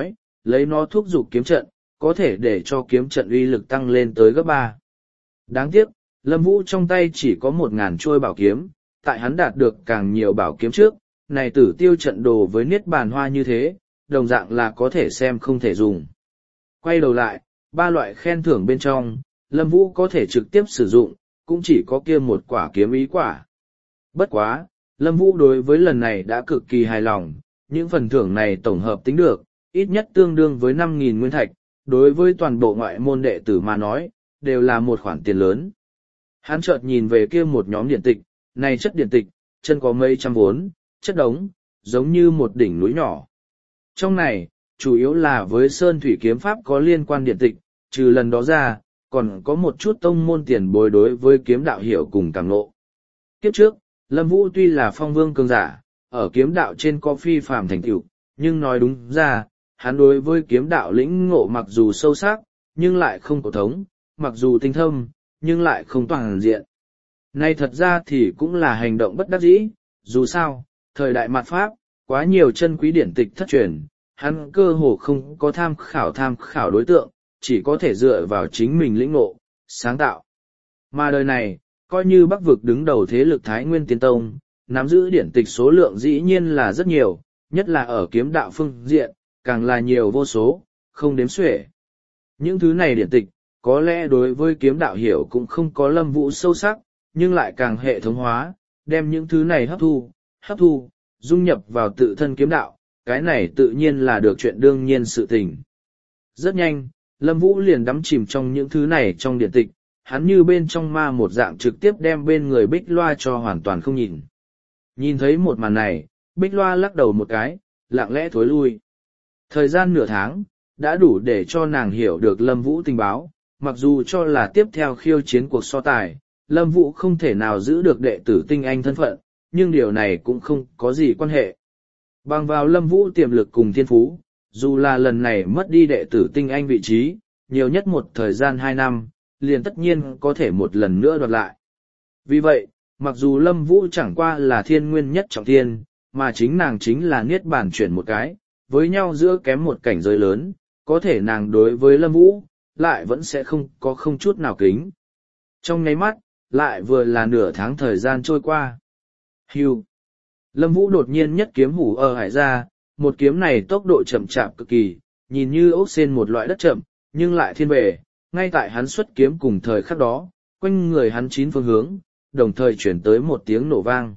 lấy nó thúc giục kiếm trận, có thể để cho kiếm trận uy lực tăng lên tới gấp ba. Đáng tiếc, Lâm Vũ trong tay chỉ có một ngàn trôi bảo kiếm, tại hắn đạt được càng nhiều bảo kiếm trước, này tử tiêu trận đồ với niết bàn hoa như thế, đồng dạng là có thể xem không thể dùng. Quay đầu lại, ba loại khen thưởng bên trong, Lâm Vũ có thể trực tiếp sử dụng, cũng chỉ có kia một quả kiếm ý quả. Bất quá, Lâm Vũ đối với lần này đã cực kỳ hài lòng, những phần thưởng này tổng hợp tính được, ít nhất tương đương với năm nghìn nguyên thạch, đối với toàn bộ ngoại môn đệ tử mà nói, đều là một khoản tiền lớn. Hắn chợt nhìn về kia một nhóm điện tịch, này chất điện tịch, chân có mấy trăm vốn, chất đống, giống như một đỉnh núi nhỏ. Trong này, chủ yếu là với Sơn Thủy Kiếm Pháp có liên quan điện tịch, trừ lần đó ra, còn có một chút tông môn tiền bối đối với kiếm đạo hiểu cùng càng ngộ. Kiếp trước, Lâm Vũ tuy là phong vương cường giả, ở kiếm đạo trên có phi phàm thành tựu, nhưng nói đúng ra, hắn đối với kiếm đạo lĩnh ngộ mặc dù sâu sắc, nhưng lại không cổ thống, mặc dù tinh thâm, nhưng lại không toàn diện. Này thật ra thì cũng là hành động bất đắc dĩ, dù sao, thời đại mạt Pháp, quá nhiều chân quý điển tịch thất truyền, hắn cơ hồ không có tham khảo tham khảo đối tượng, chỉ có thể dựa vào chính mình lĩnh ngộ, sáng tạo. Mà đời này, coi như Bắc vực đứng đầu thế lực Thái Nguyên Tiên Tông, nắm giữ điển tịch số lượng dĩ nhiên là rất nhiều, nhất là ở kiếm đạo phương diện, càng là nhiều vô số, không đếm xuể. Những thứ này điển tịch, có lẽ đối với kiếm đạo hiểu cũng không có Lâm Vũ sâu sắc, nhưng lại càng hệ thống hóa, đem những thứ này hấp thu, hấp thu, dung nhập vào tự thân kiếm đạo, cái này tự nhiên là được chuyện đương nhiên sự tình. Rất nhanh, Lâm Vũ liền đắm chìm trong những thứ này trong điển tịch, hắn như bên trong ma một dạng trực tiếp đem bên người Bích Loa cho hoàn toàn không nhìn. Nhìn thấy một màn này, Bích Loa lắc đầu một cái, lặng lẽ thối lui. Thời gian nửa tháng, đã đủ để cho nàng hiểu được Lâm Vũ tình báo, mặc dù cho là tiếp theo khiêu chiến cuộc so tài, Lâm Vũ không thể nào giữ được đệ tử tinh anh thân phận, nhưng điều này cũng không có gì quan hệ. Bằng vào Lâm Vũ tiềm lực cùng thiên phú, dù là lần này mất đi đệ tử tinh anh vị trí, nhiều nhất một thời gian hai năm, liền tất nhiên có thể một lần nữa đoạt lại. Vì vậy, mặc dù Lâm Vũ chẳng qua là thiên nguyên nhất trọng thiên, mà chính nàng chính là niết bàn chuyển một cái, với nhau giữa kém một cảnh giới lớn, có thể nàng đối với Lâm Vũ, lại vẫn sẽ không có không chút nào kính. Trong nháy mắt, lại vừa là nửa tháng thời gian trôi qua. Hưu. Lâm Vũ đột nhiên nhất kiếm hủ ở hải ra, một kiếm này tốc độ chậm chạp cực kỳ, nhìn như ốc sen một loại đất chậm, nhưng lại thiên bề, ngay tại hắn xuất kiếm cùng thời khắc đó, quanh người hắn chín phương hướng, đồng thời chuyển tới một tiếng nổ vang.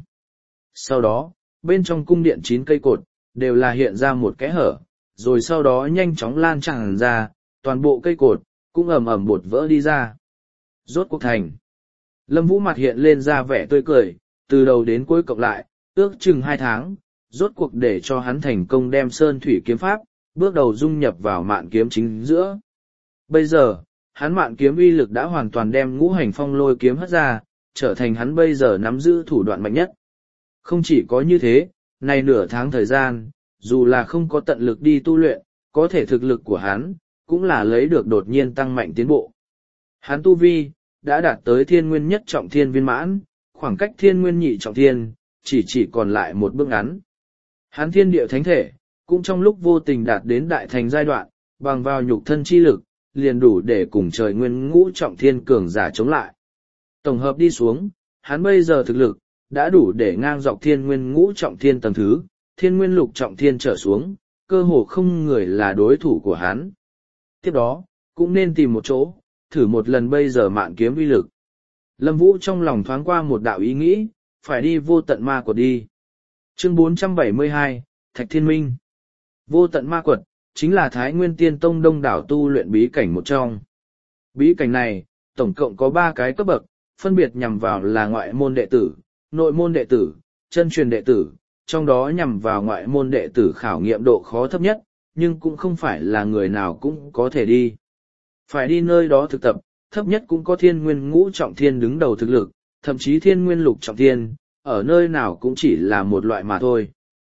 Sau đó, bên trong cung điện chín cây cột, đều là hiện ra một kẽ hở, rồi sau đó nhanh chóng lan tràn ra, toàn bộ cây cột, cũng ầm ầm bột vỡ đi ra. Rốt cuộc thành. Lâm Vũ mặt hiện lên ra vẻ tươi cười, từ đầu đến cuối cộng lại, ước chừng hai tháng, rốt cuộc để cho hắn thành công đem Sơn Thủy Kiếm Pháp, bước đầu dung nhập vào mạn kiếm chính giữa. Bây giờ, hắn mạn kiếm uy lực đã hoàn toàn đem ngũ hành phong lôi kiếm hất ra, trở thành hắn bây giờ nắm giữ thủ đoạn mạnh nhất. Không chỉ có như thế, này nửa tháng thời gian, dù là không có tận lực đi tu luyện, có thể thực lực của hắn, cũng là lấy được đột nhiên tăng mạnh tiến bộ. Hắn tu vi, đã đạt tới thiên nguyên nhất trọng thiên viên mãn, khoảng cách thiên nguyên nhị trọng thiên, chỉ chỉ còn lại một bước ngắn. Hắn thiên địa thánh thể, cũng trong lúc vô tình đạt đến đại thành giai đoạn, bằng vào nhục thân chi lực, liền đủ để cùng trời nguyên ngũ trọng thiên cường giả chống lại. Tổng hợp đi xuống, hắn bây giờ thực lực, đã đủ để ngang dọc thiên nguyên ngũ trọng thiên tầng thứ, thiên nguyên lục trọng thiên trở xuống, cơ hồ không người là đối thủ của hắn. Tiếp đó, cũng nên tìm một chỗ, thử một lần bây giờ mạn kiếm uy lực. Lâm Vũ trong lòng thoáng qua một đạo ý nghĩ, phải đi vô tận ma quật đi. Chương bốn trăm bảy mươi hai, Thạch Thiên Minh. Vô tận ma quật, chính là Thái Nguyên Tiên Tông đông đảo tu luyện bí cảnh một trong. Bí cảnh này, tổng cộng có ba cái cấp bậc, phân biệt nhằm vào là ngoại môn đệ tử, nội môn đệ tử, chân truyền đệ tử, trong đó nhằm vào ngoại môn đệ tử khảo nghiệm độ khó thấp nhất, nhưng cũng không phải là người nào cũng có thể đi. Phải đi nơi đó thực tập, thấp nhất cũng có thiên nguyên ngũ trọng thiên đứng đầu thực lực, thậm chí thiên nguyên lục trọng thiên, ở nơi nào cũng chỉ là một loại mà thôi.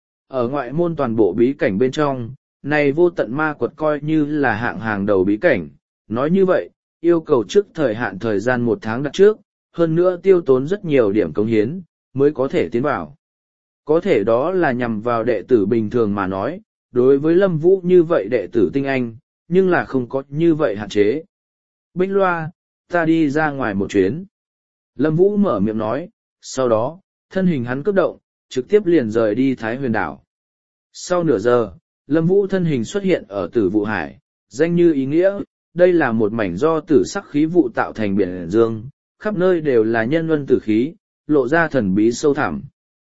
Ở ngoại môn toàn bộ bí cảnh bên trong, này vô tận ma quật coi như là hạng hàng đầu bí cảnh, nói như vậy, yêu cầu trước thời hạn thời gian một tháng đặt trước, hơn nữa tiêu tốn rất nhiều điểm cống hiến, mới có thể tiến vào. Có thể đó là nhằm vào đệ tử bình thường mà nói, đối với Lâm Vũ như vậy đệ tử tinh anh, nhưng là không có như vậy hạn chế. Bích Loa, ta đi ra ngoài một chuyến. Lâm Vũ mở miệng nói, sau đó, thân hình hắn cấp động, trực tiếp liền rời đi Thái Huyền đảo. Sau nửa giờ, Lâm Vũ thân hình xuất hiện ở Tử Vụ Hải, danh như ý nghĩa, đây là một mảnh do tử sắc khí vụ tạo thành biển dương, khắp nơi đều là nhân luân tử khí, lộ ra thần bí sâu thẳm.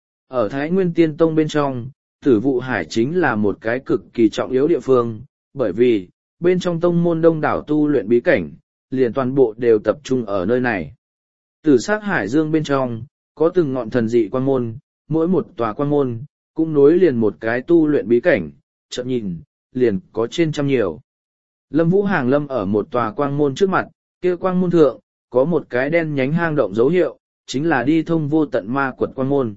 Ở Thái Nguyên Tiên Tông bên trong, Tử Vụ Hải chính là một cái cực kỳ trọng yếu địa phương, bởi vì, bên trong tông môn đông đảo tu luyện bí cảnh, liền toàn bộ đều tập trung ở nơi này. Tử sắc hải dương bên trong, có từng ngọn thần dị quan môn, mỗi một tòa quan môn, cũng nối liền một cái tu luyện bí cảnh, chợt nhìn, liền có trên trăm nhiều. Lâm Vũ hàng lâm ở một tòa quang môn trước mặt, kia quang môn thượng, có một cái đen nhánh hang động dấu hiệu, chính là đi thông vô tận ma quật quang môn.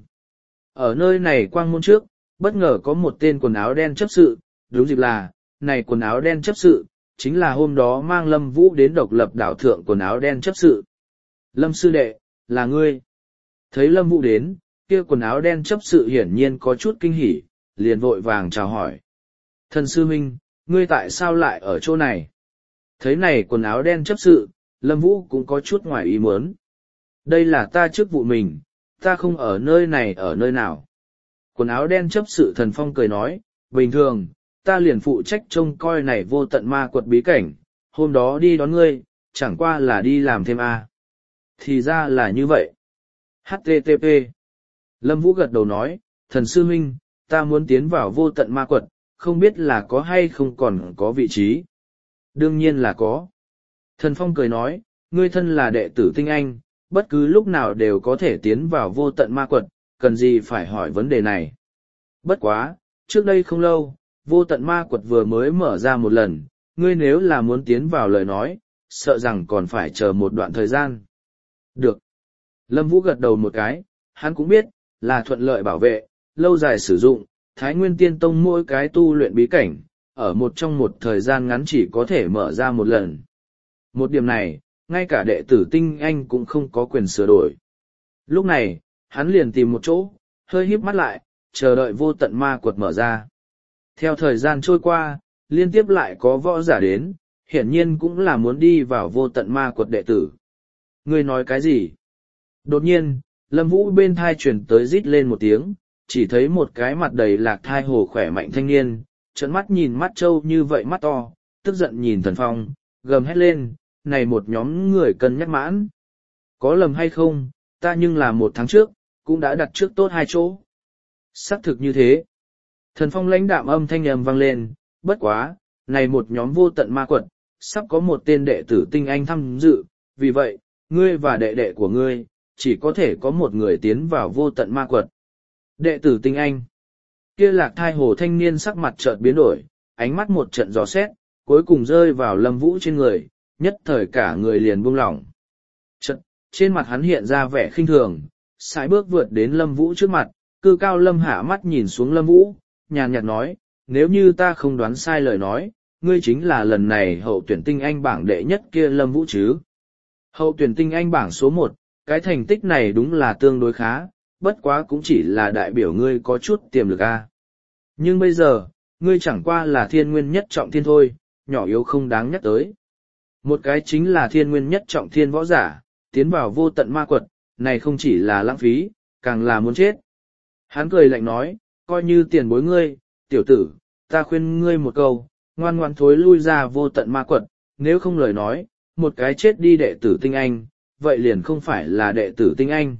Ở nơi này quang môn trước, bất ngờ có một tên quần áo đen chấp sự, đúng dịp là, này quần áo đen chấp sự, chính là hôm đó mang Lâm Vũ đến độc lập đảo thượng quần áo đen chấp sự. Lâm sư đệ, là ngươi. Thấy Lâm Vũ đến, kia quần áo đen chấp sự hiển nhiên có chút kinh hỉ, liền vội vàng chào hỏi. Thần sư huynh, ngươi tại sao lại ở chỗ này? Thấy này quần áo đen chấp sự, Lâm Vũ cũng có chút ngoài ý muốn. Đây là ta chức vụ mình, ta không ở nơi này ở nơi nào. Quần áo đen chấp sự Thần Phong cười nói, bình thường, ta liền phụ trách trông coi này vô tận ma quật bí cảnh, hôm đó đi đón ngươi, chẳng qua là đi làm thêm a. Thì ra là như vậy. hát tê tê pê Lâm Vũ gật đầu nói, thần sư huynh, ta muốn tiến vào vô tận ma quật, không biết là có hay không còn có vị trí. Đương nhiên là có. Thần Phong cười nói, ngươi thân là đệ tử tinh anh, bất cứ lúc nào đều có thể tiến vào vô tận ma quật, cần gì phải hỏi vấn đề này. Bất quá, trước đây không lâu, vô tận ma quật vừa mới mở ra một lần, ngươi nếu là muốn tiến vào lời nói, sợ rằng còn phải chờ một đoạn thời gian. Được. Lâm Vũ gật đầu một cái, hắn cũng biết, là thuận lợi bảo vệ, lâu dài sử dụng, Thái Nguyên Tiên Tông mỗi cái tu luyện bí cảnh, ở một trong một thời gian ngắn chỉ có thể mở ra một lần. Một điểm này, ngay cả đệ tử tinh anh cũng không có quyền sửa đổi. Lúc này, hắn liền tìm một chỗ, hơi híp mắt lại, chờ đợi vô tận ma quật mở ra. Theo thời gian trôi qua, liên tiếp lại có võ giả đến, hiển nhiên cũng là muốn đi vào vô tận ma quật đệ tử. Ngươi nói cái gì? Đột nhiên, Lâm Vũ bên thai chuyển tới rít lên một tiếng, chỉ thấy một cái mặt đầy lạc thai hồ khỏe mạnh thanh niên, trợn mắt nhìn mắt trâu như vậy mắt to, tức giận nhìn Thần Phong, gầm hét lên, này một nhóm người cân nhắc mãn. Có lầm hay không, ta nhưng là một tháng trước, cũng đã đặt trước tốt hai chỗ. Xác thực như thế. Thần Phong lãnh đạm âm thanh âm vang lên, bất quá, này một nhóm vô tận ma quật, sắp có một tên đệ tử tinh anh tham dự, vì vậy, ngươi và đệ đệ của ngươi, chỉ có thể có một người tiến vào vô tận ma quật. Đệ tử tinh anh. Kia lạc thai hồ thanh niên sắc mặt chợt biến đổi, ánh mắt một trận gió xét, cuối cùng rơi vào Lâm Vũ trên người, nhất thời cả người liền buông lỏng. Chợt, trên mặt hắn hiện ra vẻ khinh thường, sải bước vượt đến Lâm Vũ trước mặt, cư cao lâm hạ mắt nhìn xuống Lâm Vũ, nhàn nhạt nói, nếu như ta không đoán sai lời nói, ngươi chính là lần này hậu tuyển tinh anh bảng đệ nhất kia Lâm Vũ chứ. Hậu tuyển tinh anh bảng số một, cái thành tích này đúng là tương đối khá, bất quá cũng chỉ là đại biểu ngươi có chút tiềm lực a. Nhưng bây giờ, ngươi chẳng qua là thiên nguyên nhất trọng thiên thôi, nhỏ yếu không đáng nhắc tới. Một cái chính là thiên nguyên nhất trọng thiên võ giả, tiến vào vô tận ma quật, này không chỉ là lãng phí, càng là muốn chết. Hắn cười lạnh nói, coi như tiền bối ngươi, tiểu tử, ta khuyên ngươi một câu, ngoan ngoan thối lui ra vô tận ma quật, nếu không lời nói, một cái chết đi đệ tử tinh anh, vậy liền không phải là đệ tử tinh anh.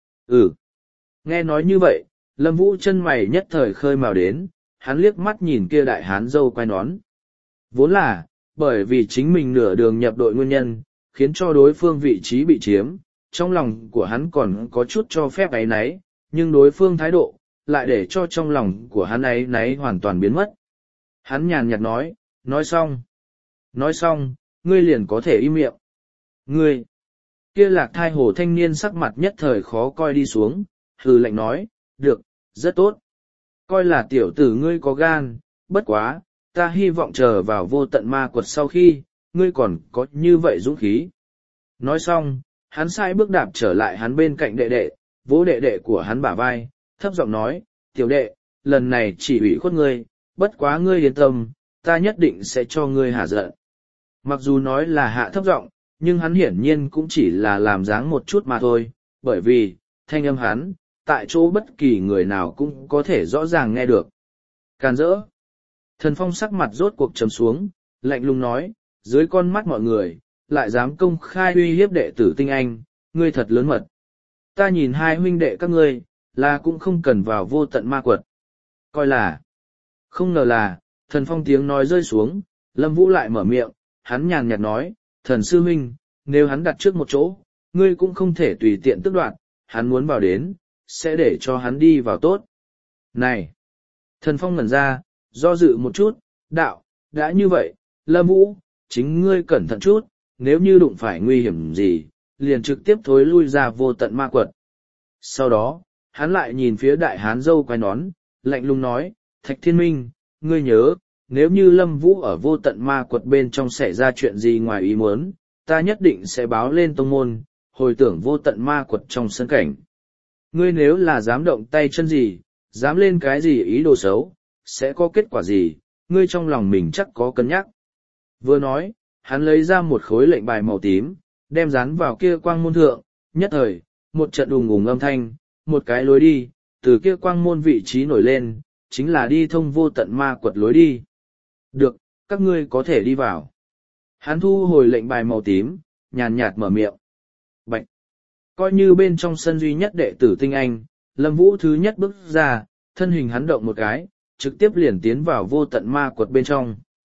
Ừ. Nghe nói như vậy, Lâm Vũ chân mày nhất thời khơi mào đến, hắn liếc mắt nhìn kia đại hán dâu quai nón. Vốn là, bởi vì chính mình nửa đường nhập đội nguyên nhân, khiến cho đối phương vị trí bị chiếm, trong lòng của hắn còn có chút cho phép áy náy, nhưng đối phương thái độ, lại để cho trong lòng của hắn áy náy hoàn toàn biến mất. Hắn nhàn nhạt nói, nói xong. Nói xong, ngươi liền có thể im miệng. Ngươi! Kia lạc thai hồ thanh niên sắc mặt nhất thời khó coi đi xuống, hừ lạnh nói, được, rất tốt. Coi là tiểu tử ngươi có gan, bất quá, ta hy vọng chờ vào vô tận ma quật sau khi, ngươi còn có như vậy dũng khí. Nói xong, hắn sai bước đạp trở lại hắn bên cạnh đệ đệ, vỗ đệ đệ của hắn bả vai, thấp giọng nói, tiểu đệ, lần này chỉ ủy khuất ngươi, bất quá ngươi yên tâm, ta nhất định sẽ cho ngươi hạ giận. Mặc dù nói là hạ thấp giọng, nhưng hắn hiển nhiên cũng chỉ là làm dáng một chút mà thôi, bởi vì, thanh âm hắn, tại chỗ bất kỳ người nào cũng có thể rõ ràng nghe được. Càn rỡ. Thần Phong sắc mặt rốt cuộc trầm xuống, lạnh lùng nói, dưới con mắt mọi người, lại dám công khai uy hiếp đệ tử tinh anh, ngươi thật lớn mật. Ta nhìn hai huynh đệ các ngươi, là cũng không cần vào vô tận ma quật. Coi là, không ngờ là, Thần Phong tiếng nói rơi xuống, Lâm Vũ lại mở miệng, hắn nhàn nhạt nói, thần sư huynh, nếu hắn đặt trước một chỗ, ngươi cũng không thể tùy tiện tước đoạt, hắn muốn vào đến, sẽ để cho hắn đi vào tốt. Này! Thần Phong ngẩn ra, do dự một chút, đạo, đã như vậy, Lâm Vũ, chính ngươi cẩn thận chút, nếu như đụng phải nguy hiểm gì, liền trực tiếp thối lui ra vô tận ma quật. Sau đó, hắn lại nhìn phía đại hán dâu quay nón, lạnh lùng nói, Thạch Thiên Minh, ngươi nhớ, nếu như Lâm Vũ ở vô tận ma quật bên trong xảy ra chuyện gì ngoài ý muốn, ta nhất định sẽ báo lên tông môn, hồi tưởng vô tận ma quật trong sân cảnh. Ngươi nếu là dám động tay chân gì, dám lên cái gì ý đồ xấu, sẽ có kết quả gì, ngươi trong lòng mình chắc có cân nhắc. Vừa nói, hắn lấy ra một khối lệnh bài màu tím, đem dán vào kia quang môn thượng, nhất thời, một trận đùng ùng âm thanh, một cái lối đi, từ kia quang môn vị trí nổi lên, chính là đi thông vô tận ma quật lối đi. Được, các ngươi có thể đi vào. Hắn thu hồi lệnh bài màu tím, nhàn nhạt mở miệng. Bạch! Coi như bên trong sân duy nhất đệ tử tinh anh, Lâm Vũ thứ nhất bước ra, thân hình hắn động một cái, trực tiếp liền tiến vào vô tận ma quật bên trong.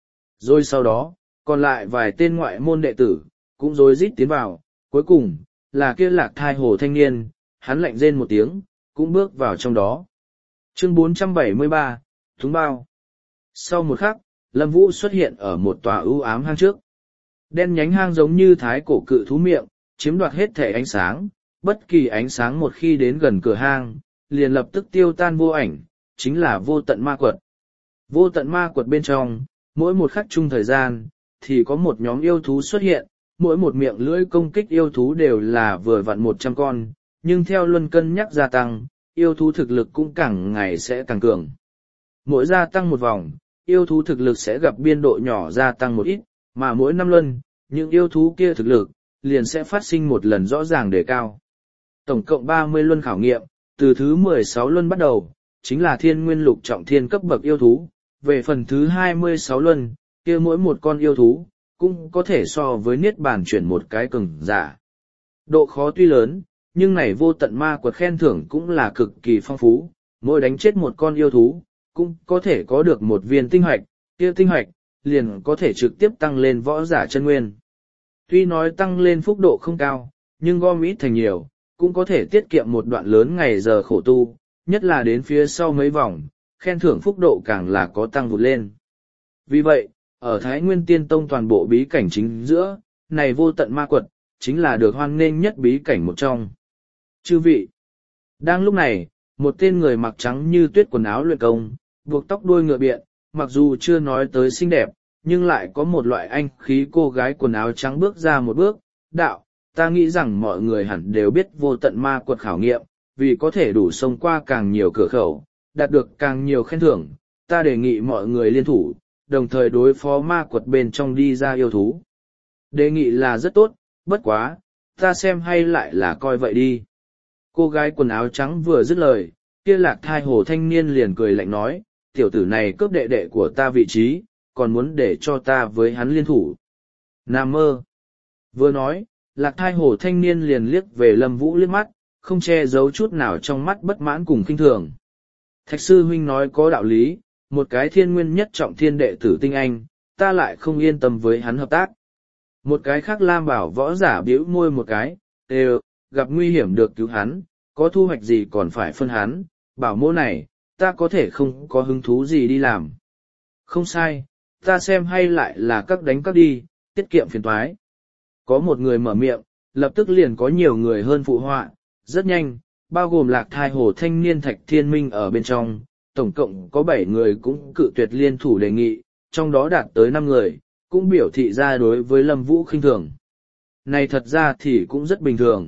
Rồi sau đó, còn lại vài tên ngoại môn đệ tử, cũng rối rít tiến vào, cuối cùng, là kia Lạc Thai Hồ thanh niên, hắn lạnh rên một tiếng, cũng bước vào trong đó. Chương bốn trăm bảy mươi ba, Thúng Bao. Sau một khắc, Lâm Vũ xuất hiện ở một tòa ưu ám hang trước. Đen nhánh hang giống như thái cổ cự thú miệng, chiếm đoạt hết thể ánh sáng, bất kỳ ánh sáng một khi đến gần cửa hang, liền lập tức tiêu tan vô ảnh, chính là vô tận ma quật. Vô tận ma quật bên trong, mỗi một khắc chung thời gian, thì có một nhóm yêu thú xuất hiện, mỗi một miệng lưỡi công kích yêu thú đều là vừa vặn một trăm con, nhưng theo luân cân nhắc gia tăng, yêu thú thực lực cũng càng ngày sẽ càng cường. Mỗi gia tăng một vòng, yêu thú thực lực sẽ gặp biên độ nhỏ gia tăng một ít, mà mỗi năm luân, những yêu thú kia thực lực, liền sẽ phát sinh một lần rõ ràng đề cao. Tổng cộng ba mươi luân khảo nghiệm, từ thứ mười sáu luân bắt đầu, chính là thiên nguyên lục trọng thiên cấp bậc yêu thú, về phần thứ hai mươi sáu luân, kia mỗi một con yêu thú, cũng có thể so với niết bàn chuyển một cái cường giả. Độ khó tuy lớn, nhưng này vô tận ma quật khen thưởng cũng là cực kỳ phong phú, mỗi đánh chết một con yêu thú, cũng có thể có được một viên tinh hoạch, kia tinh hoạch, liền có thể trực tiếp tăng lên võ giả chân nguyên. Tuy nói tăng lên phúc độ không cao, nhưng gom ít thành nhiều, cũng có thể tiết kiệm một đoạn lớn ngày giờ khổ tu, nhất là đến phía sau mấy vòng, khen thưởng phúc độ càng là có tăng vụt lên. Vì vậy, ở Thái Nguyên Tiên Tông toàn bộ bí cảnh chính giữa, này vô tận ma quật, chính là được hoan nghênh nhất bí cảnh một trong. Chư vị! Đang lúc này, một tên người mặc trắng như tuyết quần áo luyện công, buộc tóc đuôi ngựa biện, mặc dù chưa nói tới xinh đẹp, nhưng lại có một loại anh khí cô gái quần áo trắng bước ra một bước, đạo, ta nghĩ rằng mọi người hẳn đều biết vô tận ma quật khảo nghiệm, vì có thể đủ xông qua càng nhiều cửa khẩu, đạt được càng nhiều khen thưởng, ta đề nghị mọi người liên thủ, đồng thời đối phó ma quật bên trong đi ra yêu thú. Đề nghị là rất tốt, bất quá, ta xem hay lại là coi vậy đi. Cô gái quần áo trắng vừa dứt lời, kia Lạc Thai Hồ thanh niên liền cười lạnh nói, tiểu tử này cướp đệ đệ của ta vị trí, còn muốn để cho ta với hắn liên thủ. Nam mơ. Vừa nói, Lạc Thai Hồ thanh niên liền liếc về Lâm Vũ liếc mắt, không che giấu chút nào trong mắt bất mãn cùng khinh thường. Thạch sư huynh nói có đạo lý, một cái thiên nguyên nhất trọng thiên đệ tử tinh anh, ta lại không yên tâm với hắn hợp tác. Một cái khác lam bảo võ giả bĩu môi một cái, đều, gặp nguy hiểm được cứu hắn, có thu hoạch gì còn phải phân hắn, bảo mô này, ta có thể không có hứng thú gì đi làm. Không sai, ta xem hay lại là các đánh các đi, tiết kiệm phiền toái. Có một người mở miệng, lập tức liền có nhiều người hơn phụ họa, rất nhanh, bao gồm Lạc Thai Hồ thanh niên Thạch Thiên Minh ở bên trong, tổng cộng có bảy người cũng cự tuyệt liên thủ đề nghị, trong đó đạt tới năm người, cũng biểu thị ra đối với Lâm Vũ khinh thường. Này thật ra thì cũng rất bình thường.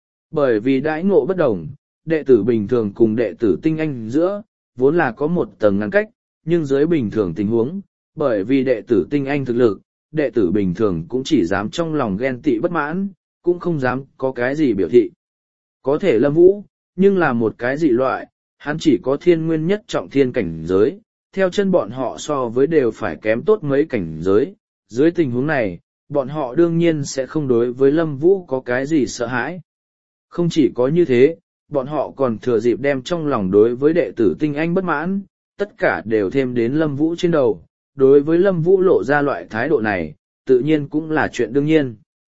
Bởi vì đãi ngộ bất đồng, đệ tử bình thường cùng đệ tử tinh anh giữa, vốn là có một tầng ngăn cách, nhưng dưới bình thường tình huống, bởi vì đệ tử tinh anh thực lực, đệ tử bình thường cũng chỉ dám trong lòng ghen tị bất mãn, cũng không dám có cái gì biểu thị. Có thể Lâm Vũ, nhưng là một cái dị loại, hắn chỉ có thiên nguyên nhất trọng thiên cảnh giới, theo chân bọn họ so với đều phải kém tốt mấy cảnh giới. Dưới tình huống này, bọn họ đương nhiên sẽ không đối với Lâm Vũ có cái gì sợ hãi. Không chỉ có như thế, bọn họ còn thừa dịp đem trong lòng đối với đệ tử tinh anh bất mãn, tất cả đều thêm đến Lâm Vũ trên đầu. Đối với Lâm Vũ lộ ra loại thái độ này, tự nhiên cũng là chuyện đương nhiên.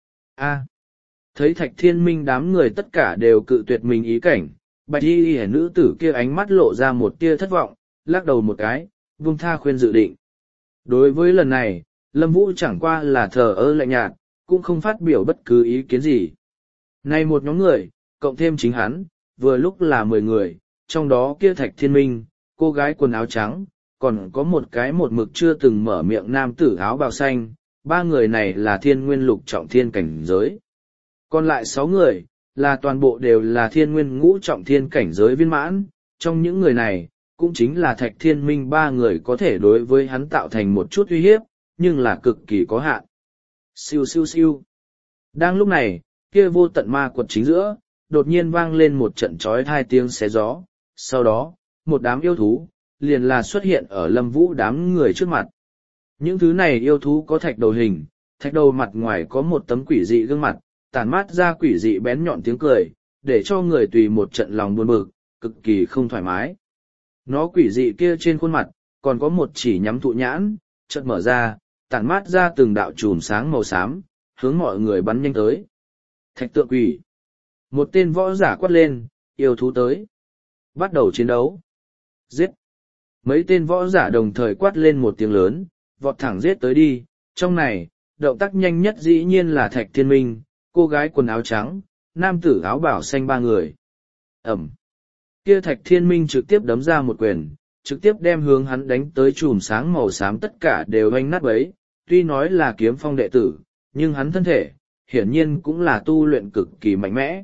A. Thấy Thạch Thiên Minh đám người tất cả đều cự tuyệt mình ý cảnh, bạch y y nữ tử kia ánh mắt lộ ra một tia thất vọng, lắc đầu một cái, buông tha khuyên dự định. Đối với lần này, Lâm Vũ chẳng qua là thờ ơ lạnh nhạt, cũng không phát biểu bất cứ ý kiến gì. Này một nhóm người, cộng thêm chính hắn, vừa lúc là mười người, trong đó kia Thạch Thiên Minh, cô gái quần áo trắng, còn có một cái một mực chưa từng mở miệng nam tử áo bào xanh, ba người này là thiên nguyên lục trọng thiên cảnh giới. Còn lại sáu người, là toàn bộ đều là thiên nguyên ngũ trọng thiên cảnh giới viên mãn, trong những người này, cũng chính là Thạch Thiên Minh ba người có thể đối với hắn tạo thành một chút uy hiếp, nhưng là cực kỳ có hạn. Siêu siêu siêu. Đang lúc này, kia vô tận ma quật chính giữa, đột nhiên vang lên một trận trói hai tiếng xé gió, sau đó, một đám yêu thú, liền là xuất hiện ở Lâm Vũ đám người trước mặt. Những thứ này yêu thú có thạch đầu hình, thạch đầu mặt ngoài có một tấm quỷ dị gương mặt, tản mát ra quỷ dị bén nhọn tiếng cười, để cho người tùy một trận lòng buồn bực, cực kỳ không thoải mái. Nó quỷ dị kia trên khuôn mặt, còn có một chỉ nhắm thụ nhãn, chợt mở ra, tản mát ra từng đạo chùm sáng màu xám, hướng mọi người bắn nhanh tới. Thạch tượng quỷ. Một tên võ giả quát lên, yêu thú tới. Bắt đầu chiến đấu. Giết. Mấy tên võ giả đồng thời quát lên một tiếng lớn, vọt thẳng giết tới đi. Trong này, động tác nhanh nhất dĩ nhiên là Thạch Thiên Minh, cô gái quần áo trắng, nam tử áo bảo xanh ba người. Ẩm. Kia Thạch Thiên Minh trực tiếp đấm ra một quyền, trực tiếp đem hướng hắn đánh tới chùm sáng màu xám tất cả đều oanh nát bấy. Tuy nói là kiếm phong đệ tử, nhưng hắn thân thể, hiển nhiên cũng là tu luyện cực kỳ mạnh mẽ.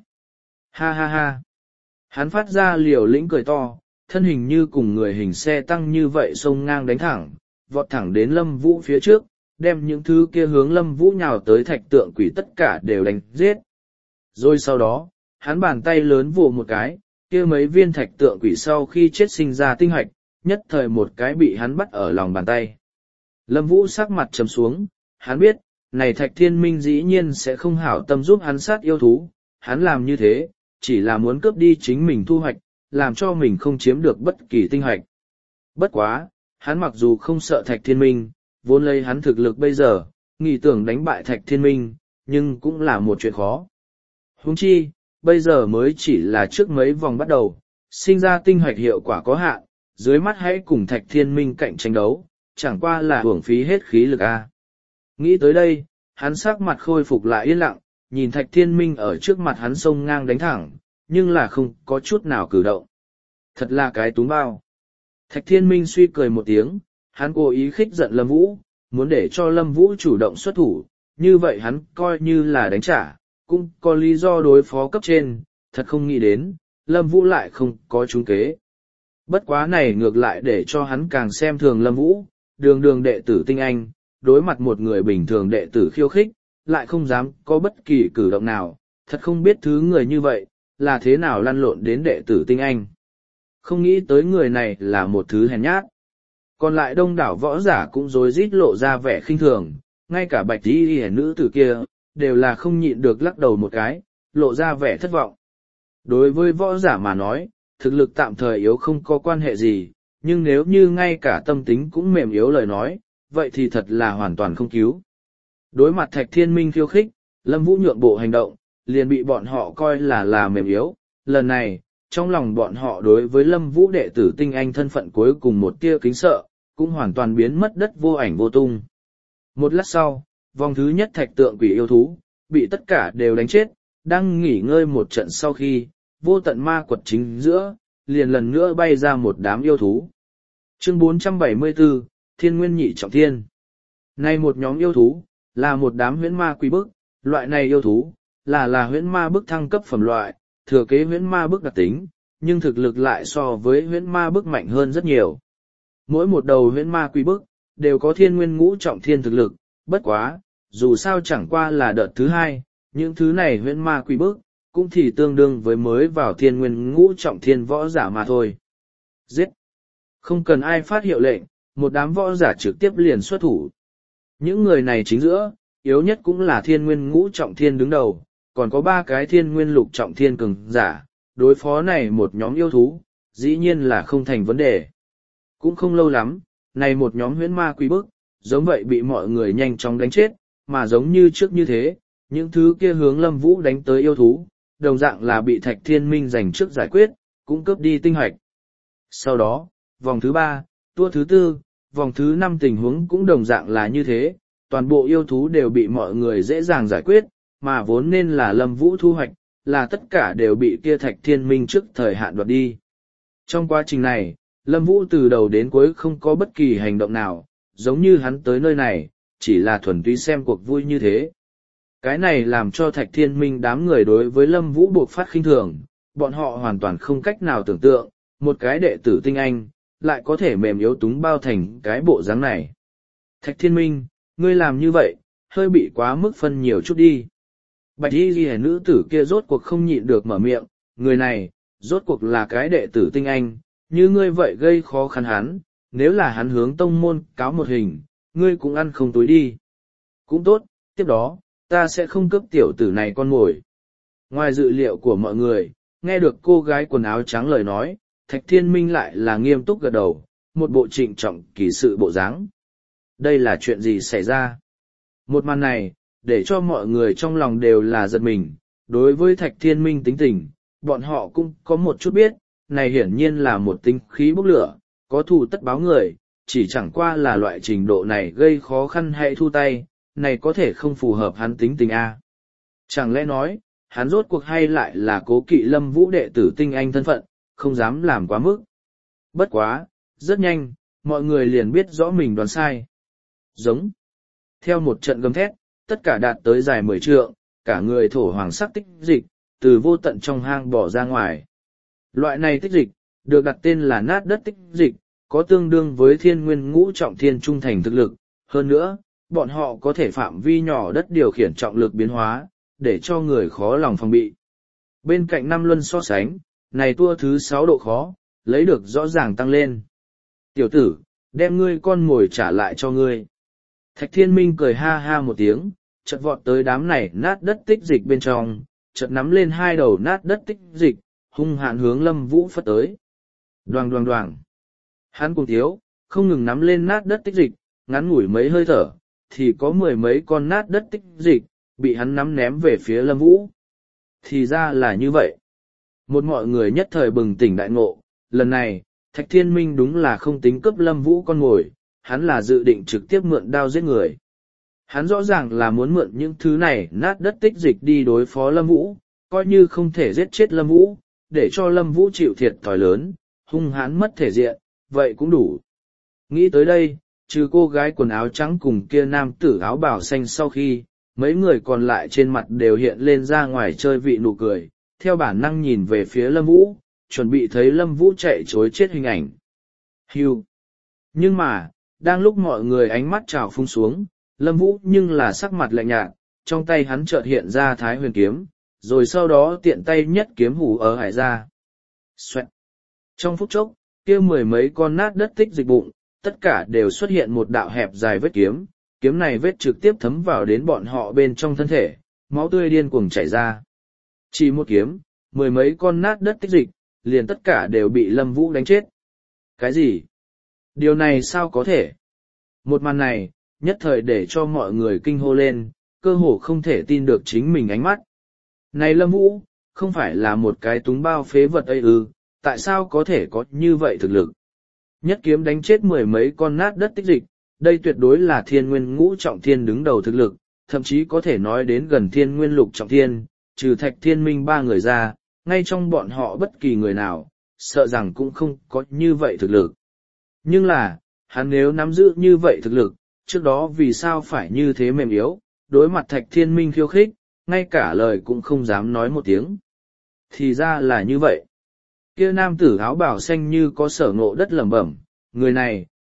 Ha ha ha. Hắn phát ra liều lĩnh cười to, thân hình như cùng người hình xe tăng như vậy xông ngang đánh thẳng, vọt thẳng đến Lâm Vũ phía trước, đem những thứ kia hướng Lâm Vũ nhào tới thạch tượng quỷ tất cả đều đánh giết. Rồi sau đó, hắn bàn tay lớn vồ một cái, kia mấy viên thạch tượng quỷ sau khi chết sinh ra tinh hạch, nhất thời một cái bị hắn bắt ở lòng bàn tay. Lâm Vũ sắc mặt trầm xuống, hắn biết, này Thạch Thiên Minh dĩ nhiên sẽ không hảo tâm giúp hắn sát yêu thú, hắn làm như thế, chỉ là muốn cướp đi chính mình thu hoạch, làm cho mình không chiếm được bất kỳ tinh hoạch. Bất quá, hắn mặc dù không sợ Thạch Thiên Minh, vốn lấy hắn thực lực bây giờ, nghĩ tưởng đánh bại Thạch Thiên Minh, nhưng cũng là một chuyện khó. Huống chi, bây giờ mới chỉ là trước mấy vòng bắt đầu, sinh ra tinh hoạch hiệu quả có hạn, dưới mắt hãy cùng Thạch Thiên Minh cạnh tranh đấu, chẳng qua là hưởng phí hết khí lực a. Nghĩ tới đây, hắn sắc mặt khôi phục lại yên lặng, nhìn Thạch Thiên Minh ở trước mặt hắn xông ngang đánh thẳng, nhưng là không có chút nào cử động. Thật là cái túng bao. Thạch Thiên Minh suy cười một tiếng, hắn cố ý khích giận Lâm Vũ, muốn để cho Lâm Vũ chủ động xuất thủ, như vậy hắn coi như là đánh trả, cũng có lý do đối phó cấp trên, thật không nghĩ đến, Lâm Vũ lại không có trúng kế. Bất quá này ngược lại để cho hắn càng xem thường Lâm Vũ, đường đường đệ tử tinh anh, đối mặt một người bình thường đệ tử khiêu khích, lại không dám có bất kỳ cử động nào, thật không biết thứ người như vậy, là thế nào lăn lộn đến đệ tử tinh anh. Không nghĩ tới người này là một thứ hèn nhát. Còn lại đông đảo võ giả cũng rối rít lộ ra vẻ khinh thường, ngay cả bạch y y nữ tử kia, đều là không nhịn được lắc đầu một cái, lộ ra vẻ thất vọng. Đối với võ giả mà nói, thực lực tạm thời yếu không có quan hệ gì, nhưng nếu như ngay cả tâm tính cũng mềm yếu lời nói, vậy thì thật là hoàn toàn không cứu. Đối mặt Thạch Thiên Minh khiêu khích, Lâm Vũ nhượng bộ hành động, liền bị bọn họ coi là là mềm yếu. Lần này, trong lòng bọn họ đối với Lâm Vũ đệ tử tinh anh thân phận cuối cùng một tia kính sợ, cũng hoàn toàn biến mất đất vô ảnh vô tung. Một lát sau, vòng thứ nhất thạch tượng quỷ yêu thú, bị tất cả đều đánh chết, đang nghỉ ngơi một trận sau khi, vô tận ma quật chính giữa, liền lần nữa bay ra một đám yêu thú. Chương bốn trăm bảy mươi tư, Thiên Nguyên Nhị Trọng Thiên. Này một nhóm yêu thú, là một đám huyễn ma quý bức, loại này yêu thú, là là huyễn ma bức thăng cấp phẩm loại, thừa kế huyễn ma bức đặc tính, nhưng thực lực lại so với huyễn ma bức mạnh hơn rất nhiều. Mỗi một đầu huyễn ma quỷ bức, đều có thiên nguyên ngũ trọng thiên thực lực, bất quá, dù sao chẳng qua là đợt thứ hai, những thứ này huyễn ma quỷ bức, cũng thì tương đương với mới vào thiên nguyên ngũ trọng thiên võ giả mà thôi. Giết! Không cần ai phát hiệu lệnh, một đám võ giả trực tiếp liền xuất thủ. Những người này chính giữa, yếu nhất cũng là thiên nguyên ngũ trọng thiên đứng đầu, còn có ba cái thiên nguyên lục trọng thiên cường giả, đối phó này một nhóm yêu thú, dĩ nhiên là không thành vấn đề. Cũng không lâu lắm, này một nhóm huyễn ma quỷ bức, giống vậy bị mọi người nhanh chóng đánh chết, mà giống như trước như thế, những thứ kia hướng Lâm Vũ đánh tới yêu thú, đồng dạng là bị Thạch Thiên Minh giành trước giải quyết, cũng cướp đi tinh hoạch. Sau đó, vòng thứ ba, tour thứ tư, vòng thứ năm tình huống cũng đồng dạng là như thế, toàn bộ yêu thú đều bị mọi người dễ dàng giải quyết, mà vốn nên là Lâm Vũ thu hoạch, là tất cả đều bị kia Thạch Thiên Minh trước thời hạn đoạt đi. Trong quá trình này, Lâm Vũ từ đầu đến cuối không có bất kỳ hành động nào, giống như hắn tới nơi này, chỉ là thuần túy xem cuộc vui như thế. Cái này làm cho Thạch Thiên Minh đám người đối với Lâm Vũ buộc phát khinh thường, bọn họ hoàn toàn không cách nào tưởng tượng, một cái đệ tử tinh anh, lại có thể mềm yếu túng bao thành cái bộ dáng này. Thạch Thiên Minh, ngươi làm như vậy, hơi bị quá mức phân nhiều chút đi. Bạch y ghi nữ tử kia rốt cuộc không nhịn được mở miệng, người này, rốt cuộc là cái đệ tử tinh anh, như ngươi vậy gây khó khăn hắn, nếu là hắn hướng tông môn cáo một hình, ngươi cũng ăn không túi đi. Cũng tốt, tiếp đó, ta sẽ không cướp tiểu tử này con mồi. Ngoài dự liệu của mọi người, nghe được cô gái quần áo trắng lời nói, Thạch Thiên Minh lại là nghiêm túc gật đầu, một bộ trịnh trọng kỳ sự bộ dáng. Đây là chuyện gì xảy ra? Một màn này, để cho mọi người trong lòng đều là giật mình, đối với Thạch Thiên Minh tính tình, bọn họ cũng có một chút biết, này hiển nhiên là một tính khí bốc lửa, có thù tất báo người, chỉ chẳng qua là loại trình độ này gây khó khăn hay thu tay, này có thể không phù hợp hắn tính tình a. Chẳng lẽ nói, hắn rốt cuộc hay lại là cố kỵ Lâm Vũ đệ tử tinh anh thân phận, không dám làm quá mức. Bất quá, rất nhanh, mọi người liền biết rõ mình đoán sai. Giống. Theo một trận gầm thét, tất cả đạt tới dài mười trượng, cả người thổ hoàng sắc tích dịch, từ vô tận trong hang bỏ ra ngoài. Loại này tích dịch, được đặt tên là nát đất tích dịch, có tương đương với thiên nguyên ngũ trọng thiên trung thành thực lực. Hơn nữa, bọn họ có thể phạm vi nhỏ đất điều khiển trọng lực biến hóa, để cho người khó lòng phòng bị. Bên cạnh năm luân so sánh, này tua thứ sáu độ khó, lấy được rõ ràng tăng lên. Tiểu tử, đem ngươi con mồi trả lại cho ngươi. Thạch Thiên Minh cười ha ha một tiếng, chợt vọt tới đám này nát đất tích dịch bên trong, chợt nắm lên hai đầu nát đất tích dịch, hung hạn hướng Lâm Vũ phất tới. Đoàng đoàng đoàng. Hắn cùng thiếu, không ngừng nắm lên nát đất tích dịch, ngắn ngủi mấy hơi thở, thì có mười mấy con nát đất tích dịch, bị hắn nắm ném về phía Lâm Vũ. Thì ra là như vậy. Một mọi người nhất thời bừng tỉnh đại ngộ, lần này, Thạch Thiên Minh đúng là không tính cướp Lâm Vũ con mồi, hắn là dự định trực tiếp mượn đao giết người. Hắn rõ ràng là muốn mượn những thứ này nát đất tích dịch đi đối phó Lâm Vũ, coi như không thể giết chết Lâm Vũ, để cho Lâm Vũ chịu thiệt thòi lớn, hung hãn mất thể diện, vậy cũng đủ. Nghĩ tới đây, trừ cô gái quần áo trắng cùng kia nam tử áo bào xanh sau khi, mấy người còn lại trên mặt đều hiện lên ra ngoài chơi vị nụ cười, theo bản năng nhìn về phía Lâm Vũ, chuẩn bị thấy Lâm Vũ chạy chối chết hình ảnh. Hưu. Nhưng mà, đang lúc mọi người ánh mắt trào phung xuống, Lâm Vũ nhưng là sắc mặt lạnh nhạt, trong tay hắn chợt hiện ra Thái Huyền kiếm, rồi sau đó tiện tay nhất kiếm hủ ở hải ra. Xoẹt. Trong phút chốc, kia mười mấy con nát đất tích dịch bụng, tất cả đều xuất hiện một đạo hẹp dài vết kiếm, kiếm này vết trực tiếp thấm vào đến bọn họ bên trong thân thể, máu tươi điên cuồng chảy ra. Chỉ một kiếm, mười mấy con nát đất tích dịch, liền tất cả đều bị Lâm Vũ đánh chết. Cái gì? Điều này sao có thể? Một màn này, nhất thời để cho mọi người kinh hô lên, cơ hồ không thể tin được chính mình ánh mắt. Này Lâm Vũ, không phải là một cái túng bao phế vật ấy ư, tại sao có thể có như vậy thực lực? Nhất kiếm đánh chết mười mấy con nát đất tích dịch, đây tuyệt đối là thiên nguyên ngũ trọng thiên đứng đầu thực lực, thậm chí có thể nói đến gần thiên nguyên lục trọng thiên, trừ Thạch Thiên Minh ba người ra, ngay trong bọn họ bất kỳ người nào, sợ rằng cũng không có như vậy thực lực. Nhưng là, hắn nếu nắm giữ như vậy thực lực, trước đó vì sao phải như thế mềm yếu, đối mặt Thạch Thiên Minh khiêu khích, ngay cả lời cũng không dám nói một tiếng. Thì ra là như vậy. Kia nam tử áo bảo xanh như có sở ngộ đất lẩm bẩm, người này,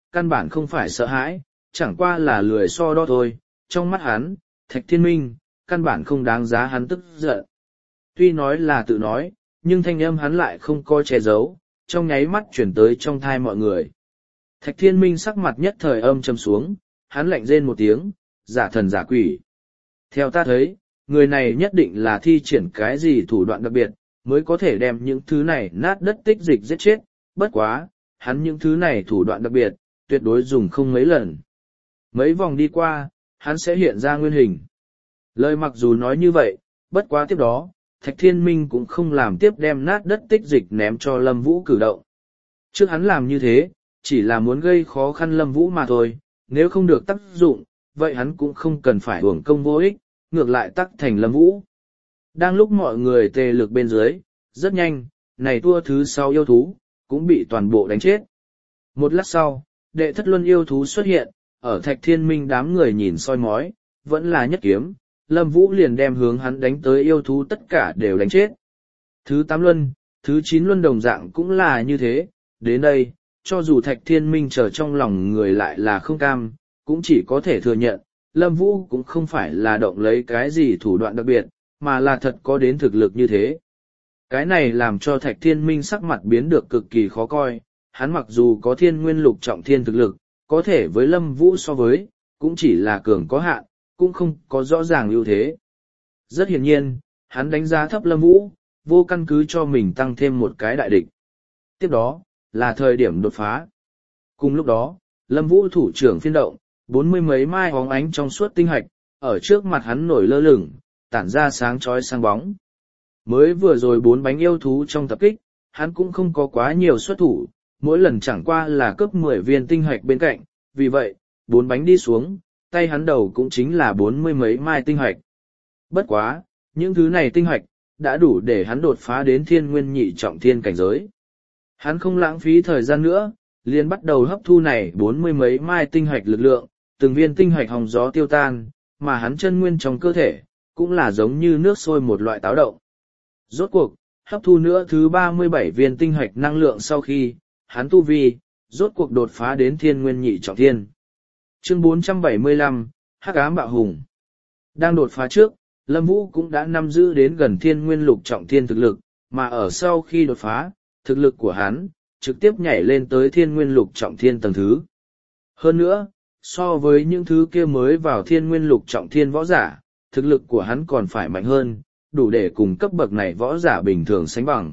căn bản không phải sợ hãi, chẳng qua là lười so đo thôi. Trong mắt hắn, Thạch Thiên Minh, căn bản không đáng giá hắn tức giận. Tuy nói là tự nói, nhưng thanh âm hắn lại không có che giấu, trong nháy mắt chuyển tới trong thai mọi người. Thạch Thiên Minh sắc mặt nhất thời âm trầm xuống, hắn lạnh rên một tiếng, giả thần giả quỷ. Theo ta thấy, người này nhất định là thi triển cái gì thủ đoạn đặc biệt, mới có thể đem những thứ này nát đất tích dịch giết chết, bất quá, hắn những thứ này thủ đoạn đặc biệt, tuyệt đối dùng không mấy lần. Mấy vòng đi qua, hắn sẽ hiện ra nguyên hình. Lời mặc dù nói như vậy, bất quá tiếp đó, Thạch Thiên Minh cũng không làm tiếp đem nát đất tích dịch ném cho Lâm Vũ cử động. Trước hắn làm như thế, chỉ là muốn gây khó khăn Lâm Vũ mà thôi, nếu không được tác dụng, vậy hắn cũng không cần phải uổng công vô ích, ngược lại tắc thành Lâm Vũ. Đang lúc mọi người tề lực bên dưới, rất nhanh, này tua thứ sáu yêu thú, cũng bị toàn bộ đánh chết. Một lát sau, đệ thất luân yêu thú xuất hiện, ở Thạch Thiên Minh đám người nhìn soi mói, vẫn là nhất kiếm, Lâm Vũ liền đem hướng hắn đánh tới yêu thú tất cả đều đánh chết. Thứ tám luân, thứ chín luân đồng dạng cũng là như thế, đến đây, cho dù Thạch Thiên Minh chờ trong lòng người lại là không cam, cũng chỉ có thể thừa nhận, Lâm Vũ cũng không phải là động lấy cái gì thủ đoạn đặc biệt, mà là thật có đến thực lực như thế. Cái này làm cho Thạch Thiên Minh sắc mặt biến được cực kỳ khó coi, hắn mặc dù có thiên nguyên lục trọng thiên thực lực, có thể với Lâm Vũ so với, cũng chỉ là cường có hạn, cũng không có rõ ràng ưu thế. Rất hiển nhiên, hắn đánh giá thấp Lâm Vũ, vô căn cứ cho mình tăng thêm một cái đại địch. Tiếp đó, là thời điểm đột phá. Cùng lúc đó, Lâm Vũ thủ trưởng phiên động, bốn mươi mấy mai hóng ánh trong suốt tinh hạch, ở trước mặt hắn nổi lơ lửng, tản ra sáng chói sáng bóng. Mới vừa rồi bốn bánh yêu thú trong tập kích, hắn cũng không có quá nhiều xuất thủ, mỗi lần chẳng qua là cấp mười viên tinh hạch bên cạnh, vì vậy, bốn bánh đi xuống, tay hắn đầu cũng chính là bốn mươi mấy mai tinh hạch. Bất quá, những thứ này tinh hạch, đã đủ để hắn đột phá đến thiên nguyên nhị trọng thiên cảnh giới. Hắn không lãng phí thời gian nữa, liền bắt đầu hấp thu này bốn mươi mấy mai tinh hạch lực lượng, từng viên tinh hạch hòng gió tiêu tan, mà hắn chân nguyên trong cơ thể, cũng là giống như nước sôi một loại táo động. Rốt cuộc, hấp thu nữa thứ ba mươi bảy viên tinh hạch năng lượng sau khi, hắn tu vi, rốt cuộc đột phá đến thiên nguyên nhị trọng thiên. Chương bốn trăm bảy mươi lăm, Hắc ám bạo hùng. Đang đột phá trước, Lâm Vũ cũng đã nắm giữ đến gần thiên nguyên lục trọng thiên thực lực, mà ở sau khi đột phá, thực lực của hắn, trực tiếp nhảy lên tới thiên nguyên lục trọng thiên tầng thứ. Hơn nữa, so với những thứ kia mới vào thiên nguyên lục trọng thiên võ giả, thực lực của hắn còn phải mạnh hơn, đủ để cùng cấp bậc này võ giả bình thường sánh bằng.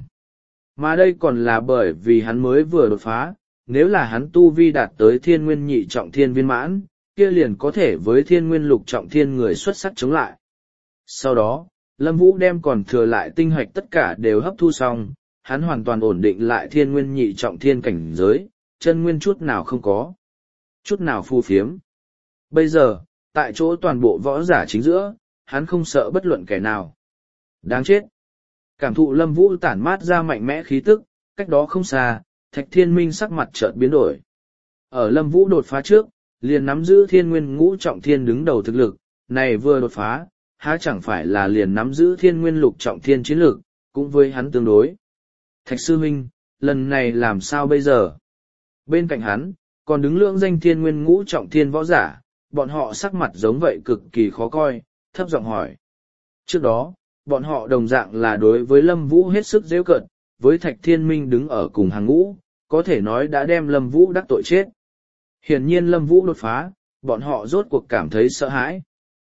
Mà đây còn là bởi vì hắn mới vừa đột phá, nếu là hắn tu vi đạt tới thiên nguyên nhị trọng thiên viên mãn, kia liền có thể với thiên nguyên lục trọng thiên người xuất sắc chống lại. Sau đó, Lâm Vũ đem còn thừa lại tinh hạch tất cả đều hấp thu xong, hắn hoàn toàn ổn định lại thiên nguyên nhị trọng thiên cảnh giới, chân nguyên chút nào không có, chút nào phù phiếm. Bây giờ, tại chỗ toàn bộ võ giả chính giữa, hắn không sợ bất luận kẻ nào. Đáng chết! Cảm thụ Lâm Vũ tản mát ra mạnh mẽ khí tức, cách đó không xa, Thạch Thiên Minh sắc mặt chợt biến đổi. Ở Lâm Vũ đột phá trước, liền nắm giữ thiên nguyên ngũ trọng thiên đứng đầu thực lực, này vừa đột phá, há chẳng phải là liền nắm giữ thiên nguyên lục trọng thiên chiến lược, cũng với hắn tương đối. Thạch sư huynh, lần này làm sao bây giờ? Bên cạnh hắn, còn đứng lưỡng danh thiên nguyên ngũ trọng thiên võ giả, bọn họ sắc mặt giống vậy cực kỳ khó coi, thấp giọng hỏi. Trước đó, bọn họ đồng dạng là đối với Lâm Vũ hết sức giễu cợt, với Thạch Thiên Minh đứng ở cùng hàng ngũ, có thể nói đã đem Lâm Vũ đắc tội chết. Hiển nhiên Lâm Vũ đột phá, bọn họ rốt cuộc cảm thấy sợ hãi.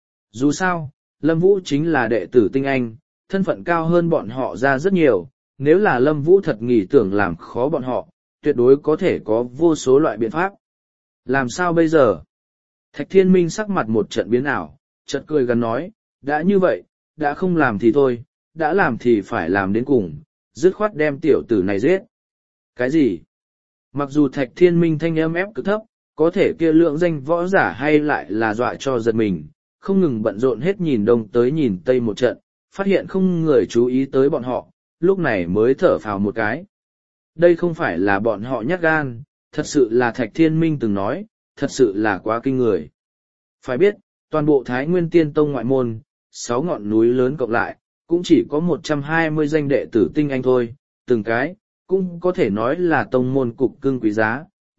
Dù sao, Lâm Vũ chính là đệ tử tinh anh, thân phận cao hơn bọn họ ra rất nhiều, nếu là Lâm Vũ thật nghĩ tưởng làm khó bọn họ, tuyệt đối có thể có vô số loại biện pháp. Làm sao bây giờ? Thạch Thiên Minh sắc mặt một trận biến ảo, chợt cười gần nói, đã như vậy, đã không làm thì thôi, đã làm thì phải làm đến cùng, dứt khoát đem tiểu tử này giết. Cái gì? Mặc dù Thạch Thiên Minh thanh âm ép cực thấp, có thể kia lượng danh võ giả hay lại là dọa cho giật mình, không ngừng bận rộn hết nhìn đông tới nhìn tây một trận, phát hiện không người chú ý tới bọn họ, lúc này mới thở phào một cái. Đây không phải là bọn họ nhát gan, thật sự là Thạch Thiên Minh từng nói, thật sự là quá kinh người. Phải biết, toàn bộ Thái Nguyên Tiên Tông ngoại môn, sáu ngọn núi lớn cộng lại, cũng chỉ có một trăm hai mươi danh đệ tử tinh anh thôi, từng cái, cũng có thể nói là tông môn cục cưng quý giá,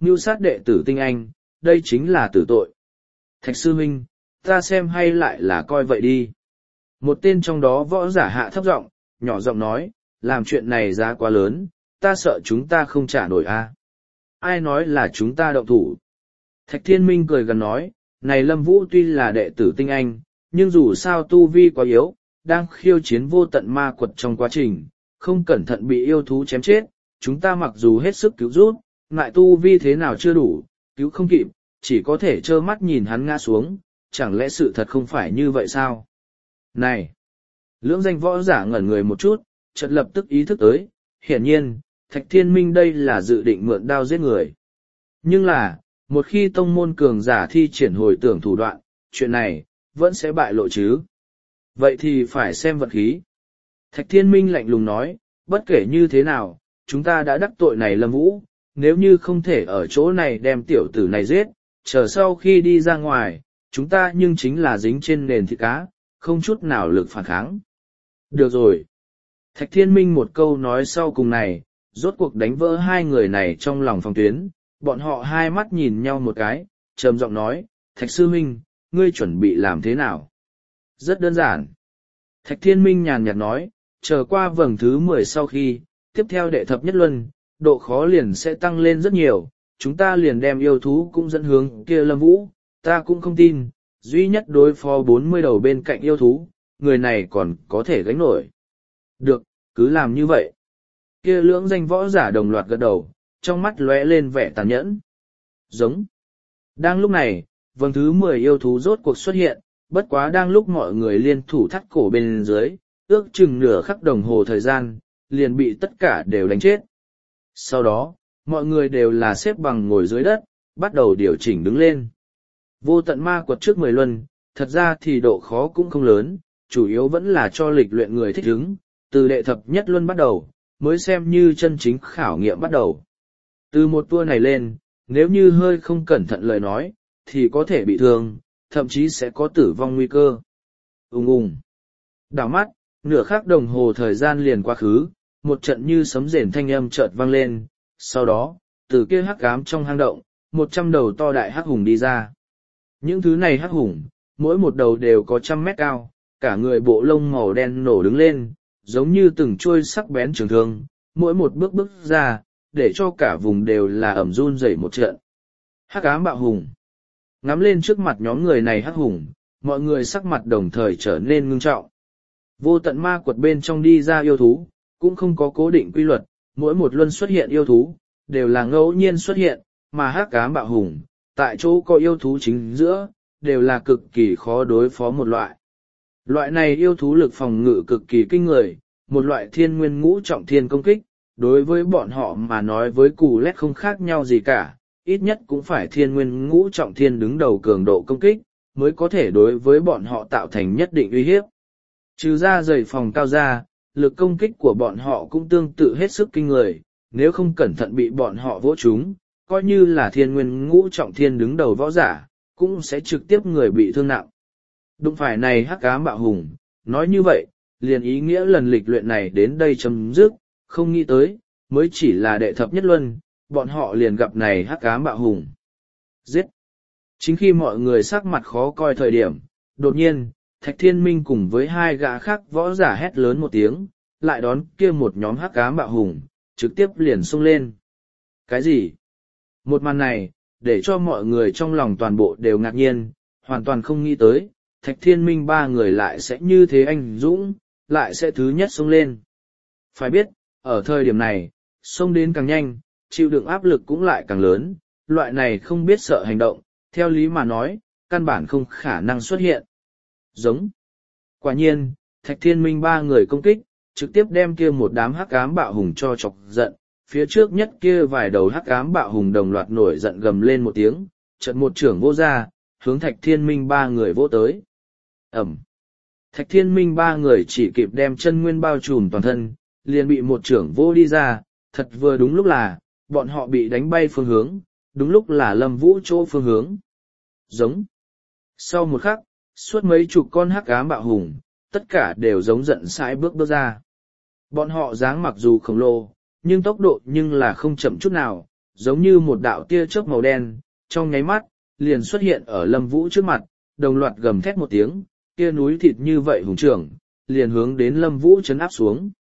mưu sát đệ tử tinh anh, đây chính là tử tội. Thạch sư huynh, ta xem hay lại là coi vậy đi. Một tên trong đó võ giả hạ thấp giọng, nhỏ giọng nói, làm chuyện này giá quá lớn, ta sợ chúng ta không trả nổi a. Ai nói là chúng ta động thủ? Thạch Thiên Minh cười gần nói, này Lâm Vũ tuy là đệ tử tinh anh, nhưng dù sao tu vi quá yếu, đang khiêu chiến vô tận ma quật trong quá trình, không cẩn thận bị yêu thú chém chết, chúng ta mặc dù hết sức cứu giúp, lại tu vi thế nào chưa đủ, cứu không kịp, chỉ có thể trơ mắt nhìn hắn ngã xuống, chẳng lẽ sự thật không phải như vậy sao? Này! Lưỡng danh võ giả ngẩn người một chút, chợt lập tức ý thức tới, hiển nhiên, Thạch Thiên Minh đây là dự định mượn đao giết người. Nhưng là, một khi tông môn cường giả thi triển hồi tưởng thủ đoạn, chuyện này, vẫn sẽ bại lộ chứ. Vậy thì phải xem vật khí. Thạch Thiên Minh lạnh lùng nói, bất kể như thế nào, chúng ta đã đắc tội này Lâm Vũ, nếu như không thể ở chỗ này đem tiểu tử này giết, chờ sau khi đi ra ngoài, chúng ta nhưng chính là dính trên nền thịt cá, không chút nào lực phản kháng. Được rồi. Thạch Thiên Minh một câu nói sau cùng này, rốt cuộc đánh vỡ hai người này trong lòng phòng tuyến, bọn họ hai mắt nhìn nhau một cái, trầm giọng nói, Thạch Sư Minh, ngươi chuẩn bị làm thế nào? Rất đơn giản. Thạch Thiên Minh nhàn nhạt nói, chờ qua vầng thứ mười sau khi, tiếp theo đệ thập nhất luân, độ khó liền sẽ tăng lên rất nhiều, chúng ta liền đem yêu thú cũng dẫn hướng kia Lâm Vũ, ta cũng không tin, duy nhất đối phó bốn mươi đầu bên cạnh yêu thú, người này còn có thể gánh nổi. Được, cứ làm như vậy. Kia lưỡng danh võ giả đồng loạt gật đầu, trong mắt lóe lên vẻ tàn nhẫn. Giống. Đang lúc này, vầng thứ mười yêu thú rốt cuộc xuất hiện, bất quá đang lúc mọi người liên thủ thắt cổ bên dưới, ước chừng nửa khắc đồng hồ thời gian, liền bị tất cả đều đánh chết. Sau đó, mọi người đều là xếp bằng ngồi dưới đất, bắt đầu điều chỉnh đứng lên. Vô tận ma quật trước mười luân, thật ra thì độ khó cũng không lớn, chủ yếu vẫn là cho lịch luyện người thích ứng, từ đệ thập nhất luân bắt đầu, mới xem như chân chính khảo nghiệm bắt đầu. Từ một tour này lên, nếu như hơi không cẩn thận lời nói, thì có thể bị thương, thậm chí sẽ có tử vong nguy cơ. Ùng ùng. Đảo mắt, nửa khắc đồng hồ thời gian liền quá khứ, một trận như sấm rền thanh âm chợt vang lên, sau đó, từ kia hắc ám trong hang động, một trăm đầu to đại hắc hùng đi ra. Những thứ này hắc hùng, mỗi một đầu đều có trăm mét cao, cả người bộ lông màu đen nổ đứng lên, giống như từng chuôi sắc bén trường thương, mỗi một bước bước ra, để cho cả vùng đều là ẩm run rẩy một trận. Hắc ám bạo hùng. Ngắm lên trước mặt nhóm người này hắc hùng, mọi người sắc mặt đồng thời trở nên ngưng trọng. Vô tận ma quật bên trong đi ra yêu thú, cũng không có cố định quy luật, mỗi một luân xuất hiện yêu thú, đều là ngẫu nhiên xuất hiện, mà hắc ám bạo hùng, tại chỗ có yêu thú chính giữa, đều là cực kỳ khó đối phó một loại. Loại này yêu thú lực phòng ngự cực kỳ kinh người, một loại thiên nguyên ngũ trọng thiên công kích, đối với bọn họ mà nói với cù lét không khác nhau gì cả, ít nhất cũng phải thiên nguyên ngũ trọng thiên đứng đầu cường độ công kích, mới có thể đối với bọn họ tạo thành nhất định uy hiếp. Trừ ra dày phòng cao ra, lực công kích của bọn họ cũng tương tự hết sức kinh người, nếu không cẩn thận bị bọn họ vỗ trúng, coi như là thiên nguyên ngũ trọng thiên đứng đầu võ giả, cũng sẽ trực tiếp người bị thương nặng. Đụng phải này hắc ám bạo hùng, nói như vậy, liền ý nghĩa lần lịch luyện này đến đây chấm dứt, không nghĩ tới, mới chỉ là đệ thập nhất luân, bọn họ liền gặp này hắc ám bạo hùng. Giết! Chính khi mọi người sắc mặt khó coi thời điểm, đột nhiên, Thạch Thiên Minh cùng với hai gã khác võ giả hét lớn một tiếng, lại đón kia một nhóm hắc ám bạo hùng, trực tiếp liền xông lên. Cái gì? Một màn này, để cho mọi người trong lòng toàn bộ đều ngạc nhiên, hoàn toàn không nghĩ tới, Thạch Thiên Minh ba người lại sẽ như thế anh dũng, lại sẽ thứ nhất xông lên. Phải biết, ở thời điểm này, xông đến càng nhanh, chịu đựng áp lực cũng lại càng lớn, loại này không biết sợ hành động, theo lý mà nói, căn bản không khả năng xuất hiện. Giống. Quả nhiên, Thạch Thiên Minh ba người công kích, trực tiếp đem kia một đám hắc ám bạo hùng cho chọc giận, phía trước nhất kia vài đầu hắc ám bạo hùng đồng loạt nổi giận gầm lên một tiếng, chợt một trưởng vô ra, hướng Thạch Thiên Minh ba người vỗ tới. Ẩm. Thạch Thiên Minh ba người chỉ kịp đem chân nguyên bao trùm toàn thân, liền bị một trưởng vô đi ra, thật vừa đúng lúc là, bọn họ bị đánh bay phương hướng, đúng lúc là Lâm Vũ chỗ phương hướng. Giống. Sau một khắc, suốt mấy chục con hắc ám bạo hùng, tất cả đều giống giận sãi bước bước ra. Bọn họ dáng mặc dù khổng lồ, nhưng tốc độ nhưng là không chậm chút nào, giống như một đạo tia chớp màu đen, trong nháy mắt, liền xuất hiện ở Lâm Vũ trước mặt, đồng loạt gầm thét một tiếng, kia núi thịt như vậy hùng trưởng, liền hướng đến Lâm Vũ chấn áp xuống.